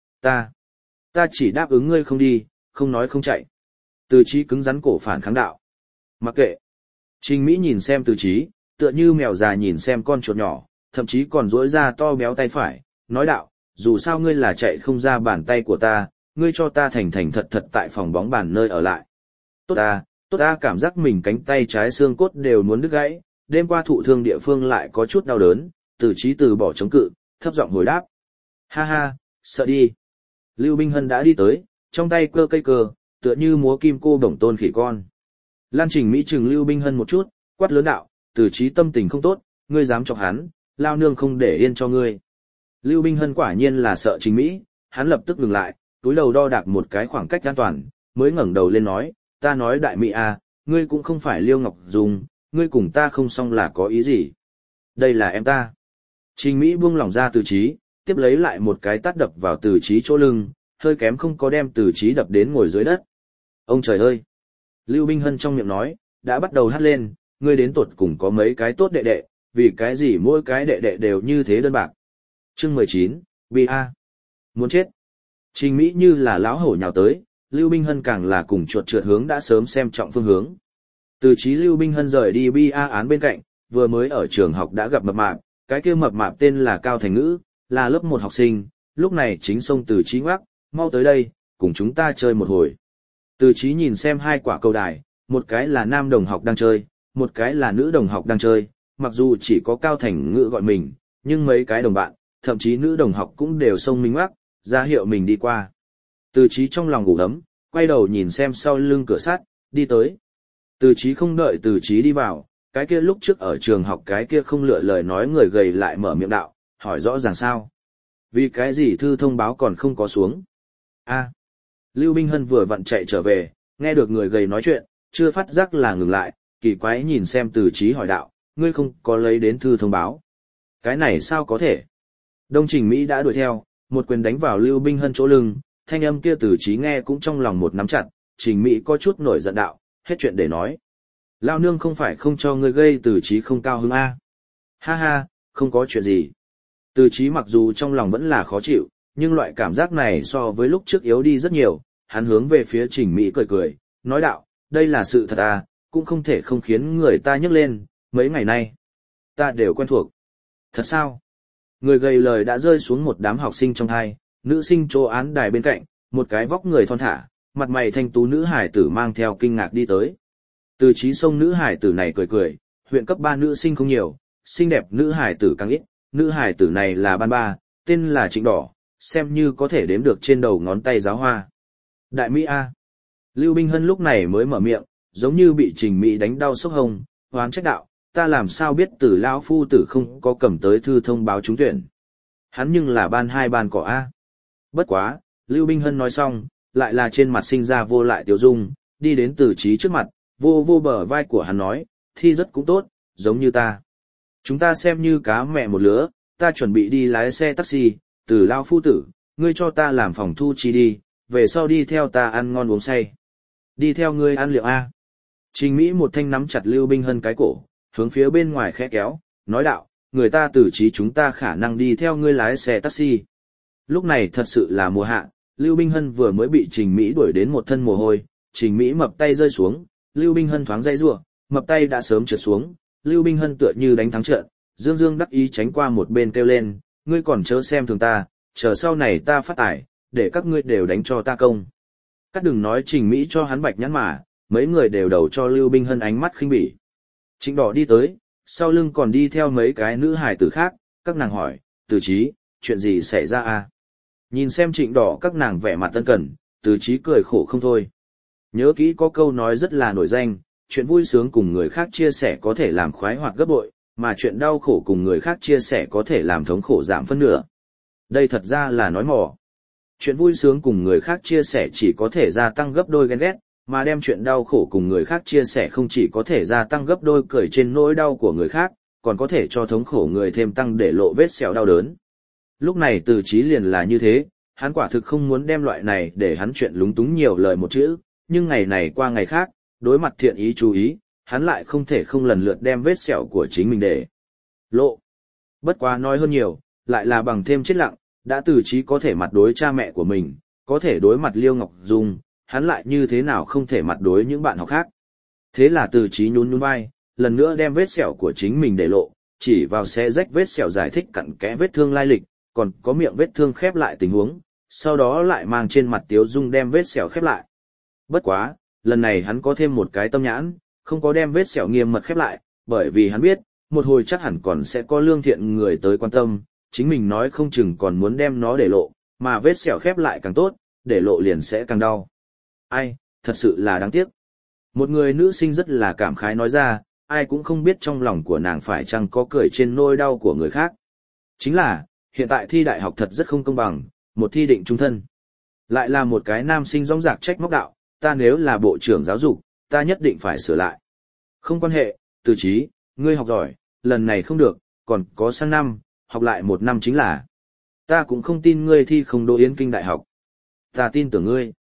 Ta chỉ đáp ứng ngươi không đi, không nói không chạy. Từ Chí cứng rắn cổ phản kháng đạo. Mặc kệ. Trình Mỹ nhìn xem Từ Chí, tựa như mèo già nhìn xem con chuột nhỏ, thậm chí còn duỗi ra to béo tay phải, nói đạo, dù sao ngươi là chạy không ra bàn tay của ta, ngươi cho ta thành thành thật thật tại phòng bóng bàn nơi ở lại. Tốt ta cảm giác mình cánh tay trái xương cốt đều muốn đứt gãy, đêm qua thụ thương địa phương lại có chút đau đớn, Từ Chí từ bỏ chống cự, thấp giọng hồi đáp. Ha ha, sợ đi. Lưu Binh Hân đã đi tới, trong tay cơ cây cờ, tựa như múa kim cô bổng tôn khỉ con. Lan Trình Mỹ trừng Lưu Binh Hân một chút, quát lớn đạo, Từ Chí tâm tình không tốt, ngươi dám chọc hắn, lao nương không để yên cho ngươi. Lưu Binh Hân quả nhiên là sợ Trình Mỹ, hắn lập tức ngừng lại, túi đầu đo đạc một cái khoảng cách an toàn, mới ngẩng đầu lên nói, ta nói đại Mỹ à, ngươi cũng không phải Liêu Ngọc Dung, ngươi cùng ta không xong là có ý gì? Đây là em ta. Trình Mỹ buông lỏng ra Từ Chí, tiếp lấy lại một cái tát đập vào Từ Chí chỗ lưng, hơi kém không có đem Từ Chí đập đến ngồi dưới đất. Ông trời ơi! Lưu Binh Hân trong miệng nói, đã bắt đầu hát lên, ngươi đến tột cùng có mấy cái tốt đệ đệ, vì cái gì mỗi cái đệ đệ đều như thế đơn bạc. Chương 19, B.A. Muốn chết. Trình Mỹ như là lão hổ nhào tới, Lưu Binh Hân càng là cùng chuột trượt hướng đã sớm xem trọng phương hướng. Từ chí Lưu Binh Hân rời đi B.A. án bên cạnh, vừa mới ở trường học đã gặp mập mạp, cái kia mập mạp tên là Cao Thành Ngữ, là lớp 1 học sinh, lúc này chính xông Từ chí ngoắc, mau tới đây, cùng chúng ta chơi một hồi. Từ chí nhìn xem hai quả cầu đài, một cái là nam đồng học đang chơi, một cái là nữ đồng học đang chơi, mặc dù chỉ có Cao Thành Ngữ gọi mình, nhưng mấy cái đồng bạn, thậm chí nữ đồng học cũng đều xông minh ngoắc, ra hiệu mình đi qua. Từ chí trong lòng ngủ ấm, quay đầu nhìn xem sau lưng cửa sắt, đi tới. Từ chí không đợi từ chí đi vào, cái kia lúc trước ở trường học cái kia không lựa lời nói người gầy lại mở miệng đạo, hỏi rõ ràng sao. Vì cái gì thư thông báo còn không có xuống? Lưu Binh Hân vừa vặn chạy trở về, nghe được người gầy nói chuyện, chưa phát giác là ngừng lại, kỳ quái nhìn xem từ chí hỏi đạo, ngươi không có lấy đến thư thông báo. Cái này sao có thể? Đông Trình Mỹ đã đuổi theo, một quyền đánh vào Lưu Binh Hân chỗ lưng, thanh âm kia từ chí nghe cũng trong lòng một nắm chặt, Trình Mỹ có chút nổi giận đạo, hết chuyện để nói. Lao nương không phải không cho ngươi gây từ chí không cao hứng a. Ha ha, không có chuyện gì. Từ chí mặc dù trong lòng vẫn là khó chịu, nhưng loại cảm giác này so với lúc trước yếu đi rất nhiều, hắn hướng về phía Trình Mỹ cười cười, nói đạo, đây là sự thật à, cũng không thể không khiến người ta nhấc lên, mấy ngày nay. Ta đều quen thuộc. Thật sao? Người gầy lời đã rơi xuống một đám học sinh trong hai, nữ sinh chỗ án đài bên cạnh, một cái vóc người thon thả, mặt mày thanh tú nữ hải tử mang theo kinh ngạc đi tới. Từ chí xông nữ hải tử này cười cười, huyện cấp 3 nữ sinh không nhiều, xinh đẹp nữ hải tử càng ít, nữ hải tử này là ban 3, tên là Trịnh Đỏ, xem như có thể đếm được trên đầu ngón tay giáo hoa. Đại Mỹ A. Lưu Binh Hân lúc này mới mở miệng, giống như bị Trình Mỹ đánh đau sốc hông, hoán trách đạo, ta làm sao biết Tử lão phu tử không có cầm tới thư thông báo trúng tuyển. Hắn nhưng là ban 2 ban cỏ A. Bất quá, Lưu Binh Hân nói xong, lại là trên mặt sinh ra vô lại tiểu dung, đi đến Từ chí trước mặt, vô vô bờ vai của hắn nói, thi rất cũng tốt, giống như ta. Chúng ta xem như cá mẹ một lứa, ta chuẩn bị đi lái xe taxi, Tử lão phu tử, ngươi cho ta làm phòng thu chi đi, về sau đi theo ta ăn ngon uống say. Đi theo ngươi ăn liệu A. Trình Mỹ một thanh nắm chặt Lưu Binh Hân cái cổ, hướng phía bên ngoài khẽ kéo, nói đạo, người ta Từ chí chúng ta khả năng đi theo ngươi lái xe taxi. Lúc này thật sự là mùa hạ, Lưu Binh Hân vừa mới bị Trình Mỹ đuổi đến một thân mồ hôi, Trình Mỹ mập tay rơi xuống, Lưu Binh Hân thoáng dây rủa, mập tay đã sớm trượt xuống, Lưu Binh Hân tựa như đánh thắng trận, dương dương đắc ý tránh qua một bên kêu lên, ngươi còn chớ xem thường ta, chờ sau này ta phát tài, để các ngươi đều đánh cho ta công. Các đừng nói Trình Mỹ cho hắn bạch nhãn mà, mấy người đều đầu cho Lưu Binh Hân ánh mắt khinh bỉ. Trịnh Đỏ đi tới, sau lưng còn đi theo mấy cái nữ hài tử khác, các nàng hỏi, Từ chí, chuyện gì xảy ra à? Nhìn xem Trịnh Đỏ các nàng vẻ mặt tân cần, Từ chí cười khổ không thôi. Nhớ kỹ có câu nói rất là nổi danh, chuyện vui sướng cùng người khác chia sẻ có thể làm khoái hoạt gấp bội, mà chuyện đau khổ cùng người khác chia sẻ có thể làm thống khổ giảm phân nửa. Đây thật ra là nói mỏ. Chuyện vui sướng cùng người khác chia sẻ chỉ có thể gia tăng gấp đôi ghen ghét, mà đem chuyện đau khổ cùng người khác chia sẻ không chỉ có thể gia tăng gấp đôi cười trên nỗi đau của người khác, còn có thể cho thống khổ người thêm tăng để lộ vết sẹo đau đớn. Lúc này Từ chí liền là như thế, hắn quả thực không muốn đem loại này để hắn chuyện lúng túng nhiều lời một chữ, nhưng ngày này qua ngày khác, đối mặt thiện ý chú ý, hắn lại không thể không lần lượt đem vết sẹo của chính mình để lộ. Bất quá nói hơn nhiều, lại là bằng thêm chết lặng, đã Từ chí có thể mặt đối cha mẹ của mình, có thể đối mặt Liêu Ngọc Dung, hắn lại như thế nào không thể mặt đối những bạn học khác. Thế là Từ chí nhún nhún vai, lần nữa đem vết sẹo của chính mình để lộ, chỉ vào xé rách vết sẹo giải thích cặn kẽ vết thương lai lịch, còn có miệng vết thương khép lại tình huống, sau đó lại mang trên mặt tiếu dung đem vết sẹo khép lại. Bất quá, lần này hắn có thêm một cái tâm nhãn, không có đem vết sẹo nghiêm mật khép lại, bởi vì hắn biết, một hồi chắc hẳn còn sẽ có lương thiện người tới quan tâm, chính mình nói không chừng còn muốn đem nó để lộ, mà vết sẹo khép lại càng tốt, để lộ liền sẽ càng đau. Ai, thật sự là đáng tiếc. Một người nữ sinh rất là cảm khái nói ra, ai cũng không biết trong lòng của nàng phải chăng có cười trên nỗi đau của người khác. Chính là, hiện tại thi đại học thật rất không công bằng, một thi định trung thân. Lại là một cái nam sinh rõng rạc trách móc đạo, ta nếu là bộ trưởng giáo dục, ta nhất định phải sửa lại. Không quan hệ, Từ chí, ngươi học giỏi, lần này không được, còn có sang năm, học lại 1 năm chính là. Ta cũng không tin ngươi thi không đỗ Yến Kinh đại học. Ta tin tưởng ngươi.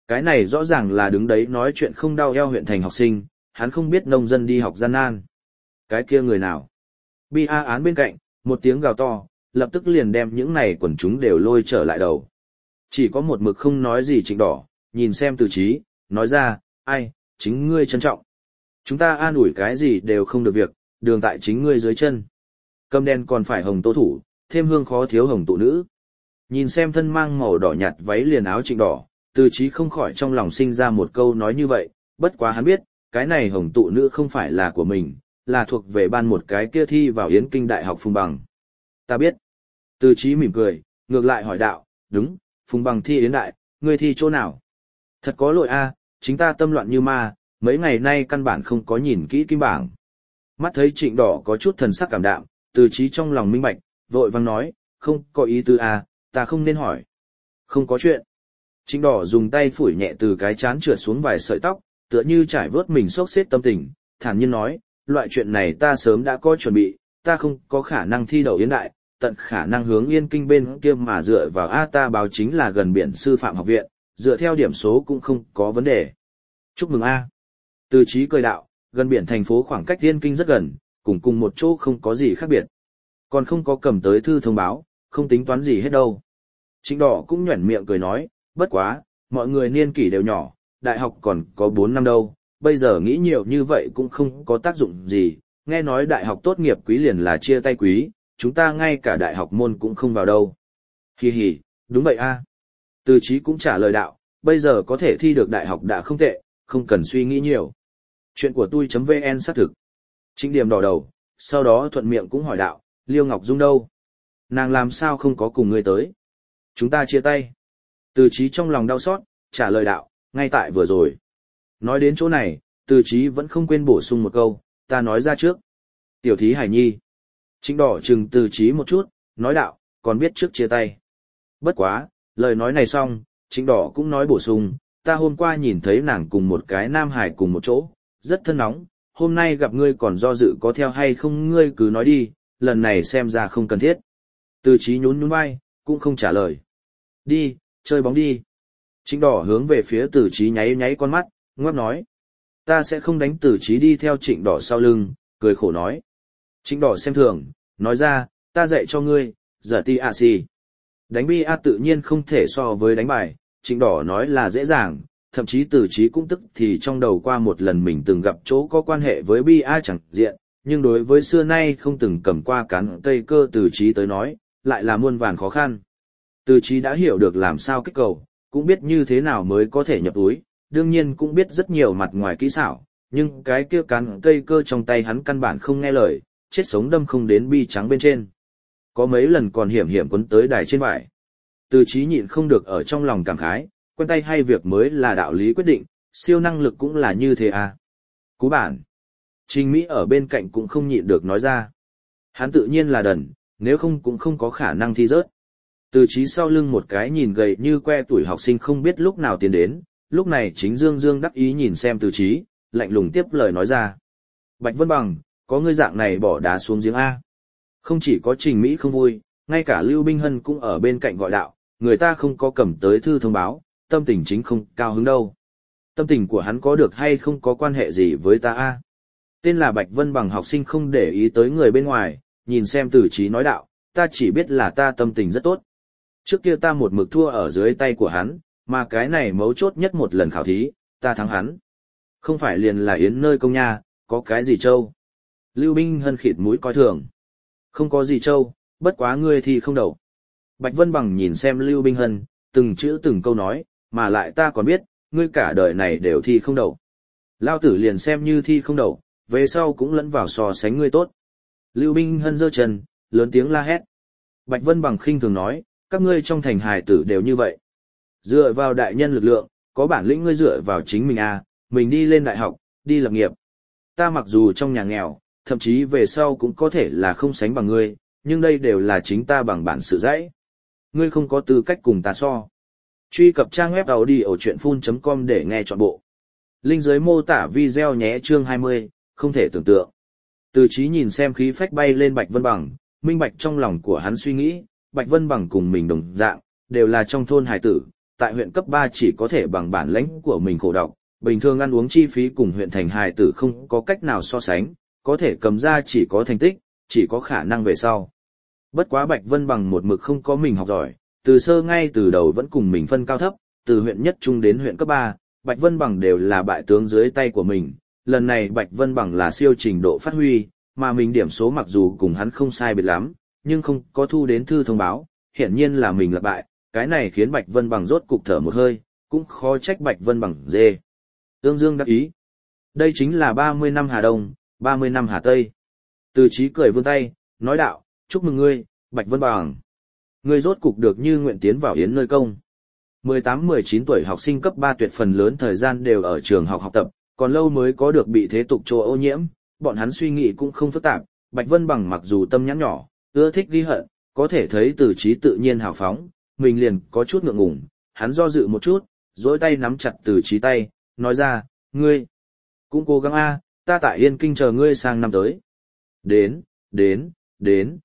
Cái này rõ ràng là đứng đấy nói chuyện không đau eo huyện thành học sinh, hắn không biết nông dân đi học gian nan. Cái kia người nào? Bi A án bên cạnh, một tiếng gào to, lập tức liền đem những này quần chúng đều lôi trở lại đầu. Chỉ có một mực không nói gì Trịnh Đỏ, nhìn xem Từ Chí, nói ra, ai, chính ngươi trân trọng. Chúng ta an ủi cái gì đều không được việc, đường tại chính ngươi dưới chân. Cầm đen còn phải hồng tô thủ, thêm hương khó thiếu hồng tụ nữ. Nhìn xem thân mang màu đỏ nhạt váy liền áo Trịnh Đỏ, Từ Chí không khỏi trong lòng sinh ra một câu nói như vậy, bất quá hắn biết, cái này hồng tụ nữ không phải là của mình, là thuộc về ban một cái kia thi vào Yến Kinh Đại học Phùng Bằng. Ta biết. Từ Chí mỉm cười, ngược lại hỏi đạo, đúng, Phùng Bằng thi Yến Đại, ngươi thi chỗ nào? Thật có lỗi a, chính ta tâm loạn như ma, mấy ngày nay căn bản không có nhìn kỹ kim bảng. Mắt thấy Trịnh Đỏ có chút thần sắc cảm đạm, Từ Chí trong lòng minh bạch, vội vang nói, không có ý tứ a, ta không nên hỏi. Không có chuyện. Trịnh Đỏ dùng tay phủi nhẹ từ cái trán trượt xuống vài sợi tóc, tựa như trải vớt mình xốc xếp tâm tình, thản nhiên nói, loại chuyện này ta sớm đã có chuẩn bị, ta không có khả năng thi đậu Yến Đại, tận khả năng hướng Yên Kinh bên kia mà dựa vào ta báo chính là gần biển sư phạm học viện, dựa theo điểm số cũng không có vấn đề. Chúc mừng a. Từ Chí cười đạo, gần biển thành phố khoảng cách Yên Kinh rất gần, cùng một chỗ không có gì khác biệt. Còn không có cầm tới thư thông báo, không tính toán gì hết đâu. Trịnh Đỏ cũng nhoẻn miệng cười nói, bất quá, mọi người niên kỷ đều nhỏ, đại học còn có 4 năm đâu, bây giờ nghĩ nhiều như vậy cũng không có tác dụng gì, nghe nói đại học tốt nghiệp quý liền là chia tay quý, chúng ta ngay cả đại học môn cũng không vào đâu. Hi hi, đúng vậy a. Từ Chí cũng trả lời đạo, bây giờ có thể thi được đại học đã không tệ, không cần suy nghĩ nhiều. Chuyện của tôi.vn xác thực. Trịnh Điểm đỏ đầu, sau đó thuận miệng cũng hỏi đạo, Liêu Ngọc Dung đâu? Nàng làm sao không có cùng ngươi tới? Chúng ta chia tay. Từ Chí trong lòng đau xót, trả lời đạo, ngay tại vừa rồi. Nói đến chỗ này, Từ Chí vẫn không quên bổ sung một câu, ta nói ra trước. Tiểu thí hải nhi. Trịnh Đỏ chừng Từ Chí một chút, nói đạo, còn biết trước chia tay. Bất quá, lời nói này xong, Trịnh Đỏ cũng nói bổ sung, ta hôm qua nhìn thấy nàng cùng một cái nam hải cùng một chỗ, rất thân nóng, hôm nay gặp ngươi còn do dự có theo hay không ngươi cứ nói đi, lần này xem ra không cần thiết. Từ Chí nhún nhún vai, cũng không trả lời. Đi, chơi bóng đi. Trịnh Đỏ hướng về phía Từ Chí nháy nháy con mắt, ngoắc nói. Ta sẽ không đánh. Từ Chí đi theo Trịnh Đỏ sau lưng, cười khổ nói. Trịnh Đỏ xem thường, nói ra, ta dạy cho ngươi, giờ ti a si. Đánh bi a tự nhiên không thể so với đánh bài, Trịnh Đỏ nói là dễ dàng, thậm chí Từ Chí cũng tức thì trong đầu qua một lần mình từng gặp chỗ có quan hệ với bi a chẳng diện, nhưng đối với xưa nay không từng cầm qua cán cây cơ Từ Chí tới nói, lại là muôn vàn khó khăn. Từ Chí đã hiểu được làm sao kích cầu, cũng biết như thế nào mới có thể nhập túi, đương nhiên cũng biết rất nhiều mặt ngoài kỹ xảo, nhưng cái kia cán cây cơ trong tay hắn căn bản không nghe lời, chết sống đâm không đến bi trắng bên trên. Có mấy lần còn hiểm hiểm quấn tới đài trên vải. Từ Chí nhịn không được ở trong lòng cảm khái, quen tay hay việc mới là đạo lý quyết định, siêu năng lực cũng là như thế à. Cú bản. Trình Mỹ ở bên cạnh cũng không nhịn được nói ra. Hắn tự nhiên là đần, nếu không cũng không có khả năng thi rớt. Từ Chí sau lưng một cái nhìn gầy như que tuổi học sinh không biết lúc nào tiến đến, lúc này chính Dương Dương đắc ý nhìn xem Từ Chí, lạnh lùng tiếp lời nói ra. Bạch Vân Bằng, có ngươi dạng này bỏ đá xuống giếng A. Không chỉ có Trình Mỹ không vui, ngay cả Lưu Binh Hân cũng ở bên cạnh gọi đạo, người ta không có cầm tới thư thông báo, tâm tình chính không cao hứng đâu. Tâm tình của hắn có được hay không có quan hệ gì với ta A. Tên là Bạch Vân Bằng học sinh không để ý tới người bên ngoài, nhìn xem Từ Chí nói đạo, ta chỉ biết là ta tâm tình rất tốt. Trước kia ta một mực thua ở dưới tay của hắn, mà cái này mấu chốt nhất một lần khảo thí, ta thắng hắn. Không phải liền là yến nơi công nha, có cái gì trâu. Lưu Binh Hân khịt mũi coi thường. Không có gì trâu, bất quá ngươi thì không đậu. Bạch Vân Bằng nhìn xem Lưu Binh Hân, từng chữ từng câu nói, mà lại ta còn biết, ngươi cả đời này đều thi không đậu. Lao tử liền xem như thi không đậu, về sau cũng lẫn vào so sánh ngươi tốt. Lưu Binh Hân giơ chân, lớn tiếng la hét. Bạch Vân Bằng khinh thường nói, các ngươi trong thành hài tử đều như vậy. Dựa vào đại nhân lực lượng, có bản lĩnh ngươi dựa vào chính mình à, mình đi lên đại học, đi lập nghiệp. Ta mặc dù trong nhà nghèo, thậm chí về sau cũng có thể là không sánh bằng ngươi, nhưng đây đều là chính ta bằng bản sự dãy. Ngươi không có tư cách cùng ta so. Truy cập trang web audiochuyenphun.com để nghe trọn bộ. Link dưới mô tả video nhé. Chương 20, không thể tưởng tượng. Từ Chí nhìn xem khí phách bay lên Bạch Vân Bằng, minh bạch trong lòng của hắn suy nghĩ, Bạch Vân Bằng cùng mình đồng dạng, đều là trong thôn hải tử, tại huyện cấp 3 chỉ có thể bằng bản lãnh của mình khổ đọc, bình thường ăn uống chi phí cùng huyện thành hài tử không có cách nào so sánh, có thể cầm ra chỉ có thành tích, chỉ có khả năng về sau. Bất quá Bạch Vân Bằng một mực không có mình học giỏi, từ sơ ngay từ đầu vẫn cùng mình phân cao thấp, từ huyện nhất trung đến huyện cấp 3, Bạch Vân Bằng đều là bại tướng dưới tay của mình. Lần này Bạch Vân Bằng là siêu trình độ phát huy, mà mình điểm số mặc dù cùng hắn không sai biệt lắm, nhưng không có thu đến thư thông báo, hiển nhiên là mình là bại, cái này khiến Bạch Vân Bằng rốt cục thở một hơi, cũng khó trách Bạch Vân Bằng dê. Ương Dương đắc ý. Đây chính là 30 năm Hà Đông, 30 năm Hà Tây. Từ Chí cười vươn tay, nói đạo, chúc mừng ngươi, Bạch Vân Bằng. Ngươi rốt cục được như nguyện tiến vào yến nơi công. 18-19 tuổi học sinh cấp 3 tuyệt phần lớn thời gian đều ở trường học học tập, còn lâu mới có được bị thế tục chỗ ô nhiễm, bọn hắn suy nghĩ cũng không phức tạp, Bạch Vân Bằng mặc dù tâm nhãn nhỏ, ưa thích ghi hận, có thể thấy Từ Chí tự nhiên hào phóng, mình liền có chút ngượng ngùng, hắn do dự một chút, duỗi tay nắm chặt Từ Chí tay, nói ra, ngươi cũng cố gắng a, ta tại Yên Kinh chờ ngươi sang năm tới. Đến,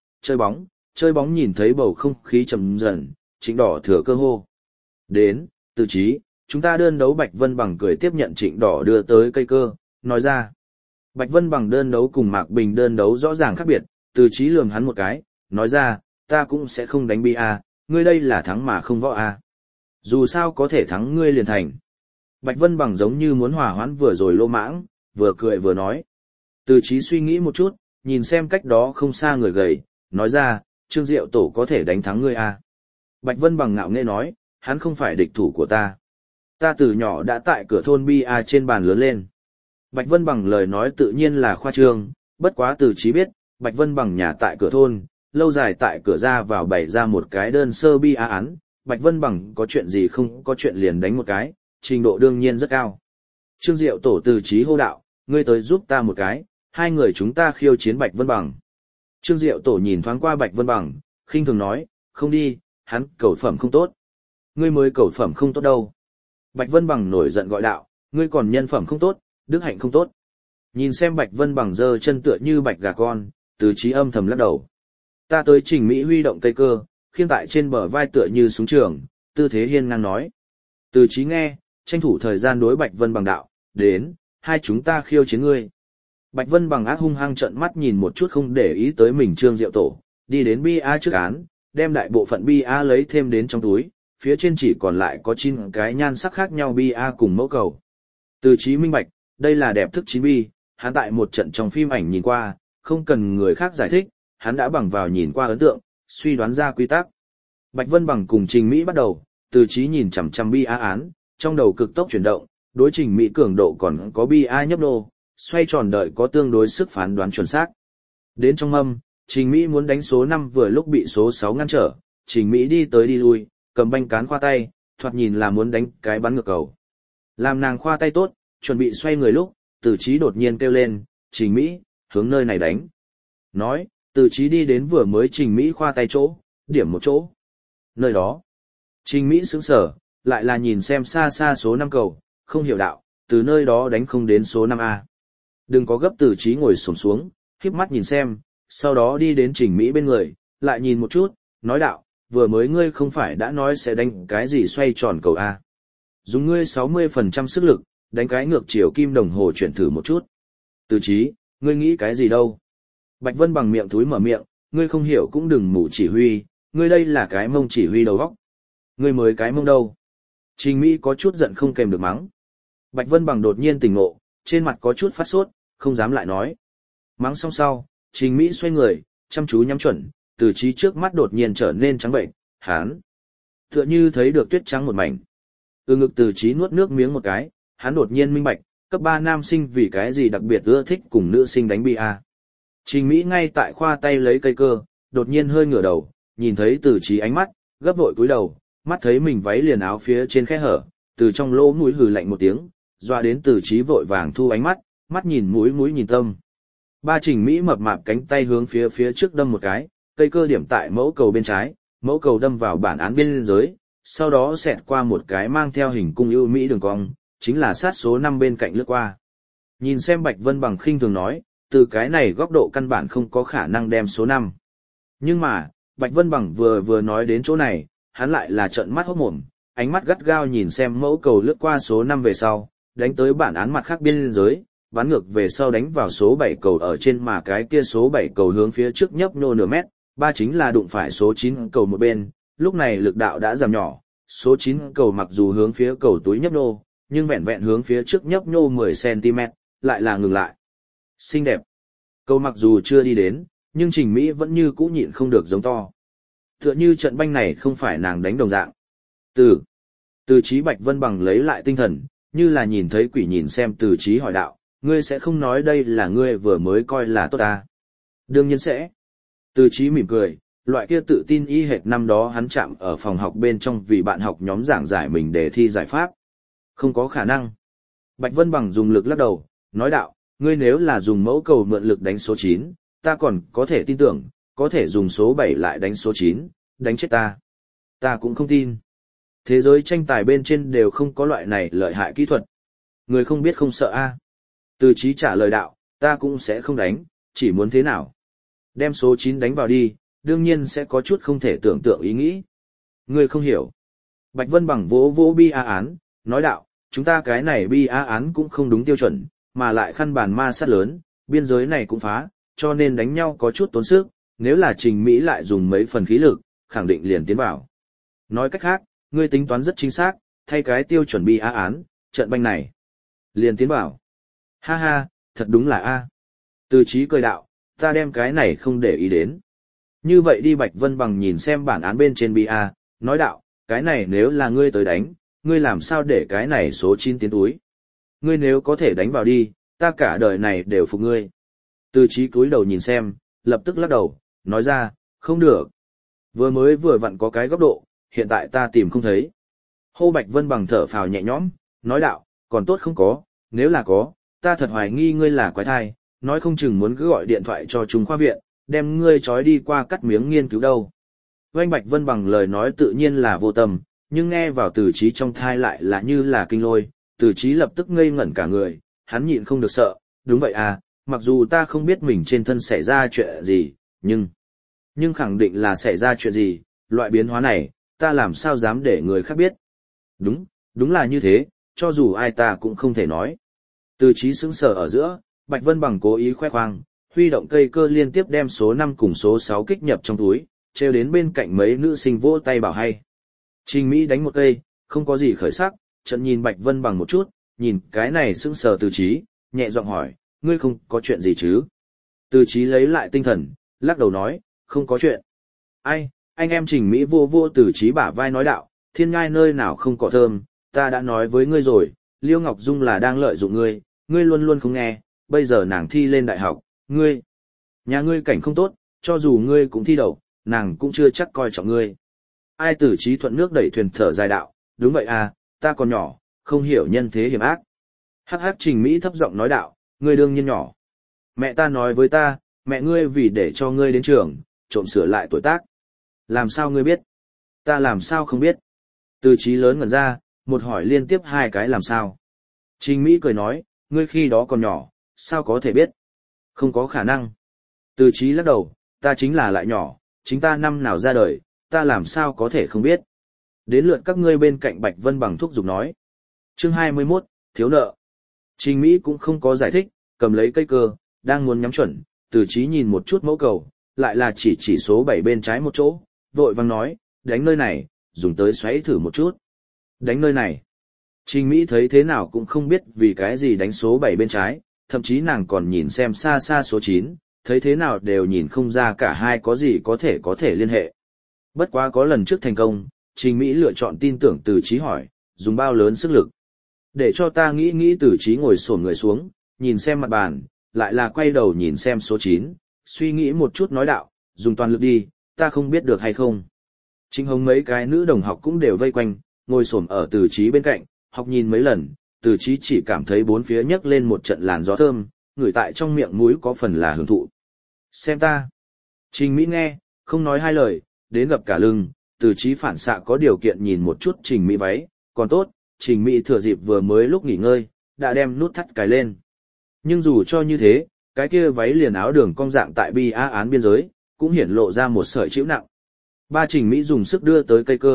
chơi bóng nhìn thấy bầu không khí trầm dần, Trịnh Đỏ thừa cơ hô. Đến, Từ Chí, chúng ta đơn đấu. Bạch Vân Bằng cười tiếp nhận Trịnh Đỏ đưa tới cây cơ, nói ra. Bạch Vân Bằng đơn đấu cùng Mạc Bình đơn đấu rõ ràng khác biệt, Từ Chí lườm hắn một cái, nói ra, ta cũng sẽ không đánh bia, ngươi đây là thắng mà không võ a. Dù sao có thể thắng ngươi liền thành. Bạch Vân Bằng giống như muốn hòa hoãn vừa rồi lô mãng, vừa cười vừa nói. Từ Chí suy nghĩ một chút, nhìn xem cách đó không xa người gầy, nói ra, Trương Diệu Tổ có thể đánh thắng ngươi a. Bạch Vân Bằng ngạo nghễ nói, hắn không phải địch thủ của ta. Ta từ nhỏ đã tại cửa thôn bia trên bàn lớn lên. Bạch Vân Bằng lời nói tự nhiên là khoa trương, bất quá Từ Chí biết, Bạch Vân Bằng nhà tại cửa thôn, lâu dài tại cửa ra vào bày ra một cái đơn sơ bia án, Bạch Vân Bằng có chuyện gì không có chuyện liền đánh một cái, trình độ đương nhiên rất cao. Trương Diệu Tổ Từ Chí hô đạo, ngươi tới giúp ta một cái, hai người chúng ta khiêu chiến Bạch Vân Bằng. Trương Diệu Tổ nhìn thoáng qua Bạch Vân Bằng, khinh thường nói, không đi, hắn cẩu phẩm không tốt. Ngươi mới cẩu phẩm không tốt đâu. Bạch Vân Bằng nổi giận gọi đạo, ngươi còn nhân phẩm không tốt, đức hạnh không tốt. Nhìn xem Bạch Vân Bằng giơ chân tựa như bạch gà con, Từ Chí âm thầm lắc đầu. Ta tới Trình Mỹ huy động cây cơ, khiêng tại trên bờ vai tựa như súng trường, tư thế hiên ngang nói. Từ Chí nghe, tranh thủ thời gian đối Bạch Vân Bằng đạo, đến, hai chúng ta khiêu chiến ngươi. Bạch Vân Bằng ác hung hăng trợn mắt nhìn một chút không để ý tới mình Trương Diệu Tổ, đi đến bia trước án, đem đại bộ phận bia lấy thêm đến trong túi, phía trên chỉ còn lại có 9 cái nhan sắc khác nhau bia cùng mẫu cầu. Từ Chí minh bạch, đây là đẹp thức 9 bi, hắn tại một trận trong phim ảnh nhìn qua, không cần người khác giải thích, hắn đã bằng vào nhìn qua ấn tượng, suy đoán ra quy tắc. Bạch Vân Bằng cùng Trình Mỹ bắt đầu, Từ Chí nhìn chằm chằm bia án, trong đầu cực tốc chuyển động, đối Trình Mỹ cường độ còn có bia nhấp nô, xoay tròn đợi có tương đối sức phán đoán chuẩn xác. Đến trong mâm, Trình Mỹ muốn đánh số 5 vừa lúc bị số 6 ngăn trở, Trình Mỹ đi tới đi lui, cầm banh cán khoa tay, thoạt nhìn là muốn đánh cái bắn ngược cầu. Làm nàng khoa tay tốt, chuẩn bị xoay người lúc, Từ Chí đột nhiên kêu lên, Trình Mỹ, hướng nơi này đánh. Nói, Từ Chí đi đến vừa mới Trình Mỹ khoa tay chỗ, điểm một chỗ. Nơi đó, Trình Mỹ sững sờ, lại là nhìn xem xa xa số 5 cầu, không hiểu đạo, từ nơi đó đánh không đến số 5A. Đừng có gấp. Từ Chí ngồi xổm xuống, khép mắt nhìn xem, sau đó đi đến Trình Mỹ bên người, lại nhìn một chút, nói đạo, vừa mới ngươi không phải đã nói sẽ đánh cái gì xoay tròn cầu A. Dùng ngươi 60% sức lực, đánh cái ngược chiều kim đồng hồ chuyển thử một chút. Từ Chí, ngươi nghĩ cái gì đâu? Bạch Vân Bằng miệng túi mở miệng, ngươi không hiểu cũng đừng mù chỉ huy, ngươi đây là cái mông chỉ huy đầu óc. Ngươi mới cái mông đâu? Trình Mỹ có chút giận không kèm được mắng. Bạch Vân Bằng đột nhiên tỉnh ngộ, trên mặt có chút phát sốt, không dám lại nói. Mắng xong sau, Trình Mỹ xoay người, chăm chú nhắm chuẩn, Từ Chí trước mắt đột nhiên trở nên trắng bệnh, hắn tựa như thấy được tuyết trắng một mảnh. Ngực Từ Chí nuốt nước miếng một cái, hắn đột nhiên minh bạch, cấp 3 nam sinh vì cái gì đặc biệt ưa thích cùng nữ sinh đánh bia. Trình Mỹ ngay tại khoa tay lấy cây cơ, đột nhiên hơi ngửa đầu, nhìn thấy Từ Chí ánh mắt, gấp vội cúi đầu, mắt thấy mình váy liền áo phía trên khe hở, từ trong lỗ mũi hừ lạnh một tiếng, doa đến Từ Chí vội vàng thu ánh mắt, mắt nhìn mũi nhìn tâm. Ba Trình Mỹ mập mạp cánh tay hướng phía trước đâm một cái, cây cơ điểm tại mẫu cầu bên trái, mẫu cầu đâm vào bản án biên giới, sau đó xẹt qua một cái mang theo hình cung ưu mỹ đường cong, chính là sát số 5 bên cạnh lướt qua. Nhìn xem Bạch Vân Bằng khinh thường nói, từ cái này góc độ căn bản không có khả năng đem số 5. Nhưng mà, Bạch Vân Bằng vừa nói đến chỗ này, hắn lại là trợn mắt hốt mồm, ánh mắt gắt gao nhìn xem mẫu cầu lướt qua số 5 về sau, đánh tới bản án mặt khác biên giới, bắn ngược về sau đánh vào số 7 cầu ở trên mà cái kia số 7 cầu hướng phía trước nhấp nhô nửa mét, ba chính là đụng phải số 9 cầu một bên, lúc này lực đạo đã giảm nhỏ, số 9 cầu mặc dù hướng phía cầu túi nhấp nhô, nhưng vẹn vẹn hướng phía trước nhấp nhô 10cm, lại là ngừng lại. Xinh đẹp. Cầu mặc dù chưa đi đến, nhưng Trình Mỹ vẫn như cũ nhịn không được giống to. Tựa như trận banh này không phải nàng đánh đồng dạng. Từ Chí Bạch Vân Bằng lấy lại tinh thần, như là nhìn thấy quỷ nhìn xem Từ Chí hỏi đạo, ngươi sẽ không nói đây là ngươi vừa mới coi là tốt à? Đương nhiên sẽ. Từ Chí mỉm cười, loại kia tự tin y hệt năm đó hắn chạm ở phòng học bên trong vì bạn học nhóm giảng giải mình đề thi giải pháp. Không có khả năng. Bạch Vân Bằng dùng lực lắc đầu, nói đạo, ngươi nếu là dùng mẫu cầu mượn lực đánh số 9, ta còn có thể tin tưởng, có thể dùng số 7 lại đánh số 9, đánh chết ta. Ta cũng không tin. Thế giới tranh tài bên trên đều không có loại này lợi hại kỹ thuật. Người không biết không sợ a. Từ Chí trả lời đạo, ta cũng sẽ không đánh, chỉ muốn thế nào. Đem số 9 đánh vào đi, đương nhiên sẽ có chút không thể tưởng tượng ý nghĩ. Người không hiểu. Bạch Vân Bằng vỗ vỗ bi a án, nói đạo, chúng ta cái này bi a án cũng không đúng tiêu chuẩn, mà lại khăn bàn ma sát lớn, biên giới này cũng phá, cho nên đánh nhau có chút tốn sức, nếu là Trình Mỹ lại dùng mấy phần khí lực, khẳng định liền tiến vào. Nói cách khác, ngươi tính toán rất chính xác, thay cái tiêu chuẩn bi a án, trận banh này. Liền tiến vào. Ha ha, thật đúng là a. Từ Chí cười đạo, ta đem cái này không để ý đến. Như vậy đi Bạch Vân Bằng nhìn xem bản án bên trên bi a, nói đạo, cái này nếu là ngươi tới đánh, ngươi làm sao để cái này số 9 tiến túi. Ngươi nếu có thể đánh vào đi, ta cả đời này đều phục ngươi. Từ Chí cúi đầu nhìn xem, lập tức lắc đầu, nói ra, không được. Vừa mới vừa vặn có cái góc độ, hiện tại ta tìm không thấy. Hô Bạch Vân Bằng thở phào nhẹ nhõm, nói đạo, còn tốt không có, nếu là có, ta thật hoài nghi ngươi là quái thai, nói không chừng muốn cứ gọi điện thoại cho Trung khoa viện, đem ngươi trói đi qua cắt miếng nghiên cứu đâu. Oanh Bạch Vân Bằng lời nói tự nhiên là vô tâm, nhưng nghe vào Từ Chí trong thai lại là như là kinh lôi, Từ Chí lập tức ngây ngẩn cả người, hắn nhịn không được sợ, đúng vậy à, mặc dù ta không biết mình trên thân xảy ra chuyện gì, nhưng khẳng định là xảy ra chuyện gì, loại biến hóa này, ta làm sao dám để người khác biết. Đúng là như thế, cho dù ai ta cũng không thể nói. Từ Chí sững sờ ở giữa, Bạch Vân Bằng cố ý khoe khoang, huy động cây cơ liên tiếp đem số 5 cùng số 6 kích nhập trong túi, treo đến bên cạnh mấy nữ sinh vỗ tay bảo hay. Trình Mỹ đánh một cây, không có gì khởi sắc, chợt nhìn Bạch Vân Bằng một chút, nhìn cái này sững sờ Từ Chí, nhẹ giọng hỏi, ngươi không có chuyện gì chứ? Từ Chí lấy lại tinh thần, lắc đầu nói, không có chuyện. Ai, anh em Trình Mỹ vô vô Từ Chí bả vai nói đạo, thiên ngai nơi nào không cỏ thơm, ta đã nói với ngươi rồi, Liêu Ngọc Dung là đang lợi dụng ngươi, ngươi luôn luôn không nghe, bây giờ nàng thi lên đại học, nhà ngươi cảnh không tốt, cho dù ngươi cũng thi đậu, nàng cũng chưa chắc coi trọng ngươi. Ai Từ Chí thuận nước đẩy thuyền thở dài đạo, đúng vậy à, ta còn nhỏ, không hiểu nhân thế hiểm ác. Hắc hắc Trình Mỹ thấp giọng nói đạo, ngươi đương nhiên nhỏ. Mẹ ta nói với ta, mẹ ngươi vì để cho ngươi đến trường, trộm sửa lại tuổi tác. Làm sao ngươi biết? Ta làm sao không biết? Từ Chí lớn ngẩn ra, một hỏi liên tiếp hai cái làm sao. Trình Mỹ cười nói, ngươi khi đó còn nhỏ, sao có thể biết? Không có khả năng. Từ Chí lắc đầu, ta chính là lại nhỏ, chính ta năm nào ra đời, ta làm sao có thể không biết. Đến lượt các ngươi bên cạnh Bạch Vân Bằng thúc giục nói. Chương 21, thiếu nợ. Trình Mỹ cũng không có giải thích, cầm lấy cây cơ, đang muốn nhắm chuẩn, Từ Chí nhìn một chút mẫu cầu, lại là chỉ số 7 bên trái một chỗ, vội vàng nói, đánh nơi này, dùng tới xoáy thử một chút. Đánh nơi này. Trình Mỹ thấy thế nào cũng không biết vì cái gì đánh số 7 bên trái, thậm chí nàng còn nhìn xem xa xa số 9, thấy thế nào đều nhìn không ra cả hai có gì có thể liên hệ. Bất quá có lần trước thành công, Trình Mỹ lựa chọn tin tưởng Từ Chí hỏi, dùng bao lớn sức lực. Để cho ta nghĩ Từ Chí ngồi xổm người xuống, nhìn xem mặt bàn, lại là quay đầu nhìn xem số 9, suy nghĩ một chút nói đạo, dùng toàn lực đi, ta không biết được hay không. Trinh Hồng mấy cái nữ đồng học cũng đều vây quanh, ngồi xổm ở Từ Chí bên cạnh, học nhìn mấy lần, Từ Chí chỉ cảm thấy bốn phía nhấc lên một trận làn gió thơm, ngửi tại trong miệng mũi có phần là hưởng thụ. Xem ta. Trình Mỹ nghe, không nói hai lời, đến gập cả lưng, Từ Chí phản xạ có điều kiện nhìn một chút Trình Mỹ váy, còn tốt, Trình Mỹ thừa dịp vừa mới lúc nghỉ ngơi, đã đem nút thắt cài lên. Nhưng dù cho như thế, cái kia váy liền áo đường cong dạng tại bi á án biên giới, cũng hiển lộ ra một sợi chịu nặng. Ba Trình Mỹ dùng sức đưa tới cây cơ,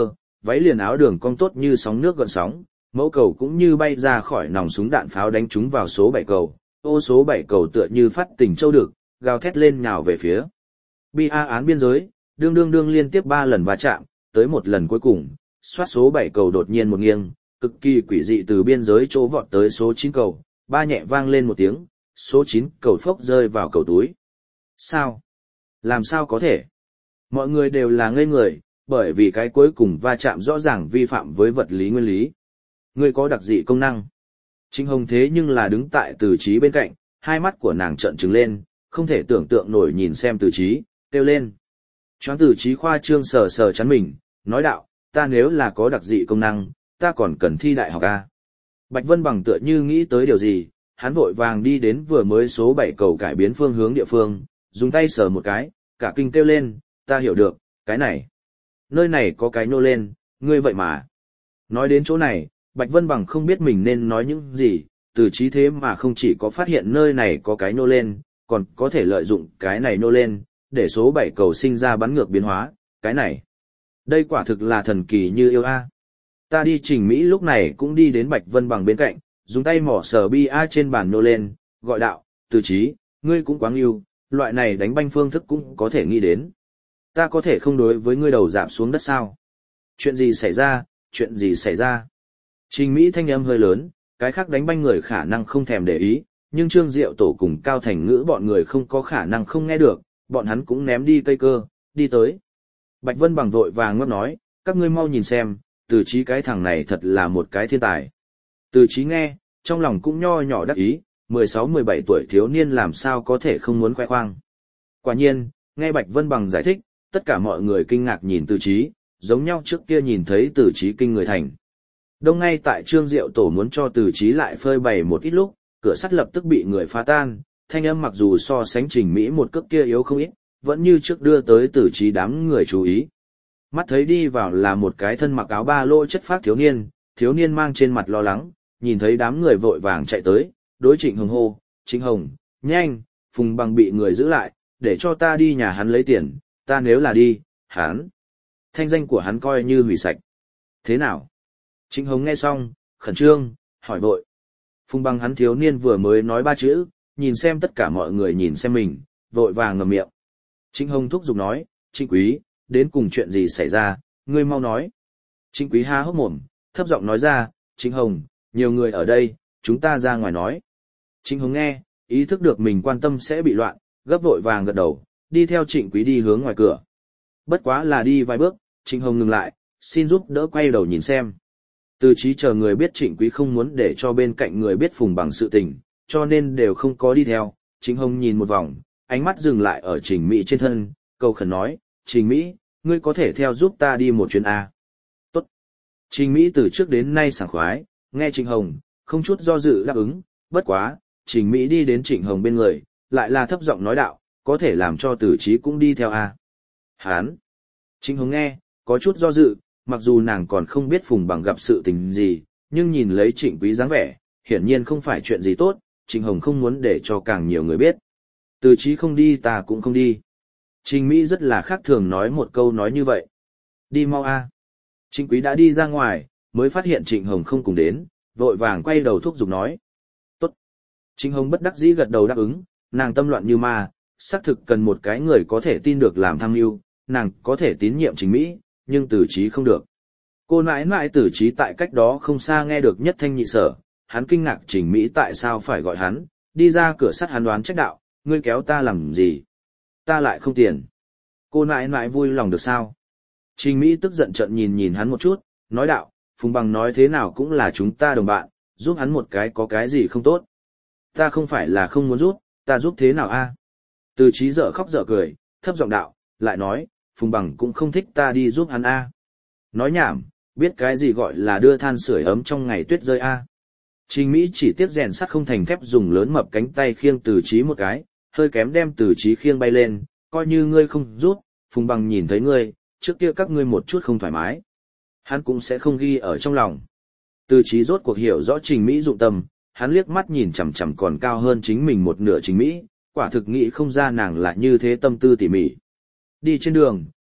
váy liền áo đường cong tốt như sóng nước gợn sóng, mẫu cầu cũng như bay ra khỏi nòng súng đạn pháo đánh trúng vào số 7 cầu, ô số 7 cầu tựa như phát tình châu đực, gào thét lên nhào về phía. Bia án biên giới, đương liên tiếp 3 lần va chạm, tới một lần cuối cùng, soát số 7 cầu đột nhiên một nghiêng, cực kỳ quỷ dị từ biên giới chỗ vọt tới số 9 cầu, ba nhẹ vang lên một tiếng, số 9 cầu phốc rơi vào cầu túi. Sao? Làm sao có thể? Mọi người đều là ngây người, bởi vì cái cuối cùng va chạm rõ ràng vi phạm với vật lý nguyên lý. Người có đặc dị công năng. Trịnh Hồng thế nhưng là đứng tại Từ Chí bên cạnh, hai mắt của nàng trợn trừng lên, không thể tưởng tượng nổi nhìn xem Từ Chí, kêu lên. Choáng Từ Chí khoa trương sờ sờ chắn mình, nói đạo, ta nếu là có đặc dị công năng, ta còn cần thi đại học à? Bạch Vân Bằng tựa như nghĩ tới điều gì, hắn vội vàng đi đến vừa mới số 7 cầu cải biến phương hướng địa phương, dùng tay sờ một cái, cả kinh kêu lên, ta hiểu được, cái này. Nơi này có cái nô lên, ngươi vậy mà. Nói đến chỗ này, Bạch Vân Bằng không biết mình nên nói những gì, Từ Chí thế mà không chỉ có phát hiện nơi này có cái nô lên, còn có thể lợi dụng cái này nô lên, để số 7 cầu sinh ra bắn ngược biến hóa, cái này. Đây quả thực là thần kỳ như yêu a. Ta đi Trình Mỹ lúc này cũng đi đến Bạch Vân Bằng bên cạnh, dùng tay mỏ sờ bia trên bàn nô lên, gọi đạo, Từ Chí, ngươi cũng quá ngưu, loại này đánh banh phương thức cũng có thể nghĩ đến. Ta có thể không đối với ngươi đầu dạp xuống đất sao? Chuyện gì xảy ra, chuyện gì xảy ra? Trình Mỹ thanh âm hơi lớn, cái khác đánh banh người khả năng không thèm để ý, nhưng Trương Diệu Tổ cùng Cao Thành Ngữ bọn người không có khả năng không nghe được, bọn hắn cũng ném đi cây cơ, đi tới. Bạch Vân Bằng vội vàng ngấp nói, các ngươi mau nhìn xem, Từ Chí cái thằng này thật là một cái thiên tài. Từ Chí nghe, trong lòng cũng nho nhỏ đắc ý, 16-17 tuổi thiếu niên làm sao có thể không muốn khoe khoang. Quả nhiên, nghe Bạch Vân Bằng giải thích, tất cả mọi người kinh ngạc nhìn Từ Chí, giống nhau trước kia nhìn thấy Từ Chí kinh người thành. Đông ngay tại Trương Diệu Tổ muốn cho Từ Chí lại phơi bày một ít lúc, cửa sắt lập tức bị người phá tan, thanh âm mặc dù so sánh Trình Mỹ một cước kia yếu không ít, vẫn như trước đưa tới Từ Chí đám người chú ý. Mắt thấy đi vào là một cái thân mặc áo ba lỗ chất phác thiếu niên mang trên mặt lo lắng, nhìn thấy đám người vội vàng chạy tới, đối Trịnh Hồng hô, Trịnh Hồng, nhanh, Phùng Bằng bị người giữ lại, để cho ta đi nhà hắn lấy tiền, ta nếu là đi, hắn. Thanh danh của hắn coi như hủy sạch. Thế nào? Trịnh Hồng nghe xong, khẩn trương, hỏi vội. Phùng Bằng hắn thiếu niên vừa mới nói 3 chữ, nhìn xem tất cả mọi người nhìn xem mình, vội vàng ngậm miệng. Trịnh Hồng thúc giục nói, Trịnh Quý, đến cùng chuyện gì xảy ra, ngươi mau nói. Trịnh Quý há hốc mồm, thấp giọng nói ra, Trịnh Hồng, nhiều người ở đây, chúng ta ra ngoài nói. Trịnh Hồng nghe, ý thức được mình quan tâm sẽ bị loạn, gấp vội vàng gật đầu, đi theo Trịnh Quý đi hướng ngoài cửa. Bất quá là đi vài bước, Trịnh Hồng ngừng lại, xin giúp đỡ quay đầu nhìn xem. Từ Chí chờ người biết Trịnh Quý không muốn để cho bên cạnh người biết Phùng Bằng sự tình, cho nên đều không có đi theo. Trịnh Hồng nhìn một vòng, ánh mắt dừng lại ở Trình Mỹ trên thân, cầu khẩn nói, Trình Mỹ, ngươi có thể theo giúp ta đi một chuyến A. Tốt. Trình Mỹ từ trước đến nay sảng khoái, nghe Trịnh Hồng, không chút do dự đáp ứng, bất quá, Trình Mỹ đi đến Trịnh Hồng bên người, lại là thấp giọng nói đạo, có thể làm cho Từ Chí cũng đi theo A. Hán. Trịnh Hồng nghe, có chút do dự, mặc dù nàng còn không biết Phùng Bằng gặp sự tình gì, nhưng nhìn lấy Trịnh Quý dáng vẻ, hiển nhiên không phải chuyện gì tốt, Trịnh Hồng không muốn để cho càng nhiều người biết. Từ Chí không đi ta cũng không đi. Trình Mỹ rất là khác thường nói một câu nói như vậy. Đi mau a. Trịnh Quý đã đi ra ngoài, mới phát hiện Trịnh Hồng không cùng đến, vội vàng quay đầu thúc giục nói. Tốt. Trịnh Hồng bất đắc dĩ gật đầu đáp ứng, nàng tâm loạn như ma, xác thực cần một cái người có thể tin được làm tham mưu, nàng có thể tín nhiệm Trình Mỹ, nhưng Từ Chí không được. Cô nãi nãi Từ Chí tại cách đó không xa nghe được nhất thanh nhị sở, hắn kinh ngạc Trình Mỹ tại sao phải gọi hắn, đi ra cửa sắt hắn đoán trách đạo, ngươi kéo ta làm gì? Ta lại không tiền. Cô nãi nãi vui lòng được sao? Trình Mỹ tức giận trợn nhìn nhìn hắn một chút, nói đạo, Phùng Bằng nói thế nào cũng là chúng ta đồng bạn, giúp hắn một cái có cái gì không tốt. Ta không phải là không muốn giúp, ta giúp thế nào a? Từ Chí dở khóc dở cười, thấp giọng đạo, lại nói, Phùng Bằng cũng không thích ta đi giúp hắn a. Nói nhảm, biết cái gì gọi là đưa than sưởi ấm trong ngày tuyết rơi a. Trình Mỹ chỉ tiếc rèn sắt không thành thép dùng lớn mập cánh tay khiêng Từ Chí một cái, hơi kém đem Từ Chí khiêng bay lên, coi như ngươi không giúp, Phùng Bằng nhìn thấy ngươi, trước kia các ngươi một chút không thoải mái. Hắn cũng sẽ không ghi ở trong lòng. Từ Chí rốt cuộc hiểu rõ Trình Mỹ dụng tâm, hắn liếc mắt nhìn chằm chằm còn cao hơn chính mình một nửa Trình Mỹ, quả thực nghĩ không ra nàng là như thế tâm tư tỉ mỉ. Đi trên đường,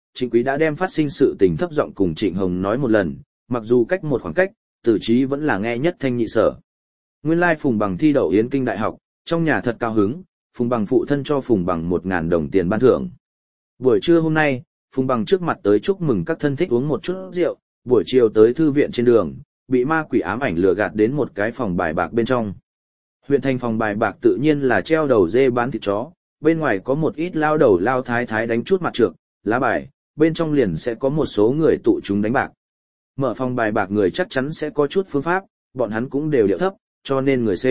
Trịnh Quý đã đem phát sinh sự tình thấp giọng cùng Trịnh Hồng nói một lần, mặc dù cách một khoảng cách, Từ Chí vẫn là nghe nhất thanh nhị sở. Nguyên lai Phùng Bằng thi đậu Yến Kinh Đại học, trong nhà thật cao hứng, Phùng Bằng phụ thân cho Phùng Bằng 1.000 đồng tiền ban thưởng. Buổi trưa hôm nay, Phùng Bằng trước mặt tới chúc mừng các thân thích uống một chút rượu, buổi chiều tới thư viện trên đường, bị ma quỷ ám ảnh lừa gạt đến một cái phòng bài bạc bên trong. Huyện thành phòng bài bạc tự nhiên là treo đầu dê bán thịt chó, bên ngoài có một ít lao đầu lao thái thái đánh chút mặt trược, lá bài, bên trong liền sẽ có một số người tụ chúng đánh bạc. Mở phòng bài bạc người chắc chắn sẽ có chút phương pháp, bọn hắn cũng đều điệu thấp, cho nên người C.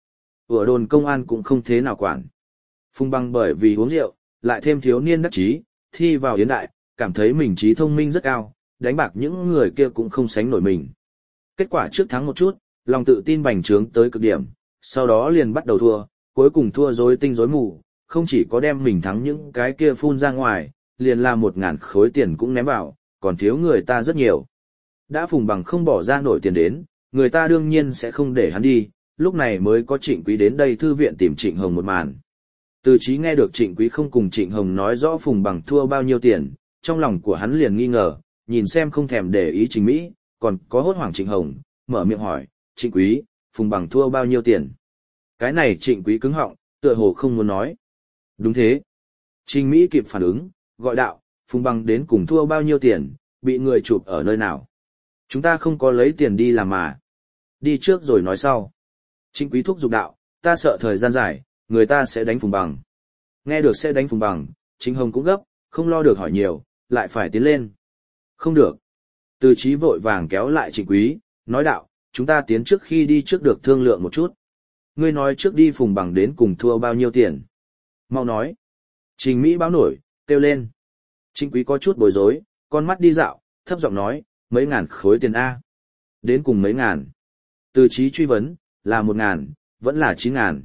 Ở đồn công an cũng không thế nào quản. Phùng Bằng bởi vì uống rượu, lại thêm thiếu niên đắc chí, thi vào Yến Đại, cảm thấy mình trí thông minh rất cao, đánh bạc những người kia cũng không sánh nổi mình. Kết quả trước thắng một chút, lòng tự tin bành trướng tới cực điểm, sau đó liền bắt đầu thua, cuối cùng thua rối tinh rối mù, không chỉ có đem mình thắng những cái kia phun ra ngoài, liền là 1.000 khối tiền cũng ném vào, còn thiếu người ta rất nhiều. Đã Phùng Bằng không bỏ ra nổi tiền đến, người ta đương nhiên sẽ không để hắn đi, lúc này mới có Trịnh Quý đến đây thư viện tìm Trịnh Hồng một màn. Từ Chí nghe được Trịnh Quý không cùng Trịnh Hồng nói rõ Phùng Bằng thua bao nhiêu tiền, trong lòng của hắn liền nghi ngờ, nhìn xem không thèm để ý Trình Mỹ, còn có hốt hoảng Trịnh Hồng, mở miệng hỏi, Trịnh Quý, Phùng Bằng thua bao nhiêu tiền? Cái này Trịnh Quý cứng họng, tựa hồ không muốn nói. Đúng thế. Trình Mỹ kịp phản ứng, gọi đạo, Phùng Bằng đến cùng thua bao nhiêu tiền, bị người chụp ở nơi nào? Chúng ta không có lấy tiền đi làm mà. Đi trước rồi nói sau. Trịnh Quý thúc giục đạo, ta sợ thời gian dài, người ta sẽ đánh Phùng Bằng. Nghe được sẽ đánh Phùng Bằng, Trịnh Hồng cũng gấp, không lo được hỏi nhiều, lại phải tiến lên. Không được. Từ Chí vội vàng kéo lại Trịnh Quý, nói đạo, chúng ta tiến trước khi đi trước được thương lượng một chút. Ngươi nói trước đi Phùng Bằng đến cùng thua bao nhiêu tiền. Mau nói. Trình Mỹ báo nổi, kêu lên. Trịnh Quý có chút bối rối, con mắt đi dạo, thấp giọng nói, mấy ngàn khối tiền A. Đến cùng mấy ngàn. Từ Chí truy vấn, là 1.000, vẫn là 9.000.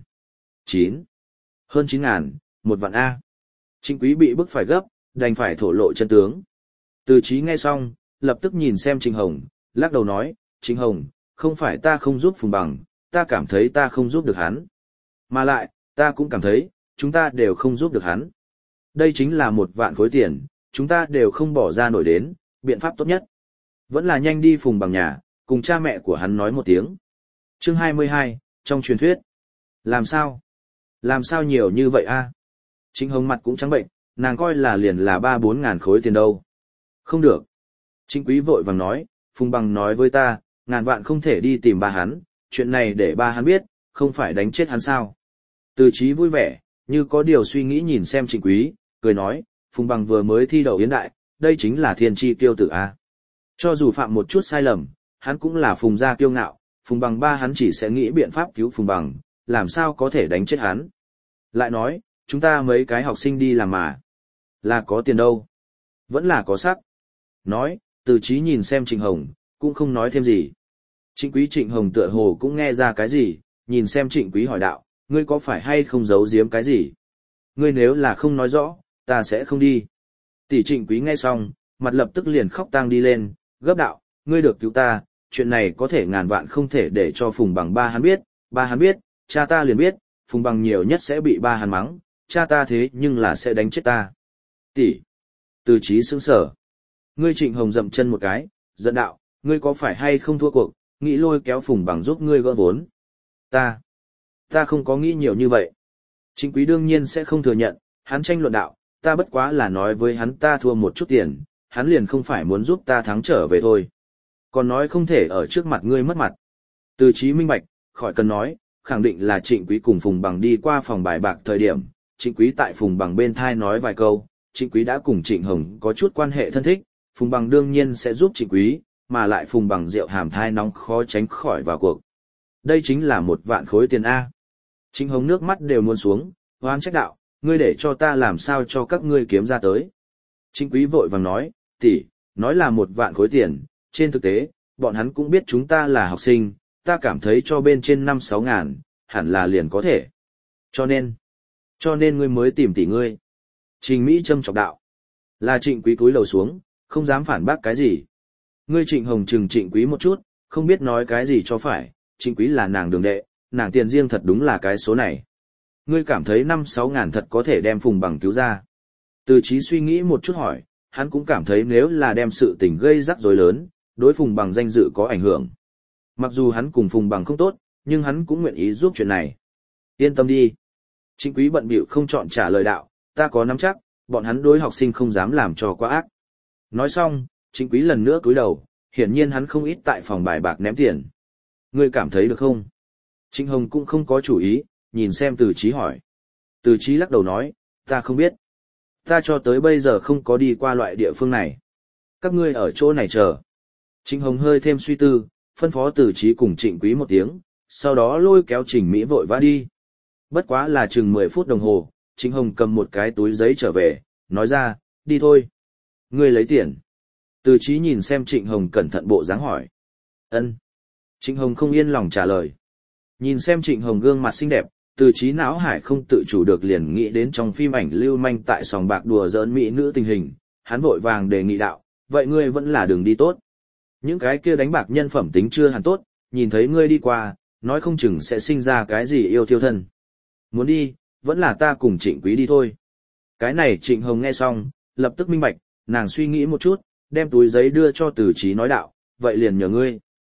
9. Hơn 9.000, 1 vạn A. Trịnh Quý bị bức phải gấp, đành phải thổ lộ chân tướng. Từ Chí nghe xong, lập tức nhìn xem Trịnh Hồng, lắc đầu nói, Trịnh Hồng, không phải ta không giúp Phùng Bằng, ta cảm thấy ta không giúp được hắn. Mà lại, ta cũng cảm thấy, chúng ta đều không giúp được hắn. Đây chính là 1 vạn khối tiền, chúng ta đều không bỏ ra nổi đến, biện pháp tốt nhất. Vẫn là nhanh đi Phùng Bằng nhà, cùng cha mẹ của hắn nói một tiếng. Chương 22, trong truyền thuyết. Làm sao? Làm sao nhiều như vậy a? Trịnh Hồng mặt cũng trắng bệnh, nàng coi là liền là 3-4 ngàn khối tiền đâu. Không được. Trịnh Quý vội vàng nói, Phùng Bằng nói với ta, ngàn vạn không thể đi tìm ba hắn, chuyện này để ba hắn biết, không phải đánh chết hắn sao. Từ Chí vui vẻ, như có điều suy nghĩ nhìn xem Trịnh Quý, cười nói, Phùng Bằng vừa mới thi đậu Yến Đại, đây chính là thiên chi kiêu tử a. Cho dù phạm một chút sai lầm, hắn cũng là Phùng gia kiêu ngạo, Phùng Bằng ba hắn chỉ sẽ nghĩ biện pháp cứu Phùng Bằng, làm sao có thể đánh chết hắn. Lại nói, chúng ta mấy cái học sinh đi làm mà. Là có tiền đâu. Vẫn là có sắc. Nói, Từ Chí nhìn xem Trịnh Hồng, cũng không nói thêm gì. Trịnh Quý Trịnh Hồng tựa hồ cũng nghe ra cái gì, nhìn xem Trịnh Quý hỏi đạo, ngươi có phải hay không giấu giếm cái gì? Ngươi nếu là không nói rõ, ta sẽ không đi. Tỷ Trịnh Quý nghe xong, mặt lập tức liền khóc tang đi lên, gấp đạo, ngươi được cứu ta, chuyện này có thể ngàn vạn không thể để cho Phùng Bằng ba hắn biết, cha ta liền biết, Phùng Bằng nhiều nhất sẽ bị ba hắn mắng, cha ta thế nhưng là sẽ đánh chết ta. Tỷ. Từ Chí sững sờ. Ngươi Trịnh Hồng dậm chân một cái, giận đạo, ngươi có phải hay không thua cuộc, nghĩ lôi kéo Phùng Bằng giúp ngươi gỡ vốn. Ta không có nghĩ nhiều như vậy. Trịnh Quý đương nhiên sẽ không thừa nhận, hắn tranh luận đạo, ta bất quá là nói với hắn ta thua một chút tiền, hắn liền không phải muốn giúp ta thắng trở về thôi. Còn nói không thể ở trước mặt ngươi mất mặt. Từ Chí minh bạch, khỏi cần nói, khẳng định là Trịnh Quý cùng Phùng Bằng đi qua phòng bài bạc thời điểm, Trịnh Quý tại Phùng Bằng bên thai nói vài câu, Trịnh Quý đã cùng Trịnh Hồng có chút quan hệ thân thích, Phùng Bằng đương nhiên sẽ giúp Trịnh Quý, mà lại Phùng Bằng rượu hàm thai nóng khó tránh khỏi vào cuộc. Đây chính là 1 vạn khối tiền A. Trịnh Hồng nước mắt đều muốn xuống, hoán trách đạo, ngươi để cho ta làm sao cho các ngươi kiếm ra tới. Trịnh Quý vội vàng nói, tỷ, nói là 1 vạn khối tiền, trên thực tế, bọn hắn cũng biết chúng ta là học sinh, ta cảm thấy cho bên trên 5-6 ngàn, hẳn là liền có thể. Cho nên ngươi mới tìm tỷ ngươi. Trình Mỹ châm chọc đạo. Là Trịnh Quý cúi đầu xuống, không dám phản bác cái gì. Ngươi Trịnh Hồng chừng Trịnh Quý một chút, không biết nói cái gì cho phải, Trịnh Quý là nàng đường đệ, nàng tiền riêng thật đúng là cái số này. Ngươi cảm thấy 5-6 ngàn thật có thể đem Phùng Bằng cứu ra. Từ Chí suy nghĩ một chút hỏi, hắn cũng cảm thấy nếu là đem sự tình gây rắc rối lớn, đối Phùng Bằng danh dự có ảnh hưởng. Mặc dù hắn cùng Phùng Bằng không tốt, nhưng hắn cũng nguyện ý giúp chuyện này. Yên tâm đi. Trịnh Quý bận bịu không chọn trả lời đạo, ta có nắm chắc, bọn hắn đối học sinh không dám làm cho quá ác. Nói xong, Trịnh Quý lần nữa cúi đầu, hiển nhiên hắn không ít tại phòng bài bạc ném tiền. Ngươi cảm thấy được không? Trịnh Hồng cũng không có chủ ý, nhìn xem Từ Chí hỏi. Từ Chí lắc đầu nói, ta không biết. Ta cho tới bây giờ không có đi qua loại địa phương này. Các ngươi ở chỗ này chờ. Trịnh Hồng hơi thêm suy tư, phân phó Từ Chí cùng Trịnh Quý một tiếng, sau đó lôi kéo Trình Mỹ vội vã đi. Bất quá là chừng 10 phút đồng hồ, Trịnh Hồng cầm một cái túi giấy trở về, nói ra, đi thôi. Ngươi lấy tiền. Từ Chí nhìn xem Trịnh Hồng cẩn thận bộ dáng hỏi. Ân. Trịnh Hồng không yên lòng trả lời. Nhìn xem Trịnh Hồng gương mặt xinh đẹp, Từ Chí não hải không tự chủ được liền nghĩ đến trong phim ảnh lưu manh tại sòng bạc đùa giỡn mỹ nữ tình hình, hắn vội vàng đề nghị đạo, vậy ngươi vẫn là đường đi tốt. Những cái kia đánh bạc nhân phẩm tính chưa hẳn tốt, nhìn thấy ngươi đi qua, nói không chừng sẽ sinh ra cái gì yêu thiêu thân. Muốn đi, vẫn là ta cùng Trịnh Quý đi thôi. Cái này Trịnh Hồng nghe xong, lập tức minh bạch, nàng suy nghĩ một chút, đem túi giấy đưa cho Từ Chí nói đạo, vậy liền nhờ ngươi.